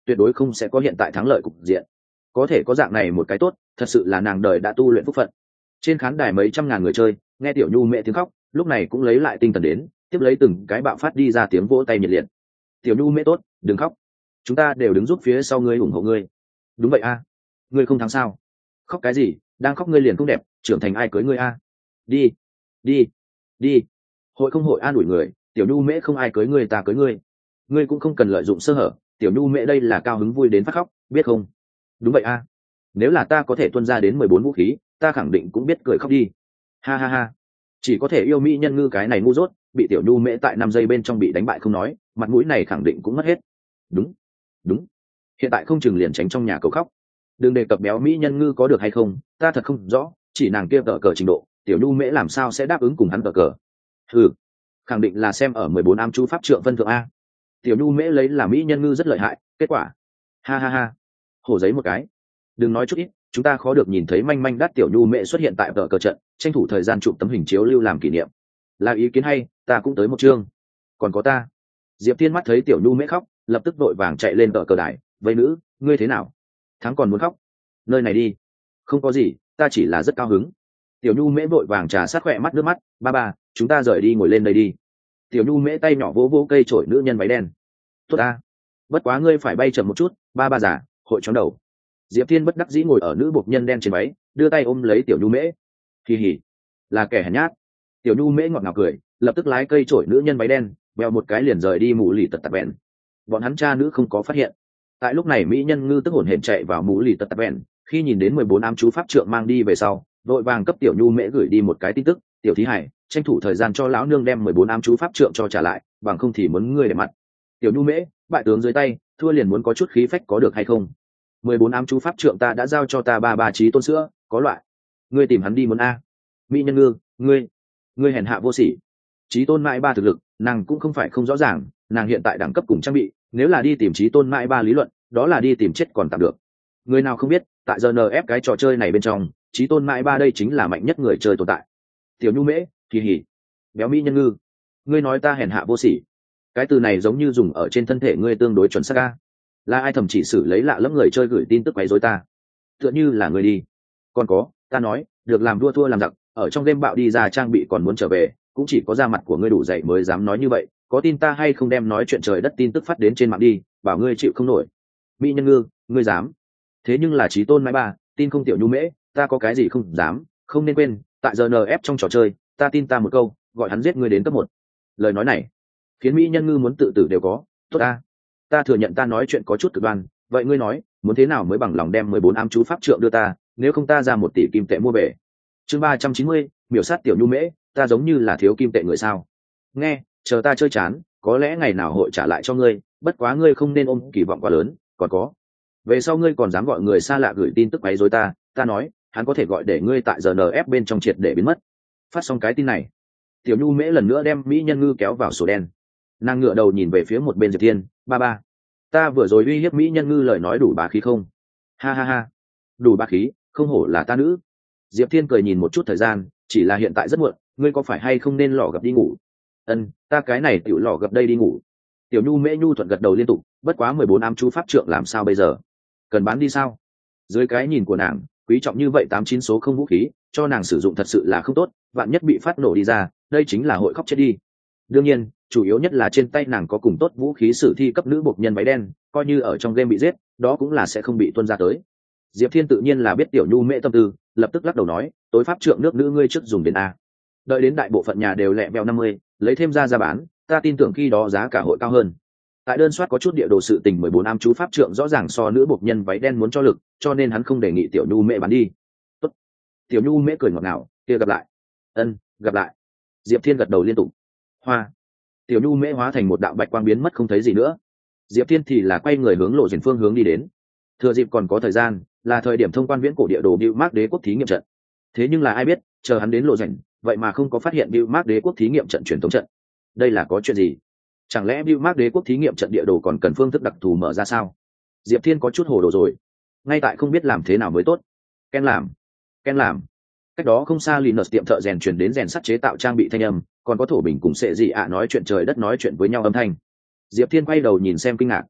tuyệt đối không sẽ có hiện tại thắng lợi cục diện. Có thể có dạng này một cái tốt, thật sự là nàng đời đã tu luyện phúc phận. Trên khán đài mấy trăm ngàn người chơi nghe tiểu nhu mẹ tiếng khóc, lúc này cũng lấy lại tinh thần đến, tiếp lấy từng cái bạo phát đi ra tiếng vỗ tay nhiệt liệt. Tiểu nhu mẹ tốt, đừng khóc, chúng ta đều đứng giúp phía sau ngươi, ủng hộ ngươi. Đúng vậy a, ngươi không thắng sao? Khóc cái gì, đang khóc ngươi liền không đẹp, trưởng thành ai cưới ngươi a? Đi đi đi, hội không hội an ủi người, tiểu nhu mễ không ai cưới ngươi, ta cưới ngươi. Ngươi cũng không cần lợi dụng sơ hở, tiểu nhu mễ đây là cao hứng vui đến phát khóc, biết không? Đúng vậy a, nếu là ta có thể tuân ra đến 14 vũ khí, ta khẳng định cũng biết cười khóc đi. Ha ha ha, chỉ có thể yêu mỹ nhân ngư cái này ngu dốt, bị tiểu nhu mễ tại 5 giây bên trong bị đánh bại không nói, mặt mũi này khẳng định cũng mất hết. Đúng đúng, hiện tại không chừng liền tránh trong nhà cầu khóc. Đừng đề cập béo mỹ nhân ngư có được hay không, ta thật không rõ, chỉ nàng kia tờ cờ trình độ, tiểu nhu mễ làm sao sẽ đáp ứng cùng hắn tờ cờ? Ừ, khẳng định là xem ở 14 ám chú pháp trượng vân thượng a. Tiểu nhu mễ lấy là mỹ nhân ngư rất lợi hại, kết quả ha ha ha, hổ giấy một cái. Đừng nói chút ít, chúng ta khó được nhìn thấy manh manh đắt tiểu nhu mễ xuất hiện tại tờ cờ trận, tranh thủ thời gian chụp tấm hình chiếu lưu làm kỷ niệm. Là ý kiến hay, ta cũng tới một chương. Còn có ta. Diệp Thiên mắt thấy tiểu nhu mễ khóc, lập tức vội vàng chạy lên tờ cờ đài. Vây nữ, ngươi thế nào? Thắng còn muốn khóc? Nơi này đi. Không có gì, ta chỉ là rất cao hứng. Tiểu nhu mễ vội vàng trà sát khỏe mắt nước mắt. Ba, chúng ta rời đi, ngồi lên đây đi. Tiểu nhu mễ tay nhỏ vỗ vỗ cây trổi nữ nhân váy đen. Tốt ta, bất quá ngươi phải bay chậm một chút. Ba giả, hội chóng đầu. Diệp Thiên bất đắc dĩ ngồi ở nữ buộc nhân đen trên váy, đưa tay ôm lấy tiểu nhu mễ. Kỳ hỉ, là kẻ hèn nhát. Tiểu nhu mễ ngọt ngào cười, lập tức lái cây trổi nữ nhân váy đen, vèo một cái liền rời đi mù lì tật tạp bèn. Bọn hắn cha nữ không có phát hiện. Tại lúc này mỹ nhân ngư tức hổn hển chạy vào mù lì tật tạp bèn, khi nhìn đến 14 ám chú pháp trượng mang đi về sau, vội vàng cấp tiểu nhu mễ gửi đi một cái tin tức. Tiểu thí hải, tranh thủ thời gian cho lão nương đem 14 ám chú pháp trượng cho trả lại, bằng không thì muốn ngươi để mặt. Tiểu nhu mễ, bại tướng dưới tay, thua liền muốn có chút khí phách có được hay không? 14 ám chú pháp trượng ta đã giao cho ta ba trí tôn sữa, có loại. Ngươi tìm hắn đi muốn a. Mỹ nhân ngư, ngươi hèn hạ vô sỉ. Trí tôn mãi ba thực lực, nàng cũng không phải không rõ ràng, nàng hiện tại đẳng cấp cùng trang bị, nếu là đi tìm trí tôn mãi ba lý luận, đó là đi tìm chết còn tạm được. Người nào không biết, tại GNF cái trò chơi này bên trong, trí tôn mãi ba đây chính là mạnh nhất người chơi tồn tại. Tiểu nhu mễ, kỳ hỉ. Béo mỹ nhân ngư, ngươi nói ta hèn hạ vô sỉ. Cái từ này giống như dùng ở trên thân thể ngươi tương đối chuẩn xác a. Là ai thầm chỉ xử lấy lạ lẫm người chơi gửi tin tức quấy rối ta? Tựa như là người đi. Còn có, ta nói, được làm đua thua làm giặc, ở trong game bạo đi ra trang bị còn muốn trở về, cũng chỉ có da mặt của ngươi đủ dậy mới dám nói như vậy, có tin ta hay không đem nói chuyện trời đất tin tức phát đến trên mạng đi, bảo ngươi chịu không nổi. Mỹ nhân ngư, ngươi dám? Thế nhưng là chí tôn mãi ba, tin không tiểu nhu mễ, ta có cái gì không dám, không nên quên, tại GNF trong trò chơi, ta tin ta một câu, gọi hắn giết ngươi đến cấp 1. Lời nói này, khiến Mỹ nhân ngư muốn tự tử đều có, tốt ta. Ta thừa nhận ta nói chuyện có chút cực đoan, vậy ngươi nói, muốn thế nào mới bằng lòng đem 14 ám chú pháp trượng đưa ta, nếu không ta ra 1 tỷ kim tệ mua về. Chương 390, miểu sát tiểu nhu mễ, ta giống như là thiếu kim tệ người sao? Nghe, chờ ta chơi chán, có lẽ ngày nào hội trả lại cho ngươi, bất quá ngươi không nên ôm kỳ vọng quá lớn, còn có. Về sau ngươi còn dám gọi người xa lạ gửi tin tức quấy rối ta nói, hắn có thể gọi để ngươi tại GNF bên trong triệt để biến mất. Phát xong cái tin này, tiểu nhu mễ lần nữa đem mỹ nhân ngư kéo vào sổ đen. Nàng ngựa đầu nhìn về phía một bên Diệp Thiên, ba, ta vừa rồi uy hiếp mỹ nhân ngư lời nói đủ bá khí không? Ha ha ha, đủ bá khí, không hổ là ta nữ. Diệp Thiên cười nhìn một chút thời gian, chỉ là hiện tại rất muộn, ngươi có phải hay không nên lò gập đi ngủ? Ân, ta cái này tiểu lò gập đây đi ngủ. Tiểu nhu mễ nhu thuận gật đầu liên tục, bất quá 14 ám chú pháp trượng làm sao bây giờ? Cần bán đi sao? Dưới cái nhìn của nàng, quý trọng như vậy 89 số không vũ khí, cho nàng sử dụng thật sự là không tốt, vạn nhất bị phát nổ đi ra, đây chính là hội khóc chết đi. Đương nhiên, chủ yếu nhất là trên tay nàng có cùng tốt vũ khí sử thi cấp nữ bộc nhân váy đen, coi như ở trong game bị giết, đó cũng là sẽ không bị tuân ra tới. Diệp Thiên tự nhiên là biết tiểu nhu mễ tâm tư, lập tức lắc đầu nói, tối pháp trượng nước nữ ngươi trước dùng đến a. Đợi đến đại bộ phận nhà đều lẹ bèo 50, lấy thêm ra bán, ta tin tưởng khi đó giá cả hội cao hơn. Tại đơn soát có chút địa đồ sự tình 14 ám chú pháp trượng rõ ràng so nữ bộc nhân váy đen muốn cho lực, cho nên hắn không đề nghị tiểu nhu mễ bán đi. Tốt. Tiểu nhu mễ cười ngọt ngào, kia gặp lại. Ân, gặp lại. Diệp Thiên gật đầu liên tục. Hoa. Tiểu nhu mễ hóa thành một đạo bạch quang biến mất không thấy gì nữa. Diệp Thiên thì là quay người hướng lộ duyên phương hướng đi đến. Thừa dịp còn có thời gian, là thời điểm thông quan viễn cổ địa đồ Bưu Mác Đế quốc thí nghiệm trận. Thế nhưng là ai biết, chờ hắn đến lộ rảnh, vậy mà không có phát hiện Bưu Mác Đế quốc thí nghiệm trận truyền thống trận. Đây là có chuyện gì? Chẳng lẽ Bưu Mác Đế quốc thí nghiệm trận địa đồ còn cần phương thức đặc thù mở ra sao? Diệp Thiên có chút hồ đồ rồi. Ngay tại không biết làm thế nào mới tốt. Ken làm. Cách đó không xa Linus tiệm thợ rèn truyền đến rèn sắt chế tạo trang bị thanh âm, còn có thổ bình cùng sệ dị ạ nói chuyện trời đất nói chuyện với nhau âm thanh. Diệp Thiên quay đầu nhìn xem kinh ngạc.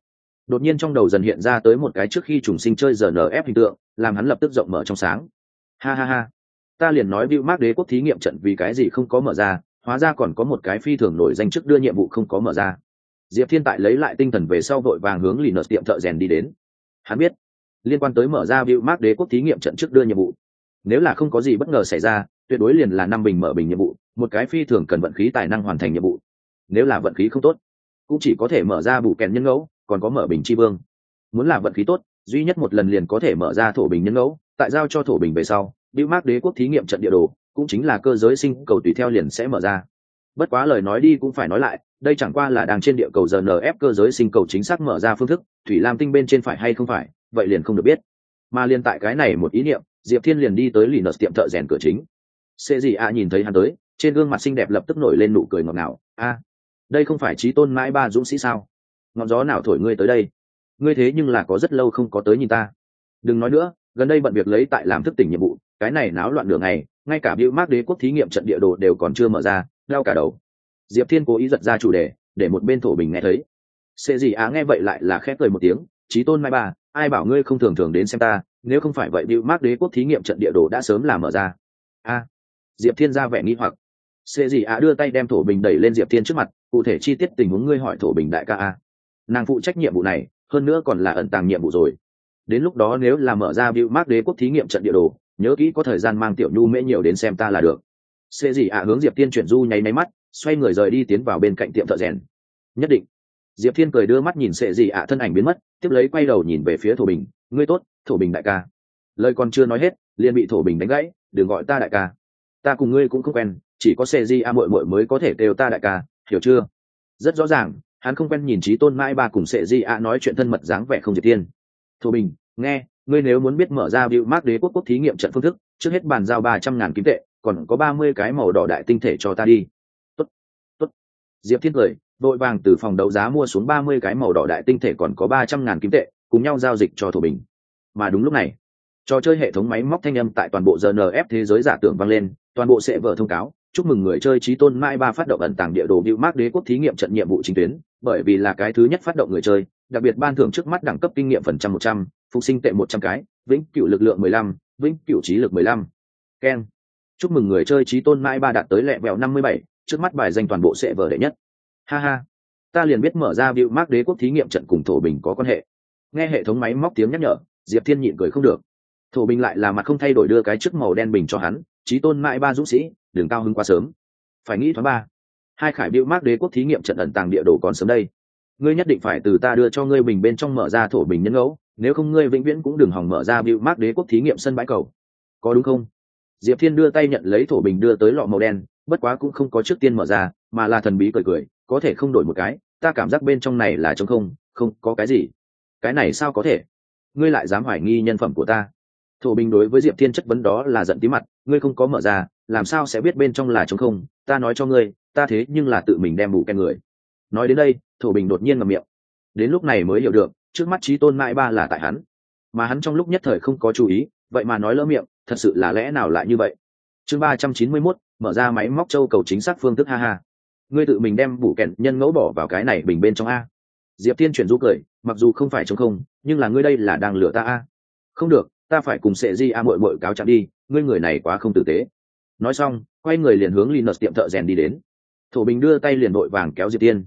Đột nhiên trong đầu dần hiện ra tới một cái trước khi trùng sinh chơi RNF hình tượng, làm hắn lập tức rộng mở trong sáng. Ha ha ha, ta liền nói Bill Mark đế quốc thí nghiệm trận vì cái gì không có mở ra, hóa ra còn có một cái phi thường nổi danh trước đưa nhiệm vụ không có mở ra. Diệp Thiên tại lấy lại tinh thần về sau vội vàng hướng Linus tiệm thợ rèn đi đến. Hắn biết, liên quan tới mở ra Bill Mark đế quốc thí nghiệm trận trước đưa nhiệm vụ, nếu là không có gì bất ngờ xảy ra, tuyệt đối liền là 5 bình mở bình nhiệm vụ, một cái phi thường cần vận khí tài năng hoàn thành nhiệm vụ. Nếu là vận khí không tốt, cũng chỉ có thể mở ra bù kèn nhân ngẫu, còn có mở bình chi vương. Muốn là vận khí tốt, duy nhất một lần liền có thể mở ra thổ bình nhân ngẫu, tại giao cho thổ bình về sau, Bill Mark đế quốc thí nghiệm trận địa đồ, cũng chính là cơ giới sinh cầu tùy theo liền sẽ mở ra. Bất quá lời nói đi cũng phải nói lại, đây chẳng qua là đang trên địa cầu RNF cơ giới sinh cầu chính xác mở ra phương thức, thủy lam tinh bên trên phải hay không phải, vậy liền không được biết. Mà liên tại cái này một ý niệm, Diệp Thiên liền đi tới Linus tiệm thợ rèn cửa chính. Xê gì a nhìn thấy hắn tới, trên gương mặt xinh đẹp lập tức nổi lên nụ cười ngọt ngào. A, đây không phải chí tôn mãi ba dũng sĩ sao? Ngọn gió nào thổi ngươi tới đây? Ngươi thế nhưng là có rất lâu không có tới nhìn ta. Đừng nói nữa, gần đây bận việc lấy tại làm thức tỉnh nhiệm vụ, cái này náo loạn đường này, ngay cả Bill Mark đế quốc thí nghiệm trận địa đồ đều còn chưa mở ra, đau cả đầu. Diệp Thiên cố ý giật ra chủ đề, để một bên thổ bình nghe thấy. Xê gì á nghe vậy lại là khẽ cười một tiếng, chí tôn mai ba, ai bảo ngươi không thường thường đến xem ta, nếu không phải vậy Bill Mark đế quốc thí nghiệm trận địa đồ đã sớm là mở ra. A, Diệp Thiên ra vẻ nghi hoặc. Xê gì á đưa tay đem thổ bình đẩy lên Diệp Thiên trước mặt, cụ thể chi tiết tình huống ngươi hỏi thổ bình đại ca a. Nàng phụ trách nhiệm vụ này, hơn nữa còn là ẩn tàng nhiệm vụ rồi. Đến lúc đó nếu là mở ra Bill Mark đế quốc thí nghiệm trận địa đồ, nhớ kỹ có thời gian mang tiểu nhu mễ nhiều đến xem ta là được. Xê gì ạ hướng Diệp Thiên chuyển du nháy máy mắt, xoay người rời đi tiến vào bên cạnh tiệm thợ rèn. Nhất định. Diệp Thiên cười đưa mắt nhìn Xê gì ạ thân ảnh biến mất, tiếp lấy quay đầu nhìn về phía thổ bình, ngươi tốt, thổ bình đại ca. Lời còn chưa nói hết, liền bị thổ bình đánh gãy, đừng gọi ta đại ca. Ta cùng ngươi cũng không quen, chỉ có Xê gì ạ muội muội mới có thể kêu ta đại ca, hiểu chưa? Rất rõ ràng, hắn không quen nhìn chí tôn mãi ba cùng Xê gì ạ nói chuyện thân mật dáng vẻ không Diệp Thiên. Thổ bình, nghe, ngươi nếu muốn biết mở ra Bill Mark đế quốc thí nghiệm trận phương thức, trước hết bàn giao 300.000 kim tệ, còn có 30 cái màu đỏ đại tinh thể cho ta đi. Tốt, tốt. Diệp Thiên cười, vội vàng từ phòng đấu giá mua xuống 30 cái màu đỏ đại tinh thể còn có 300.000 kim tệ, cùng nhau giao dịch cho thổ bình. Mà đúng lúc này, trò chơi hệ thống máy móc thanh âm tại toàn bộ RNF thế giới giả tưởng vang lên, toàn bộ sẽ vở thông cáo, chúc mừng người chơi chí tôn mai ba phát động ẩn tàng địa đồ Bill Mark đế quốc thí nghiệm trận nhiệm vụ chính tuyến, bởi vì là cái thứ nhất phát động người chơi, đặc biệt ban thưởng trước mắt đẳng cấp kinh nghiệm phần trăm 100, phục sinh tệ 100 cái, vĩnh cửu lực lượng 15, vĩnh cửu trí lực 15. Ken. Chúc mừng người chơi chí tôn mai ba đạt tới lẹ vẹo 57, trước mắt bài danh toàn bộ sẽ vở đệ nhất. Ha ha, ta liền biết mở ra Bill Mark đế quốc thí nghiệm trận cùng thổ bình có quan hệ. Nghe hệ thống máy móc tiếng nhắc nhở, Diệp Thiên nhịn cười không được. Thổ bình lại là mặt không thay đổi đưa cái chiếc màu đen bình cho hắn, chí tôn mai ba dũng sĩ, đừng cao hứng quá sớm. Phải nghĩ thoáng ba. Hai khải Bill Mark đế quốc thí nghiệm trận ẩn tàng địa đồ còn sớm đây. Ngươi nhất định phải từ ta đưa cho ngươi bình bên trong mở ra thổ bình nhân ngẫu, nếu không ngươi vĩnh viễn cũng đừng hòng mở ra Bill Mark đế quốc thí nghiệm sân bãi cầu. Có đúng không? Diệp Thiên đưa tay nhận lấy thổ bình đưa tới lọ màu đen, bất quá cũng không có trước tiên mở ra, mà là thần bí cười cười, có thể không đổi một cái, ta cảm giác bên trong này là trống không, không có cái gì. Cái này sao có thể? Ngươi lại dám hoài nghi nhân phẩm của ta? Thổ bình đối với Diệp Thiên chất vấn đó là giận tí mặt, ngươi không có mở ra, làm sao sẽ biết bên trong là trống không? Ta nói cho ngươi, ta thế nhưng là tự mình đem bù ken người. Nói đến đây, thổ bình đột nhiên ngậm miệng. Đến lúc này mới hiểu được, trước mắt chí tôn mãi ba là tại hắn, mà hắn trong lúc nhất thời không có chú ý, vậy mà nói lỡ miệng, thật sự là lẽ nào lại như vậy? Chương 391, mở ra máy móc châu cầu chính xác phương thức ha ha. Ngươi tự mình đem bù kẹn nhân ngẫu bỏ vào cái này bình bên trong a. Diệp Thiên chuyển du cười, mặc dù không phải trống không, nhưng là ngươi đây là đang lừa ta a. Không được, ta phải cùng Sệ Di a muội muội cáo trạng đi, ngươi người này quá không tử tế. Nói xong, quay người liền hướng Linus tiệm thợ rèn đi đến. Thổ bình đưa tay liền đội vàng kéo Diệp Thiên,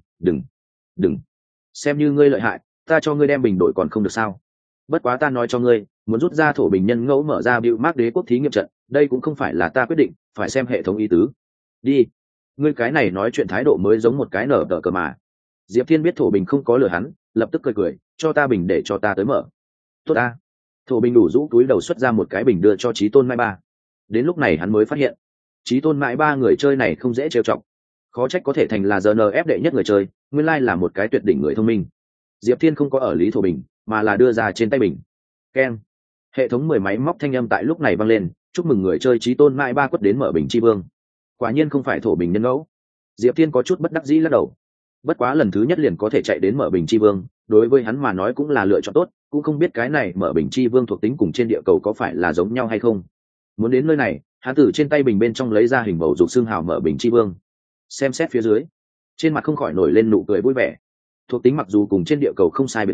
đừng, xem như ngươi lợi hại, ta cho ngươi đem bình đổi còn không được sao? Bất quá ta nói cho ngươi, muốn rút ra thổ bình nhân ngẫu mở ra Bill Mark đế quốc thí nghiệm trận, đây cũng không phải là ta quyết định, phải xem hệ thống ý tứ. Đi, ngươi cái này nói chuyện thái độ mới giống một cái nở tờ cờ mà. Diệp Thiên biết thổ bình không có lừa hắn, lập tức cười, cho ta bình để cho ta tới mở. Tốt ta. Thổ bình đủ rũ túi đầu xuất ra một cái bình đưa cho chí tôn mai ba. Đến lúc này hắn mới phát hiện, chí tôn mãi ba người chơi này không dễ trêu chọc, khó trách có thể thành là RNF đệ nhất người chơi, nguyên lai là một cái tuyệt đỉnh người thông minh. Diệp Thiên không có ở lý thổ bình, mà là đưa ra trên tay bình. Keng. Hệ thống 10 máy móc thanh âm tại lúc này vang lên, chúc mừng người chơi chí tôn mãi ba quất đến mở bình chi vương. Quả nhiên không phải thổ bình nhân ngẫu. Diệp Thiên có chút bất đắc dĩ lắc đầu. Bất quá lần thứ nhất liền có thể chạy đến mở bình chi vương, đối với hắn mà nói cũng là lựa chọn tốt, cũng không biết cái này mở bình chi vương thuộc tính cùng trên địa cầu có phải là giống nhau hay không. Muốn đến nơi này, hắn từ trên tay bình bên trong lấy ra hình bầu dục xương hào mở bình chi vương. Xem xét phía dưới, trên mặt không khỏi nổi lên nụ cười vui vẻ. Thuộc tính mặc dù cùng trên địa cầu không sai biệt lắm,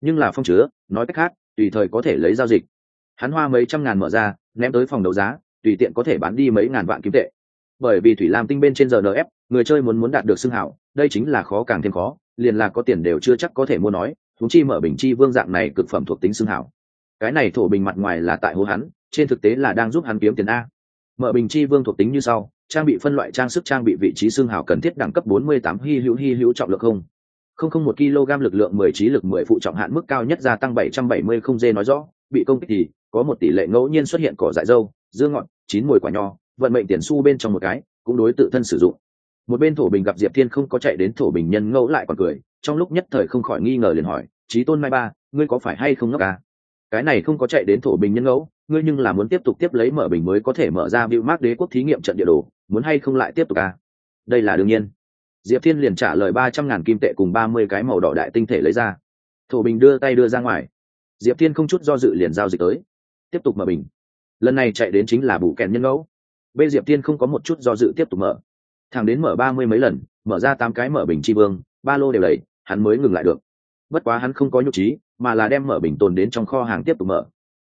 nhưng là phong chứa, nói cách khác tùy thời có thể lấy giao dịch. Hắn hoa mấy trăm ngàn mở ra, ném tới phòng đấu giá, tùy tiện có thể bán đi mấy ngàn vạn kim tệ. Bởi vì thủy lam tinh bên trên RNF, người chơi muốn đạt được xưng hảo, đây chính là khó càng thêm khó, liền là có tiền đều chưa chắc có thể mua nói, huống chi mở bình chi vương dạng này cực phẩm thuộc tính xưng hảo. Cái này thổ bình mặt ngoài là tại hố hắn, trên thực tế là đang giúp hắn kiếm tiền a. Mở bình chi vương thuộc tính như sau: trang bị phân loại trang sức, trang bị vị trí xưng hảo cần thiết đẳng cấp 48, hy hữu trọng lượng không một kg, lực lượng 10, trí lực 10, phụ trọng hạn mức cao nhất gia tăng 770 không dê. Nói rõ bị công kích thì có một tỷ lệ ngẫu nhiên xuất hiện cỏ dại dâu, dưa ngọt, chín mùi quả nho, vận mệnh tiền xu bên trong một cái, cũng đối tự thân sử dụng. Một bên thổ bình gặp Diệp Thiên không có chạy đến thổ bình nhân ngẫu lại còn cười, trong lúc nhất thời không khỏi nghi ngờ liền hỏi: Chí Tôn Mai Ba, ngươi có phải hay không ngốc à? Cái này không có chạy đến thổ bình nhân ngẫu, ngươi nhưng là muốn tiếp tục tiếp lấy mở bình mới có thể mở ra Bưu Mác Đế quốc thí nghiệm trận địa đồ, muốn hay không lại tiếp tục à? Đây là đương nhiên. Diệp Thiên liền trả lời 300.000 kim tệ cùng 30 cái màu đỏ đại tinh thể lấy ra. Thổ bình đưa tay đưa ra ngoài. Diệp Thiên không chút do dự liền giao dịch tới, tiếp tục mở bình. Lần này chạy đến chính là bù kèn nhân ngẫu. Bên Diệp Thiên không có một chút do dự tiếp tục mở, thằng đến mở 30 mấy lần, mở ra 8 cái mở bình chi vương, ba lô đều đầy, hắn mới ngừng lại được. Bất quá hắn không có nhục trí, mà là đem mở bình tồn đến trong kho hàng tiếp tục mở.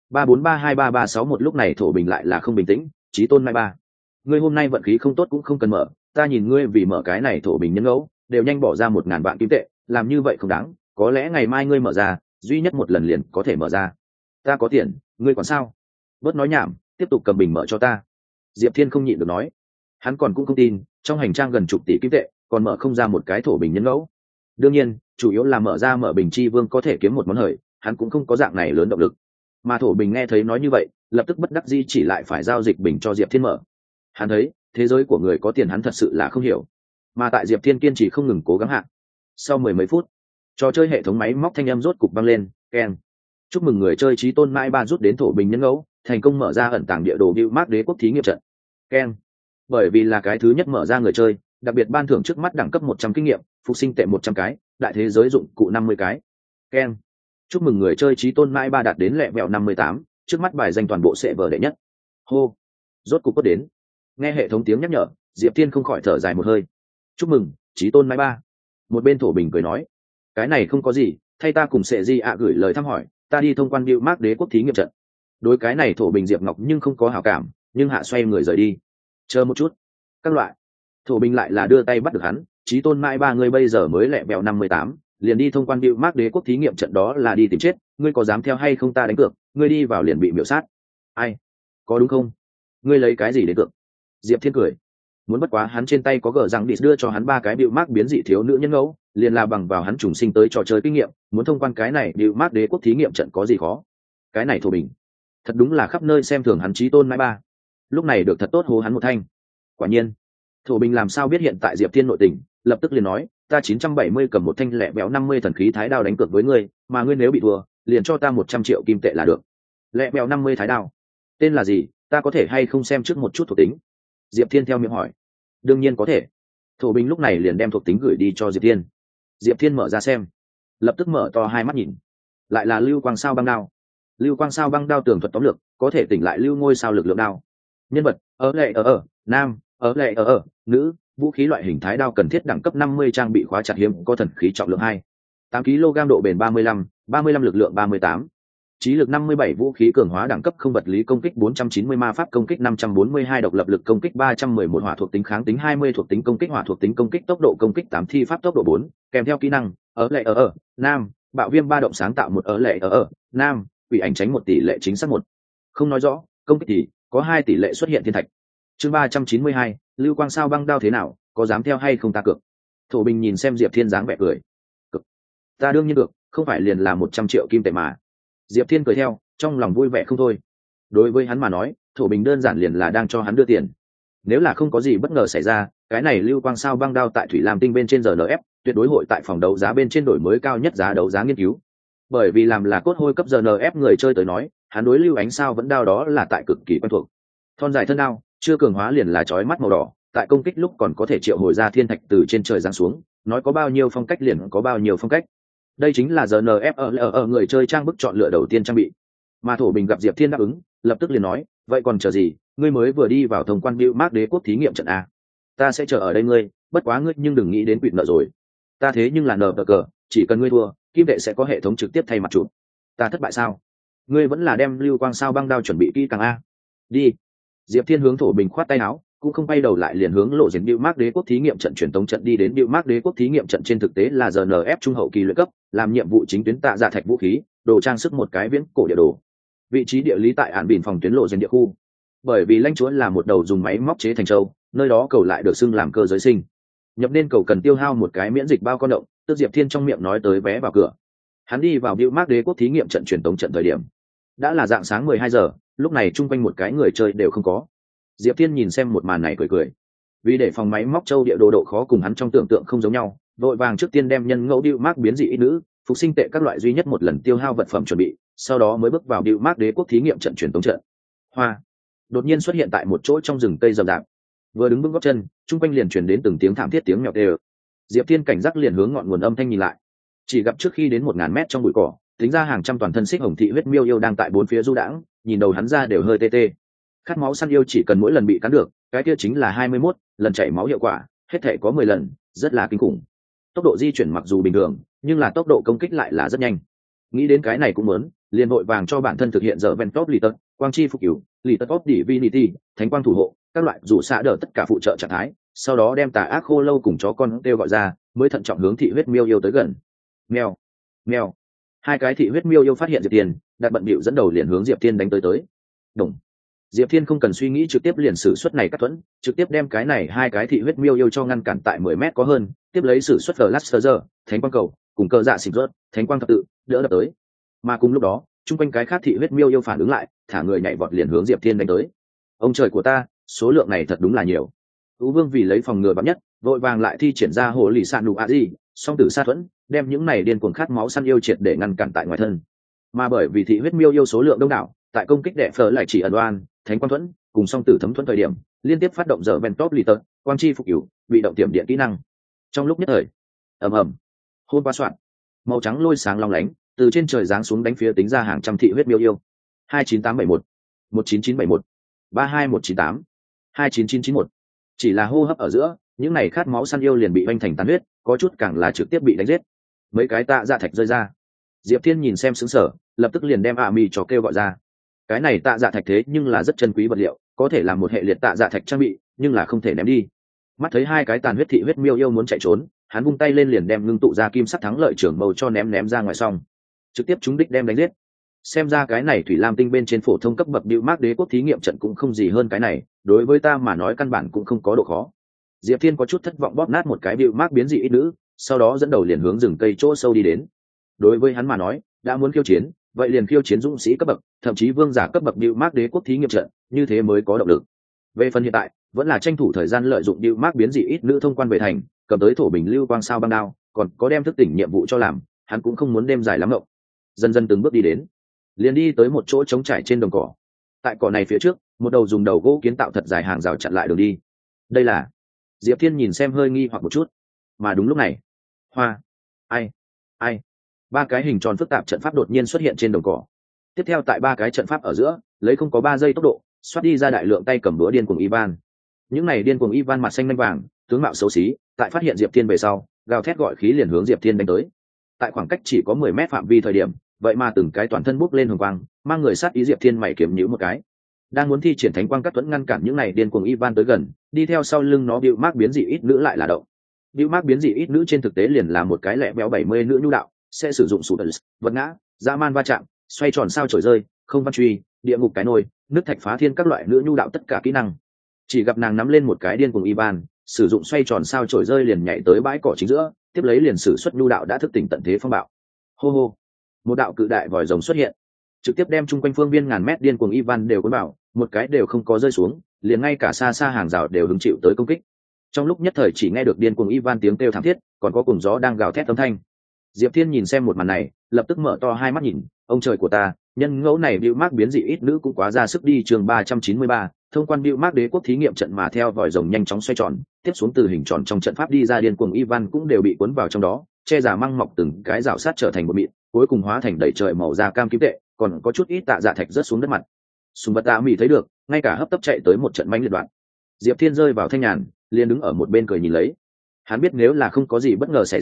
3432331 lúc này thổ bình lại là không bình tĩnh. Chí Tôn Mai Ba, ngươi hôm nay vận khí không tốt cũng không cần mở, ta nhìn ngươi vì mở cái này thổ bình nhân ngẫu đều nhanh bỏ ra 1.000 vạn kim tệ, làm như vậy không đáng, có lẽ ngày mai ngươi mở ra duy nhất một lần liền có thể mở ra. Ta có tiền, ngươi còn sao? Bớt nói nhảm, tiếp tục cầm bình mở cho ta. Diệp Thiên không nhịn được nói. Hắn còn cũng không tin, trong hành trang gần chục tỷ kim tệ còn mở không ra một cái thổ bình nhân ngẫu. Đương nhiên chủ yếu là mở ra mở bình chi vương có thể kiếm một món hời, hắn cũng không có dạng này lớn động lực. Mà thổ bình nghe thấy nói như vậy, lập tức bất đắc dĩ chỉ lại phải giao dịch bình cho Diệp Thiên mở. Hắn thấy thế giới của người có tiền hắn thật sự là không hiểu, mà tại Diệp Thiên kiên trì không ngừng cố gắng hạ, sau mười mấy phút trò chơi hệ thống máy móc thanh âm rốt cục vang lên, keng, chúc mừng người chơi Chí Tôn Mai Ba rút đến thổ bình nhân ngẫu, thành công mở ra ẩn tàng địa đồ Bưu Mác Đế quốc thí nghiệm trận, keng. Bởi vì là cái thứ nhất mở ra người chơi, đặc biệt ban thưởng trước mắt đẳng cấp 100 kinh nghiệm, phục sinh tệ 100 cái, đại thế giới dụng cụ 50 cái, keng. Chúc mừng người chơi Chí Tôn Mai Ba đạt đến lẹ vẹo 58, trước mắt bài danh toàn bộ sẽ vở đệ nhất. Hô, rốt cục có đến. Nghe hệ thống tiếng nhắc nhở, Diệp Thiên không khỏi thở dài một hơi. Chúc mừng Chí Tôn Mai Ba. Một bên thổ bình cười nói, cái này không có gì, thay ta cùng Sệ Di ạ gửi lời thăm hỏi, ta đi thông quan Bưu Mác Đế quốc thí nghiệm trận. Đối cái này thổ bình Diệp Ngọc nhưng không có hảo cảm, nhưng hạ xoay người rời đi. Chờ một chút, các loại. Thổ bình lại là đưa tay bắt được hắn. Chí Tôn Mai Ba, ngươi bây giờ mới lẹ vẹo 58, liền đi thông quan Bưu Mác Đế quốc thí nghiệm trận, đó là đi tìm chết, ngươi có dám theo hay không ta đánh cược, ngươi đi vào liền bị miểu sát. Ai, có đúng không? Ngươi lấy cái gì để cược? Diệp Thiên cười. Muốn bất quá hắn trên tay có gờ rằng đi đưa cho hắn 3 cái Bưu Mác biến dị thiếu nữ nhân ngẫu, liền là bằng vào hắn trùng sinh tới trò chơi kinh nghiệm, muốn thông quan cái này Bưu Mác Đế quốc thí nghiệm trận có gì khó. Cái này thổ bình thật đúng là khắp nơi xem thường hắn Chí Tôn Mai Ba, lúc này được thật tốt hô hắn một thanh. Quả nhiên thổ bình làm sao biết hiện tại Diệp Thiên nội tình, lập tức liền nói, ta 970 cầm một thanh lẹ béo 50 thần khí thái đao đánh cược với ngươi, mà ngươi nếu bị thua liền cho ta 100 triệu kim tệ là được. Lẹ béo 50 thái đao tên là gì, ta có thể hay không xem trước một chút thuộc tính? Diệp Thiên theo miệng hỏi. Đương nhiên có thể. Thổ bình lúc này liền đem thuộc tính gửi đi cho Diệp Thiên. Diệp Thiên mở ra xem, lập tức mở to hai mắt nhìn, lại là lưu quang sao băng đao. Lưu quang sao băng đao tường thuật tóm lược, có thể tỉnh lại lưu ngôi sao lực lượng đao. Nhân vật nam, nữ, vũ khí loại hình thái đao cần thiết đẳng cấp 50, trang bị khóa chặt hiếm có thần khí trọng lượng 2, 8 kg, độ bền 35 lực lượng 38, trí lực 57, vũ khí cường hóa đẳng cấp không, vật lý công kích 490, ma pháp công kích 542, độc lập lực công kích 311, hỏa thuộc tính kháng tính 20, thuộc tính công kích hỏa thuộc tính công kích tốc độ công kích 8, thi pháp tốc độ 4, kèm theo kỹ năng nam, bạo viêm ba động sáng tạo 1, nam, quỷ ảnh tránh 1, tỷ lệ chính xác 1. Không nói rõ, công kích thì có 2 tỷ lệ xuất hiện thiên thạch. Chương 392, lưu quang sao băng đao thế nào, có dám theo hay không ta cược? Thổ bình nhìn xem Diệp Thiên dáng vẻ cười. Cực. Ta đương nhiên được, không phải liền là 100 triệu kim tệ mà. Diệp Thiên cười theo, trong lòng vui vẻ không thôi. Đối với hắn mà nói, thổ bình đơn giản liền là đang cho hắn đưa tiền. Nếu là không có gì bất ngờ xảy ra, cái này lưu quang sao băng đao tại thủy lam tinh bên trên RNF, tuyệt đối hội tại phòng đấu giá bên trên đổi mới cao nhất giá đấu giá nghiên cứu. Bởi vì làm là cốt hôi cấp RNF người chơi tới nói, hắn đối lưu ánh sao vẫn đao đó là tại cực kỳ quen thuộc. Thon dài thân đao, chưa cường hóa liền là chói mắt màu đỏ, tại công kích lúc còn có thể triệu hồi ra thiên thạch từ trên trời giáng xuống, nói có bao nhiêu phong cách liền có bao nhiêu phong cách. Đây chính là RNF ở người chơi trang bức chọn lựa đầu tiên trang bị. Mà thổ bình gặp Diệp Thiên đáp ứng, lập tức liền nói, vậy còn chờ gì, ngươi mới vừa đi vào thông quan Bưu Mác Đế quốc thí nghiệm trận a, ta sẽ chờ ở đây ngươi, bất quá ngươi nhưng đừng nghĩ đến quỵt nợ rồi. Ta thế nhưng là nờ cờ, chỉ cần ngươi thua, kim tệ sẽ có hệ thống trực tiếp thay mặt chụp. Ta thất bại sao? Ngươi vẫn là đem lưu quang sao băng đao chuẩn bị kỹ càng a. Đi. Diệp Thiên hướng Thổ Bình khoát tay áo, cũng không quay đầu lại liền hướng lộ diện Bưu Mác Đế quốc thí nghiệm trận truyền tống trận đi đến. Bưu Mác Đế quốc thí nghiệm trận trên thực tế là RNF trung hậu kỳ luyện cấp, làm nhiệm vụ chính tuyến tạ dạ thạch vũ khí, đồ trang sức một cái viễn cổ địa đồ. Vị trí địa lý tại Án Bỉn phòng tuyến lộ diện địa khu. Bởi vì lãnh chúa là một đầu dùng máy móc chế thành châu, nơi đó cầu lại được xưng làm cơ giới sinh. Nhập nên cầu cần tiêu hao một cái miễn dịch bao con động, tức Diệp Thiên trong miệng nói tới vé vào cửa. Hắn đi vào Bưu Mác Đế quốc thí nghiệm trận truyền tống trận thời điểm đã là dạng sáng 12 giờ, lúc này chung quanh một cái người chơi đều không có. Diệp Thiên nhìn xem một màn này cười cười, vì để phòng máy móc châu địa đồ độ khó cùng hắn trong tưởng tượng không giống nhau, vội vàng trước tiên đem nhân ngẫu Bưu Mác biến dị ít nữ, phục sinh tệ các loại duy nhất một lần tiêu hao vật phẩm chuẩn bị, sau đó mới bước vào Bưu Mác Đế quốc thí nghiệm trận truyền tống trận. Hoa đột nhiên xuất hiện tại một chỗ trong rừng cây rậm rạp, vừa đứng vững gót chân, chung quanh liền truyền đến từng tiếng thảm thiết tiếng mèo kêu. Diệp Thiên cảnh giác liền hướng ngọn nguồn âm thanh nhìn lại, chỉ gặp trước khi đến 1000 mét trong bụi cỏ, tính ra hàng trăm toàn thân xích hồng thị huyết miêu yêu đang tại bốn phía du đãng, nhìn đầu hắn ra đều hơi tê tê. Khát máu săn yêu chỉ cần mỗi lần bị cắn được, cái kia chính là 21 lần chảy máu hiệu quả, hết thể có 10 lần, rất là kinh khủng. Tốc độ di chuyển mặc dù bình thường, nhưng là tốc độ công kích lại là rất nhanh. Nghĩ đến cái này cũng muốn, liền vội vàng cho bản thân thực hiện giờ Ventop lì tật, quang chi phục cứu, lì tật top divinity, thánh quang thủ hộ, các loại rủ xạ đỡ tất cả phụ trợ trạng thái, sau đó đem tà ác khô lâu cùng chó con kêu gọi ra, mới thận trọng hướng thị huyết miêu yêu tới gần. Mèo, mèo. Hai cái thị huyết miêu yêu phát hiện Diệp Thiên, đặt bận bịu dẫn đầu liền hướng Diệp Thiên đánh tới. Đồng. Diệp Thiên không cần suy nghĩ trực tiếp liền sử xuất này cắt thuẫn, trực tiếp đem cái này hai cái thị huyết miêu yêu cho ngăn cản tại 10 mét có hơn, tiếp lấy sử xuất Blaster, thánh quang cầu, cùng cơ dạ xịt rớt, thánh quang thập tự, đỡ đập tới. Mà cùng lúc đó, chung quanh cái khác thị huyết miêu yêu phản ứng lại, thả người nhảy vọt liền hướng Diệp Thiên đánh tới. Ông trời của ta, số lượng này thật đúng là nhiều. Tú Vương vì lấy phòng ngừa bắn nhất, vội vàng lại thi triển ra hồ lì sạn nụ a di, song tử sa thuẫn, đem những này điên cuồng khát máu săn yêu triệt để ngăn cản tại ngoài thân. Mà bởi vì thị huyết miêu yêu số lượng đông đảo, tại công kích đệ phở lại chỉ ẩn đoan, thánh quang thuẫn, cùng song tử thấm thuẫn thời điểm, liên tiếp phát động giờ Ventop lì tật, quang chi phục cửu, bị động tiềm điện kỹ năng. Trong lúc nhất thời, ầm ầm, hôn qua soạn, màu trắng lôi sáng long lánh, từ trên trời giáng xuống đánh phía tính ra hàng trăm thị huyết miêu yêu. 29871, 19971, 32198, 29991. Chỉ là hô hấp ở giữa, những này khát máu săn yêu liền bị oanh thành tàn huyết, có chút càng là trực tiếp bị đánh giết. Mấy cái tạ dạ thạch rơi ra. Diệp Thiên nhìn xem sững sờ, lập tức liền đem mì cho kêu gọi ra. Cái này tạ dạ thạch thế nhưng là rất chân quý vật liệu, có thể làm một hệ liệt tạ dạ thạch trang bị, nhưng là không thể ném đi. Mắt thấy hai cái tàn huyết thị huyết miêu yêu muốn chạy trốn, hắn vung tay lên liền đem ngưng tụ ra kim sắc thắng lợi trưởng bầu cho ném ra ngoài xong, trực tiếp trúng đích đem đánh giết. Xem ra cái này thủy lam tinh bên trên phổ thông cấp bậc Bưu Mác Đế quốc thí nghiệm trận cũng không gì hơn cái này, đối với ta mà nói căn bản cũng không có độ khó. Diệp Thiên có chút thất vọng bóp nát một cái Bưu Mác biến dị ít nữ, sau đó dẫn đầu liền hướng rừng cây chỗ sâu đi đến. Đối với hắn mà nói, đã muốn khiêu chiến, vậy liền khiêu chiến dũng sĩ cấp bậc, thậm chí vương giả cấp bậc Bưu Mác Đế quốc thí nghiệm trận, như thế mới có động lực. Về phần hiện tại, vẫn là tranh thủ thời gian lợi dụng Bưu Mác biến dị ít nữ thông quan về thành, cầm tới thổ bình lưu quang sao băng đao, còn có đem thức tỉnh nhiệm vụ cho làm, hắn cũng không muốn đêm dài lắm ngộng. Dần dần từng bước đi đến, liền đi tới một chỗ trống trải trên đồng cỏ. Tại cỏ này phía trước, một đầu dùng đầu gỗ kiến tạo thật dài hàng rào chặn lại đường đi. Đây là... Diệp Thiên nhìn xem hơi nghi hoặc một chút. Mà đúng lúc này, hoa, ai, ba cái hình tròn phức tạp trận pháp đột nhiên xuất hiện trên đồng cỏ. Tiếp theo tại ba cái trận pháp ở giữa, lấy không có 3 giây tốc độ, xoát đi ra đại lượng tay cầm búa điên cuồng Ivan. Những này điên cuồng Ivan mặt xanh nanh vàng, tướng mạo xấu xí, tại phát hiện Diệp Thiên về sau, gào thét gọi khí liền hướng Diệp Thiên đánh tới. Tại khoảng cách chỉ có 10 mét phạm vi thời điểm, vậy mà từng cái toàn thân bốc lên hồng quang, mang người sát ý. Diệp Thiên mày kiếm nhíu một cái, đang muốn thi triển thánh quang cắt thuẫn ngăn cản những này điên cuồng Ivan tới gần, đi theo sau lưng nó Bưu Mác biến dị ít nữ lại là động. Bưu Mác biến dị ít nữ trên thực tế liền là một cái lẹ béo 70 nữ nhu đạo, sẽ sử dụng sủ tần, vật ngã, dã man va chạm, xoay tròn sao chổi rơi, không văn truy, địa ngục cái nồi, nước thạch phá thiên các loại nữ nhu đạo tất cả kỹ năng. Chỉ gặp nàng nắm lên một cái điên cuồng Ivan, sử dụng xoay tròn sao chổi rơi liền nhảy tới bãi cỏ chính giữa, tiếp lấy liền sử xuất nhu đạo đã thức tỉnh tận thế phong bạo. Hô hô, một đạo cự đại vòi rồng xuất hiện, trực tiếp đem chung quanh phương viên ngàn mét điên cuồng Ivan đều cuốn vào, một cái đều không có rơi xuống, liền ngay cả xa xa hàng rào đều hứng chịu tới công kích. Trong lúc nhất thời chỉ nghe được điên cuồng Ivan tiếng kêu thảm thiết, còn có cùng gió đang gào thét âm thanh. Diệp Thiên nhìn xem một màn này, lập tức mở to hai mắt nhìn, ông trời của ta, nhân ngẫu này Bưu Mác biến dị ít nữ cũng quá ra sức đi. Chương 393, thông quan Bưu Mác Đế quốc thí nghiệm trận. Mà theo vòi rồng nhanh chóng xoay tròn, tiếp xuống từ hình tròn trong trận pháp đi ra điên cuồng Ivan cũng đều bị cuốn vào trong đó, che giả măng mọc từng cái rào sát trở thành một mịn, cuối cùng hóa thành đầy trời màu da cam kim tệ, còn có chút ít tạ dạ thạch rớt xuống đất mặt. Sùng Bật Tạ Mỹ thấy được, ngay cả hấp tấp chạy tới một trận mãnh liệt đoạn. Diệp Thiên rơi vào thanh nhàn, liền đứng ở một bên cười nhìn lấy. Hắn biết nếu là không có gì bất ngờ xảy ra,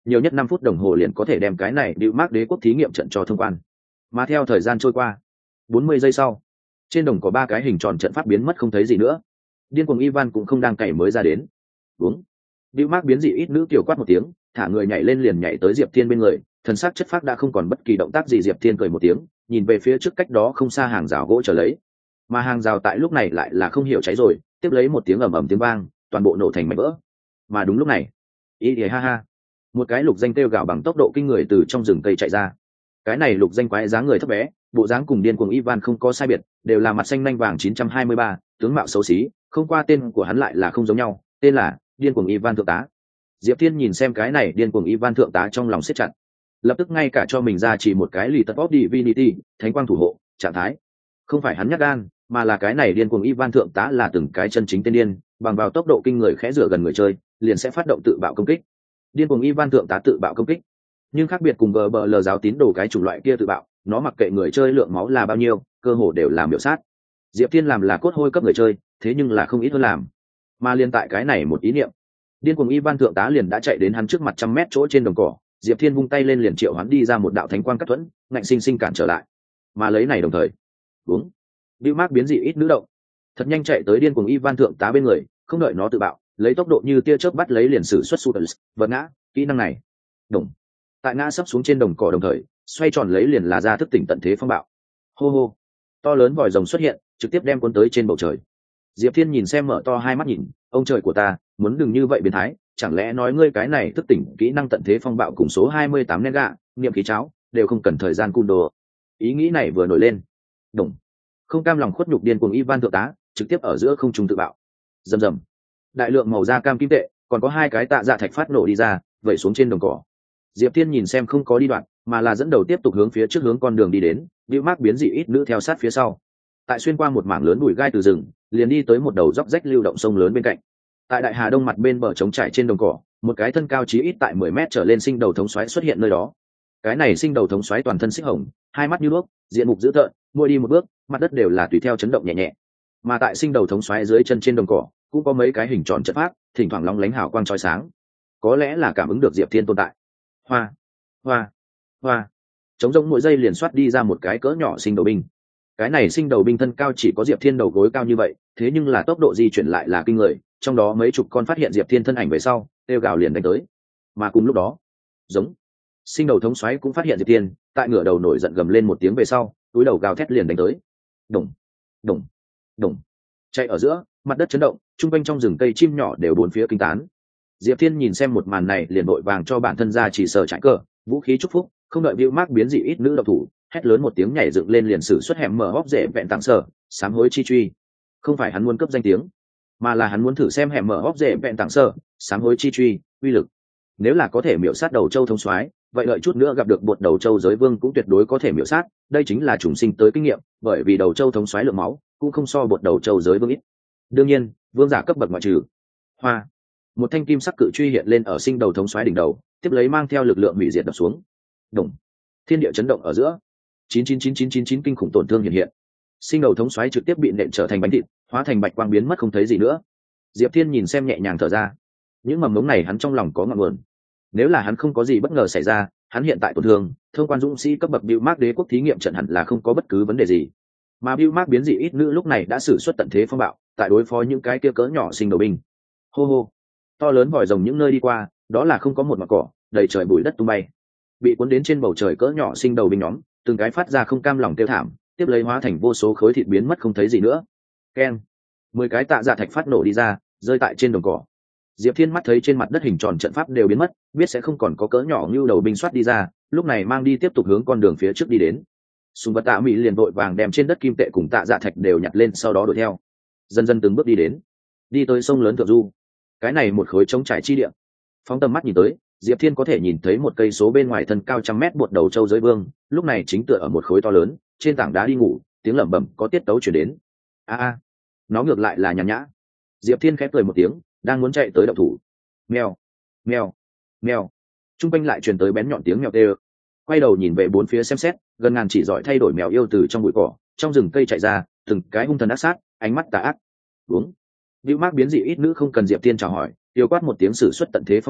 nhiều nhất 5 phút đồng hồ liền có thể đem cái này Điệu Mác Đế quốc thí nghiệm trận cho thông quan. Mà theo thời gian trôi qua, 40 giây sau, trên đồng có 3 cái hình tròn trận pháp biến mất không thấy gì nữa. Điên cuồng Ivan cũng không đang cày mới ra đến. Uống. Điệu Mác biến dị ít nữ tiểu quát một tiếng, thả người nhảy lên liền nhảy tới Diệp Thiên bên người, thần sắc chất phác đã không còn bất kỳ động tác gì. Diệp Thiên cười một tiếng, nhìn về phía trước cách đó không xa hàng rào gỗ trở lấy. Mà hàng rào tại lúc này lại là không hiểu cháy rồi, tiếp lấy một tiếng ầm ầm tiếng vang, toàn bộ nổ thành mảnh vỡ. Mà đúng lúc này, ha ha, một cái lục danh kêu gào bằng tốc độ kinh người từ trong rừng cây chạy ra. Cái này lục danh quái dáng người thấp bé, bộ dáng cùng điên cuồng Ivan không có sai biệt, đều là mặt xanh nanh vàng 923, tướng mạo xấu xí, không qua tên của hắn lại là không giống nhau, tên là điên cuồng Ivan thượng tá. Diệp Thiên nhìn xem cái này điên cuồng Ivan thượng tá trong lòng siết chặt, lập tức ngay cả cho mình ra chỉ một cái lì tật of divinity, thánh quang thủ hộ trạng thái. Không phải hắn nhát gan, mà là cái này điên cuồng Ivan thượng tá là từng cái chân chính tên điên, bằng vào tốc độ kinh người khẽ rửa gần người chơi, liền sẽ phát động tự bạo công kích. Điên cuồng Ivan thượng tá tự bạo công kích, nhưng khác biệt cùng GBL giáo tín đồ cái chủng loại kia tự bạo, nó mặc kệ người chơi lượng máu là bao nhiêu, cơ hồ đều làm miểu sát. Diệp Thiên làm là cốt hôi cấp người chơi, thế nhưng là không ít hơn làm. Mà liên tại cái này một ý niệm, điên cuồng Ivan thượng tá liền đã chạy đến hắn trước mặt 100 mét chỗ trên đồng cỏ. Diệp Thiên vung tay lên liền triệu hắn đi ra một đạo thánh quang cắt thuẫn, ngạnh sinh sinh cản trở lại. Mà lấy này đồng thời, đúng, Điệu Mác biến dị ít nữ động, thật nhanh chạy tới điên cuồng Ivan thượng tá bên người, không đợi nó tự bạo, lấy tốc độ như tia chớp bắt lấy liền sử xuất super vật ngã, kỹ năng này. Đồng. Tại ngã sắp xuống trên đồng cỏ đồng thời, xoay tròn lấy liền là ra thức tỉnh tận thế phong bạo. Hô hô. To lớn vòi rồng xuất hiện, trực tiếp đem cuốn tới trên bầu trời. Diệp Thiên nhìn xem mở to hai mắt nhìn, ông trời của ta, muốn đừng như vậy biến thái, chẳng lẽ nói ngươi cái này thức tỉnh kỹ năng tận thế phong bạo cùng số 28 nén gạ, niệm khí cháo, đều không cần thời gian cung đồ. Ý nghĩ này vừa nổi lên. Đồng. Không cam lòng khuất nhục điên cuồng Ivan thượng tá, trực tiếp ở giữa không trung tự bạo. Rầm rầm. Đại lượng màu da cam kim tệ, còn có 2 cái tạ dạ thạch phát nổ đi ra, vẩy xuống trên đồng cỏ. Diệp Thiên nhìn xem không có đi đoạn, mà là dẫn đầu tiếp tục hướng phía trước hướng con đường đi đến, Điệu Mác biến dị ít nữ theo sát phía sau. Tại xuyên qua một mảng lớn bụi gai từ rừng, liền đi tới một đầu dốc rách lưu động sông lớn bên cạnh. Tại đại hà đông mặt bên bờ trống trải trên đồng cỏ, một cái thân cao chí ít tại 10 mét trở lên sinh đầu thống soái xuất hiện nơi đó. Cái này sinh đầu thống soái toàn thân xích hồng, hai mắt như đuốc, diện mục dữ tợn, mỗi đi một bước, mặt đất đều là tùy theo chấn động nhẹ nhẹ. Mà tại sinh đầu thống soái dưới chân trên đồng cỏ, cũng có mấy cái hình tròn chất phát, thỉnh thoảng lóng lánh hào quang chói sáng. Có lẽ là cảm ứng được Diệp Thiên tồn tại. Hoa, hoa, hoa. Trống rỗng mỗi giây liền soát đi ra một cái cỡ nhỏ sinh đầu binh. Cái này sinh đầu binh thân cao chỉ có Diệp Thiên đầu gối cao như vậy, thế nhưng là tốc độ di chuyển lại là kinh người, trong đó mấy chục con phát hiện Diệp Thiên thân ảnh về sau, kêu gào liền đánh tới. Mà cùng lúc đó, giống sinh đầu thống soái cũng phát hiện Diệp Thiên, tại ngửa đầu nổi giận gầm lên một tiếng về sau, túi đầu gào thét liền đánh tới. Đùng, đùng, đùng. Chạy ở giữa, mặt đất chấn động, trung quanh trong rừng cây chim nhỏ đều bốn phía kinh tán. Diệp Thiên nhìn xem một màn này liền vội vàng cho bản thân ra chỉ sở trải cờ, vũ khí chúc phúc, không đợi Điệu Mác biến dị ít nữ độc thủ, hét lớn một tiếng nhảy dựng lên liền sử xuất hẻm mở hốc rễ vẹn tặng sở, sám hối chi truy. Không phải hắn muốn cấp danh tiếng, mà là hắn muốn thử xem hẻm mở hốc rễ vẹn tặng sở, sám hối chi truy, uy lực. Nếu là có thể miểu sát đầu châu thông soái, vậy đợi chút nữa gặp được bột đầu châu giới vương cũng tuyệt đối có thể miểu sát, đây chính là trùng sinh tới kinh nghiệm, bởi vì đầu châu thống soái lượng máu cũng không so bột đầu châu giới vương ít. Đương nhiên, vương giả cấp bậc ngoại trừ. Hoa. Một thanh kim sắc cự truy hiện lên ở sinh đầu thống soái đỉnh đầu, tiếp lấy mang theo lực lượng hủy diệt đập xuống. Đùng. Thiên địa chấn động ở giữa, 99999 kinh khủng tổn thương hiện hiện. Sinh đầu thống soái trực tiếp bị nện trở thành bánh thịt, hóa thành bạch quang biến mất không thấy gì nữa. Diệp Thiên nhìn xem nhẹ nhàng thở ra. Những mầm mống này hắn trong lòng có ngọn nguồn. Nếu là hắn không có gì bất ngờ xảy ra, hắn hiện tại tổn thương, thông quan dũng sĩ cấp bậc Điệu Mác đế quốc thí nghiệm trận hẳn là không có bất cứ vấn đề gì. Mà Điệu Mác biến dị ít nữ lúc này đã sử xuất tận thế phong bạo, tại đối phó những cái kia cỡ nhỏ sinh đầu binh. Hô hô. To lớn vòi rồng những nơi đi qua, đó là không có một mảng cỏ, đầy trời bụi đất tung bay. Bị cuốn đến trên bầu trời cỡ nhỏ sinh đầu binh nhóm, từng cái phát ra không cam lòng kêu thảm, tiếp lấy hóa thành vô số khối thịt biến mất không thấy gì nữa. Keng. 10 cái tạ dạ thạch phát nổ đi ra, rơi tại trên đồng cỏ. Diệp Thiên mắt thấy trên mặt đất hình tròn trận pháp đều biến mất, biết sẽ không còn có cỡ nhỏ như đầu binh soát đi ra, lúc này mang đi tiếp tục hướng con đường phía trước đi đến. Sùng vật tạ mỹ liền vội vàng đem trên đất kim tệ cùng tạ dạ thạch đều nhặt lên, sau đó đuổi theo. Dần dần từng bước đi đến, đi tới sông lớn thượng du. Cái này một khối trống trải chi địa. Phóng tầm mắt nhìn tới, Diệp Thiên có thể nhìn thấy một cây số bên ngoài thân cao 100 mét bột đầu châu giới vương, lúc này chính tựa ở một khối to lớn, trên tảng đá đi ngủ, tiếng lẩm bẩm có tiết tấu truyền đến. A, nó ngược lại là nhàn nhã. Diệp Thiên khép cười một tiếng, đang muốn chạy tới động thủ. Mèo, mèo, mèo. Trung quanh lại truyền tới bén nhọn tiếng mèo kêu. Quay đầu nhìn về bốn phía xem xét, gần ngàn chỉ giỏi thay đổi mèo yêu từ trong bụi cỏ, trong rừng cây chạy ra, từng cái hung thần ác sát, ánh mắt tà ác. Uống. Điệu Mác biến dị ít nữ không cần Diệp Thiên chào hỏi, tiêu quát một tiếng sử xuất tận thế phong bạo,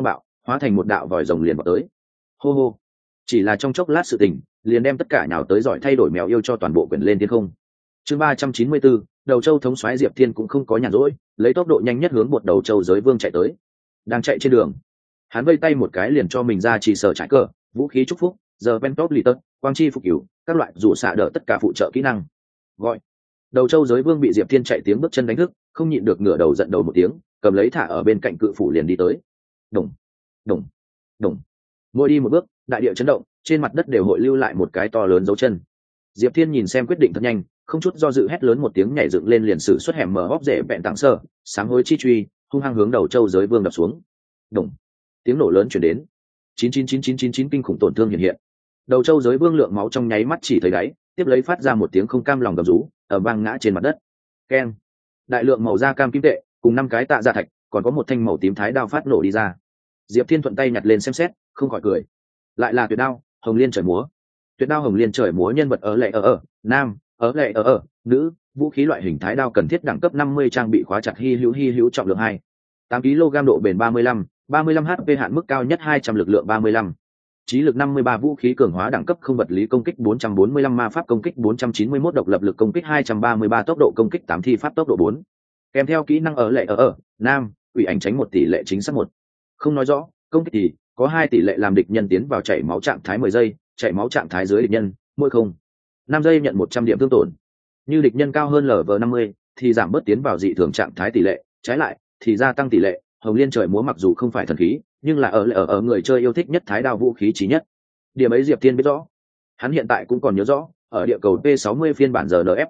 hóa thành một đạo vòi rồng liền vào tới. Hô hô, chỉ là trong chốc lát sự tình liền đem tất cả nhào tới giỏi thay đổi mèo yêu cho toàn bộ quyển lên thiên không. Chương 394, đầu châu thống soái Diệp Thiên cũng không có nhàn rỗi, lấy tốc độ nhanh nhất hướng một đầu châu giới vương chạy tới. Đang chạy trên đường, hắn vây tay một cái liền cho mình ra chỉ sở trải cờ, vũ khí chúc phúc, giờ pentop lì tật, quang chi phục cửu, các loại rủ xạ đỡ tất cả phụ trợ kỹ năng. Gọi. Đầu châu giới vương bị Diệp Thiên chạy tiếng bước chân đánh thức, không nhịn được ngửa đầu giận đầu một tiếng, cầm lấy thả ở bên cạnh cự phủ liền đi tới. Đùng, đùng, đùng. Mỗi đi một bước, đại địa chấn động, trên mặt đất đều hội lưu lại một cái to lớn dấu chân. Diệp Thiên nhìn xem quyết định thật nhanh, không chút do dự hét lớn một tiếng nhảy dựng lên liền sử xuất hẻm mở hốc rễ vẹn tặng sơ, sám hối chi truy, hung hăng hướng đầu châu giới vương đập xuống. Đùng. Tiếng nổ lớn truyền đến. 999999 kinh khủng tổn thương hiện hiện. Đầu châu giới vương lượng máu trong nháy mắt chỉ thấy đáy, tiếp lấy phát ra một tiếng không cam lòng gầm rú, ở vang ngã trên mặt đất. Keng. Đại lượng màu da cam kim tệ, cùng 5 cái tạ gia thạch, còn có một thanh màu tím thái đao phát nổ đi ra. Diệp Thiên thuận tay nhặt lên xem xét, không khỏi cười. Lại là tuyệt đao, hồng liên trời múa. Tuyệt đao hồng liên trời múa nhân vật ở lệ ở nam, ở lệ ở nữ, vũ khí loại hình thái đao cần thiết đẳng cấp 50 trang bị khóa chặt hy hữu trọng lượng 2. 8 kg độ bền 35 HP hạn mức cao nhất 200 lực lượng 35. Trí lực 53 vũ khí cường hóa đẳng cấp không vật lý công kích 445 ma pháp công kích 491 độc lập lực công kích 233 tốc độ công kích 8 thi pháp tốc độ 4. Kèm theo kỹ năng ở lệ ở nam, ủy ảnh tránh 1 tỷ lệ chính xác 1. Không nói rõ, công kích thì có 2 tỷ lệ làm địch nhân tiến vào chảy máu trạng thái 10 giây, chảy máu trạng thái dưới địch nhân, mỗi 5 giây nhận 100 điểm thương tổn. Như địch nhân cao hơn LV50 thì giảm bớt tiến vào dị thường trạng thái tỷ lệ, trái lại thì gia tăng tỷ lệ. Hồng liên trời múa mặc dù không phải thần khí, nhưng là ở người chơi yêu thích nhất thái đao vũ khí chí nhất. Điểm ấy Diệp Thiên biết rõ. Hắn hiện tại cũng còn nhớ rõ, ở địa cầu P60 phiên bản RNF,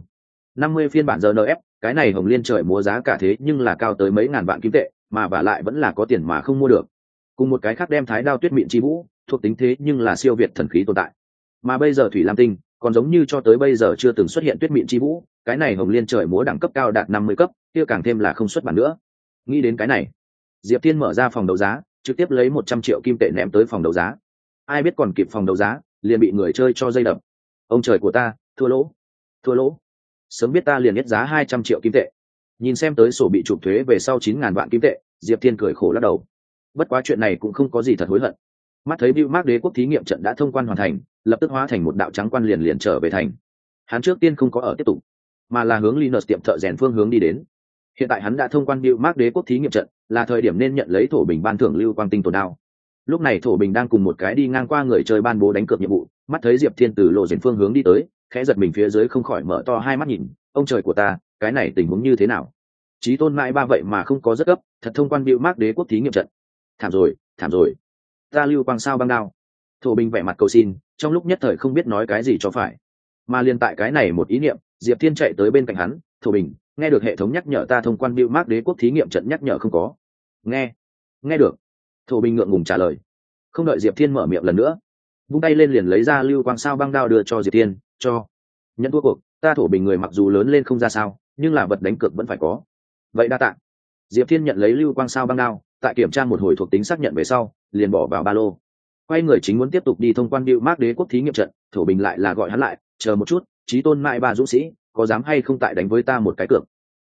50 phiên bản RNF, cái này hồng liên trời múa giá cả thế nhưng là cao tới mấy ngàn vạn kim tệ, mà vả lại vẫn là có tiền mà không mua được. Cùng một cái khác đem thái đao tuyết mịn chi vũ, thuộc tính thế nhưng là siêu việt thần khí tồn tại. Mà bây giờ Thủy Lam Tinh, còn giống như cho tới bây giờ chưa từng xuất hiện tuyết mịn chi vũ, cái này hồng liên trời múa đẳng cấp cao đạt 50 cấp, kia càng thêm là không xuất bản nữa. Nghĩ đến cái này, Diệp Thiên mở ra phòng đấu giá, trực tiếp lấy 100 triệu kim tệ ném tới phòng đấu giá. Ai biết còn kịp phòng đấu giá, liền bị người chơi cho dây đập. Ông trời của ta, thua lỗ. Sớm biết ta liền nhất giá 200 triệu kim tệ. Nhìn xem tới sổ bị chụp thuế về sau 9.000 vạn kim tệ, Diệp Thiên cười khổ lắc đầu. Bất quá chuyện này cũng không có gì thật hối hận. Mắt thấy Bưu Mác Đế quốc thí nghiệm trận đã thông quan hoàn thành, lập tức hóa thành một đạo trắng quan liền trở về thành. Hắn trước tiên không có ở tiếp tục, mà là hướng Linus tiệm thợ rèn phương hướng đi đến. Hiện tại hắn đã thông quan Bưu Mác Đế quốc thí nghiệm trận, là thời điểm nên nhận lấy thổ bình ban thưởng lưu quang tinh tổn đao. Lúc này thổ bình đang cùng một cái đi ngang qua người chơi ban bố đánh cược nhiệm vụ, mắt thấy Diệp Thiên từ lộ rèn phương hướng đi tới, khẽ giật mình phía dưới không khỏi mở to hai mắt nhìn, ông trời của ta, cái này tình huống như thế nào? Chí tôn mãi ba vậy mà không có rất gấp, thật thông quan Bưu Mác Đế quốc thí nghiệm trận. Thảm rồi. Ta lưu quang sao băng đao. Thổ bình vẻ mặt cầu xin, trong lúc nhất thời không biết nói cái gì cho phải. Mà liên tại cái này một ý niệm, Diệp Thiên chạy tới bên cạnh hắn, thổ bình, nghe được hệ thống nhắc nhở ta thông quan Bưu Mác Đế quốc thí nghiệm trận nhắc nhở không có? Nghe được. Thổ bình ngượng ngùng trả lời. Không đợi Diệp Thiên mở miệng lần nữa, vung tay lên liền lấy ra lưu quang sao băng đao đưa cho Diệp Thiên, cho. Nhận thua cuộc, ta thổ bình người mặc dù lớn lên không ra sao, nhưng là vật đánh cược vẫn phải có. Vậy đa tạ. Diệp Thiên nhận lấy lưu quang sao băng đao, tại kiểm tra một hồi thuộc tính xác nhận về sau, liền bỏ vào ba lô. Quay người chính muốn tiếp tục đi thông quan Bưu Mác Đế quốc thí nghiệm trận, thổ bình lại là gọi hắn lại, chờ một chút, chí tôn mãi ba dũng sĩ, có dám hay không tại đánh với ta một cái cược?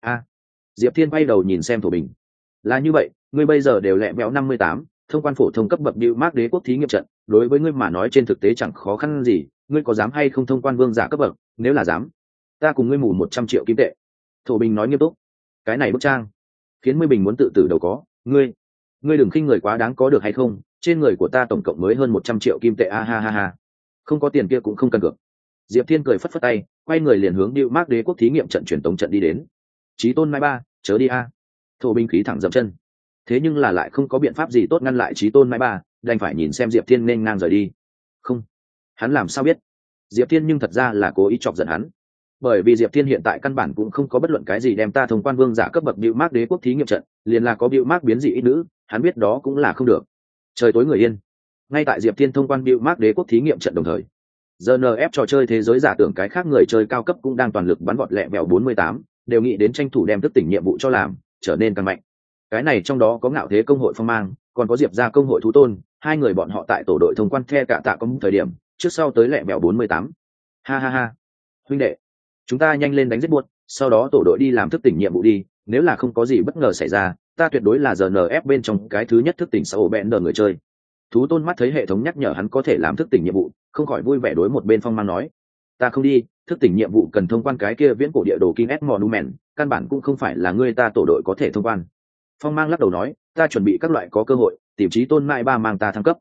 Diệp Thiên quay đầu nhìn xem thổ bình. Là như vậy, ngươi bây giờ đều lẹ mẹo 58, thông quan phổ thông cấp bậc Bưu Mác Đế quốc thí nghiệm trận, đối với ngươi mà nói trên thực tế chẳng khó khăn gì, ngươi có dám hay không thông quan vương giả cấp bậc? Nếu là dám, ta cùng ngươi mù 100 triệu kim tệ. Thổ bình nói nghiêm túc. Cái này bức trang khiến Mươi Bình muốn tự tử đầu có, ngươi đừng khinh người quá đáng có được hay không? Trên người của ta tổng cộng mới hơn 100 triệu kim tệ, ha. Không có tiền kia cũng không cần cược. Diệp Thiên cười phất phất tay, quay người liền hướng Bưu Mác Đế quốc thí nghiệm trận truyền tống trận đi đến. Chí tôn mai ba, chớ đi a. Thổ binh khí thẳng dậm chân. Thế nhưng là lại không có biện pháp gì tốt ngăn lại chí tôn mai ba, đành phải nhìn xem Diệp Thiên nên ngang rời đi. Không, hắn làm sao biết? Diệp Thiên nhưng thật ra là cố ý chọc giận hắn. Bởi vì Diệp Thiên hiện tại căn bản cũng không có bất luận cái gì đem ta thông quan vương giả cấp bậc Bưu Mác Đế quốc thí nghiệm trận, liền là có Bưu Mác biến dị ít nữ, hắn biết đó cũng là không được. Trời tối người yên. Ngay tại Diệp Thiên thông quan Bưu Mác Đế quốc thí nghiệm trận đồng thời, GNF trò chơi thế giới giả tưởng cái khác người chơi cao cấp cũng đang toàn lực bắn vọt lẹ vẹo 48, đều nghĩ đến tranh thủ đem thức tỉnh nhiệm vụ cho làm, trở nên càng mạnh. Cái này trong đó có Ngạo Thế công hội Phong Mang, còn có Diệp gia công hội Thú Tôn, hai người bọn họ tại tổ đội thông quan The cả tạ có một thời điểm, trước sau tới lẹ vẹo 48. Ha. Huynh đệ, chúng ta nhanh lên đánh giết buốt, sau đó tổ đội đi làm thức tỉnh nhiệm vụ đi, nếu là không có gì bất ngờ xảy ra, ta tuyệt đối là rnf bên trong cái thứ nhất thức tỉnh sau bẹn đờ người chơi. Thú tôn mắt thấy hệ thống nhắc nhở hắn có thể làm thức tỉnh nhiệm vụ, không khỏi vui vẻ đối một bên Phong Mang nói, ta không đi, thức tỉnh nhiệm vụ cần thông quan cái kia viễn cổ địa đồ King S Monument, căn bản cũng không phải là ngươi ta tổ đội có thể thông quan. Phong Mang lắc đầu nói, ta chuẩn bị các loại có cơ hội, tìm Chí Tôn Mãi Ba mang ta thăng cấp.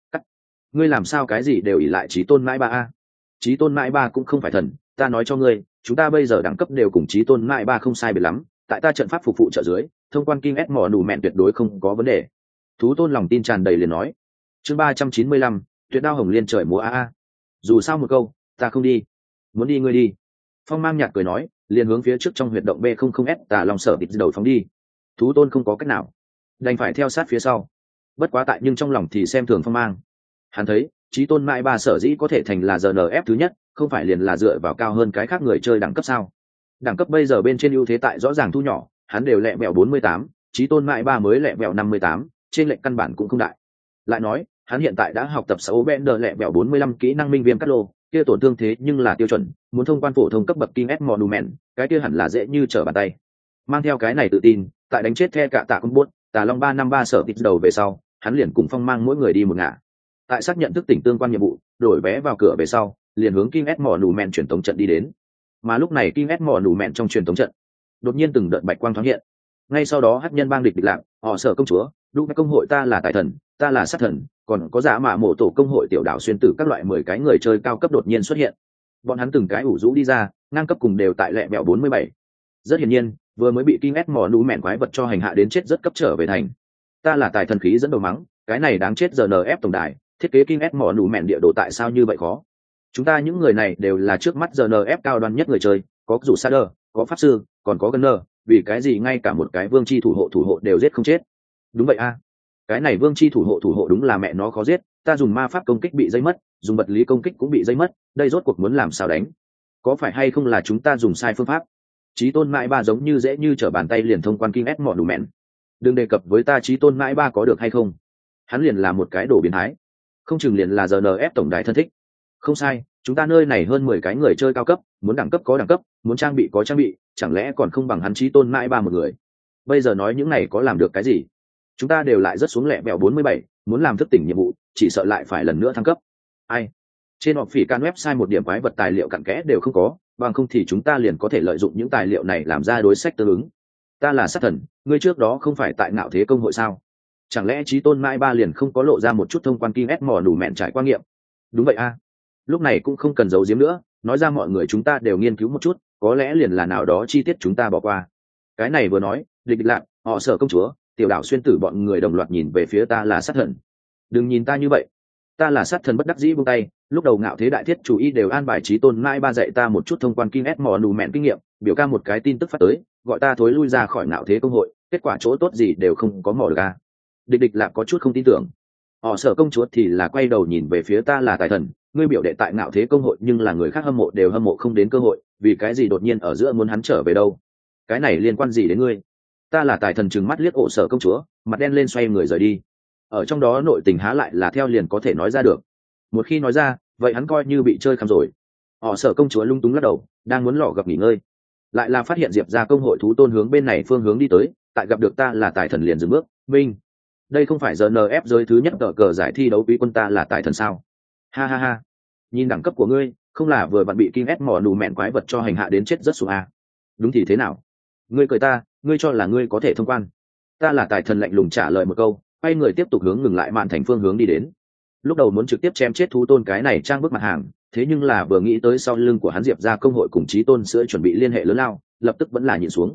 Ngươi làm sao cái gì đều ỷ lại Chí Tôn Mãi Ba a? Chí Tôn Mãi Ba cũng không phải thần, ta nói cho ngươi, chúng ta bây giờ đẳng cấp đều cùng Chí Tôn Mãi Ba không sai biệt lắm, tại ta trận pháp phục vụ trợ dưới, thông quan King S Monument tuyệt đối không có vấn đề. Thú tôn lòng tin tràn đầy liền nói. Chương 395, Tuyệt Đao Hồng Liên trời múa a. Dù sao một câu, ta không đi. Muốn đi ngươi đi. Phong Mang nhạt cười nói, liền hướng phía trước trong huyệt động B00S Tà Long Sở Tịch đầu phóng đi. Thú tôn không có cách nào, đành phải theo sát phía sau. Bất quá tại nhưng trong lòng thì xem thường Phong Mang. Hắn thấy, Chí Tôn Mãi Ba sở dĩ có thể thành là RNF thứ nhất, không phải liền là dựa vào cao hơn cái khác người chơi đẳng cấp sao? Đẳng cấp bây giờ bên trên ưu thế tại rõ ràng thu nhỏ, hắn đều lẹ bẹo 48, Chí Tôn Mãi Ba mới lẹ bẹo 58, trên lệnh căn bản cũng không đại. Lại nói, hắn hiện tại đã học tập 6 Bender lẹ bẹo 45 kỹ năng minh viêm cắt lô, kia tổn thương thế nhưng là tiêu chuẩn, muốn thông quan phổ thông cấp bậc King S Monument, cái kia hẳn là dễ như trở bàn tay. Mang theo cái này tự tin, tại đánh chết The cả tạ con buốt, Tà Long 353 sở tít đầu về sau, hắn liền cùng Phong Mang mỗi người đi một ngả. Tại xác nhận thức tỉnh tương quan nhiệm vụ, đổi vé vào cửa về sau, liền hướng King S Monument truyền tống trận đi đến. Mà lúc này King S Monument trong truyền tống trận, đột nhiên từng đợt bạch quang thoáng hiện. Ngay sau đó hắc nhân bang địch lạc, họ sở công chúa, lúc công hội ta là tài thần, ta là sát thần, còn có giả mạ mổ tổ công hội tiểu đảo xuyên tử các loại 10 cái người chơi cao cấp đột nhiên xuất hiện. Bọn hắn từng cái ủ rũ đi ra, ngang cấp cùng đều tại lẹ bẹo 47. Rất hiển nhiên, vừa mới bị King S Monument quái vật cho hành hạ đến chết rất cấp trở về thành. Ta là tài thần khí dẫn đầu mắng, cái này đáng chết RNF tổng đài, thiết kế King S Monument địa đồ tại sao như vậy khó? Chúng ta những người này đều là trước mắt RNF cao đoan nhất người chơi, có dù Sader, có pháp sư, còn có Gunner, vì cái gì ngay cả một cái vương chi thủ hộ đều giết không chết? Đúng vậy a, cái này vương chi thủ hộ đúng là mẹ nó khó giết, ta dùng ma pháp công kích bị dây mất, dùng vật lý công kích cũng bị dây mất, đây rốt cuộc muốn làm sao đánh? Có phải hay không là chúng ta dùng sai phương pháp? Chí Tôn Mãi Ba giống như dễ như trở bàn tay liền thông quan King S Monument. Đừng đề cập với ta Chí Tôn Mãi Ba có được hay không? Hắn liền là một cái đồ biến thái, không chừng liền là RNF tổng đài thân thích. Không sai, chúng ta nơi này hơn 10 cái người chơi cao cấp, muốn đẳng cấp có đẳng cấp, muốn trang bị có trang bị, chẳng lẽ còn không bằng hắn Chí Tôn Mãi Ba một người? Bây giờ nói những này có làm được cái gì? Chúng ta đều lại rất xuống lẹ bẹo 47, muốn làm thức tỉnh nhiệm vụ, chỉ sợ lại phải lần nữa thăng cấp. Ai? Trên họp phỉ can website một điểm quái vật tài liệu cặn kẽ đều không có, bằng không thì chúng ta liền có thể lợi dụng những tài liệu này làm ra đối sách tương ứng. Ta là sát thần, ngươi trước đó không phải tại Ngạo Thế công hội sao? Chẳng lẽ Chí Tôn Mãi Ba liền không có lộ ra một chút thông quan King S Monument trải qua nghiệm? Đúng vậy a. Lúc này cũng không cần giấu giếm nữa, nói ra mọi người chúng ta đều nghiên cứu một chút, có lẽ liền là nào đó chi tiết chúng ta bỏ qua. Cái này vừa nói, địch lạc, họ sở công chúa, tiểu đảo xuyên tử bọn người đồng loạt nhìn về phía ta là sát thần. Đừng nhìn ta như vậy, ta là sát thần bất đắc dĩ buông tay, lúc đầu Ngạo Thế đại thiết chủ ý đều an bài Chí Tôn Mãi Ba dạy ta một chút thông quan King S Monument kinh nghiệm, biểu ca một cái tin tức phát tới, gọi ta thối lui ra khỏi Ngạo Thế công hội, kết quả chỗ tốt gì đều không có mò được a. Địch địch lạc có chút không tin tưởng. Họ sở công chúa thì là quay đầu nhìn về phía ta là tài thần, ngươi biểu đệ tại Ngạo Thế công hội nhưng là người khác hâm mộ đều hâm mộ không đến cơ hội, vì cái gì đột nhiên ở giữa muốn hắn trở về đâu? Cái này liên quan gì đến ngươi? Ta là tài thần trừng mắt liếc ổ sở công chúa, mặt đen lên xoay người rời đi. Ở trong đó nội tình há lại là theo liền có thể nói ra được. Một khi nói ra, vậy hắn coi như bị chơi khăm rồi. Họ sở công chúa lung túng lắc đầu, đang muốn lọ gặp nghỉ ngơi, lại là phát hiện diệp ra công hội thú tôn hướng bên này phương hướng đi tới, tại gặp được ta là tài thần liền dừng bước. Minh, đây không phải RNF giới thứ nhất tờ cờ giải thi đấu quý quân ta là tài thần sao? Ha ha ha, nhìn đẳng cấp của ngươi, không là vừa vặn bị King S Monument quái vật cho hành hạ đến chết rất xuống à? Đúng thì thế nào? Ngươi cười ta, ngươi cho là ngươi có thể thông quan? Ta là tài thần lạnh lùng trả lời một câu, quay người tiếp tục hướng ngừng lại mạn thành phương hướng đi đến. Lúc đầu muốn trực tiếp chém chết thú tôn cái này trang bức mặt hàng, thế nhưng là vừa nghĩ tới sau lưng của hắn diệp ra công hội cùng Chí Tôn sữa chuẩn bị liên hệ lớn lao, lập tức vẫn là nhịn xuống.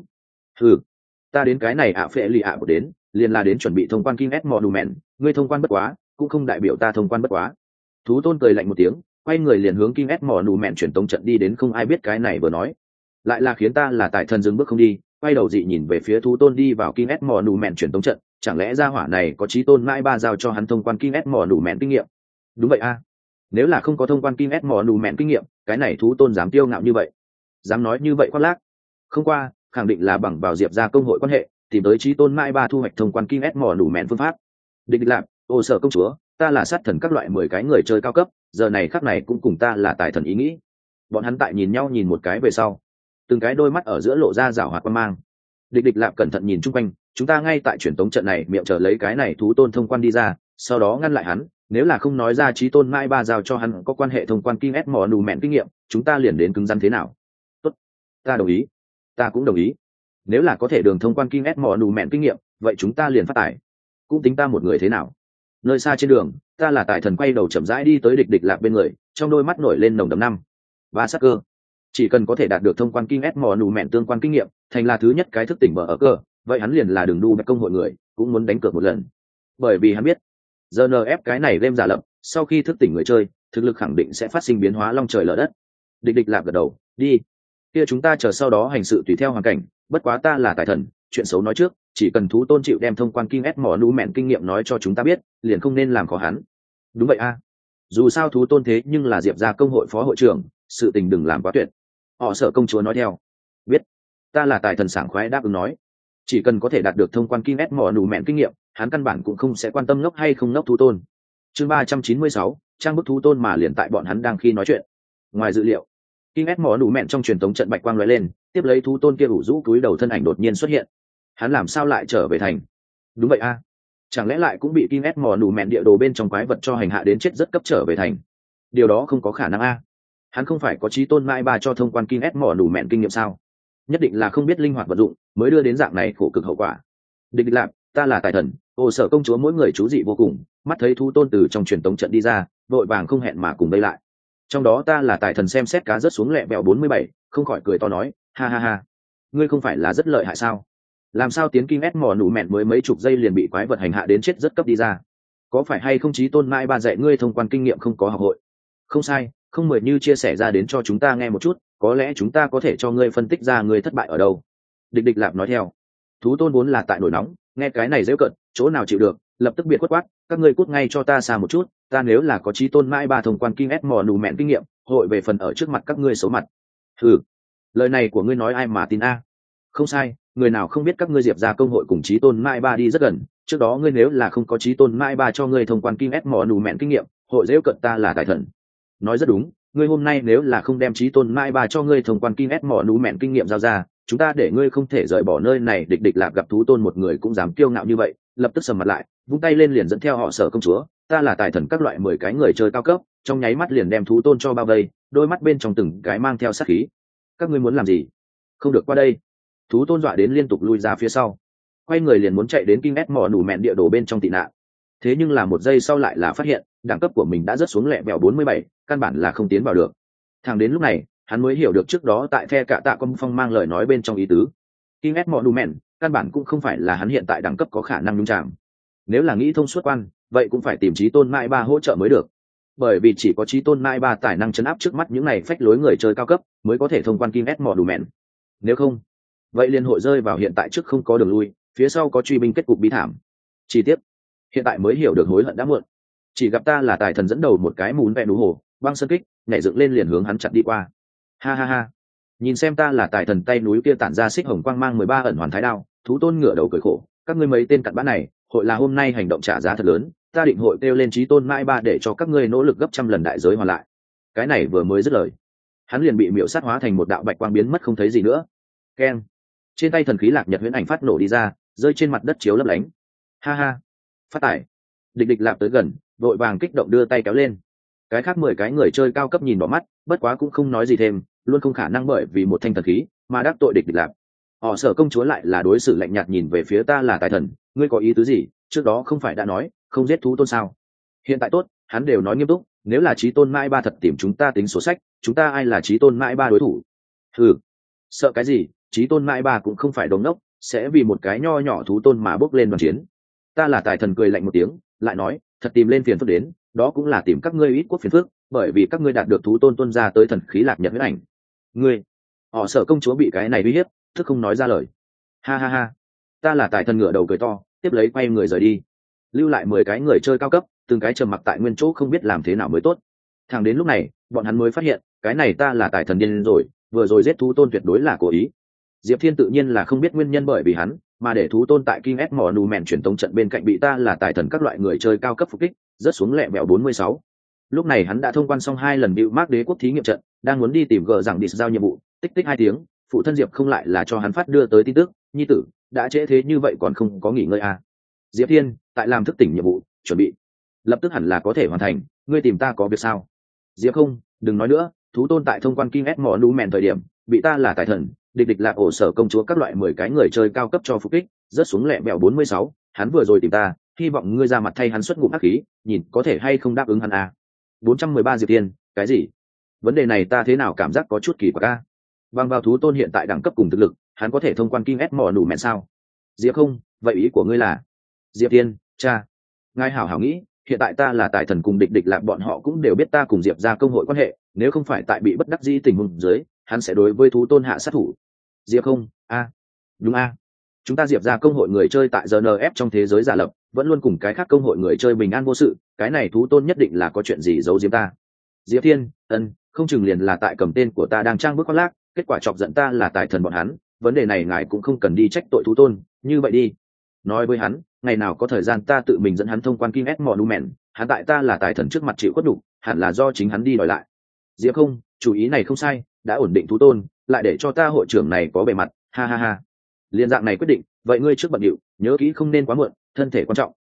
Ta đến cái này phệ lì của đến, liền là đến chuẩn bị thông quan King S Monument, ngươi thông quan bất quá, cũng không đại biểu ta thông quan bất quá. Thú tôn cười lạnh một tiếng, quay người liền hướng King S Monument chuyển tống trận đi đến, không ai biết cái này vừa nói, lại là khiến ta là tài thần dừng bước không đi, quay đầu dị nhìn về phía thú tôn đi vào King S Monument chuyển tống trận, chẳng lẽ gia hỏa này có Chí Tôn Mãi Ba giao cho hắn thông quan King S Monument kinh nghiệm? Đúng vậy a. Nếu là không có thông quan King S Monument kinh nghiệm, cái này thú tôn dám tiêu ngạo như vậy, dám nói như vậy khoác lác. Không qua, khẳng định là bằng vào diệp ra công hội quan hệ, tìm tới Chí Tôn Mãi Ba thu hoạch thông quan King S Monument phương pháp. Địch lạc, ô sở công chúa, ta là sát thần các loại 10 cái người chơi cao cấp, giờ này khắc này cũng cùng ta là tài thần ý nghĩ. Bọn hắn tại nhìn nhau nhìn một cái về sau, từng cái đôi mắt ở giữa lộ ra rảo hoạt quan mang. Địch địch lạp cẩn thận nhìn chung quanh, chúng ta ngay tại truyền tống trận này miệng chờ lấy cái này thú tôn thông quan đi ra, sau đó ngăn lại hắn. Nếu là không nói ra chí tôn mãi ba giao cho hắn có quan hệ thông quan kinh ép mỏ nù mẹn kinh nghiệm, chúng ta liền đến cứng rắn thế nào? Tốt, ta đồng ý, ta cũng đồng ý. Nếu là có thể đường thông quan kinh ép mỏ nù mẹn kinh nghiệm, vậy chúng ta liền phát tài. Cũng tính ta một người thế nào? Nơi xa trên đường, ta là tài thần quay đầu chậm rãi đi tới địch địch lạc bên người, trong đôi mắt nổi lên nồng đậm năm và sắc cơ. Chỉ cần có thể đạt được thông quan kinh ép mỏ nù mẹn tương quan kinh nghiệm, thành là thứ nhất cái thức tỉnh mở ở cơ, vậy hắn liền là đường đu mẹ công hội người, cũng muốn đánh cược một lần. Bởi vì hắn biết GNF cái này game giả lập, sau khi thức tỉnh người chơi, thực lực khẳng định sẽ phát sinh biến hóa long trời lở đất. Địch địch lạp gật đầu, đi. Kia chúng ta chờ sau đó hành sự tùy theo hoàn cảnh, bất quá ta là tài thần, chuyện xấu nói trước, chỉ cần thú tôn chịu đem thông quan kinh ép mỏ nú mẹn kinh nghiệm nói cho chúng ta biết, liền không nên làm khó hắn. Đúng vậy a. Dù sao thú tôn thế nhưng là Diệp gia công hội phó hội trưởng, sự tình đừng làm quá tuyệt. Họ sợ công chúa nói theo. Biết. Ta là tài thần sảng khoái đáp ứng nói. Chỉ cần có thể đạt được thông quan kinh ép mỏ nú mẹn kinh nghiệm, hắn căn bản cũng không sẽ quan tâm ngốc hay không ngốc thú tôn. Chương 396, trang bức thú tôn mà liền tại bọn hắn đang khi nói chuyện. Ngoài dự liệu, King S mỏ nụ mẹn trong truyền thống trận bạch quang lóe lên, tiếp lấy thú tôn kia ủ rũ túi đầu thân ảnh đột nhiên xuất hiện. Hắn làm sao lại trở về thành? Đúng vậy a, chẳng lẽ lại cũng bị King S mỏ nụ mẹn địa đồ bên trong quái vật cho hành hạ đến chết rất cấp trở về thành? Điều đó không có khả năng a. Hắn không phải có chí tôn mãi ba cho thông quan King S mỏ nụ mẹn kinh nghiệm sao? Nhất định là không biết linh hoạt vận dụng, mới đưa đến dạng này khổ cực hậu quả. Địch địch lạc, ta là tài thần, Ô Sở công chúa mỗi người chú dị vô cùng, mắt thấy thú tôn từ trong truyền tống trận đi ra, vội vàng không hẹn mà cùng đây lại. Trong đó ta là tài thần xem xét cá rớt xuống lẹ bẹo 47, không khỏi cười to nói, ha ha ha, ngươi không phải là rất lợi hại sao? Làm sao tiến kinh ép mỏ nụ mẹn mới mấy chục giây liền bị quái vật hành hạ đến chết rất cấp đi ra? Có phải hay không chí tôn mãi ba dạy ngươi thông quan kinh nghiệm không có học hội? Không sai, không mời như chia sẻ ra đến cho chúng ta nghe một chút, có lẽ chúng ta có thể cho ngươi phân tích ra ngươi thất bại ở đâu. Địch địch lạp nói theo. Thú tôn vốn là tại nổi nóng, nghe cái này dễ cận, chỗ nào chịu được, lập tức biệt quất quát, các ngươi cút ngay cho ta xa một chút, ta nếu là có chí tôn mãi ba thông quan kinh ép mỏ nù mẹn kinh nghiệm, hội về phần ở trước mặt các ngươi xấu mặt. Ừ, lời này của ngươi nói ai mà tin a? Không sai, người nào không biết các ngươi Diệp gia công hội cùng chí tôn mãi ba đi rất gần, trước đó ngươi nếu là không có chí tôn mãi ba cho ngươi thông quan kinh ép mỏ nù mẹn kinh nghiệm, hội dễ cận ta là tài thần. Nói rất đúng, ngươi hôm nay nếu là không đem chí tôn mãi ba cho ngươi thông quan kinh ép mỏ nù mẹn kinh nghiệm giao ra, chúng ta để ngươi không thể rời bỏ nơi này. Địch địch lạp gặp thú tôn một người cũng dám kiêu ngạo như vậy, lập tức sầm mặt lại, vung tay lên liền dẫn theo họ Sở công chúa, ta là tài thần các loại 10 cái người chơi cao cấp, trong nháy mắt liền đem thú tôn cho bao vây, đôi mắt bên trong từng cái mang theo sát khí. Các ngươi muốn làm gì? Không được qua đây. Thú tôn dọa đến liên tục lui ra phía sau, quay người liền muốn chạy đến King S mỏ nủ mẹn địa đồ bên trong tị nạn. Thế nhưng là một giây sau lại là phát hiện đẳng cấp của mình đã rớt xuống lẹ vẹo 47, căn bản là không tiến vào được. Thẳng đến lúc này hắn mới hiểu được trước đó tại phe cạ tạ công phong mang lời nói bên trong ý tứ. King S mỏ nủ mẹn căn bản cũng không phải là hắn hiện tại đẳng cấp có khả năng nhúng chạm. Nếu là nghĩ thông suốt quan, vậy cũng phải tìm chí tôn mãi ba hỗ trợ mới được, bởi vì chỉ có chí tôn mãi ba tài năng chấn áp trước mắt những này phách lối người chơi cao cấp mới có thể thông quan King S mỏ nủ mẹn. Nếu không, vậy liên hội rơi vào hiện tại trước không có đường lui, phía sau có truy binh kết cục bi thảm. Chi tiết hiện tại mới hiểu được hối hận đã muộn. Chỉ gặp ta là tài thần dẫn đầu một cái mún vẹ núi hồ băng sơn kích nhảy dựng lên liền hướng hắn chặt đi qua. Ha ha ha, nhìn xem ta là tài thần tay núi kia tản ra xích hồng quang mang 13 ẩn hoàn thái đao. Thú tôn ngửa đầu cười khổ, các ngươi mấy tên cặn bã này, hội là hôm nay hành động trả giá thật lớn, ta định hội kêu lên chí tôn mãi ba để cho các ngươi nỗ lực gấp trăm lần đại giới hoàn lại. Cái này vừa mới dứt lời, hắn liền bị miểu sát hóa thành một đạo bạch quang biến mất không thấy gì nữa. Keng, trên tay thần khí lạc nhật huyễn ảnh phát nổ đi ra, rơi trên mặt đất chiếu lấp lánh. Ha ha, phát tải. Địch địch lạp tới gần, vội vàng kích động đưa tay kéo lên. Cái khác 10 cái người chơi cao cấp nhìn bỏ mắt, bất quá cũng không nói gì thêm, luôn không khả năng bởi vì một thanh thần khí mà đắc tội địch địch lạp. Họ Sở công chúa lại là đối xử lạnh nhạt nhìn về phía ta là tài thần, ngươi có ý tứ gì? Trước đó không phải đã nói không giết thú tôn sao? Hiện tại tốt, hắn đều nói nghiêm túc, nếu là chí tôn mãi ba thật tìm chúng ta tính sổ sách, chúng ta ai là chí tôn mãi ba đối thủ? Ừ, sợ cái gì? Chí tôn mãi ba cũng không phải đống đốc, sẽ vì một cái nho nhỏ thú tôn mà bước lên đoàn chiến. Ta là tài thần cười lạnh một tiếng, lại nói, thật tìm lên phiền phức đến, đó cũng là tìm các ngươi ít quốc phiền phức, bởi vì các ngươi đạt được thú tôn tuân ra tới thần khí lạc nhật huyễn ảnh. Ngươi, họ Sở công chúa bị cái này uy hiếp, thức không nói ra lời. Ha ha ha, ta là tài thần ngửa đầu cười to, tiếp lấy quay người rời đi, lưu lại 10 cái người chơi cao cấp, từng cái trầm mặc tại nguyên chỗ không biết làm thế nào mới tốt. Thẳng đến lúc này, bọn hắn mới phát hiện, cái này ta là tài thần điên rồi, vừa rồi giết thú tôn tuyệt đối là cố ý. Diệp Thiên tự nhiên là không biết nguyên nhân, bởi vì hắn mà để thú tôn tại King S mỏ nù mèn truyền tống trận bên cạnh bị ta là tài thần các loại người chơi cao cấp phục kích, rớt xuống lẹ vẹo 46. Lúc này hắn đã thông quan xong 2 lần Bưu Mác Đế quốc thí nghiệm trận, đang muốn đi tìm gờ rằng đi giao nhiệm vụ, tích tích 2 tiếng, phụ thân Diệp không lại là cho hắn phát đưa tới tin tức, nhi tử, đã trễ thế như vậy còn không có nghỉ ngơi à? Diệp Thiên tại làm thức tỉnh nhiệm vụ, chuẩn bị lập tức hẳn là có thể hoàn thành. Ngươi tìm ta có việc sao? Diệp không, đừng nói nữa. Thú tôn tại thông quan King S mỏ nu mèn thời điểm bị ta là tài thần địch địch lạc ổ sở công chúa các loại 10 cái người chơi cao cấp cho phục kích, rớt xuống lẹ bẹo 46. Hắn vừa rồi tìm ta, hy vọng ngươi ra mặt thay hắn xuất ngụm ác khí, nhìn có thể hay không đáp ứng hắn à. 413 Diệp Thiên, cái gì? Vấn đề này ta thế nào cảm giác có chút kỳ quặc a. Bằng vào thú tôn hiện tại đẳng cấp cùng thực lực, hắn có thể thông quan King S mỏ nủ mẹn sao? Diệp không, vậy ý của ngươi là? Diệp Thiên, cha, ngài hảo hảo nghĩ, hiện tại ta là tài thần cùng địch địch lạc bọn họ cũng đều biết ta cùng Diệp ra công hội quan hệ, nếu không phải tại bị bất đắc dĩ tình huống dưới, hắn sẽ đối với thú tôn hạ sát thủ. Diệp không, a, đúng a. Chúng ta Diệp ra công hội người chơi tại GNF trong thế giới giả lập, vẫn luôn cùng cái khác công hội người chơi bình an vô sự, cái này thú tôn nhất định là có chuyện gì giấu giếm ta. Diệp Thiên, không chừng liền là tại cầm tên của ta đang trang bức khoác lác, kết quả chọc giận ta là tài thần bọn hắn, vấn đề này ngài cũng không cần đi trách tội thú tôn, như vậy đi. Nói với hắn, ngày nào có thời gian ta tự mình dẫn hắn thông quan King S Monument, hắn tại ta là tài thần trước mặt chịu khuất đủ, hẳn là do chính hắn đi đòi lại. Diệp không, chủ ý này không sai, đã ổn định thú tôn, lại để cho ta hội trưởng này có bề mặt, ha ha ha. Liên dạng này quyết định, vậy ngươi trước bận điệu, nhớ kỹ không nên quá muộn, thân thể quan trọng.